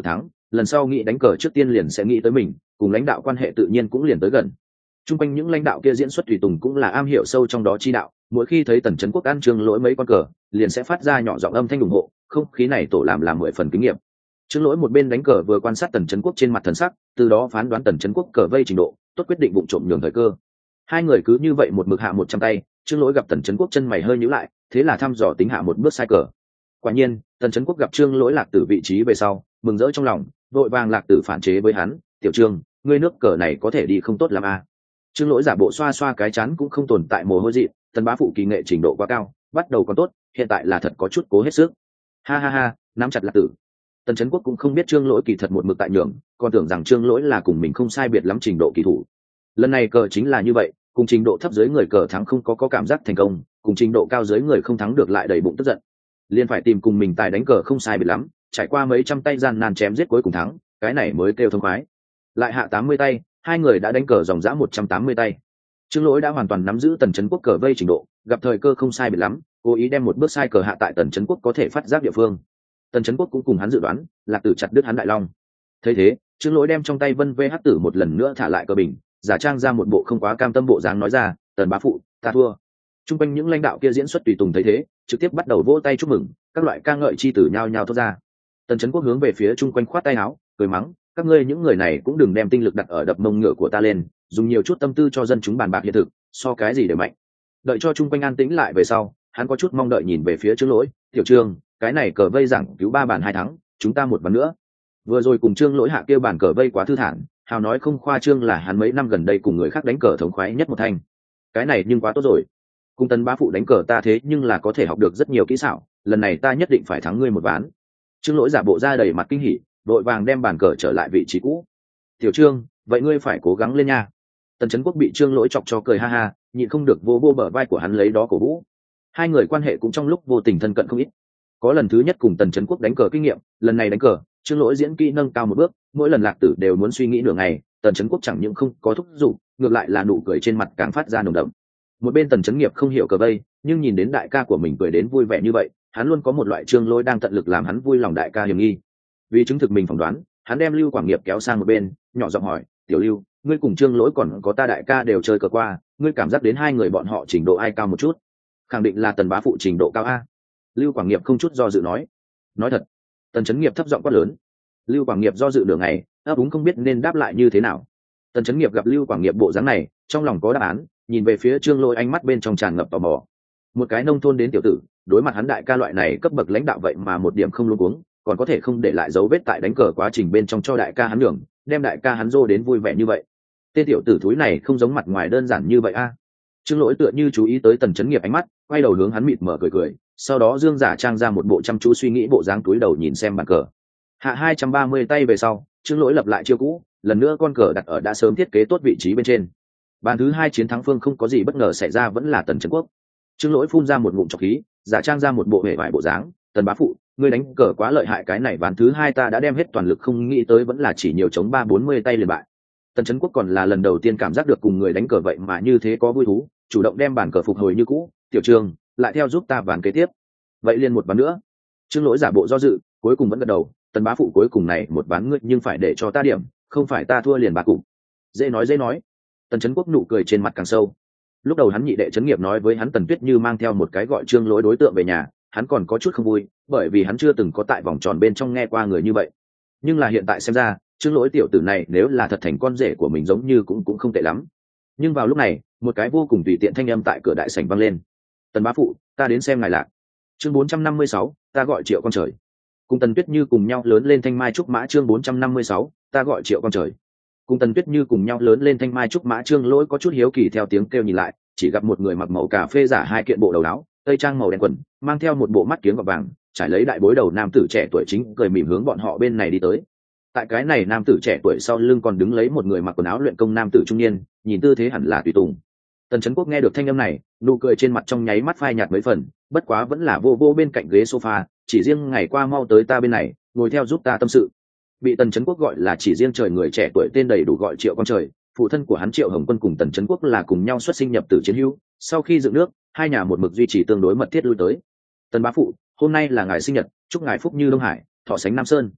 lần sau nghĩ đánh cờ trước tiên liền sẽ nghĩ tới mình, cùng lãnh đạo quan hệ tự nhiên cũng liền tới gần. Trung quanh những lãnh đạo kia diễn xuất tùy tùng cũng là am hiểu sâu trong đó chi đạo, mỗi khi thấy Tần Chấn Quốc ăn Trương Lỗi mấy con cờ, liền sẽ phát ra nhỏ giọng âm thanh ủng hộ, không khí này tổ làm 10 phần kinh nghiệm. Trương Lỗi một bên đánh cờ vừa quan sát Tần Chấn Quốc trên mặt thần sắc, từ đó phán đoán Tần Chấn Quốc cờ vây trình độ, tốt quyết định vụng trộm nhường thời cơ. Hai người cứ như vậy một mực hạ 100 tay, Trương Lỗi gặp Tần Chấn Quốc chân mày hơi nhíu lại, thế là thăm dò tính hạ một bước sai cờ. Quả nhiên, Tần Chấn Quốc gặp Trương Lỗi lạc tử vị trí về sau, mừng rỡ trong lòng, vội vàng lạc tử phản chế với hắn, "Tiểu Trương, ngươi nước cờ này có thể đi không tốt lắm à?" Trương Lỗi giả bộ xoa xoa cái chán cũng không tồn tại mồ hôi dị, Tần bá phụ kỳ nghệ trình độ quá cao, bắt đầu còn tốt, hiện tại là thật có chút cố hết sức. Ha ha ha, nắm chặt lạc tử. Tần Chấn Quốc cũng không biết Trương Lỗi kỳ thật một mực tại nhường, còn tưởng rằng Trương Lỗi là cùng mình không sai biệt lắm trình độ kỳ thủ. Lần này cờ chính là như vậy, cùng trình độ thấp dưới người cờ thắng không có cảm giác thành công, cùng trình độ cao dưới người không thắng được lại đầy bụng tức giận. Liên phải tìm cùng mình tài đánh cờ không sai biệt lắm, trải qua mấy trăm tay gian nan chém giết cuối cùng thắng, cái này mới kêu thông khoái. Lại hạ 80 tay, hai người đã đánh cờ dòng dã 180 tay. Trương Lỗi đã hoàn toàn nắm giữ Tần Chấn Quốc cờ vây trình độ, gặp thời cơ không sai biệt lắm, cố ý đem một bước sai cờ hạ tại Tần Chấn Quốc có thể phát giác địa phương. Tần Chấn Quốc cũng cùng hắn dự đoán, lạc tử chặt đứt hắn đại long. Thấy thế, Trương Lỗi đem trong tay Vân VH tử một lần nữa thả lại cờ bình, giả trang ra một bộ không quá cam tâm bộ dáng nói ra, "Tần bá phụ, ta thua." Trung quanh những lãnh đạo kia diễn xuất tùy tùng thấy thế, trực tiếp bắt đầu vỗ tay chúc mừng, các loại ca ngợi chi tử nhao nhao thốt ra. Tần Chấn Quốc hướng về phía chung quanh khoát tay áo, cười mắng, "Các ngươi những người này cũng đừng đem tinh lực đặt ở đập mông ngựa của ta lên, dùng nhiều chút tâm tư cho dân chúng bàn bạc hiện thực, so cái gì đều mạnh." Đợi cho chung quanh an tĩnh lại về sau, hắn có chút mong đợi nhìn về phía Trương Lỗi, "Tiểu Trương, cái này cờ vây giảng cứu 3 bàn 2 thắng, chúng ta một ván nữa." Vừa rồi cùng Trương Lỗi hạ kia bàn cờ vây quá thư thản, hào nói không khoa trương là hắn mấy năm gần đây cùng người khác đánh cờ thống khoái nhất một thanh. Cái này nhưng quá tốt rồi. Cùng Tần bá phụ đánh cờ ta thế nhưng là có thể học được rất nhiều kỹ xảo, lần này ta nhất định phải thắng ngươi một ván. Trương Lỗi giả bộ ra đầy mặt kinh hỉ, đội vàng đem bàn cờ trở lại vị trí cũ. "Tiểu Trương, vậy ngươi phải cố gắng lên nha." Tần Chấn Quốc bị Trương Lỗi chọc cho cười ha ha, nhịn không được vô bờ vai của hắn lấy đó cổ vũ. Hai người quan hệ cũng trong lúc vô tình thân cận không ít. Có lần thứ nhất cùng Tần Chấn Quốc đánh cờ kinh nghiệm, lần này đánh cờ, Trương Lỗi diễn kỹ nâng cao một bước, mỗi lần lạc tử đều muốn suy nghĩ nửa ngày, Tần Chấn Quốc chẳng những không có thúc giục, ngược lại là nụ cười trên mặt càng phát ra nồng đậm. Một bên Tần Chấn Nghiệp không hiểu cờ vây, nhưng nhìn đến đại ca của mình cười đến vui vẻ như vậy, hắn luôn có một loại Trương Lỗi đang tận lực làm hắn vui lòng đại ca hiểm nghi. Vì chứng thực mình phỏng đoán, hắn đem Lưu Quảng Nghiệp kéo sang một bên, nhỏ giọng hỏi, "Tiểu Lưu, ngươi cùng Trương Lỗi còn có ta đại ca đều chơi cờ qua, ngươi cảm giác đến hai người bọn họ trình độ ai cao một chút?" "Khẳng định là Tần bá phụ trình độ cao a." Lưu Quảng Nghiệp không chút do dự nói. "Nói thật?" Tần Chấn Nghiệp thấp giọng quát lớn. Lưu Quảng Nghiệp do dự nửa ngày, ấp úng không biết nên đáp lại như thế nào. Tần Chấn Nghiệp gặp Lưu Quảng Nghiệp bộ dáng này, trong lòng có đáp án, nhìn về phía Trương Lỗi ánh mắt bên trong tràn ngập tò mò. Một cái nông thôn đến tiểu tử, đối mặt hắn đại ca loại này cấp bậc lãnh đạo vậy mà một điểm không luống cuống, còn có thể không để lại dấu vết tại đánh cờ quá trình bên trong cho đại ca hắn nhường, đem đại ca hắn rô đến vui vẻ như vậy. Tên tiểu tử thúi này không giống mặt ngoài đơn giản như vậy a. Trương Lỗi tựa như chú ý tới Tần Chấn Nghiệp ánh mắt, quay đầu hướng hắn mịt mở cười cười, sau đó dương giả trang ra một bộ chăm chú suy nghĩ bộ dáng túi đầu nhìn xem bàn cờ. Hạ 230 tay về sau, Trương Lỗi lập lại chiêu cũ, lần nữa con cờ đặt ở đã sớm thiết kế tốt vị trí bên trên. Bàn thứ 2 chiến thắng phương không có gì bất ngờ xảy ra vẫn là Tần Chấn Quốc. Trương Lỗi phun ra một ngụm trọc khí, giả trang ra một bộ hề vải bộ dáng, "Tần bá phụ, ngươi đánh cờ quá lợi hại, cái này ván thứ 2 ta đã đem hết toàn lực, không nghĩ tới vẫn là chỉ nhiều chống 3-40 tay liền bại." Tần Chấn Quốc còn là lần đầu tiên cảm giác được cùng người đánh cờ vậy mà như thế có vui thú, chủ động đem bàn cờ phục hồi như cũ, "Tiểu Trương, lại theo giúp ta ván kế tiếp." "Vậy liền một ván nữa." Trương Lỗi giả bộ do dự, cuối cùng vẫn gật đầu, "Tần bá phụ cuối cùng này một ván ngươi nhưng phải để cho ta điểm, không phải ta thua liền bạc cục." Dễ nói dễ nói. Tần Chấn Quốc nụ cười trên mặt càng sâu. Lúc đầu hắn nhị đệ Chấn Nghiệp nói với hắn Tần Tuyết Như mang theo một cái gọi Trương Lỗi đối tượng về nhà, hắn còn có chút không vui, bởi vì hắn chưa từng có tại vòng tròn bên trong nghe qua người như vậy. Nhưng là hiện tại xem ra, Trương Lỗi tiểu tử này nếu là thật thành con rể của mình giống như cũng không tệ lắm. Nhưng vào lúc này, một cái vô cùng tùy tiện thanh âm tại cửa đại sảnh vang lên. "Tần bá phụ, ta đến xem ngài lạc." Chương 456, ta gọi Triệu con trời. Cùng Tần Tuyết Như cùng nhau lớn lên thanh mai trúc mã, chương 456, ta gọi Triệu con trời. Cùng Tần Tuyết Như cùng nhau lớn lên thanh mai trúc mã, Trương Lỗi có chút hiếu kỳ theo tiếng kêu nhìn lại, chỉ gặp một người mặc màu cà phê giả hai kiện bộ đầu áo, tây trang màu đen quần, mang theo một bộ mắt kiếng gọt vàng, trải lấy đại bối đầu nam tử trẻ tuổi chính cười mỉm hướng bọn họ bên này đi tới. Tại cái này nam tử trẻ tuổi sau lưng còn đứng lấy một người mặc quần áo luyện công nam tử trung niên, nhìn tư thế hẳn là tùy tùng. Tần Chấn Quốc nghe được thanh âm này, nụ cười trên mặt trong nháy mắt phai nhạt mấy phần, bất quá vẫn là vô bên cạnh ghế sofa, "Chỉ riêng ngày qua mau tới ta bên này, ngồi theo giúp ta tâm sự." Bị Tần Chấn Quốc gọi là Chỉ riêng trời người trẻ tuổi tên đầy đủ gọi Triệu con trời, phụ thân của hắn Triệu Hồng Quân cùng Tần Chấn Quốc là cùng nhau xuất sinh nhập tử chiến hữu, sau khi dựng nước, hai nhà một mực duy trì tương đối mật thiết lui tới. "Tần bá phụ, hôm nay là ngài sinh nhật, chúc ngài phúc như Đông Hải, thọ sánh Nam Sơn."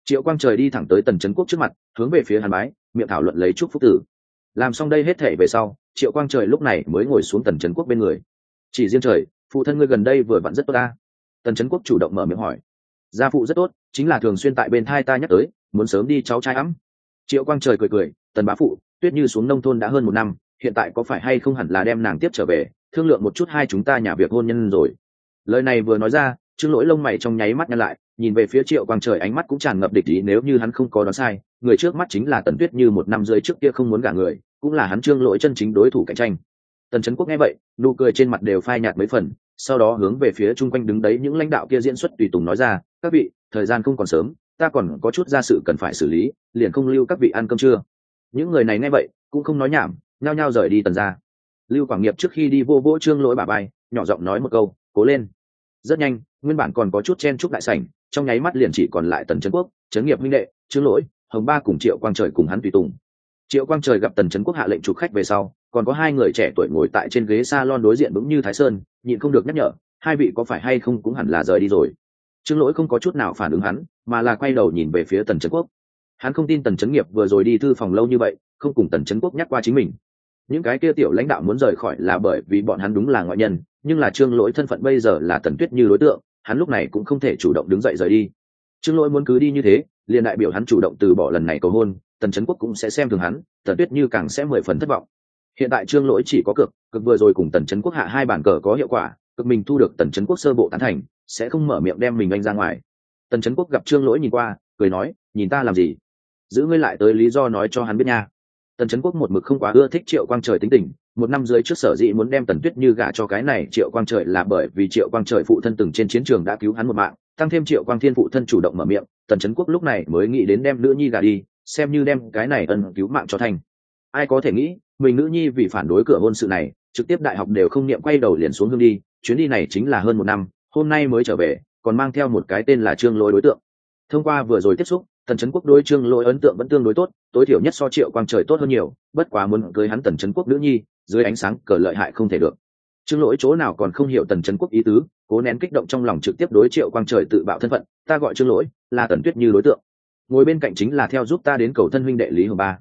Triệu Quang Trời đi thẳng tới Tần Chấn Quốc trước mặt, hướng về phía hắn bái, miệng thảo luận lấy chúc phúc tử. Làm xong đây hết thể về sau, Triệu Quang Trời lúc này mới ngồi xuống Tần Chấn Quốc bên người. Chỉ riêng trời, phụ thân ngươi gần đây vừa vặn rất tốt ta. Tần Chấn Quốc chủ động mở miệng hỏi. Gia phụ rất tốt, chính là thường xuyên tại bên thai ta nhắc tới, muốn sớm đi cháu trai ấm. Triệu Quang Trời cười cười, Tần bá phụ, Tuyết Như xuống nông thôn đã hơn 1 năm, hiện tại có phải hay không hẳn là đem nàng tiếp trở về, thương lượng một chút hai chúng ta nhà việc hôn nhân rồi. Lời này vừa nói ra, Trương Lỗi lông mày trong nháy mắt nhăn lại, nhìn về phía Triệu Quang Trời ánh mắt cũng tràn ngập địch ý, nếu như hắn không có đoán sai, người trước mắt chính là Tần Tuyết Như 1 năm rưỡi trước kia không muốn gả người, cũng là hắn Trương Lỗi chân chính đối thủ cạnh tranh. Tần Chấn Quốc nghe vậy, nụ cười trên mặt đều phai nhạt mấy phần, sau đó hướng về phía chung quanh đứng đấy những lãnh đạo kia diễn xuất tùy tùng nói ra, các vị, thời gian không còn sớm, ta còn có chút gia sự cần phải xử lý, liền không lưu các vị ăn cơm trưa. Những người này nghe vậy cũng không nói nhảm, nhao nhao rời đi Tần ra. Lưu Quảng Nghiệp trước khi đi vô vỗ Trương Lỗi bả vai, nhỏ giọng nói một câu, cố lên. Rất nhanh, nguyên bản còn có chút chen chúc đại sảnh, trong nháy mắt liền chỉ còn lại Tần Chấn Quốc, Chấn Nghiệp huynh đệ, Trương Lỗi, Hồng Ba cùng Triệu Quang Trời cùng hắn tùy tùng. Triệu Quang Trời gặp Tần Chấn Quốc hạ lệnh chụp khách về sau, còn có 2 người trẻ tuổi ngồi tại trên ghế salon đối diện vững như Thái Sơn, nhịn không được nhắc nhở, hai vị có phải hay không cũng hẳn là rời đi rồi. Trương Lỗi không có chút nào phản ứng hắn, mà là quay đầu nhìn về phía Tần Chấn Quốc. Hắn không tin Tần Chấn Nghiệp vừa rồi đi thư phòng lâu như vậy, không cùng Tần Chấn Quốc nhắc qua chính mình. Những cái kia tiểu lãnh đạo muốn rời khỏi là bởi vì bọn hắn đúng là ngoại nhân, nhưng là Trương Lỗi thân phận bây giờ là Tần Tuyết Như đối tượng, hắn lúc này cũng không thể chủ động đứng dậy rời đi. Trương Lỗi muốn cứ đi như thế, liền đại biểu hắn chủ động từ bỏ lần này cầu hôn, Tần Chấn Quốc cũng sẽ xem thường hắn, Tần Tuyết Như càng sẽ 10 phần thất vọng. Hiện tại Trương Lỗi chỉ có cực vừa rồi cùng Tần Chấn Quốc hạ 2 bàn cờ có hiệu quả, cực mình thu được Tần Chấn Quốc sơ bộ tán thành, sẽ không mở miệng đem mình anh ra ngoài. Tần Chấn Quốc gặp Trương Lỗi nhìn qua, cười nói, nhìn ta làm gì? Giữ ngươi lại tới lý do nói cho hắn biết nha. Tần Chấn Quốc một mực không quá ưa thích Triệu Quang Trời tính tình, 1 năm dưới trước sở dĩ muốn đem Tần Tuyết Như gả cho cái này Triệu Quang Trời là bởi vì Triệu Quang Trời phụ thân từng trên chiến trường đã cứu hắn một mạng, tăng thêm Triệu Quang Thiên phụ thân chủ động mở miệng, Tần Chấn Quốc lúc này mới nghĩ đến đem nữ nhi gả đi, xem như đem cái này ân cứu mạng cho thành. Ai có thể nghĩ, mình nữ nhi vì phản đối cửa hôn sự này, trực tiếp đại học đều không niệm quay đầu liền xuống hương đi, chuyến đi này chính là hơn 1 năm, hôm nay mới trở về, còn mang theo một cái tên là Trương Lỗi đối tượng. Thông qua vừa rồi tiếp xúc, Tần Chấn Quốc đối Trương Lỗi ấn tượng vẫn tương đối tốt, tối thiểu nhất so Triệu Quang Trời tốt hơn nhiều, bất quá muốn cưới hắn Tần Chấn Quốc nữ nhi, dưới ánh sáng cờ lợi hại không thể được. Trương Lỗi chỗ nào còn không hiểu Tần Chấn Quốc ý tứ, cố nén kích động trong lòng trực tiếp đối Triệu Quang Trời tự bạo thân phận, ta gọi Trương Lỗi, là Tần Tuyết Như đối tượng. Ngồi bên cạnh chính là theo giúp ta đến cầu thân huynh đệ Lý Hồng Ba.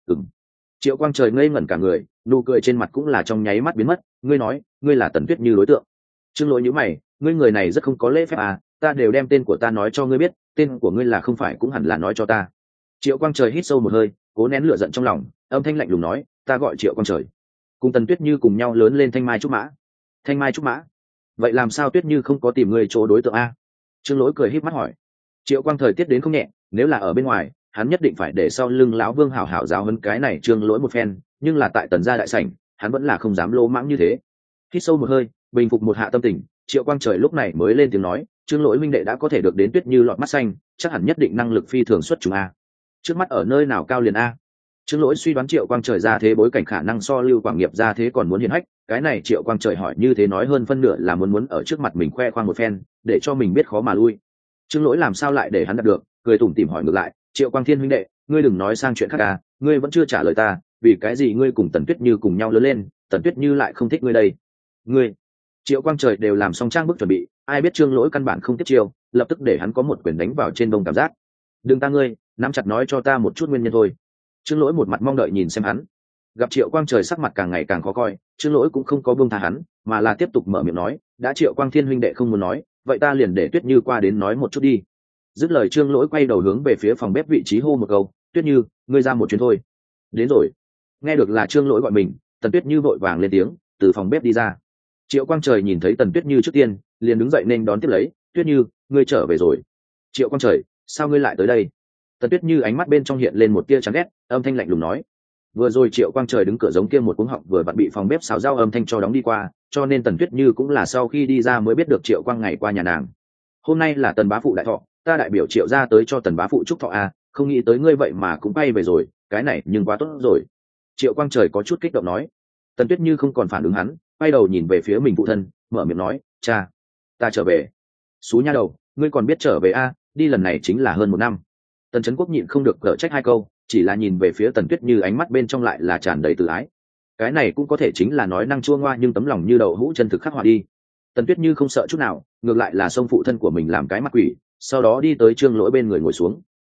Triệu Quang Trời ngây ngẩn cả người, nụ cười trên mặt cũng là trong nháy mắt biến mất, ngươi nói, ngươi là Tần Tuyết Như đối tượng. Trương Lỗi nhíu mày, ngươi người này rất không có lễ phép à, ta đều đem tên của ta nói cho ngươi biết, tên của ngươi là không phải cũng hẳn là nói cho ta. Triệu Quang Trời hít sâu một hơi, cố nén lửa giận trong lòng, âm thanh lạnh lùng nói, ta gọi Triệu Quang Trời. Cùng Tần Tuyết Như cùng nhau lớn lên Thanh Mai Trúc Mã. Thanh Mai Trúc Mã? Vậy làm sao Tuyết Như không có tìm ngươi chỗ đối tượng a? Trương Lỗi cười híp mắt hỏi. Triệu Quang Thời tiết đến không nhẹ, nếu là ở bên ngoài, hắn nhất định phải để sau lưng lão Vương hảo hảo giáo huấn cái này Trương Lỗi một phen, nhưng là tại Tần gia đại sảnh, hắn vẫn là không dám lô mãng như thế. Hít sâu một hơi, bình phục một hạ tâm tình, Triệu Quang Trời lúc này mới lên tiếng nói, Trương Lỗi minh đệ đã có thể được đến Tuyết Như lọt mắt xanh, chắc hẳn nhất định năng lực phi thường xuất chúng a. Trước mắt ở nơi nào cao liền a? Trương Lỗi suy đoán Triệu Quang Trời ra thế bối cảnh khả năng so Lưu Quảng Nghiệp ra thế còn muốn hiển hách, cái này Triệu Quang Trời hỏi như thế nói hơn phân nửa là muốn ở trước mặt mình khoe khoang một phen, để cho mình biết khó mà lui. Trương Lỗi làm sao lại để hắn đạt được, cười tủm tỉm hỏi ngược lại, Triệu Quang Thiên huynh đệ, ngươi đừng nói sang chuyện khác à, ngươi vẫn chưa trả lời ta, vì cái gì ngươi cùng Tần Tuyết Như cùng nhau lớn lên, Tần Tuyết Như lại không thích ngươi đây? Ngươi? Triệu Quang Trời đều làm xong trang bức chuẩn bị, ai biết Trương Lỗi căn bản không tiếp chiêu, lập tức để hắn có một quyền đánh vào trên đông cảm giác. Đừng ta ngươi, nắm chặt nói cho ta một chút nguyên nhân thôi. Trương Lỗi một mặt mong đợi nhìn xem hắn. Gặp Triệu Quang Trời sắc mặt càng ngày càng khó coi, Trương Lỗi cũng không có buông tha hắn, mà là tiếp tục mở miệng nói, đã Triệu Quang Thiên huynh đệ không muốn nói, vậy ta liền để Tuyết Như qua đến nói một chút đi. Dứt lời Trương Lỗi quay đầu hướng về phía phòng bếp vị trí hô một câu, Tuyết Như, ngươi ra một chuyến thôi. Đến rồi. Nghe được là Trương Lỗi gọi mình, Tần Tuyết Như vội vàng lên tiếng, từ phòng bếp đi ra. Triệu Quang Trời nhìn thấy Tần Tuyết Như trước tiên, liền đứng dậy nên đón tiếp lấy, Tuyết Như, ngươi trở về rồi. Triệu Quang Trời, sao ngươi lại tới đây? Tần Tuyết Như ánh mắt bên trong hiện lên một tia chán ghét, âm thanh lạnh lùng nói, vừa rồi Triệu Quang Trời đứng cửa giống kia một cuống họng vừa vặn bị phòng bếp xào rau âm thanh cho đóng đi qua, cho nên Tần Tuyết Như cũng là sau khi đi ra mới biết được Triệu Quang ngày qua nhà nàng. Hôm nay là Tần bá phụ đại thọ, ta đại biểu Triệu ra tới cho Tần bá phụ chúc thọ a, không nghĩ tới ngươi vậy mà cũng bay về rồi, cái này nhưng quá tốt rồi. Triệu Quang Trời có chút kích động nói. Tần Tuyết Như không còn phản ứng hắn, quay đầu nhìn về phía mình phụ thân, mở miệng nói, cha, ta trở về. Xú nha đầu, ngươi còn biết trở về a, đi lần này chính là hơn 1 năm. Tần Chấn Quốc nhịn không được cở trách 2 câu, chỉ là nhìn về phía Tần Tuyết Như ánh mắt bên trong lại là tràn đầy tự ái. Cái này cũng có thể chính là nói năng chua ngoa nhưng tấm lòng như đậu hũ chân thực khắc họa đi. Tần Tuyết Như không sợ chút nào, ngược lại là xông phụ thân của mình làm cái mặt quỷ, sau đó đi tới Trương Lỗi bên người ngồi xuống.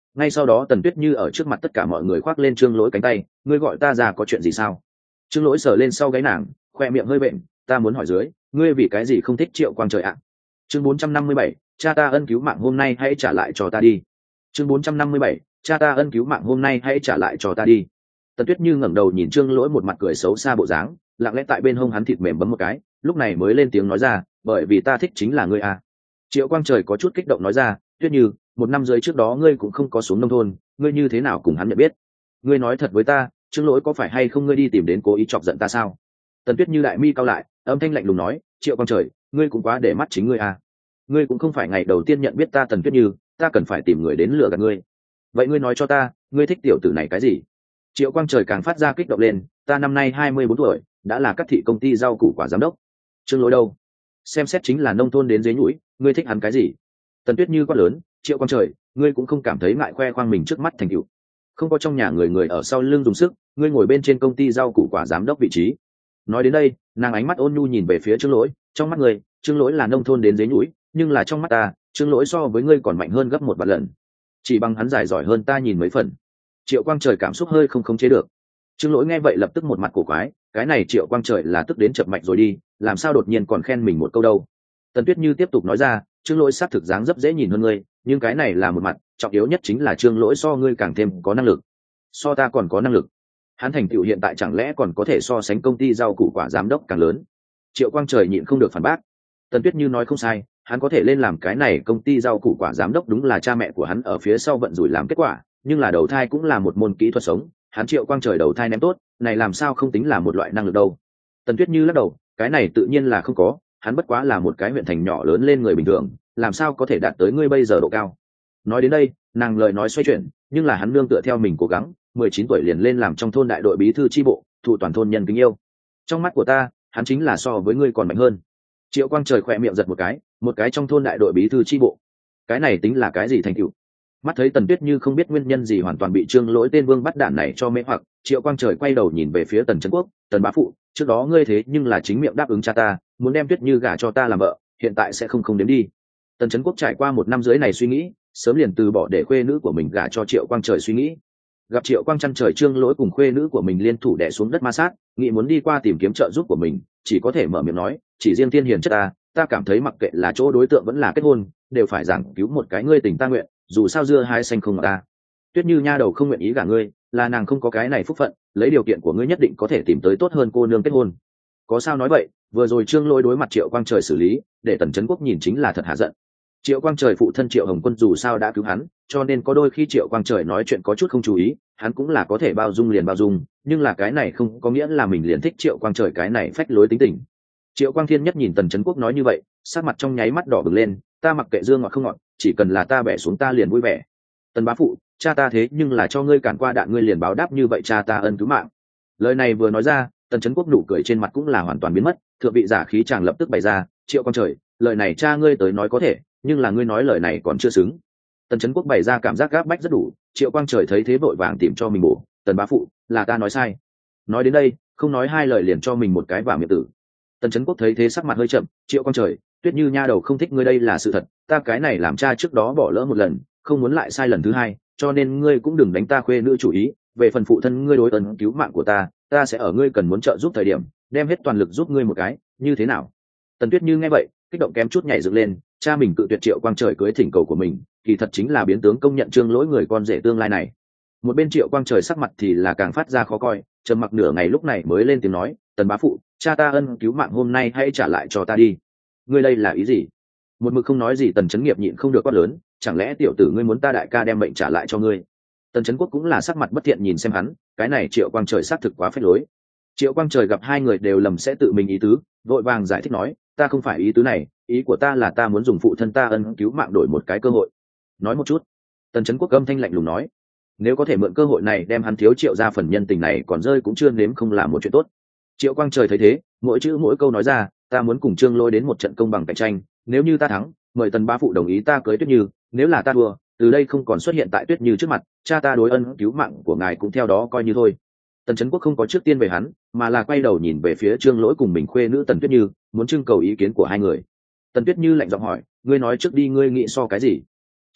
Ngay sau đó Tần Tuyết Như ở trước mặt tất cả mọi người khoác lên Trương Lỗi cánh tay, ngươi gọi ta ra có chuyện gì sao? Trương Lỗi sờ lên sau gáy nàng, khoe miệng hơi bệnh, ta muốn hỏi dưới, ngươi vì cái gì không thích Triệu Quang Trời ạ? Chương 457, cha ta ân cứu mạng hôm nay hãy trả lại cho ta đi. Chương 457, cha ta ân cứu mạng hôm nay hãy trả lại cho ta đi. Tần Tuyết Như ngẩng đầu nhìn Trương Lỗi một mặt cười xấu xa bộ dáng, lặng lẽ tại bên hông hắn thịt mềm bấm một cái, lúc này mới lên tiếng nói ra, bởi vì ta thích chính là ngươi à. Triệu Quang Trời có chút kích động nói ra, Tuyết Như, 1 năm rưỡi trước đó ngươi cũng không có xuống nông thôn, ngươi như thế nào cùng hắn nhận biết? Ngươi nói thật với ta, Trương Lỗi có phải hay không ngươi đi tìm đến cố ý chọc giận ta sao? Tần Tuyết Như đại mi cao lại, âm thanh lạnh lùng nói, Triệu Quang Trời, ngươi cũng quá để mắt chính ngươi à. Ngươi cũng không phải ngày đầu tiên nhận biết ta Tần Tuyết Như, ta cần phải tìm người đến lừa gạt ngươi. Vậy ngươi nói cho ta, ngươi thích tiểu tử này cái gì? Triệu Quang Trời càng phát ra kích động lên, ta năm nay 24 tuổi, đã là các thị công ty rau củ quả giám đốc. Trương Lỗi đâu? Xem xét chính là nông thôn đến dế nhũi, ngươi thích hắn cái gì? Tần Tuyết Như quát lớn, Triệu Quang Trời, ngươi cũng không cảm thấy ngại khoe khoang mình trước mắt thành tựu. Không có trong nhà người ở sau lưng dùng sức, ngươi ngồi bên trên công ty rau củ quả giám đốc vị trí. Nói đến đây, nàng ánh mắt ôn nhu nhìn về phía Trương Lỗi, trong mắt ngươi, Trương Lỗi là nông thôn đến dế nhũi, nhưng là trong mắt ta, Trương Lỗi so với ngươi còn mạnh hơn gấp 1 vạn lần. Chỉ bằng hắn giải giỏi hơn ta nhìn mấy phần. Triệu Quang Trời cảm xúc hơi không khống chế được. Trương Lỗi nghe vậy lập tức một mặt cổ quái, cái này Triệu Quang Trời là tức đến chập mạch rồi đi, làm sao đột nhiên còn khen mình một câu đâu? Tần Tuyết Như tiếp tục nói ra, Trương Lỗi xác thực dáng dấp dễ nhìn hơn ngươi, nhưng cái này là một mặt, trọng yếu nhất chính là Trương Lỗi so ngươi càng thêm có năng lực. So ta còn có năng lực. Hắn thành tựu hiện tại chẳng lẽ còn có thể so sánh công ty rau củ quả giám đốc càng lớn? Triệu Quang Trời nhịn không được phản bác. Tần Tuyết Như nói không sai, hắn có thể lên làm cái này công ty rau củ quả giám đốc đúng là cha mẹ của hắn ở phía sau vận rủi làm kết quả, nhưng là đầu thai cũng là một môn kỹ thuật sống, hắn Triệu Quang Trời đầu thai ném tốt, này làm sao không tính là một loại năng lực đâu? Tần Tuyết Như lắc đầu, cái này tự nhiên là không có, hắn bất quá là một cái huyện thành nhỏ lớn lên người bình thường, làm sao có thể đạt tới ngươi bây giờ độ cao? Nói đến đây, nàng lời nói xoay chuyển, nhưng là hắn nương tựa theo mình cố gắng, 19 tuổi liền lên làm trong thôn đại đội bí thư chi bộ, thụ toàn thôn nhân kính yêu. Trong mắt của ta, hắn chính là so với ngươi còn mạnh hơn. Triệu Quang Trời khỏe miệng giật một cái trong thôn đại đội bí thư chi bộ, cái này tính là cái gì thành tựu? Mắt thấy Tần Tuyết Như không biết nguyên nhân gì hoàn toàn bị Trương Lỗi tên vương bắt đản này cho mê hoặc, Triệu Quang Trời quay đầu nhìn về phía Tần Trấn Quốc, Tần bá phụ, trước đó ngươi thế nhưng là chính miệng đáp ứng cha ta, muốn đem Tuyết Như gả cho ta làm vợ, hiện tại sẽ không đếm đi. Tần Trấn Quốc trải qua 1 năm rưỡi này suy nghĩ, sớm liền từ bỏ để khuê nữ của mình gả cho Triệu Quang Trời suy nghĩ. Gặp Triệu Quang chăn trời Trương Lỗi cùng khuê nữ của mình liên thủ đè xuống đất ma sát, nghĩ muốn đi qua tìm kiếm trợ giúp của mình, chỉ có thể mở miệng nói, chỉ riêng tiên hiền chất ta cảm thấy mặc kệ là chỗ đối tượng vẫn là kết hôn, đều phải giảng cứu một cái ngươi tình ta nguyện, dù sao dưa hai xanh không ngọt ta. Tuyết Như nha đầu không nguyện ý gả ngươi, là nàng không có cái này phúc phận, lấy điều kiện của ngươi nhất định có thể tìm tới tốt hơn cô nương kết hôn. Có sao nói vậy, vừa rồi Trương Lỗi đối mặt Triệu Quang Trời xử lý, để Tần Trấn Quốc nhìn chính là thật hạ giận. Triệu Quang Trời phụ thân Triệu Hồng Quân dù sao đã cứu hắn, cho nên có đôi khi Triệu Quang Trời nói chuyện có chút không chú ý, hắn cũng là có thể bao dung liền bao dung, nhưng là cái này không có nghĩa là mình liền thích Triệu Quang Trời cái này phách lối tính tình. Triệu Quang Thiên nhất nhìn Tần Trấn Quốc nói như vậy, sát mặt trong nháy mắt đỏ bừng lên, ta mặc kệ dương ngọt không ngọt, chỉ cần là ta bẻ xuống ta liền vui vẻ. Tần bá phụ, cha ta thế nhưng là cho ngươi cản qua đạn ngươi liền báo đáp như vậy cha ta ân cứu mạng. Lời này vừa nói ra, Tần Trấn Quốc nụ cười trên mặt cũng là hoàn toàn biến mất, thượng vị giả khí chàng lập tức bày ra, Triệu Quang Trời, lời này cha ngươi tới nói có thể, nhưng là ngươi nói lời này còn chưa xứng. Tần Trấn Quốc bày ra cảm giác gáp bách rất đủ, Triệu Quang Trời thấy thế vội vàng tìm cho mình bổ, Tần bá phụ, là ta nói sai. Nói đến đây, không nói hai lời liền cho mình một cái vào miệng tử. Tần Trấn Quốc thấy thế sắc mặt hơi chậm, Triệu Quang Trời, Tuyết Như nha đầu không thích ngươi đây là sự thật, ta cái này làm cha trước đó bỏ lỡ một lần, không muốn lại sai lần thứ hai, cho nên ngươi cũng đừng đánh ta khuê nữ chủ ý, về phần phụ thân ngươi đối ân cứu mạng của ta sẽ ở ngươi cần muốn trợ giúp thời điểm, đem hết toàn lực giúp ngươi một cái, như thế nào? Tần Tuyết Như nghe vậy, kích động kém chút nhảy dựng lên, cha mình cự tuyệt Triệu Quang Trời cưới thỉnh cầu của mình, kỳ thật chính là biến tướng công nhận Trương Lỗi người con rể tương lai này. Một bên Triệu Quang Trời sắc mặt thì là càng phát ra khó coi, trầm mặc nửa ngày lúc này mới lên tiếng nói, Tần bá phụ, cha ta ân cứu mạng hôm nay hãy trả lại cho ta đi. Ngươi đây là ý gì? Một mực không nói gì Tần Chấn Nghiệp nhịn không được quát lớn, chẳng lẽ tiểu tử ngươi muốn ta đại ca đem mệnh trả lại cho ngươi? Tần Chấn Quốc cũng là sắc mặt bất thiện nhìn xem hắn, cái này Triệu Quang Trời xác thực quá phế lối. Triệu Quang Trời gặp hai người đều lầm sẽ tự mình ý tứ, vội vàng giải thích nói, ta không phải ý tứ này, ý của ta là ta muốn dùng phụ thân ta ân cứu mạng đổi một cái cơ hội. Nói một chút. Tần Chấn Quốc âm thanh lạnh lùng nói, nếu có thể mượn cơ hội này đem hắn thiếu Triệu ra phần nhân tình này còn rơi cũng chưa nếm không làm một chuyện tốt. Triệu Quang Trời thấy thế, mỗi chữ mỗi câu nói ra, ta muốn cùng Trương Lỗi đến một trận công bằng cạnh tranh, nếu như ta thắng, mời Tần bá phụ đồng ý ta cưới Tuyết Như, nếu là ta thua, từ đây không còn xuất hiện tại Tuyết Như trước mặt, cha ta đối ân cứu mạng của ngài cũng theo đó coi như thôi. Tần Chấn Quốc không có trước tiên về hắn, mà là quay đầu nhìn về phía Trương Lỗi cùng mình khuê nữ Tần Tuyết Như, muốn trưng cầu ý kiến của hai người. Tần Tuyết Như lạnh giọng hỏi, ngươi nói trước đi ngươi nghĩ so cái gì?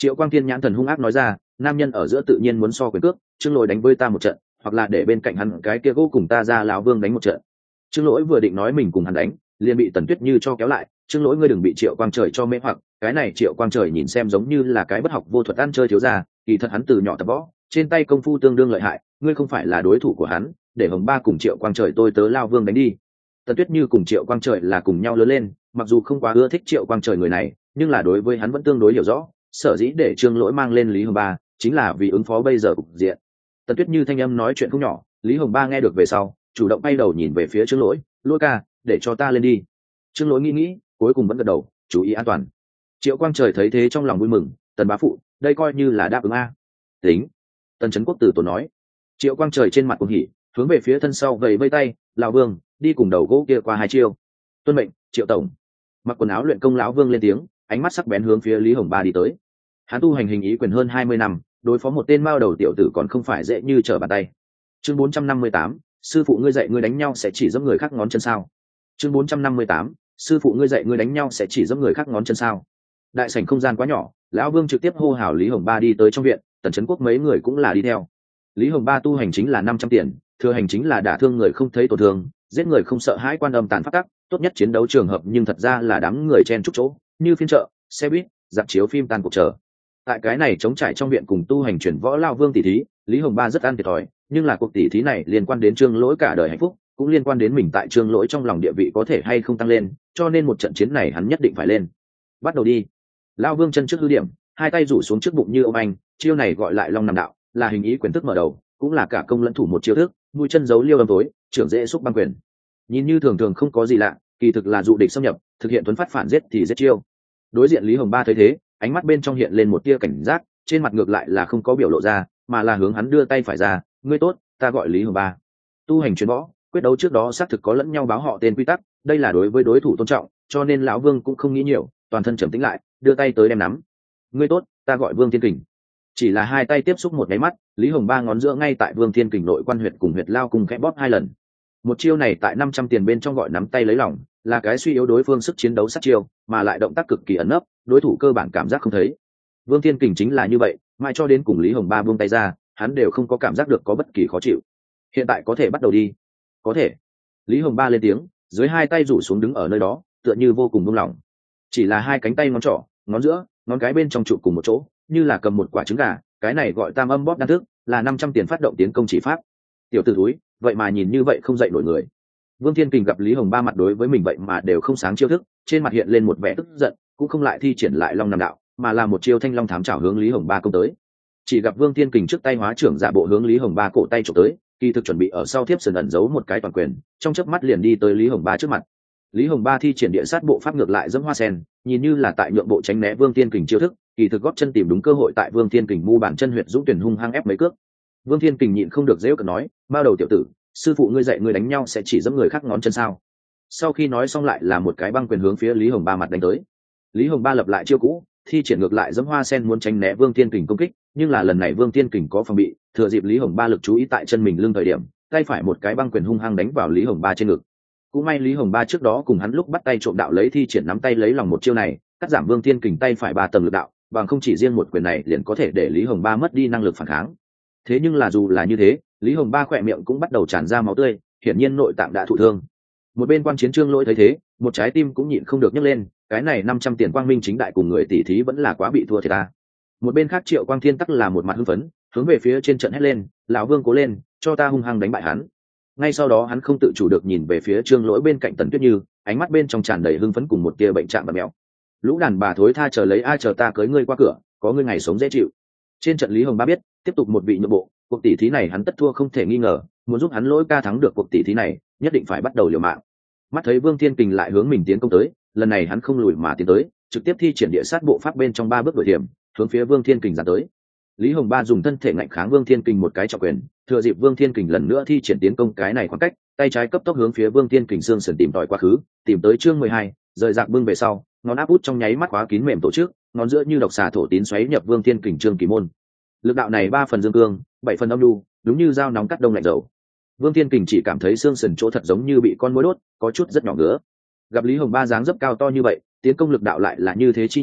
Triệu Quang Thiên nhãn thần hung ác nói ra, nam nhân ở giữa tự nhiên muốn so quyền cước, Trương Lỗi đánh với ta một trận, hoặc là để bên cạnh hắn cái kia gỗ cùng ta ra lão Vương đánh một trận. Trương Lỗi vừa định nói mình cùng hắn đánh, liền bị Tần Tuyết Như cho kéo lại. Trương Lỗi, ngươi đừng bị Triệu Quang Trời cho mê hoặc, cái này Triệu Quang Trời nhìn xem giống như là cái bất học vô thuật ăn chơi thiếu gia, kỳ thật hắn từ nhỏ tập võ, trên tay công phu tương đương lợi hại, ngươi không phải là đối thủ của hắn, để Hồng Ba cùng Triệu Quang Trời tôi tớ lao Vương đánh đi. Tần Tuyết Như cùng Triệu Quang Trời là cùng nhau lớn lên, mặc dù không quá ưa thích Triệu Quang Trời người này, nhưng là đối với hắn vẫn tương đối hiểu rõ, sở dĩ để Trương Lỗi mang lên Lý Hồng Ba chính là vì ứng phó bây giờ cục diện. Tần Tuyết Như thanh âm nói chuyện không nhỏ, Lý Hồng Ba nghe được về sau chủ động bay đầu nhìn về phía Trương Lỗi, Lỗi ca, để cho ta lên đi. Trương Lỗi nghĩ cuối cùng vẫn gật đầu, chú ý an toàn. Triệu Quang Trời thấy thế trong lòng vui mừng, Tần bá phụ, đây coi như là đáp ứng a. Tính. Tần Trấn Quốc từ tốn nói. Triệu Quang Trời trên mặt cuồng hỉ, hướng về phía thân sau vẫy vây tay, lão Vương, đi cùng đầu gỗ kia qua 2 chiêu. Tuân mệnh, Triệu tổng. Mặc quần áo luyện công lão Vương lên tiếng, ánh mắt sắc bén hướng phía Lý Hồng Ba đi tới. Hắn tu hành hình ý quyền hơn 20 năm, đối phó một tên mao đầu tiểu tử còn không phải dễ như trở bàn tay. Chương 458, sư phụ ngươi dạy ngươi đánh nhau sẽ chỉ giẫm người khác ngón chân sao? Chương 458, sư phụ ngươi dạy ngươi đánh nhau sẽ chỉ giẫm người khác ngón chân sao? Đại sảnh không gian quá nhỏ, lão Vương trực tiếp hô hào Lý Hồng Ba đi tới trong viện, Tần Trấn Quốc mấy người cũng là đi theo. Lý Hồng Ba tu hành chính là 500 tiền, thừa hành chính là đả thương người không thấy tổn thương, giết người không sợ hãi, quan âm tàn phát tắc, tốt nhất chiến đấu trường hợp nhưng thật ra là đám người chen chúc chỗ, như phiên chợ, xe buýt, dạp chiếu phim tan cuộc chờ. Tại cái này chống trải trong viện cùng tu hành chuyển võ lao Vương tỷ thí, Lý Hồng Ba rất ăn thiệt thòi, nhưng là cuộc tỷ thí này liên quan đến Trương Lỗi cả đời hạnh phúc, cũng liên quan đến mình tại Trương Lỗi trong lòng địa vị có thể hay không tăng lên, cho nên một trận chiến này hắn nhất định phải lên. Bắt đầu đi. Lao Vương chân trước hư điểm, hai tay rủ xuống trước bụng như ông anh, chiêu này gọi lại long nằm đạo, là hình ý quyền thức mở đầu, cũng là cả công lẫn thủ một chiêu thức, mũi chân giấu liêu âm tối, trưởng dễ xúc băng quyền. Nhìn như thường thường không có gì lạ, kỳ thực là dụ địch xâm nhập, thực hiện tuấn phát phản giết thì giết chiêu. Đối diện Lý Hồng Ba thấy thế, ánh mắt bên trong hiện lên một tia cảnh giác, trên mặt ngược lại là không có biểu lộ ra, mà là hướng hắn đưa tay phải ra, ngươi tốt, ta gọi Lý Hồng Ba. Tu hành chuyên võ, quyết đấu trước đó xác thực có lẫn nhau báo họ tên quy tắc, đây là đối với đối thủ tôn trọng, cho nên lão Vương cũng không nghĩ nhiều, toàn thân trầm tĩnh lại, đưa tay tới đem nắm. Ngươi tốt, ta gọi Vương Thiên Kình. Chỉ là hai tay tiếp xúc một cái mắt, Lý Hồng Ba ngón giữa ngay tại Vương Thiên Kình nội quan huyệt cùng huyệt lao cùng khẽ bóp 2 lần. Một chiêu này tại 500 tiền bên trong gọi nắm tay lấy lòng, là cái suy yếu đối phương sức chiến đấu sát chiêu, mà lại động tác cực kỳ ẩn nấp, đối thủ cơ bản cảm giác không thấy. Vương Thiên Kình chính là như vậy, mãi cho đến cùng Lý Hồng Ba buông tay ra, hắn đều không có cảm giác được có bất kỳ khó chịu. Hiện tại có thể bắt đầu đi. Có thể. Lý Hồng Ba lên tiếng, dưới hai tay rủ xuống đứng ở nơi đó, tựa như vô cùng buông lỏng. Chỉ là hai cánh tay ngón trỏ, ngón giữa, ngón cái bên trong trụ cùng một chỗ, như là cầm một quả trứng gà, cái này gọi tam âm bóp đan thức, là 500 tiền phát động tiến công chỉ pháp. Tiểu tử thúi, vậy mà nhìn như vậy không dậy nổi người. Vương Thiên Kình gặp Lý Hồng Ba mặt đối với mình vậy mà đều không sáng chiêu thức, trên mặt hiện lên một vẻ tức giận, cũng không lại thi triển lại long nằm đạo, mà là một chiêu thanh long thám chảo hướng Lý Hồng Ba công tới. Chỉ gặp Vương Thiên Kình trước tay hóa trưởng giả bộ hướng Lý Hồng Ba cổ tay chụp tới, kỳ thực chuẩn bị ở sau tiếp sườn ẩn giấu một cái toàn quyền, trong chớp mắt liền đi tới Lý Hồng Ba trước mặt. Lý Hồng Ba thi triển địa sát bộ pháp ngược lại dẫm hoa sen, nhìn như là tại nhượng bộ tránh né Vương Thiên Kình chiêu thức, kỳ thực góp chân tìm đúng cơ hội tại Vương Thiên Kình mu bàn chân huyệt dũng tuyển hung hăng ép mấy cước. Vương Thiên Kình nhịn không được giễu cợt nói, bao đầu tiểu tử, sư phụ ngươi dạy ngươi đánh nhau sẽ chỉ giẫm người khác ngón chân sao? Sau khi nói xong lại là một cái băng quyền hướng phía Lý Hồng Ba mặt đánh tới. Lý Hồng Ba lập lại chiêu cũ, thi triển ngược lại dẫm hoa sen muốn tránh né Vương Thiên Kình công kích, nhưng là lần này Vương Thiên Kình có phòng bị, thừa dịp Lý Hồng Ba lực chú ý tại chân mình lưng thời điểm, tay phải một cái băng quyền hung hăng đánh vào Lý Hồng Ba trên ngực. Cũng may Lý Hồng Ba trước đó cùng hắn lúc bắt tay trộm đạo lấy thi triển nắm tay lấy lòng một chiêu này, cắt giảm Vương Thiên Kình tay phải 3 tầng lực đạo, bằng không chỉ riêng một quyền này liền có thể để Lý Hồng Ba mất đi năng lực phản kháng. Thế nhưng là dù là như thế, Lý Hồng Ba khỏe miệng cũng bắt đầu tràn ra máu tươi, hiển nhiên nội tạng đã thụ thương. Một bên quan chiến Trương Lỗi thấy thế, một trái tim cũng nhịn không được nhấc lên, cái này 500 tiền quang minh chính đại cùng người tỷ thí vẫn là quá bị thua thiệt ta. Một bên khác Triệu Quang Thiên tắc là một mặt hưng phấn, hướng về phía trên trận hét lên, lão Vương cố lên, cho ta hung hăng đánh bại hắn. Ngay sau đó hắn không tự chủ được nhìn về phía Trương Lỗi bên cạnh Tần Tuyết Như, ánh mắt bên trong tràn đầy hưng phấn cùng một tia bệnh trạng và mèo. Lũ đàn bà thối tha chờ lấy ai chờ ta cưới ngươi qua cửa, có ngươi ngày sống dễ chịu. Trên trận Lý Hồng Ba biết, tiếp tục một vị nhượng bộ, cuộc tỷ thí này hắn tất thua không thể nghi ngờ, muốn giúp hắn Lỗi ca thắng được cuộc tỷ thí này, nhất định phải bắt đầu liều mạng. Mắt thấy Vương Thiên Kình lại hướng mình tiến công tới, lần này hắn không lùi mà tiến tới, trực tiếp thi triển địa sát bộ pháp bên trong 3 bước đuổi hiểm, hướng phía Vương Thiên Kình dàn tới. Lý Hồng Ba dùng thân thể ngạnh kháng Vương Thiên Kình một cái trọng quyền, thừa dịp Vương Thiên Kình lần nữa thi triển tiến công cái này khoảng cách, tay trái cấp tốc hướng phía Vương Thiên Kình xương sườn tìm tòi quá khứ, tìm tới chương 12, rời rạc bưng về sau, ngón áp út trong nháy mắt khóa kín mềm tổ chức, ngón giữa như độc xà thổ tín xoáy nhập Vương Thiên Kình trương kỳ môn. Lực đạo này 3 phần dương cương, 7 phần âm nhu, đúng như dao nóng cắt đông lạnh dầu. Vương Thiên Kình chỉ cảm thấy xương sườn chỗ thật giống như bị con muỗi đốt, có chút rất nhỏ ngứa. Gặp Lý Hồng Ba dáng dấp cao to như vậy, tiến công lực đạo lại là như thế chi nhỏ,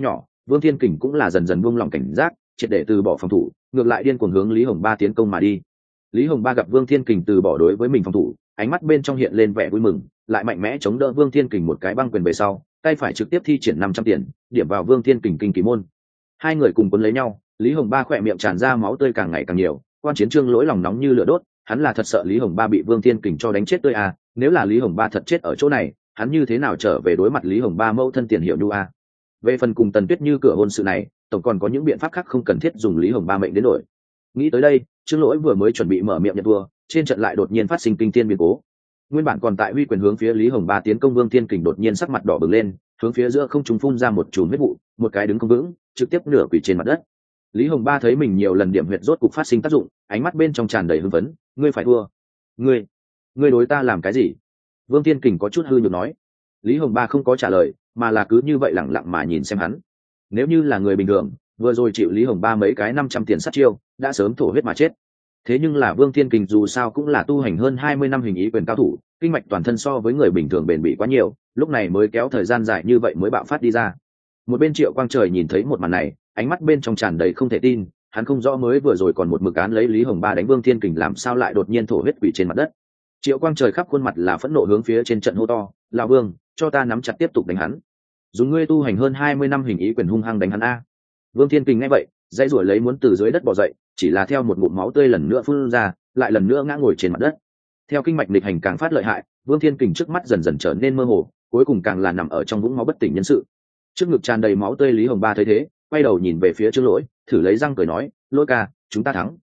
Vương Thiên Kình cũng là dần dần buông lỏng cảnh giác, triệt để từ bỏ phòng thủ, ngược lại điên cuồng hướng Lý Hồng Ba tiến công mà đi. Lý Hồng Ba gặp Vương Thiên Kình từ bỏ đối với mình phòng thủ, ánh mắt bên trong hiện lên vẻ vui mừng, lại mạnh mẽ chống đỡ Vương Thiên Kình một cái băng quyền về sau, tay phải trực tiếp thi triển 500 tiền, điểm vào Vương Thiên Kình kinh kỳ môn. Hai người cùng quấn lấy nhau, Lý Hồng Ba khỏe miệng tràn ra máu tươi càng ngày càng nhiều, quan chiến Trương Lỗi lòng nóng như lửa đốt, hắn là thật sợ Lý Hồng Ba bị Vương Thiên Kình cho đánh chết tươi à, nếu là Lý Hồng Ba thật chết ở chỗ này, hắn như thế nào trở về đối mặt Lý Hồng Ba mẫu thân Tiền Hiểu Nhu à. Về phần cùng Tần Tuyết Như cửa hôn sự này, tổng còn có những biện pháp khác không cần thiết dùng Lý Hồng Ba mệnh đến đổi. Nghĩ tới đây, Trương Lỗi vừa mới chuẩn bị mở miệng nhận thua, trên trận lại đột nhiên phát sinh kinh thiên biến cố. Nguyên bản còn tại huy quyền hướng phía Lý Hồng Ba tiến công Vương Thiên Kình đột nhiên sắc mặt đỏ bừng lên, hướng phía giữa không trung phun ra một chùm huyết vụ, một cái đứng không vững, trực tiếp nửa quỳ trên mặt đất. Lý Hồng Ba thấy mình nhiều lần điểm huyệt rốt cục phát sinh tác dụng, ánh mắt bên trong tràn đầy hưng phấn, ngươi phải thua. Ngươi đối ta làm cái gì? Vương Thiên Kình có chút hư nhược nói. Lý Hồng Ba không có trả lời, mà là cứ như vậy lẳng lặng mà nhìn xem hắn. Nếu như là người bình thường, vừa rồi chịu Lý Hồng Ba mấy cái 500 tiền sát chiêu, đã sớm thổ huyết mà chết. Thế nhưng là Vương Thiên Kình dù sao cũng là tu hành hơn 20 năm hình ý quyền cao thủ, kinh mạch toàn thân so với người bình thường bền bỉ quá nhiều, lúc này mới kéo thời gian dài như vậy mới bạo phát đi ra. Một bên Triệu Quang Trời nhìn thấy một màn này, ánh mắt bên trong tràn đầy không thể tin, hắn không rõ mới vừa rồi còn một mực án lấy Lý Hồng Ba đánh Vương Thiên Kình làm sao lại đột nhiên thổ huyết quỷ trên mặt đất. Triệu Quang Trời khắp khuôn mặt là phẫn nộ hướng phía trên trận hô to, "Lão Vương, cho ta nắm chặt tiếp tục đánh hắn. Dùng ngươi tu hành hơn 20 năm hình ý quyền hung hăng đánh hắn a." Vương Thiên Kình nghe vậy, dãy rủa lấy muốn từ dưới đất bò dậy, chỉ là theo một ngụm máu tươi lần nữa phun ra, lại lần nữa ngã ngồi trên mặt đất. Theo kinh mạch nghịch hành càng phát lợi hại, Vương Thiên Kình trước mắt dần dần trở nên mơ hồ, cuối cùng càng là nằm ở trong vũng máu bất tỉnh nhân sự. Trước ngực tràn đầy máu tươi Lý Hồng Ba thấy thế, quay đầu nhìn về phía Trương Lỗi, thử lấy răng cười nói, "Lỗi ca, chúng ta thắng."